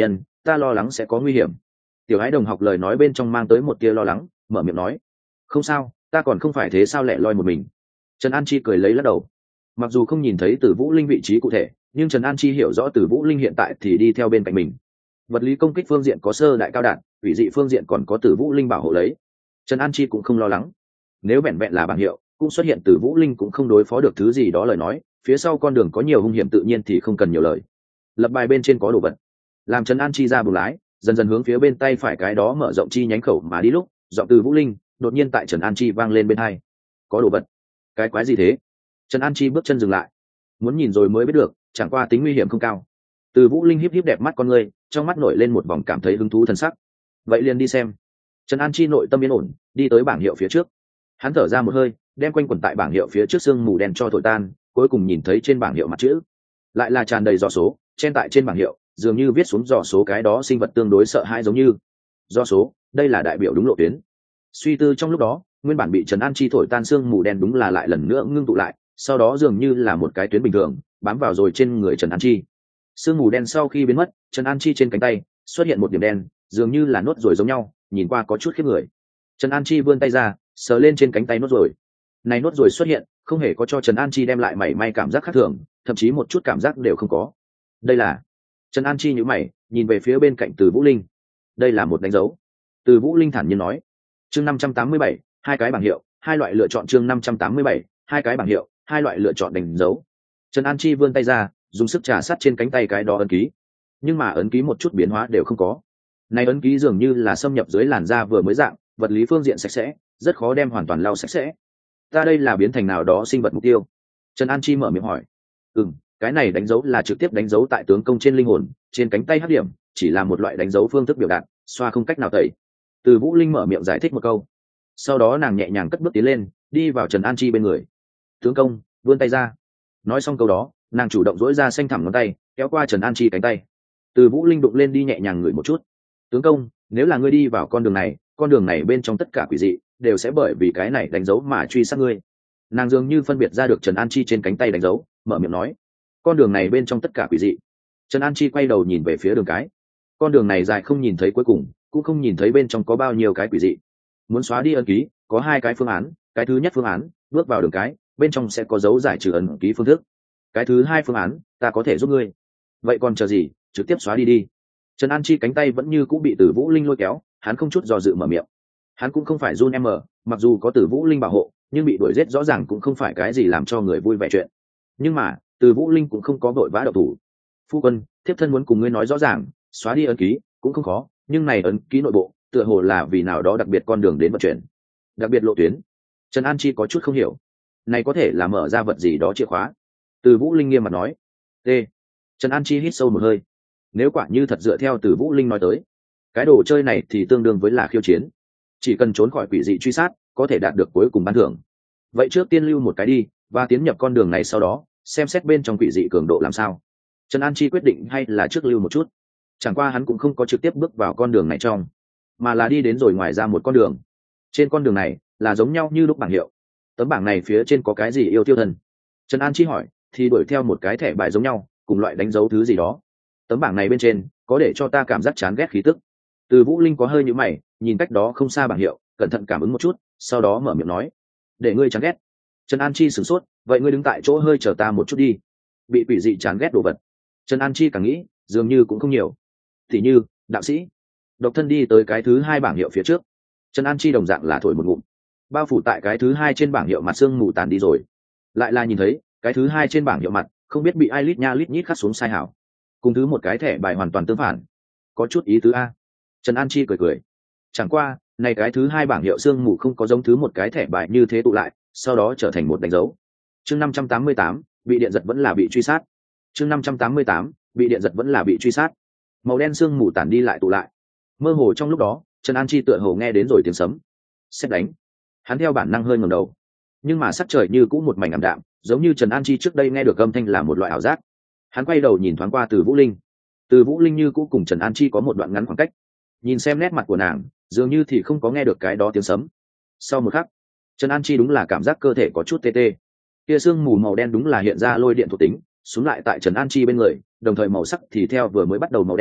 ta lo lắng sẽ có nguy hiểm. Tiểu Ái đồng học lời nói bên trong mang tới một tia lo lắng, mở miệng nói, không sao, ta còn không phải thế sao lẻ loi một mình. Trần An Chi cười lấy lắc đầu. Mặc dù không nhìn thấy Từ Vũ Linh vị trí cụ thể, nhưng Trần An Chi hiểu rõ Từ Vũ Linh hiện tại thì đi theo bên cạnh mình. Vật lý công kích phương diện có sơ đại cao đạn, ủy dị phương diện còn có Từ Vũ Linh bảo hộ lấy. Trần An Chi cũng không lo lắng. Nếu vẹn vẹn là bảng hiệu, cũng xuất hiện Từ Vũ Linh cũng không đối phó được thứ gì đó lời nói, phía sau con đường có nhiều hung hiểm tự nhiên thì không cần nhiều lời. Lập bài bên trên có đồ vật, làm Trần An Chi ra buồng lái, dần dần hướng phía bên tay phải cái đó mở rộng chi nhánh khẩu mà đi lúc, giọng Từ Vũ Linh đột nhiên tại Trần An Chi vang lên bên tai. Có đồ vật? Cái quái gì thế? Trần An Chi bước chân dừng lại, muốn nhìn rồi mới biết được, chẳng qua tính nguy hiểm không cao. Từ Vũ Linh híp híp đẹp mắt con người, trong mắt nổi lên một vòng cảm thấy hứng thú thần sắc. Vậy liền đi xem. Trần An Chi nội tâm yên ổn, đi tới bảng hiệu phía trước. Hắn thở ra một hơi, đem quanh quẩn tại bảng hiệu phía trước sương mù đen cho thổi tan, cuối cùng nhìn thấy trên bảng hiệu mặt chữ, lại là tràn đầy dò số, trên tại trên bảng hiệu, dường như viết xuống dò số cái đó sinh vật tương đối sợ hãi giống như. Dò số, đây là đại biểu đúng lộ tuyến. Suy tư trong lúc đó, nguyên bản bị Trần An Chi thổi tan sương mù đen đúng là lại lần nữa ngưng tụ lại, sau đó dường như là một cái tuyến bình thường, bám vào rồi trên người Trần An Chi. Sương mù đen sau khi biến mất, Trần An Chi trên cánh tay xuất hiện một điểm đen, dường như là nốt ruồi giống nhau, nhìn qua có chút khiếp người. Trần An Chi vươn tay ra, sờ lên trên cánh tay nốt ruồi. Này nốt ruồi xuất hiện, không hề có cho Trần An Chi đem lại mảy may cảm giác khác thường, thậm chí một chút cảm giác đều không có. Đây là... Trần An Chi nhíu mày, nhìn về phía bên cạnh Từ Vũ Linh. Đây là một đánh dấu. Từ Vũ Linh thản nhiên nói. Chương 587, hai cái bảng hiệu, hai loại lựa chọn. Chương 587, hai cái bảng hiệu, hai loại lựa chọn đánh dấu. Trần An Chi vươn tay ra, dùng sức trà sát trên cánh tay cái đó ấn ký, nhưng mà ấn ký một chút biến hóa đều không có. Này ấn ký dường như là xâm nhập dưới làn da vừa mới dạng, vật lý phương diện sạch sẽ, rất khó đem hoàn toàn lau sạch sẽ. Ta đây là biến thành nào đó sinh vật mục tiêu? Trần An Chi mở miệng hỏi. Cái này đánh dấu là trực tiếp đánh dấu tại tướng công trên linh hồn, trên cánh tay hắc điểm, chỉ là một loại đánh dấu phương thức biểu đạt, xoa không cách nào tẩy. Từ Vũ Linh mở miệng giải thích một câu, sau đó nàng nhẹ nhàng cất bước tiến lên, đi vào Trần An Chi bên người. Tướng công, vươn tay ra. Nói xong câu đó, nàng chủ động dỗi ra xanh thẳm ngón tay, kéo qua Trần An Chi cánh tay. Từ Vũ Linh đụng lên đi nhẹ nhàng ngửi một chút. Tướng công, nếu là ngươi đi vào con đường này bên trong tất cả quỷ dị đều sẽ bởi vì cái này đánh dấu mà truy sát ngươi. Nàng dường như phân biệt ra được Trần An Chi trên cánh tay đánh dấu, mở miệng nói, con đường này bên trong tất cả quỷ dị. Trần An Chi quay đầu nhìn về phía đường cái. Con đường này dài không nhìn thấy cuối cùng, cũng không nhìn thấy bên trong có bao nhiêu cái quỷ dị. Muốn xóa đi ấn ký, có hai cái phương án. Cái thứ nhất phương án, bước vào đường cái, bên trong sẽ có dấu giải trừ ấn ký phương thức. Cái thứ hai phương án, ta có thể giúp ngươi. Vậy còn chờ gì, trực tiếp xóa đi đi. Trần An Chi cánh tay vẫn như cũng bị Từ Vũ Linh lôi kéo, hắn không chút do dự mở miệng. Hắn cũng không phải Jun M, mặc dù có Từ Vũ Linh bảo hộ, nhưng bị đuổi giết rõ ràng cũng không phải cái gì làm cho người vui vẻ chuyện. Nhưng mà, Từ Vũ Linh cũng không có vội vã động thủ. Phu quân, thiếp thân muốn cùng ngươi nói rõ ràng, xóa đi ấn ký cũng không khó, nhưng này ấn ký nội bộ, tựa hồ là vì nào đó đặc biệt con đường đến vận chuyển, đặc biệt lộ tuyến. Trần An Chi có chút không hiểu, này có thể là mở ra vật gì đó chìa khóa. Từ Vũ Linh nghiêm mặt nói. T. Trần An Chi hít sâu một hơi. Nếu quả như thật dựa theo Từ Vũ Linh nói tới, cái đồ chơi này thì tương đương với là khiêu chiến, chỉ cần trốn khỏi quỷ dị truy sát có thể đạt được cuối cùng ban thưởng. Vậy trước tiên lưu một cái đi, và tiến nhập con đường này sau đó xem xét bên trong quỷ dị cường độ làm sao. Trần An Chi quyết định hay là trước lưu một chút. Chẳng qua hắn cũng không có trực tiếp bước vào con đường này trong, mà là đi đến rồi ngoài ra một con đường. Trên con đường này là giống nhau như lúc bảng hiệu. Tấm bảng này phía trên có cái gì yêu tiêu thần? Trần An Chi hỏi, thì đuổi theo một cái thẻ bài giống nhau, cùng loại đánh dấu thứ gì đó. Tấm bảng này bên trên có để cho ta cảm giác chán ghét khí tức. Từ Vũ Linh có hơi nhíu mày, nhìn cách đó không xa bảng hiệu, cẩn thận cảm ứng một chút, sau đó mở miệng nói, để ngươi chán ghét. Trần An Chi sửng sốt, vậy ngươi đứng tại chỗ hơi chờ ta một chút đi. Bị quỷ dị chán ghét đồ vật, Trần An Chi càng nghĩ dường như cũng không nhiều. Thì như đạo sĩ độc thân đi tới cái thứ hai bảng hiệu phía trước. Trần An Chi đồng dạng là thổi một ngụm, bao phủ tại cái thứ hai trên bảng hiệu mặt sương mù tàn đi rồi. Lại là nhìn thấy cái thứ hai trên bảng hiệu mặt không biết bị ai lít nha lít nhít khắc xuống sai hảo, cùng thứ một cái thẻ bài hoàn toàn tương phản, có chút ý tứ a. Trần An Chi cười cười, chẳng qua này cái thứ hai bảng hiệu sương mù không có giống thứ một cái thẻ bài như thế tụ lại, sau đó trở thành một đánh dấu. Chương 588, bị điện giật vẫn là bị truy sát. Chương 588, bị điện giật vẫn là bị truy sát. Màu đen sương mù tản đi lại tụ lại, mơ hồ trong lúc đó Trần An Chi tựa hồ nghe đến rồi tiếng sấm sét đánh. Hắn theo bản năng hơi ngẩng đầu, nhưng mà sắc trời như cũng một mảnh ảm đạm, giống như Trần An Chi trước đây nghe được âm thanh là một loại ảo giác. Hắn quay đầu nhìn thoáng qua Từ Vũ Linh. Từ Vũ Linh như cũ cùng Trần An Chi có một đoạn ngắn khoảng cách, nhìn xem nét mặt của nàng dường như thì không có nghe được cái đó tiếng sấm. Sau một khắc, Trần An Chi đúng là cảm giác cơ thể có chút tê tê. Kia sương mù màu đen đúng là hiện ra lôi điện thuộc tính, xuống lại tại Trần An Chi bên người, đồng thời màu sắc thì theo vừa mới bắt đầu màu đen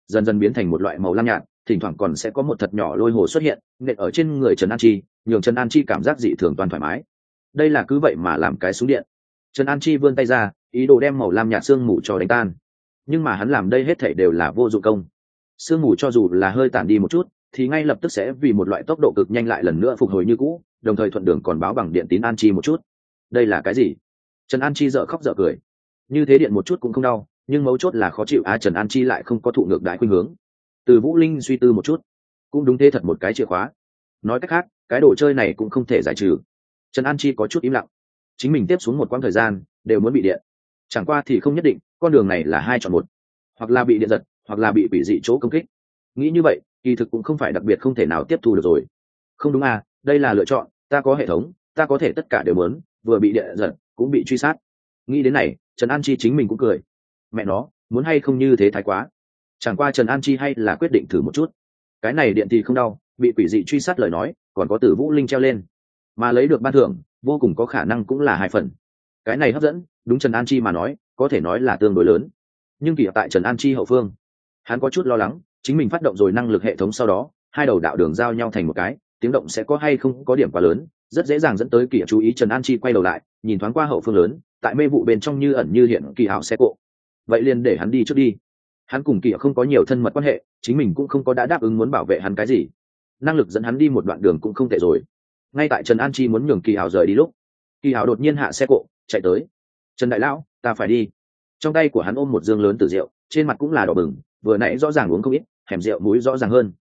dần dần biến thành một loại màu lam nhạt, thỉnh thoảng còn sẽ có một thật nhỏ lôi hồ xuất hiện nện ở trên người Trần An Chi, nhường Trần An Chi cảm giác dị thường toàn thoải mái. Đây là cứ vậy mà làm cái súng điện. Trần An Chi vươn tay ra, ý đồ đem màu lam nhạt sương mù cho đánh tan, nhưng mà hắn làm đây hết thảy đều là vô dụng công. Sương mù cho dù là hơi tản đi một chút thì ngay lập tức sẽ vì một loại tốc độ cực nhanh lại lần nữa phục hồi như cũ, đồng thời thuận đường còn báo bằng điện tín An Chi một chút. Đây là cái gì? Trần An Chi dở khóc dở cười. Như thế điện một chút cũng không đau, nhưng mấu chốt là khó chịu. Trần An Chi lại không có thụ ngược đại khuynh hướng. Từ Vũ Linh suy tư một chút, cũng đúng thế thật một cái chìa khóa. Nói cách khác, cái đồ chơi này cũng không thể giải trừ. Trần An Chi có chút im lặng. Chính mình tiếp xuống một quãng thời gian đều muốn bị điện, chẳng qua thì không nhất định, con đường này là hai chọn một, hoặc là bị điện giật, hoặc là bị quỷ dị chỗ công kích. Nghĩ như vậy, kỳ thực cũng không phải đặc biệt không thể nào tiếp thu được rồi. Không đúng à, đây là lựa chọn, ta có hệ thống, ta có thể tất cả đều muốn, vừa bị điện giật, cũng bị truy sát. Nghĩ đến này, Trần An Chi chính mình cũng cười. Mẹ nó, muốn hay không như thế thái quá. Chẳng qua Trần An Chi hay là quyết định thử một chút. Cái này điện thì không đau, bị quỷ dị truy sát lời nói, còn có Tử Vũ Linh treo lên, mà lấy được ban thưởng, vô cùng có khả năng cũng là 2 phần. Cái này hấp dẫn, đúng Trần An Chi mà nói, có thể nói là tương đối lớn. Nhưng kỳ tại Trần An Chi hậu phương, hắn có chút lo lắng, chính mình phát động rồi năng lực hệ thống sau đó, hai đầu đạo đường giao nhau thành một cái, tiếng động sẽ có hay không có điểm quá lớn, rất dễ dàng dẫn tới kỳ chú ý. Trần An Chi quay đầu lại, nhìn thoáng qua hậu phương lớn, tại mê vụ bên trong như ẩn như hiện kỳ hảo xe cộ. Vậy liền để hắn đi trước đi. Hắn cùng kỳ không có nhiều thân mật quan hệ, chính mình cũng không có đã đáp ứng muốn bảo vệ hắn cái gì. Năng lực dẫn hắn đi một đoạn đường cũng không tệ rồi. Ngay tại Trần An Chi muốn nhường kỳ hảo rời đi lúc, kỳ hảo đột nhiên hạ xe cộ chạy tới. Trần đại lão, ta phải đi. Trong tay của hắn ôm một dương lớn từ rượu, trên mặt cũng là đỏ bừng, vừa nãy rõ ràng uống không ít, hẻm rượu mũi rõ ràng hơn.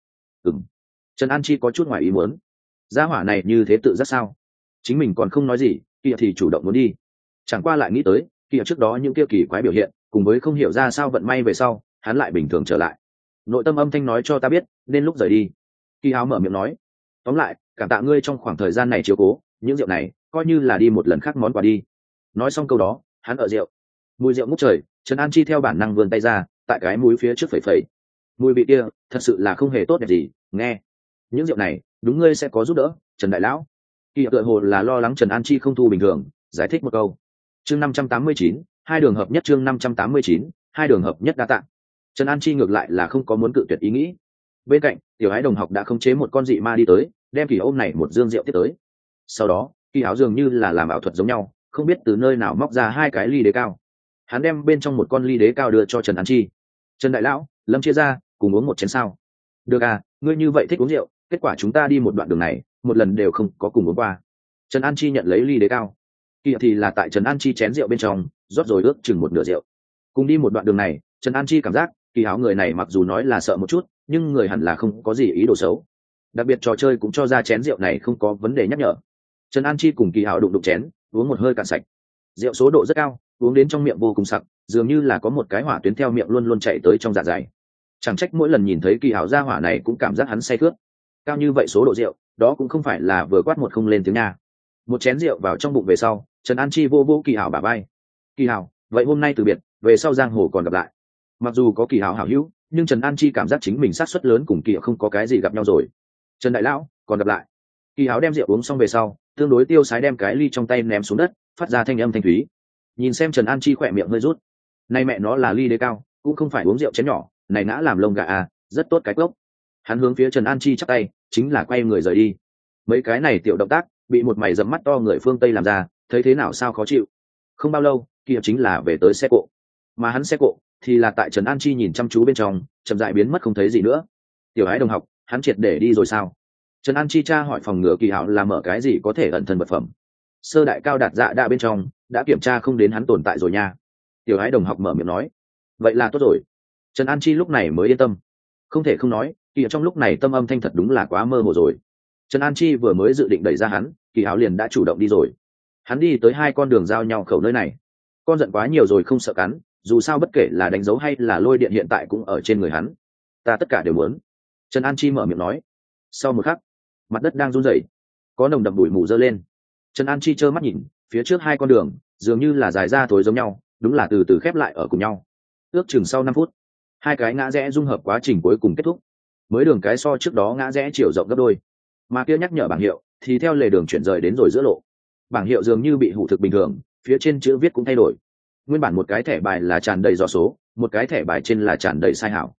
Trần An Chi có chút ngoài ý muốn, gia hỏa này như thế tự giác sao? Chính mình còn không nói gì, kia thì chủ động muốn đi. Chẳng qua lại nghĩ tới kia trước đó những kia kỳ quái biểu hiện, cùng với không hiểu ra sao vận may về sau, hắn lại bình thường trở lại. Nội tâm âm thanh nói cho ta biết nên lúc rời đi. Kỳ Hào mở miệng nói, tóm lại cảm tạ ngươi trong khoảng thời gian này chiếu cố, những rượu này coi như là đi một lần khác món quà đi. Nói xong câu đó, hắn ở rượu, mùi rượu ngút trời. Trần An Chi theo bản năng vươn tay ra, tại cái mũi phía trước phẩy phẩy. Mùi vị kia thật sự là không hề tốt đẹp gì. Nghe, những rượu này đúng ngươi sẽ có giúp đỡ, Trần đại lão. Kỳ tựa hồ là lo lắng Trần An Chi không thu bình thường, giải thích một câu. Chương 589, hai đường hợp nhất. Chương 589, hai đường hợp nhất. Đa tạ. Trần An Chi ngược lại là không có muốn cự tuyệt ý nghĩ. Bên cạnh, tiểu ái đồng học đã khống chế một con dị ma đi tới, đem Kỳ ôm này một dương rượu tiếp tới. Sau đó, Kỳ áo dường như là làm ảo thuật giống nhau, không biết từ nơi nào móc ra 2 cái ly đế cao. Hắn đem bên trong một con ly đế cao đưa cho Trần An Chi. Trần đại lão, Lâm chia ra, cùng uống một chén sao? Được à, ngươi như vậy thích uống rượu, kết quả chúng ta đi một đoạn đường này, một lần đều không có cùng uống qua. Trần An Chi nhận lấy ly đế cao. Kỳ thì là tại Trần An Chi chén rượu bên trong, rót rồi ước chừng một nửa rượu. Cùng đi một đoạn đường này, Trần An Chi cảm giác, Kỳ áo người này mặc dù nói là sợ một chút, nhưng người hẳn là không có gì ý đồ xấu. Đặc biệt trò chơi cũng cho ra chén rượu này không có vấn đề nhắc nhở. Trần An Chi cùng Kỳ áo đụng chén, uống một hơi cạn sạch. Rượu số độ rất cao, uống đến trong miệng vô cùng sặc, dường như là có một cái hỏa tuyến theo miệng luôn luôn chạy tới trong dạ dày. Chẳng trách mỗi lần nhìn thấy Kỳ áo ra hỏa này cũng cảm giác hắn say khướt. Cao như vậy số độ rượu, đó cũng không phải là vừa quát một không lên tiếng nha. Một chén rượu vào trong bụng về sau, Trần An Chi vô vô Kỳ áo bả vai. Kỳ áo, vậy hôm nay từ biệt, về sau giang hồ còn gặp lại. Mặc dù có Kỳ áo hảo hữu, nhưng Trần An Chi cảm giác chính mình sát suất lớn cùng Kỳ áo không có cái gì gặp nhau rồi. Trần đại lão, còn gặp lại. Kỳ áo đem rượu uống xong về sau, tương đối tiêu sái đem cái ly trong tay ném xuống đất, phát ra thanh âm thanh thúy. Nhìn xem Trần An Chi khỏe miệng hơi rút. Này mẹ nó là ly đế cao, cũng không phải uống rượu chén nhỏ, này ngã làm lông gà à, rất tốt cái cốc. Hắn hướng phía Trần An Chi chắp tay, chính là quay người rời đi. Mấy cái này tiểu động tác bị một mày dẫm mắt to người phương Tây làm ra, thấy thế nào sao khó chịu. Không bao lâu, kia chính là về tới xe cộ, mà hắn xe cộ thì là tại Trần An Chi nhìn chăm chú bên trong, chậm rãi biến mất không thấy gì nữa. Tiểu ái đồng học, hắn triệt để đi rồi sao? Trần An Chi tra hỏi phòng ngừa Kỳ Hạo là mở cái gì có thể ẩn thân vật phẩm. Sơ đại cao đạt dạ đã bên trong đã kiểm tra không đến hắn tồn tại rồi nha. Tiểu ái đồng học mở miệng nói, vậy là tốt rồi. Trần An Chi lúc này mới yên tâm. Không thể không nói, Kỳ trong lúc này tâm âm thanh thật đúng là quá mơ hồ rồi. Trần An Chi vừa mới dự định đẩy ra hắn, Kỳ Hạo liền đã chủ động đi rồi. Hắn đi tới 2 con đường giao nhau khẩu nơi này. Con giận quá nhiều rồi không sợ cắn, dù sao bất kể là đánh dấu hay là lôi điện hiện tại cũng ở trên người hắn. Ta tất cả đều muốn. Trần An Chi mở miệng nói. Sau một khắc, mặt đất đang run rẩy, có nồng đậm bụi mù dơ lên. Trần An Chi trơ mắt nhìn phía trước 2 con đường dường như là dài ra tối giống nhau, đúng là từ từ khép lại ở cùng nhau. Ước chừng sau 5 phút, 2 cái ngã rẽ dung hợp quá trình cuối cùng kết thúc. Mới đường cái so trước đó ngã rẽ chiều rộng gấp đôi, mà kia nhắc nhở bảng hiệu thì theo lề đường chuyển rời đến rồi giữa lộ. Bảng hiệu dường như bị hủ thực bình thường, phía trên chữ viết cũng thay đổi. Nguyên bản một cái thẻ bài là tràn đầy dò số, một cái thẻ bài trên là tràn đầy sai hảo.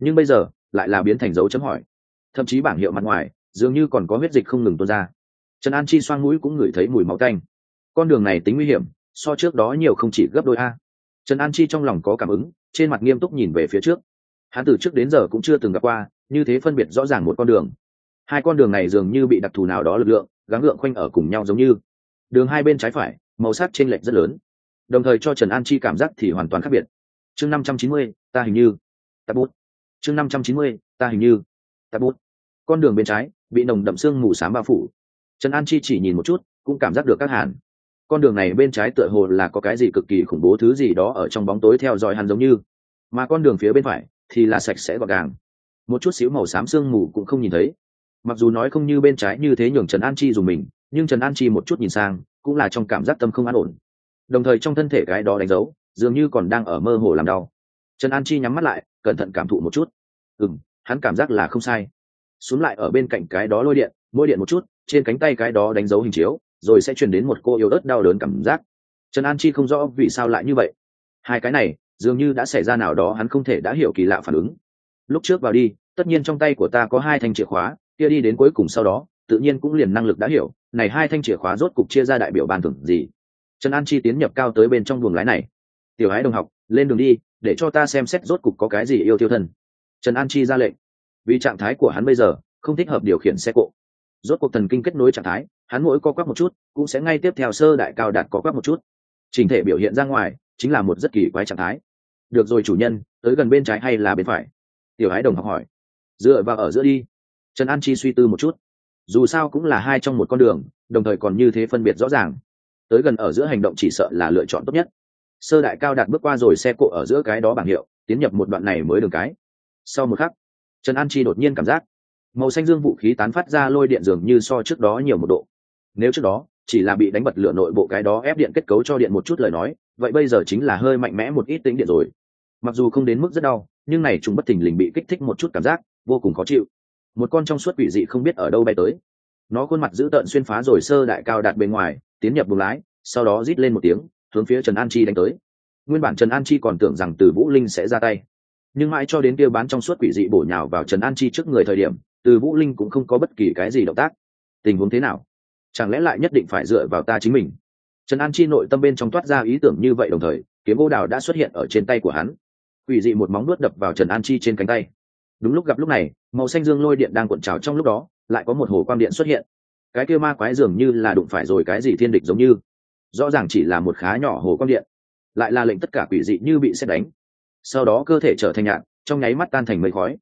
nhưng bây giờ lại là biến thành dấu chấm hỏi. Thậm chí bảng hiệu mặt ngoài dường như còn có huyết dịch không ngừng tuôn ra. Trần An Chi xoang mũi cũng ngửi thấy mùi máu tanh. Con đường này tính nguy hiểm so trước đó nhiều không chỉ gấp đôi a. Trần An Chi trong lòng có cảm ứng, trên mặt nghiêm túc nhìn về phía trước. Hắn từ trước đến giờ cũng chưa từng gặp qua như thế phân biệt rõ ràng một con đường. Hai con đường này dường như bị đặc thù nào đó lực lượng gắng gượng khoanh ở cùng nhau, giống như đường hai bên trái phải màu sắc chênh lệch rất lớn, đồng thời cho Trần An Chi cảm giác thì hoàn toàn khác biệt. Chương 590, ta hình như tạp bút. Chương 590, ta hình như tạp bút. Con đường bên trái bị nồng đậm sương mù xám bao phủ. Trần An Chi chỉ nhìn một chút cũng cảm giác được các hàn. Con đường này bên trái tựa hồ là có cái gì cực kỳ khủng bố thứ gì đó ở trong bóng tối theo dõi hắn, giống như, mà con đường phía bên phải thì là sạch sẽ gọn gàng, một chút xíu màu xám sương mù cũng không nhìn thấy. Mặc dù nói không như bên trái như thế nhường Trần An Chi dùng mình, nhưng Trần An Chi một chút nhìn sang cũng là trong cảm giác tâm không an ổn, đồng thời trong thân thể cái đó đánh dấu dường như còn đang ở mơ hồ làm đau. Trần An Chi nhắm mắt lại cẩn thận cảm thụ một chút. Hắn cảm giác là không sai. Xuống lại ở bên cạnh cái đó lôi điện, mỗi điện một chút, trên cánh tay cái đó đánh dấu hình chiếu rồi sẽ truyền đến một cô yếu ớt đau đớn cảm giác. Trần An Chi không rõ vì sao lại như vậy. Hai cái này dường như đã xảy ra nào đó hắn không thể đã hiểu kỳ lạ phản ứng. Lúc trước vào đi, tất nhiên trong tay của ta có hai thanh chìa khóa, kia đi đến cuối cùng sau đó tự nhiên cũng liền năng lực đã hiểu này hai thanh chìa khóa rốt cục chia ra đại biểu ban thưởng gì. Trần An Chi tiến nhập cao tới bên trong buồng lái này. Tiểu Ái đồng học, lên đường đi, để cho ta xem xét rốt cục có cái gì yêu tiêu thân. Trần An Chi ra lệnh. Vì trạng thái của hắn bây giờ không thích hợp điều khiển xe cộ. Rốt cuộc thần kinh kết nối trạng thái, hắn mỗi co quắp một chút cũng sẽ ngay tiếp theo sơ đại cao đạt co quắp một chút. Trình thể biểu hiện ra ngoài chính là một rất kỳ quái trạng thái. Được rồi chủ nhân, tới gần bên trái hay là bên phải? Tiểu Ái đồng học hỏi. Dựa vào ở giữa đi. Trần An Chi suy tư một chút. Dù sao cũng là hai trong một con đường, đồng thời còn như thế phân biệt rõ ràng, tới gần ở giữa hành động chỉ sợ là lựa chọn tốt nhất. Sơ đại cao đạt bước qua rồi xe cộ ở giữa cái đó bảng hiệu, tiến nhập một đoạn này mới đường cái. Sau một khắc, Trần An Chi đột nhiên cảm giác màu xanh dương vũ khí tán phát ra lôi điện dường như so trước đó nhiều một độ. Nếu trước đó chỉ là bị đánh bật lửa nội bộ cái đó ép điện kết cấu cho điện một chút lời nói, vậy bây giờ chính là hơi mạnh mẽ một ít tính điện rồi. Mặc dù không đến mức rất đau, nhưng này trùng bất thình lình bị kích thích một chút cảm giác vô cùng khó chịu. Một con trong suốt quỷ dị không biết ở đâu bay tới, nó khuôn mặt dữ tợn xuyên phá rồi sơ đại cao đạt bên ngoài, tiến nhập buồng lái, sau đó rít lên một tiếng hướng phía Trần An Chi đánh tới. Nguyên bản Trần An Chi còn tưởng rằng Từ Vũ Linh sẽ ra tay, nhưng mãi cho đến kia bán trong suốt quỷ dị bổ nhào vào Trần An Chi trước người thời điểm, Từ Vũ Linh cũng không có bất kỳ cái gì động tác. Tình huống thế nào? Chẳng lẽ lại nhất định phải dựa vào ta chính mình? Trần An Chi nội tâm bên trong toát ra ý tưởng như vậy, đồng thời kiếm gỗ đào đã xuất hiện ở trên tay của hắn. Quỷ dị một móng nuốt đập vào Trần An Chi trên cánh tay. Đúng lúc gặp lúc này, màu xanh dương lôi điện đang cuộn trào, trong lúc đó lại có một hồ quang điện xuất hiện. Cái kia ma quái dường như là đụng phải rồi cái gì thiên địch, giống như rõ ràng chỉ là một khá nhỏ hồ quang điện, lại là lệnh tất cả quỷ dị như bị sét đánh, sau đó cơ thể trở thành nhạn, trong nháy mắt tan thành mây khói.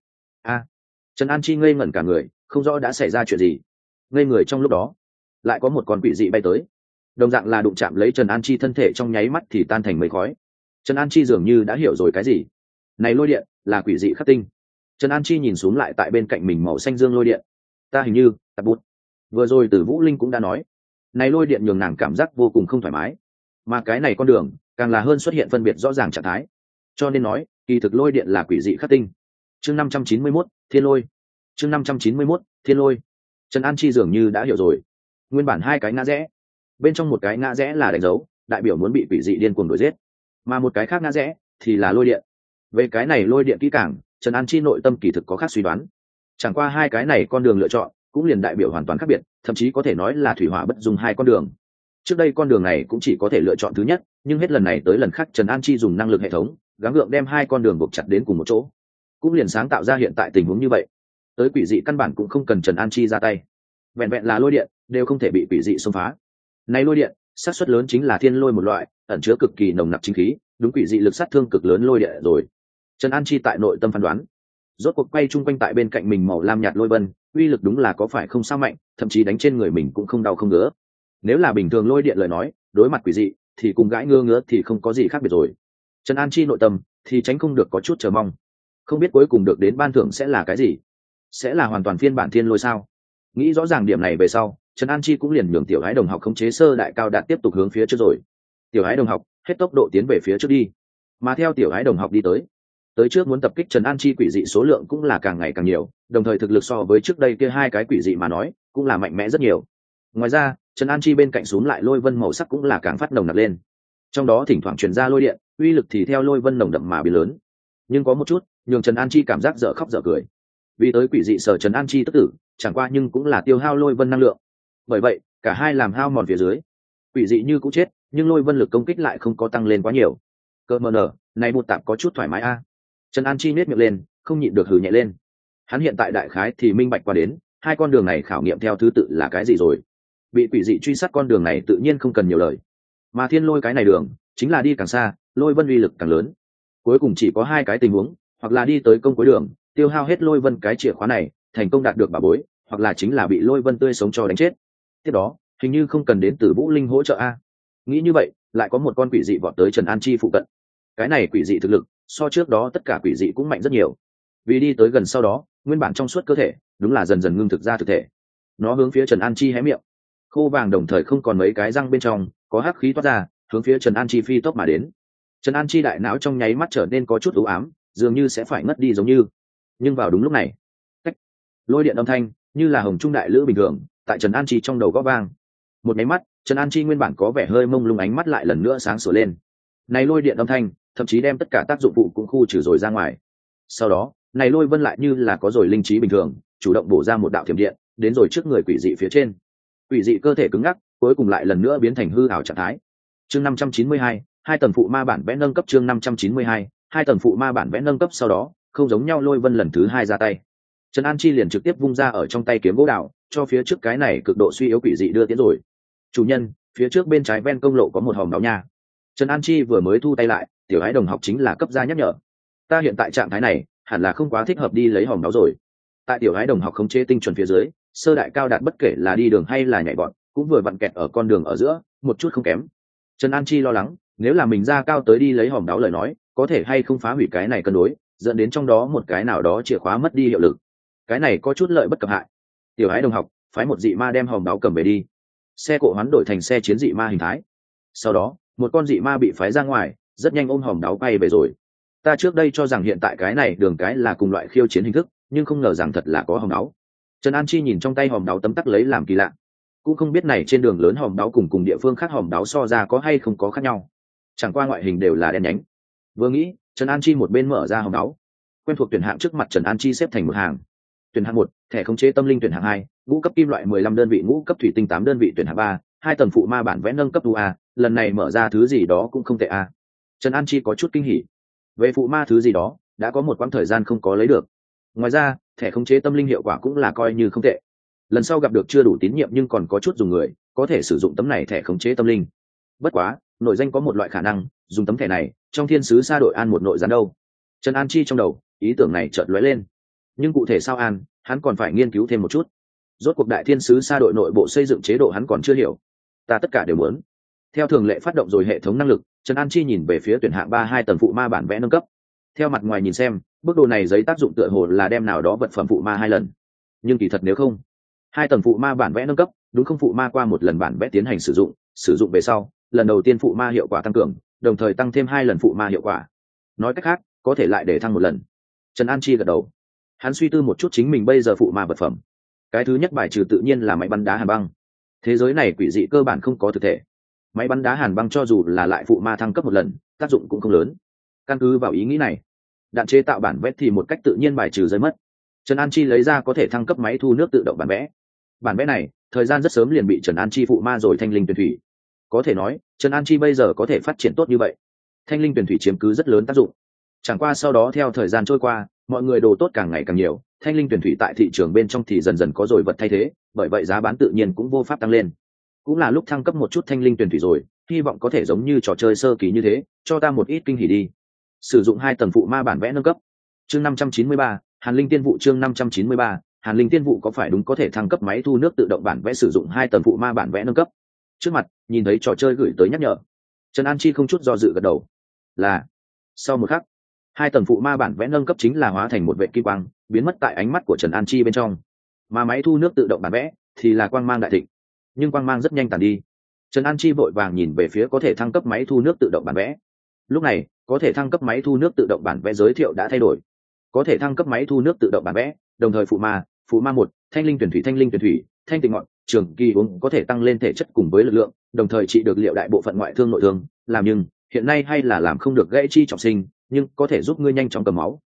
Trần An Chi ngây ngẩn cả người, không rõ đã xảy ra chuyện gì. Ngây người trong lúc đó, lại có một con quỷ dị bay tới, đồng dạng là đụng chạm lấy Trần An Chi thân thể, trong nháy mắt thì tan thành mây khói. Trần An Chi dường như đã hiểu rồi cái gì. Này lôi điện là quỷ dị khắc tinh. Trần An Chi nhìn xuống lại tại bên cạnh mình màu xanh dương lôi điện. Ta hình như tạp bút. Vừa rồi Từ Vũ Linh cũng đã nói, này lôi điện nhường nàng cảm giác vô cùng không thoải mái, mà cái này con đường càng là hơn xuất hiện phân biệt rõ ràng trạng thái, cho nên nói kỳ thực lôi điện là quỷ dị khắc tinh. Chương 591, Thiên Lôi. Chương 591, Thiên Lôi. Trần An Chi dường như đã hiểu rồi. Nguyên bản hai cái ngã rẽ, bên trong một cái ngã rẽ là đánh dấu đại biểu muốn bị quỷ dị điên cuồng đuổi giết, mà một cái khác ngã rẽ thì là lôi điện. Về cái này lôi điện kỹ càng, Trần An Chi nội tâm kỳ thực có khác suy đoán. Chẳng qua hai cái này con đường lựa chọn cũng liền đại biểu hoàn toàn khác biệt, thậm chí có thể nói là thủy hỏa bất dung hai con đường. Trước đây con đường này cũng chỉ có thể lựa chọn thứ nhất, nhưng hết lần này tới lần khác Trần An Chi dùng năng lực hệ thống gắng gượng đem hai con đường buộc chặt đến cùng một chỗ, cũng liền sáng tạo ra hiện tại tình huống như vậy. Tới quỷ dị căn bản cũng không cần Trần An Chi ra tay, vẹn vẹn là lôi điện đều không thể bị quỷ dị xông phá. Này lôi điện xác suất lớn chính là thiên lôi một loại, ẩn chứa cực kỳ nồng nặc chính khí, đúng quỷ dị lực sát thương cực lớn lôi điện rồi. Trần An Chi tại nội tâm phán đoán, rốt cuộc quay chung quanh tại bên cạnh mình màu lam nhạt lôi vân, uy lực đúng là có phải không sao mạnh, thậm chí đánh trên người mình cũng không đau không ngứa. Nếu là bình thường lôi điện lời nói, đối mặt quỷ dị thì cùng gãi ngứa thì không có gì khác biệt rồi. Trần An Chi nội tâm thì tránh không được có chút chờ mong, không biết cuối cùng được đến ban thưởng sẽ là cái gì, sẽ là hoàn toàn phiên bản thiên lôi sao? Nghĩ rõ ràng điểm này về sau, Trần An Chi cũng liền nhường Tiểu Ái đồng học khống chế sơ đại cao đạt tiếp tục hướng phía trước rồi. Tiểu Ái đồng học hết tốc độ tiến về phía trước đi. Mà theo Tiểu Ái đồng học đi tới trước muốn tập kích Trần An Chi quỷ dị số lượng cũng là càng ngày càng nhiều, đồng thời thực lực so với trước đây kia hai cái quỷ dị mà nói cũng là mạnh mẽ rất nhiều. Ngoài ra Trần An Chi bên cạnh xuống lại lôi vân màu sắc cũng là càng phát nồng nặc lên, trong đó thỉnh thoảng truyền ra lôi điện, uy lực thì theo lôi vân nồng đậm mà biến lớn. Nhưng có một chút nhường Trần An Chi cảm giác dở khóc dở cười. Vì tới quỷ dị sở Trần An Chi tức tử, chẳng qua nhưng cũng là tiêu hao Lôi Vân năng lượng. Bởi vậy, cả hai làm hao mòn phía dưới. Quỷ dị như cũng chết, nhưng Lôi Vân lực công kích lại không có tăng lên quá nhiều. Cơ mờ nở, này một tạm có chút thoải mái a. Trần An Chi nét miệng lên, không nhịn được hừ nhẹ lên. Hắn hiện tại đại khái thì minh bạch qua đến, hai con đường này khảo nghiệm theo thứ tự là cái gì rồi. Bị quỷ dị truy sát con đường này tự nhiên không cần nhiều lời, mà thiên lôi cái này đường chính là đi càng xa, Lôi Vân uy lực càng lớn. Cuối cùng chỉ có hai cái tình huống, hoặc là đi tới công cuối đường, tiêu hao hết Lôi Vân cái chìa khóa này, thành công đạt được bảo bối, hoặc là chính là bị Lôi Vân tươi sống cho đánh chết. Tiếp đó, hình như không cần đến Tử Vũ Linh hỗ trợ a. Nghĩ như vậy, lại có một con quỷ dị vọt tới Trần An Chi phụ cận. Cái này quỷ dị thực lực, so trước đó tất cả quỷ dị cũng mạnh rất nhiều. Vì đi tới gần sau đó, nguyên bản trong suốt cơ thể, đúng là dần dần ngưng thực ra thực thể. Nó hướng phía Trần An Chi hé miệng, khô vàng đồng thời không còn mấy cái răng bên trong, có hắc khí toát ra, hướng phía Trần An Chi phi tốc mà đến. Trần An Chi đại não trong nháy mắt trở nên có chút u ám, dường như sẽ phải ngất đi giống như. Nhưng vào đúng lúc này, cách lôi điện âm thanh như là hồng trung đại lữ bình thường, tại Trần An Chi trong đầu gõ vang. Một máy mắt, Trần An Chi nguyên bản có vẻ hơi mông lung ánh mắt lại lần nữa sáng sủa lên. Này lôi điện âm thanh, thậm chí đem tất cả tác dụng phụ cũng khu trừ rồi ra ngoài. Sau đó, này Lôi Vân lại như là có rồi linh trí bình thường, chủ động bổ ra một đạo thiểm điện, đến rồi trước người quỷ dị phía trên. Quỷ dị cơ thể cứng ngắc, cuối cùng lại lần nữa biến thành hư ảo trạng thái. Chương 592, hai tầng phụ ma bản vẽ nâng cấp. Chương 592, hai tầng phụ ma bản vẽ nâng cấp. Sau đó, không giống nhau Lôi Vân lần thứ hai ra tay. Trần An Chi liền trực tiếp vung ra ở trong tay kiếm gỗ đạo, cho phía trước cái này cực độ suy yếu quỷ dị đưa tiến rồi. Chủ nhân, phía trước bên trái ven công lộ có một hòm đáo nha. Trần An Chi vừa mới thu tay lại, tiểu ái đồng học chính là cấp gia nhắc nhở. Ta hiện tại trạng thái này, hẳn là không quá thích hợp đi lấy hòm đáo rồi. Tại tiểu ái đồng học khống chế tinh chuẩn phía dưới, sơ đại cao đạt bất kể là đi đường hay là nhảy vọt, cũng vừa vặn kẹt ở con đường ở giữa, một chút không kém. Trần An Chi lo lắng, nếu là mình ra cao tới đi lấy hòm đáo lời nói, có thể hay không phá hủy cái này cân đối, dẫn đến trong đó một cái nào đó chìa khóa mất đi hiệu lực. Cái này có chút lợi bất cập hại. Tiểu ái đồng học, phái một dị ma đem hòm đáo cầm về đi. Xe cộ hoán đổi thành xe chiến dị ma hình thái. Sau đó, một con dị ma bị phái ra ngoài, rất nhanh ôm hòm đáo bay về rồi. Ta trước đây cho rằng hiện tại cái này đường cái là cùng loại khiêu chiến hình thức, nhưng không ngờ rằng thật là có hòm đáo. Trần An Chi nhìn trong tay hòm đáo tấm tắc lấy làm kỳ lạ, cũng không biết này trên đường lớn hòm đáo cùng địa phương khác hòm đáo so ra có hay không có khác nhau, chẳng qua ngoại hình đều là đen nhánh. Vừa nghĩ, Trần An Chi một bên mở ra hòm đáo, quen thuộc tuyển hạng trước mặt Trần An Chi xếp thành một hàng. Tuyển hạng 1, thẻ khống chế tâm linh. Tuyển hạng 2, ngũ cấp kim loại 15 đơn vị, ngũ cấp thủy tinh 8 đơn vị. Tuyển hạng 3, hai tầng phụ ma bản vẽ nâng cấp UA, lần này mở ra thứ gì đó cũng không tệ a. Trần An Chi có chút kinh hỉ. Về phụ ma thứ gì đó, đã có một quãng thời gian không có lấy được. Ngoài ra, thẻ khống chế tâm linh hiệu quả cũng là coi như không tệ. Lần sau gặp được chưa đủ tín nhiệm nhưng còn có chút dùng người, có thể sử dụng tấm này thẻ khống chế tâm linh. Bất quá, nội danh có một loại khả năng, dùng tấm thẻ này, trong thiên sứ sa đội an một nội gián đâu. Trần An Chi trong đầu, ý tưởng này chợt lóe lên. Nhưng cụ thể sao an, hắn còn phải nghiên cứu thêm một chút. Rốt cuộc đại thiên sứ sa đội nội bộ xây dựng chế độ hắn còn chưa hiểu. Ta tất cả đều muốn. Theo thường lệ phát động rồi hệ thống năng lực, Trần An Chi nhìn về phía tuyển hạng 3 hai tầng phụ ma bản vẽ nâng cấp. Theo mặt ngoài nhìn xem, bức đồ này giấy tác dụng tựa hồ là đem nào đó vật phẩm phụ ma 2 lần. Nhưng kỳ thật nếu không, hai tầng phụ ma bản vẽ nâng cấp, đúng không phụ ma qua một lần bản vẽ tiến hành sử dụng về sau, lần đầu tiên phụ ma hiệu quả tăng cường, đồng thời tăng thêm 2 lần phụ ma hiệu quả. Nói cách khác, có thể lại để thăng một lần. Trần An Chi gật đầu. Hắn suy tư một chút chính mình bây giờ phụ ma vật phẩm. Cái thứ nhất bài trừ tự nhiên là máy bắn đá hàn băng. Thế giới này quỷ dị cơ bản không có thực thể. Máy bắn đá hàn băng cho dù là lại phụ ma thăng cấp một lần, tác dụng cũng không lớn. Căn cứ vào ý nghĩ này, đạn chế tạo bản vẽ thì một cách tự nhiên bài trừ rơi mất. Trần An Chi lấy ra có thể thăng cấp máy thu nước tự động bản vẽ. Bản vẽ này, thời gian rất sớm liền bị Trần An Chi phụ ma rồi thanh linh tuyển thủy. Có thể nói, Trần An Chi bây giờ có thể phát triển tốt như vậy. Thanh linh tuyển thủy chiếm cứ rất lớn tác dụng. Chẳng qua sau đó theo thời gian trôi qua, mọi người đồ tốt càng ngày càng nhiều, thanh linh tuyển thủy tại thị trường bên trong thì dần dần có rồi vật thay thế, bởi vậy giá bán tự nhiên cũng vô pháp tăng lên. Cũng là lúc thăng cấp một chút thanh linh tuyển thủy rồi, hy vọng có thể giống như trò chơi sơ kỳ như thế, cho ta một ít kinh hỉ đi. Sử dụng hai tầng phụ ma bản vẽ nâng cấp. Chương 593, Hàn Linh Tiên vụ. Chương 593, Hàn Linh Tiên vụ có phải đúng có thể thăng cấp máy thu nước tự động bản vẽ sử dụng hai tầng phụ ma bản vẽ nâng cấp. Trước mặt, nhìn thấy trò chơi gửi tới nhắc nhở. Trần An Chi không chút do dự gật đầu. Là. Sau một khắc, hai tầng phụ ma bản vẽ nâng cấp chính là hóa thành một vệt kim quang, biến mất tại ánh mắt của Trần An Chi bên trong. Mà máy thu nước tự động bản vẽ thì là quang mang đại thịnh, nhưng quang mang rất nhanh tàn đi. Trần An Chi vội vàng nhìn về phía có thể thăng cấp máy thu nước tự động bản vẽ. Lúc này, có thể thăng cấp máy thu nước tự động bản vẽ giới thiệu đã thay đổi. Có thể thăng cấp máy thu nước tự động bản vẽ, đồng thời phụ ma 1, thanh linh tuyển thủy, thanh tịnh ngọn, trường kỳ uống có thể tăng lên thể chất cùng với lực lượng, đồng thời trị được liệu đại bộ phận ngoại thương nội thương, làm nhưng hiện nay hay là làm không được gãy chi trọng sinh, nhưng có thể giúp ngươi nhanh chóng cầm máu.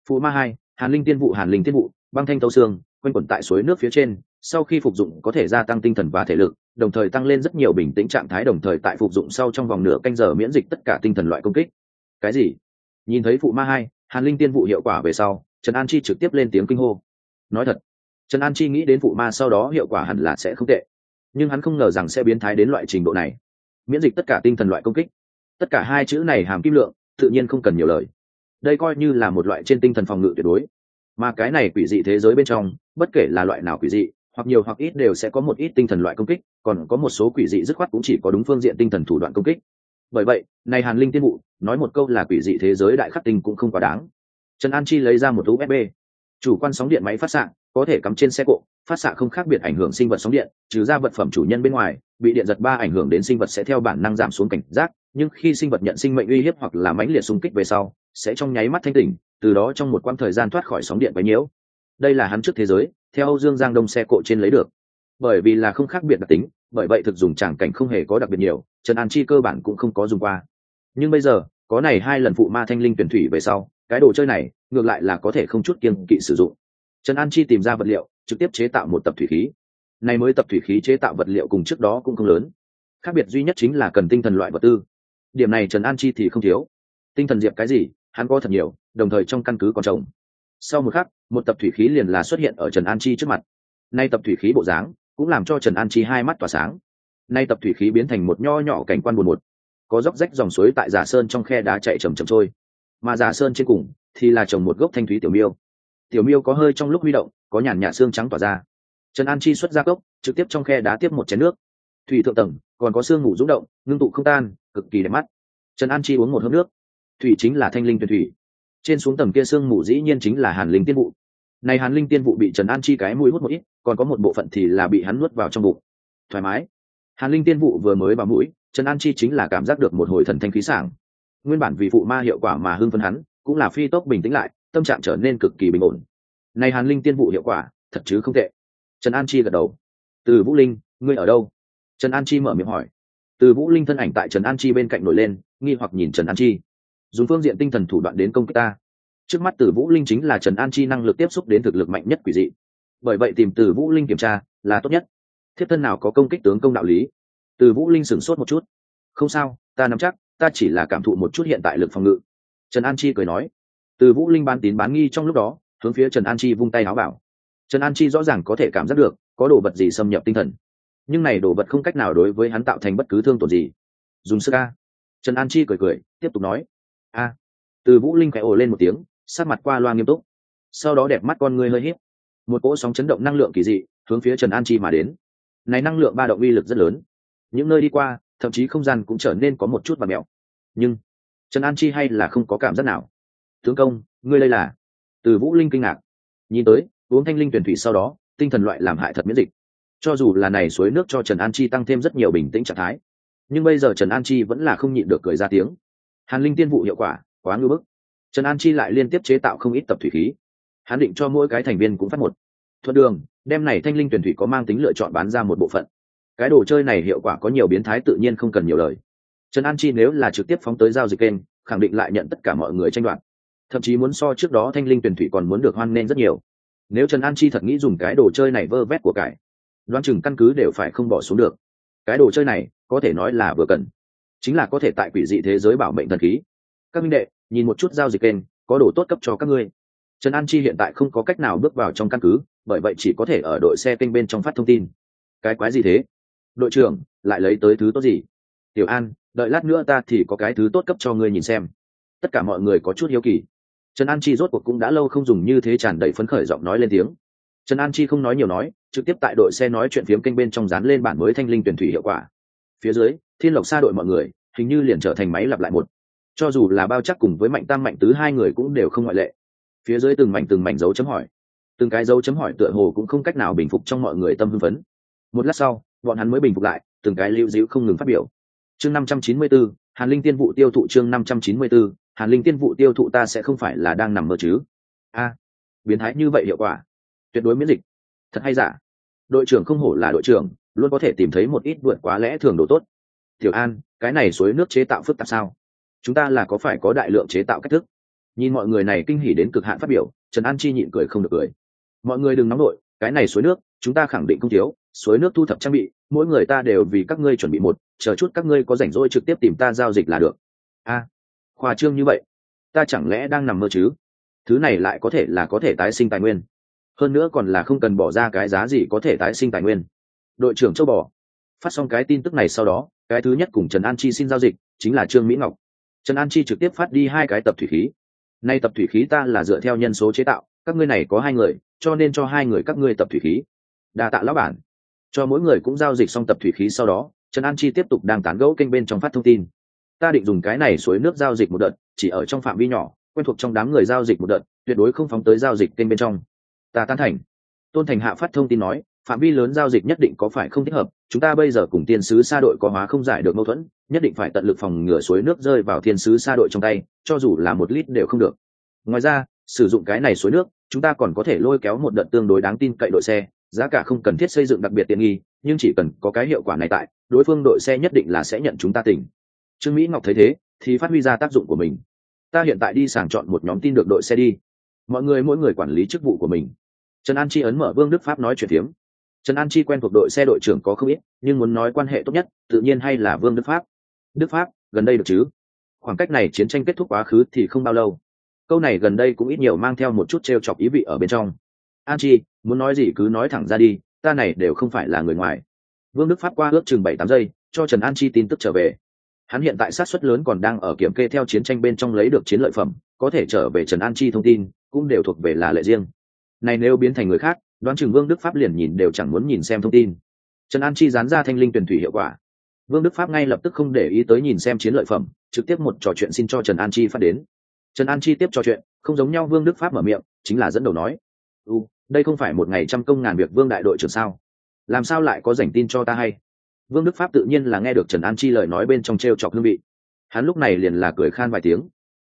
Phụ ma 2, Hàn Linh Tiên Vụ. Hàn Linh Tiên Vụ, băng thanh thấu xương, quanh quẩn tại suối nước phía trên, sau khi phục dụng có thể gia tăng tinh thần và thể lực, đồng thời tăng lên rất nhiều bình tĩnh trạng thái, đồng thời tại phục dụng sau trong vòng nửa canh giờ miễn dịch tất cả tinh thần loại công kích. Cái gì? Nhìn thấy phụ ma 2, Hàn Linh Tiên Vụ hiệu quả về sau, Trần An Chi trực tiếp lên tiếng kinh hô. Nói thật, Trần An Chi nghĩ đến phụ ma sau đó hiệu quả hẳn là sẽ không tệ, nhưng hắn không ngờ rằng sẽ biến thái đến loại trình độ này. Miễn dịch tất cả tinh thần loại công kích, tất cả hai chữ này hàm kim lượng tự nhiên không cần nhiều lời, đây coi như là một loại trên tinh thần phòng ngự tuyệt đối. Mà cái này quỷ dị thế giới bên trong, bất kể là loại nào quỷ dị, hoặc nhiều hoặc ít đều sẽ có một ít tinh thần loại công kích, còn có một số quỷ dị dứt khoát cũng chỉ có đúng phương diện tinh thần thủ đoạn công kích. Bởi vậy, này Hàn Linh Tiên Vụ, nói một câu là quỷ dị thế giới đại khắc tinh cũng không quá đáng. Trần An Chi lấy ra một USB, chủ quan sóng điện máy phát xạ, có thể cắm trên xe cộ, phát xạ không khác biệt ảnh hưởng sinh vật sóng điện, trừ ra vật phẩm chủ nhân bên ngoài, bị điện giật ba ảnh hưởng đến sinh vật sẽ theo bản năng giảm xuống cảnh giác, nhưng khi sinh vật nhận sinh mệnh uy hiếp hoặc là mãnh liệt xung kích về sau, sẽ trong nháy mắt thanh tỉnh, từ đó trong một quãng thời gian thoát khỏi sóng điện quấy nhiễu. Đây là hắn trước thế giới, theo Âu Dương Giang Đông xe cộ trên lấy được. Bởi vì là không khác biệt đặc tính, bởi vậy thực dùng tràng cảnh không hề có đặc biệt nhiều, Trần An Chi cơ bản cũng không có dùng qua. Nhưng bây giờ, có này 2 lần phụ ma thanh linh tuyển thủy về sau, cái đồ chơi này ngược lại là có thể không chút kiêng kỵ sử dụng. Trần An Chi tìm ra vật liệu, trực tiếp chế tạo một tập thủy khí. Này mới tập thủy khí chế tạo vật liệu cùng trước đó cũng không lớn, khác biệt duy nhất chính là cần tinh thần loại vật tư. Điểm này Trần An Chi thì không thiếu. Tinh thần diệp cái gì, hắn có thật nhiều, đồng thời trong căn cứ còn trồng. Sau một khắc, một tập thủy khí liền là xuất hiện ở Trần An Chi trước mặt. Nay tập thủy khí bộ dáng cũng làm cho Trần An Chi hai mắt tỏa sáng. Nay tập thủy khí biến thành một nho nhỏ cảnh quan buồn một, có dốc rách dòng suối tại Giả Sơn trong khe đá chạy chậm chậm trôi, mà Giả Sơn trên cùng thì là trồng một gốc thanh thúy tiểu miêu. Tiểu miêu có hơi trong lúc huy động, có nhàn nhạt xương trắng tỏa ra. Trần An Chi xuất ra cốc, trực tiếp trong khe đá tiếp một chén nước. Thủy thượng tầng còn có sương mù rung động, ngưng tụ không tan, cực kỳ đẹp mắt. Trần An Chi uống một hớp nước. Thủy chính là thanh linh tuyển thủy, trên xuống tầng kia sương mù dĩ nhiên chính là Hàn Linh Tiên Vụ. Này Hàn Linh Tiên Vụ bị Trần An Chi cái mũi hút một ít, còn có một bộ phận thì là bị hắn nuốt vào trong bụng. Thoải mái. Hàn Linh Tiên Vụ vừa mới vào mũi, Trần An Chi chính là cảm giác được một hồi thần thanh khí sảng. Nguyên bản vì phụ ma hiệu quả mà hưng phấn hắn, cũng là phi tốc bình tĩnh lại, tâm trạng trở nên cực kỳ bình ổn. Này Hàn Linh Tiên Vụ hiệu quả, thật chứ không tệ. Trần An Chi gật đầu. Từ Vũ Linh, ngươi ở đâu? Trần An Chi mở miệng hỏi. Từ Vũ Linh thân ảnh tại Trần An Chi bên cạnh nổi lên, nghi hoặc nhìn Trần An Chi. Dùng phương diện tinh thần thủ đoạn đến công kích ta. Trước mắt Từ Vũ Linh chính là Trần An Chi năng lực tiếp xúc đến thực lực mạnh nhất quỷ dị. Bởi vậy tìm Từ Vũ Linh kiểm tra là tốt nhất. Thiếp thân nào có công kích tướng công đạo lý? Từ Vũ Linh sửng sốt một chút. Không sao, ta nắm chắc, ta chỉ là cảm thụ một chút hiện tại lực phòng ngự. Trần An Chi cười nói. Từ Vũ Linh bán tín bán nghi trong lúc đó, hướng phía Trần An Chi vung tay áo bảo. Trần An Chi rõ ràng có thể cảm giác được có đồ vật gì xâm nhập tinh thần, nhưng này đồ vật không cách nào đối với hắn tạo thành bất cứ thương tổn gì. Dùng sức a. Trần An Chi cười cười tiếp tục nói. A. Từ Vũ Linh khẽ ồ lên một tiếng, sát mặt qua loa nghiêm túc, sau đó đẹp mắt con ngươi hơi híp, một cỗ sóng chấn động năng lượng kỳ dị hướng phía Trần An Chi mà đến. Này năng lượng ba động uy lực rất lớn, những nơi đi qua thậm chí không gian cũng trở nên có một chút vặn mèo, nhưng Trần An Chi hay là không có cảm giác nào. Tướng công, ngươi đây là? Từ Vũ Linh kinh ngạc nhìn tới, uống thanh linh tuyển thủy sau đó tinh thần loại làm hại thật miễn dịch. Cho dù là này suối nước cho Trần An Chi tăng thêm rất nhiều bình tĩnh trạng thái, nhưng bây giờ Trần An Chi vẫn là không nhịn được cười ra tiếng. Hàn Linh Tiên Vụ hiệu quả quá ngưỡng bức. Trần An Chi lại liên tiếp chế tạo không ít tập thủy khí, hắn định cho mỗi cái thành viên cũng phát một. Thuận đường đem này thanh linh tuyển thủy có mang tính lựa chọn bán ra một bộ phận. Cái đồ chơi này hiệu quả có nhiều biến thái tự nhiên không cần nhiều lời. Trần An Chi nếu là trực tiếp phóng tới giao dịch kênh, khẳng định lại nhận tất cả mọi người tranh đoạt, thậm chí muốn so trước đó thanh linh tuyển thủy còn muốn được hoan nghênh rất nhiều. Nếu Trần An Chi thật nghĩ dùng cái đồ chơi này vơ vét của cải, đoán chừng căn cứ đều phải không bỏ xuống được. Cái đồ chơi này có thể nói là vừa cần, chính là có thể tại quỷ dị thế giới bảo mệnh thần khí. Các minh đệ, nhìn một chút giao dịch kênh, có đồ tốt cấp cho các ngươi. Trần An Chi hiện tại không có cách nào bước vào trong căn cứ, bởi vậy chỉ có thể ở đội xe kênh bên trong phát thông tin. Cái quái gì thế? Đội trưởng lại lấy tới thứ tốt gì? Tiểu An, đợi lát nữa ta thì có cái thứ tốt cấp cho ngươi nhìn xem. Tất cả mọi người có chút hiếu kỳ. Trần An Chi rốt cuộc cũng đã lâu không dùng như thế tràn đầy phấn khởi giọng nói lên tiếng. Trần An Chi không nói nhiều nói, trực tiếp tại đội xe nói chuyện phiếm kênh bên trong dán lên bản mới thanh linh tuyển thủy hiệu quả. Phía dưới, Thiên Lộc Sa đội mọi người, hình như liền trở thành máy lặp lại một. Cho dù là Bao Chắc cùng với Mạnh Tam Mạnh Tứ hai người cũng đều không ngoại lệ. Phía dưới từng mảnh dấu chấm hỏi, từng cái dấu chấm hỏi tựa hồ cũng không cách nào bình phục trong mọi người tâm hưng phấn. Một lát sau, bọn hắn mới bình phục lại, từng cái lưu díu không ngừng phát biểu. Chương 594, Hàn Linh Tiên Vụ tiêu thụ. Chương 594, Hàn Linh Tiên Vụ tiêu thụ. Ta sẽ không phải là đang nằm mơ chứ? A, biến thái như vậy hiệu quả, tuyệt đối miễn dịch, thật hay giả? Đội trưởng không hổ là đội trưởng, luôn có thể tìm thấy một ít vượt quá lẽ thường đồ tốt. Tiểu An, cái này suối nước chế tạo phức tạp sao? Chúng ta là có phải có đại lượng chế tạo cách thức? Nhìn mọi người này kinh hỉ đến cực hạn phát biểu, Trần An Chi nhịn cười không được cười. Mọi người đừng nóng nổi, cái này suối nước chúng ta khẳng định không thiếu, suối nước thu thập trang bị mỗi người ta đều vì các ngươi chuẩn bị một, chờ chút các ngươi có rảnh rỗi trực tiếp tìm ta giao dịch là được. Khoa trương như vậy, ta chẳng lẽ đang nằm mơ chứ? Thứ này lại có thể là có thể tái sinh tài nguyên, hơn nữa còn là không cần bỏ ra cái giá gì có thể tái sinh tài nguyên. Đội trưởng Châu Bò phát xong cái tin tức này sau đó, cái thứ nhất cùng Trần An Chi xin giao dịch chính là Trương Mỹ Ngọc. Trần An Chi trực tiếp phát đi 2 cái tập thủy khí. Nay tập thủy khí ta là dựa theo nhân số chế tạo, các ngươi này có 2 người, cho nên cho 2 người các ngươi tập thủy khí. Đa tạ lão bản. Cho mỗi người cũng giao dịch xong tập thủy khí sau đó, Trần An Chi tiếp tục đang tán gẫu kênh bên trong phát thông tin. Ta định dùng cái này suối nước giao dịch một đợt, chỉ ở trong phạm vi nhỏ, quen thuộc trong đám người giao dịch một đợt, tuyệt đối không phóng tới giao dịch kênh bên trong. Ta tán thành. Tôn Thành Hạ phát thông tin nói, phạm vi lớn giao dịch nhất định có phải không thích hợp, chúng ta bây giờ cùng tiên sứ sa đội có hóa không giải được mâu thuẫn, nhất định phải tận lực phòng ngừa suối nước rơi vào tiên sứ sa đội trong tay, cho dù là 1 lít đều không được. Ngoài ra, sử dụng cái này suối nước, chúng ta còn có thể lôi kéo một đợt tương đối đáng tin cậy đội xe, giá cả không cần thiết xây dựng đặc biệt tiện nghi, nhưng chỉ cần có cái hiệu quả này tại, đối phương đội xe nhất định là sẽ nhận chúng ta tỉnh. Trương Mỹ Ngọc thấy thế thì phát huy ra tác dụng của mình. Ta hiện tại đi sàng chọn một nhóm tin được đội xe đi, mọi người mỗi người quản lý chức vụ của mình. Trần An Chi ấn mở Vương Đức Pháp nói chuyện phiếm. Trần An Chi quen thuộc đội xe đội trưởng có không ít, nhưng muốn nói quan hệ tốt nhất tự nhiên hay là Vương Đức Pháp. Đức Pháp, gần đây được chứ? Khoảng cách này chiến tranh kết thúc quá khứ thì không bao lâu. Câu này gần đây cũng ít nhiều mang theo một chút trêu chọc ý vị ở bên trong. An Chi, muốn nói gì cứ nói thẳng ra đi, ta này đều không phải là người ngoài. Vương Đức Pháp qua ước chừng 7-8 giây, cho Trần An Chi tin tức trở về. Hắn hiện tại sát suất lớn còn đang ở kiểm kê theo chiến tranh bên trong lấy được chiến lợi phẩm, có thể trở về Trần An Chi thông tin, cũng đều thuộc về là lệ riêng. Này nếu biến thành người khác, đoán chừng Vương Đức Pháp liền nhìn đều chẳng muốn nhìn xem thông tin. Trần An Chi dán ra thanh linh tuyển thủy hiệu quả. Vương Đức Pháp ngay lập tức không để ý tới nhìn xem chiến lợi phẩm, trực tiếp một trò chuyện xin cho Trần An Chi phát đến. Trần An Chi tiếp trò chuyện, không giống nhau Vương Đức Pháp mở miệng, chính là dẫn đầu nói: đây không phải một ngày trăm công ngàn việc Vương đại đội trưởng sao? Làm sao lại có rảnh tin cho ta hay? Vương Đức Pháp tự nhiên là nghe được Trần An Chi lời nói bên trong trêu chọc hương vị. Hắn lúc này liền là cười khan vài tiếng.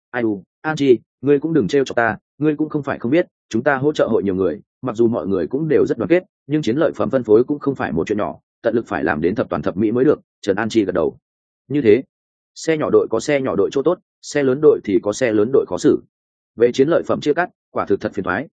An Chi, ngươi cũng đừng trêu chọc ta, ngươi cũng không phải không biết, chúng ta hỗ trợ hội nhiều người, mặc dù mọi người cũng đều rất đoàn kết, nhưng chiến lợi phẩm phân phối cũng không phải một chuyện nhỏ, tận lực phải làm đến thập toàn thập mỹ mới được. Trần An Chi gật đầu. Như thế, xe nhỏ đội có xe nhỏ đội chỗ tốt, xe lớn đội thì có xe lớn đội khó xử. Về chiến lợi phẩm chia cắt, quả thực thật phiền toái.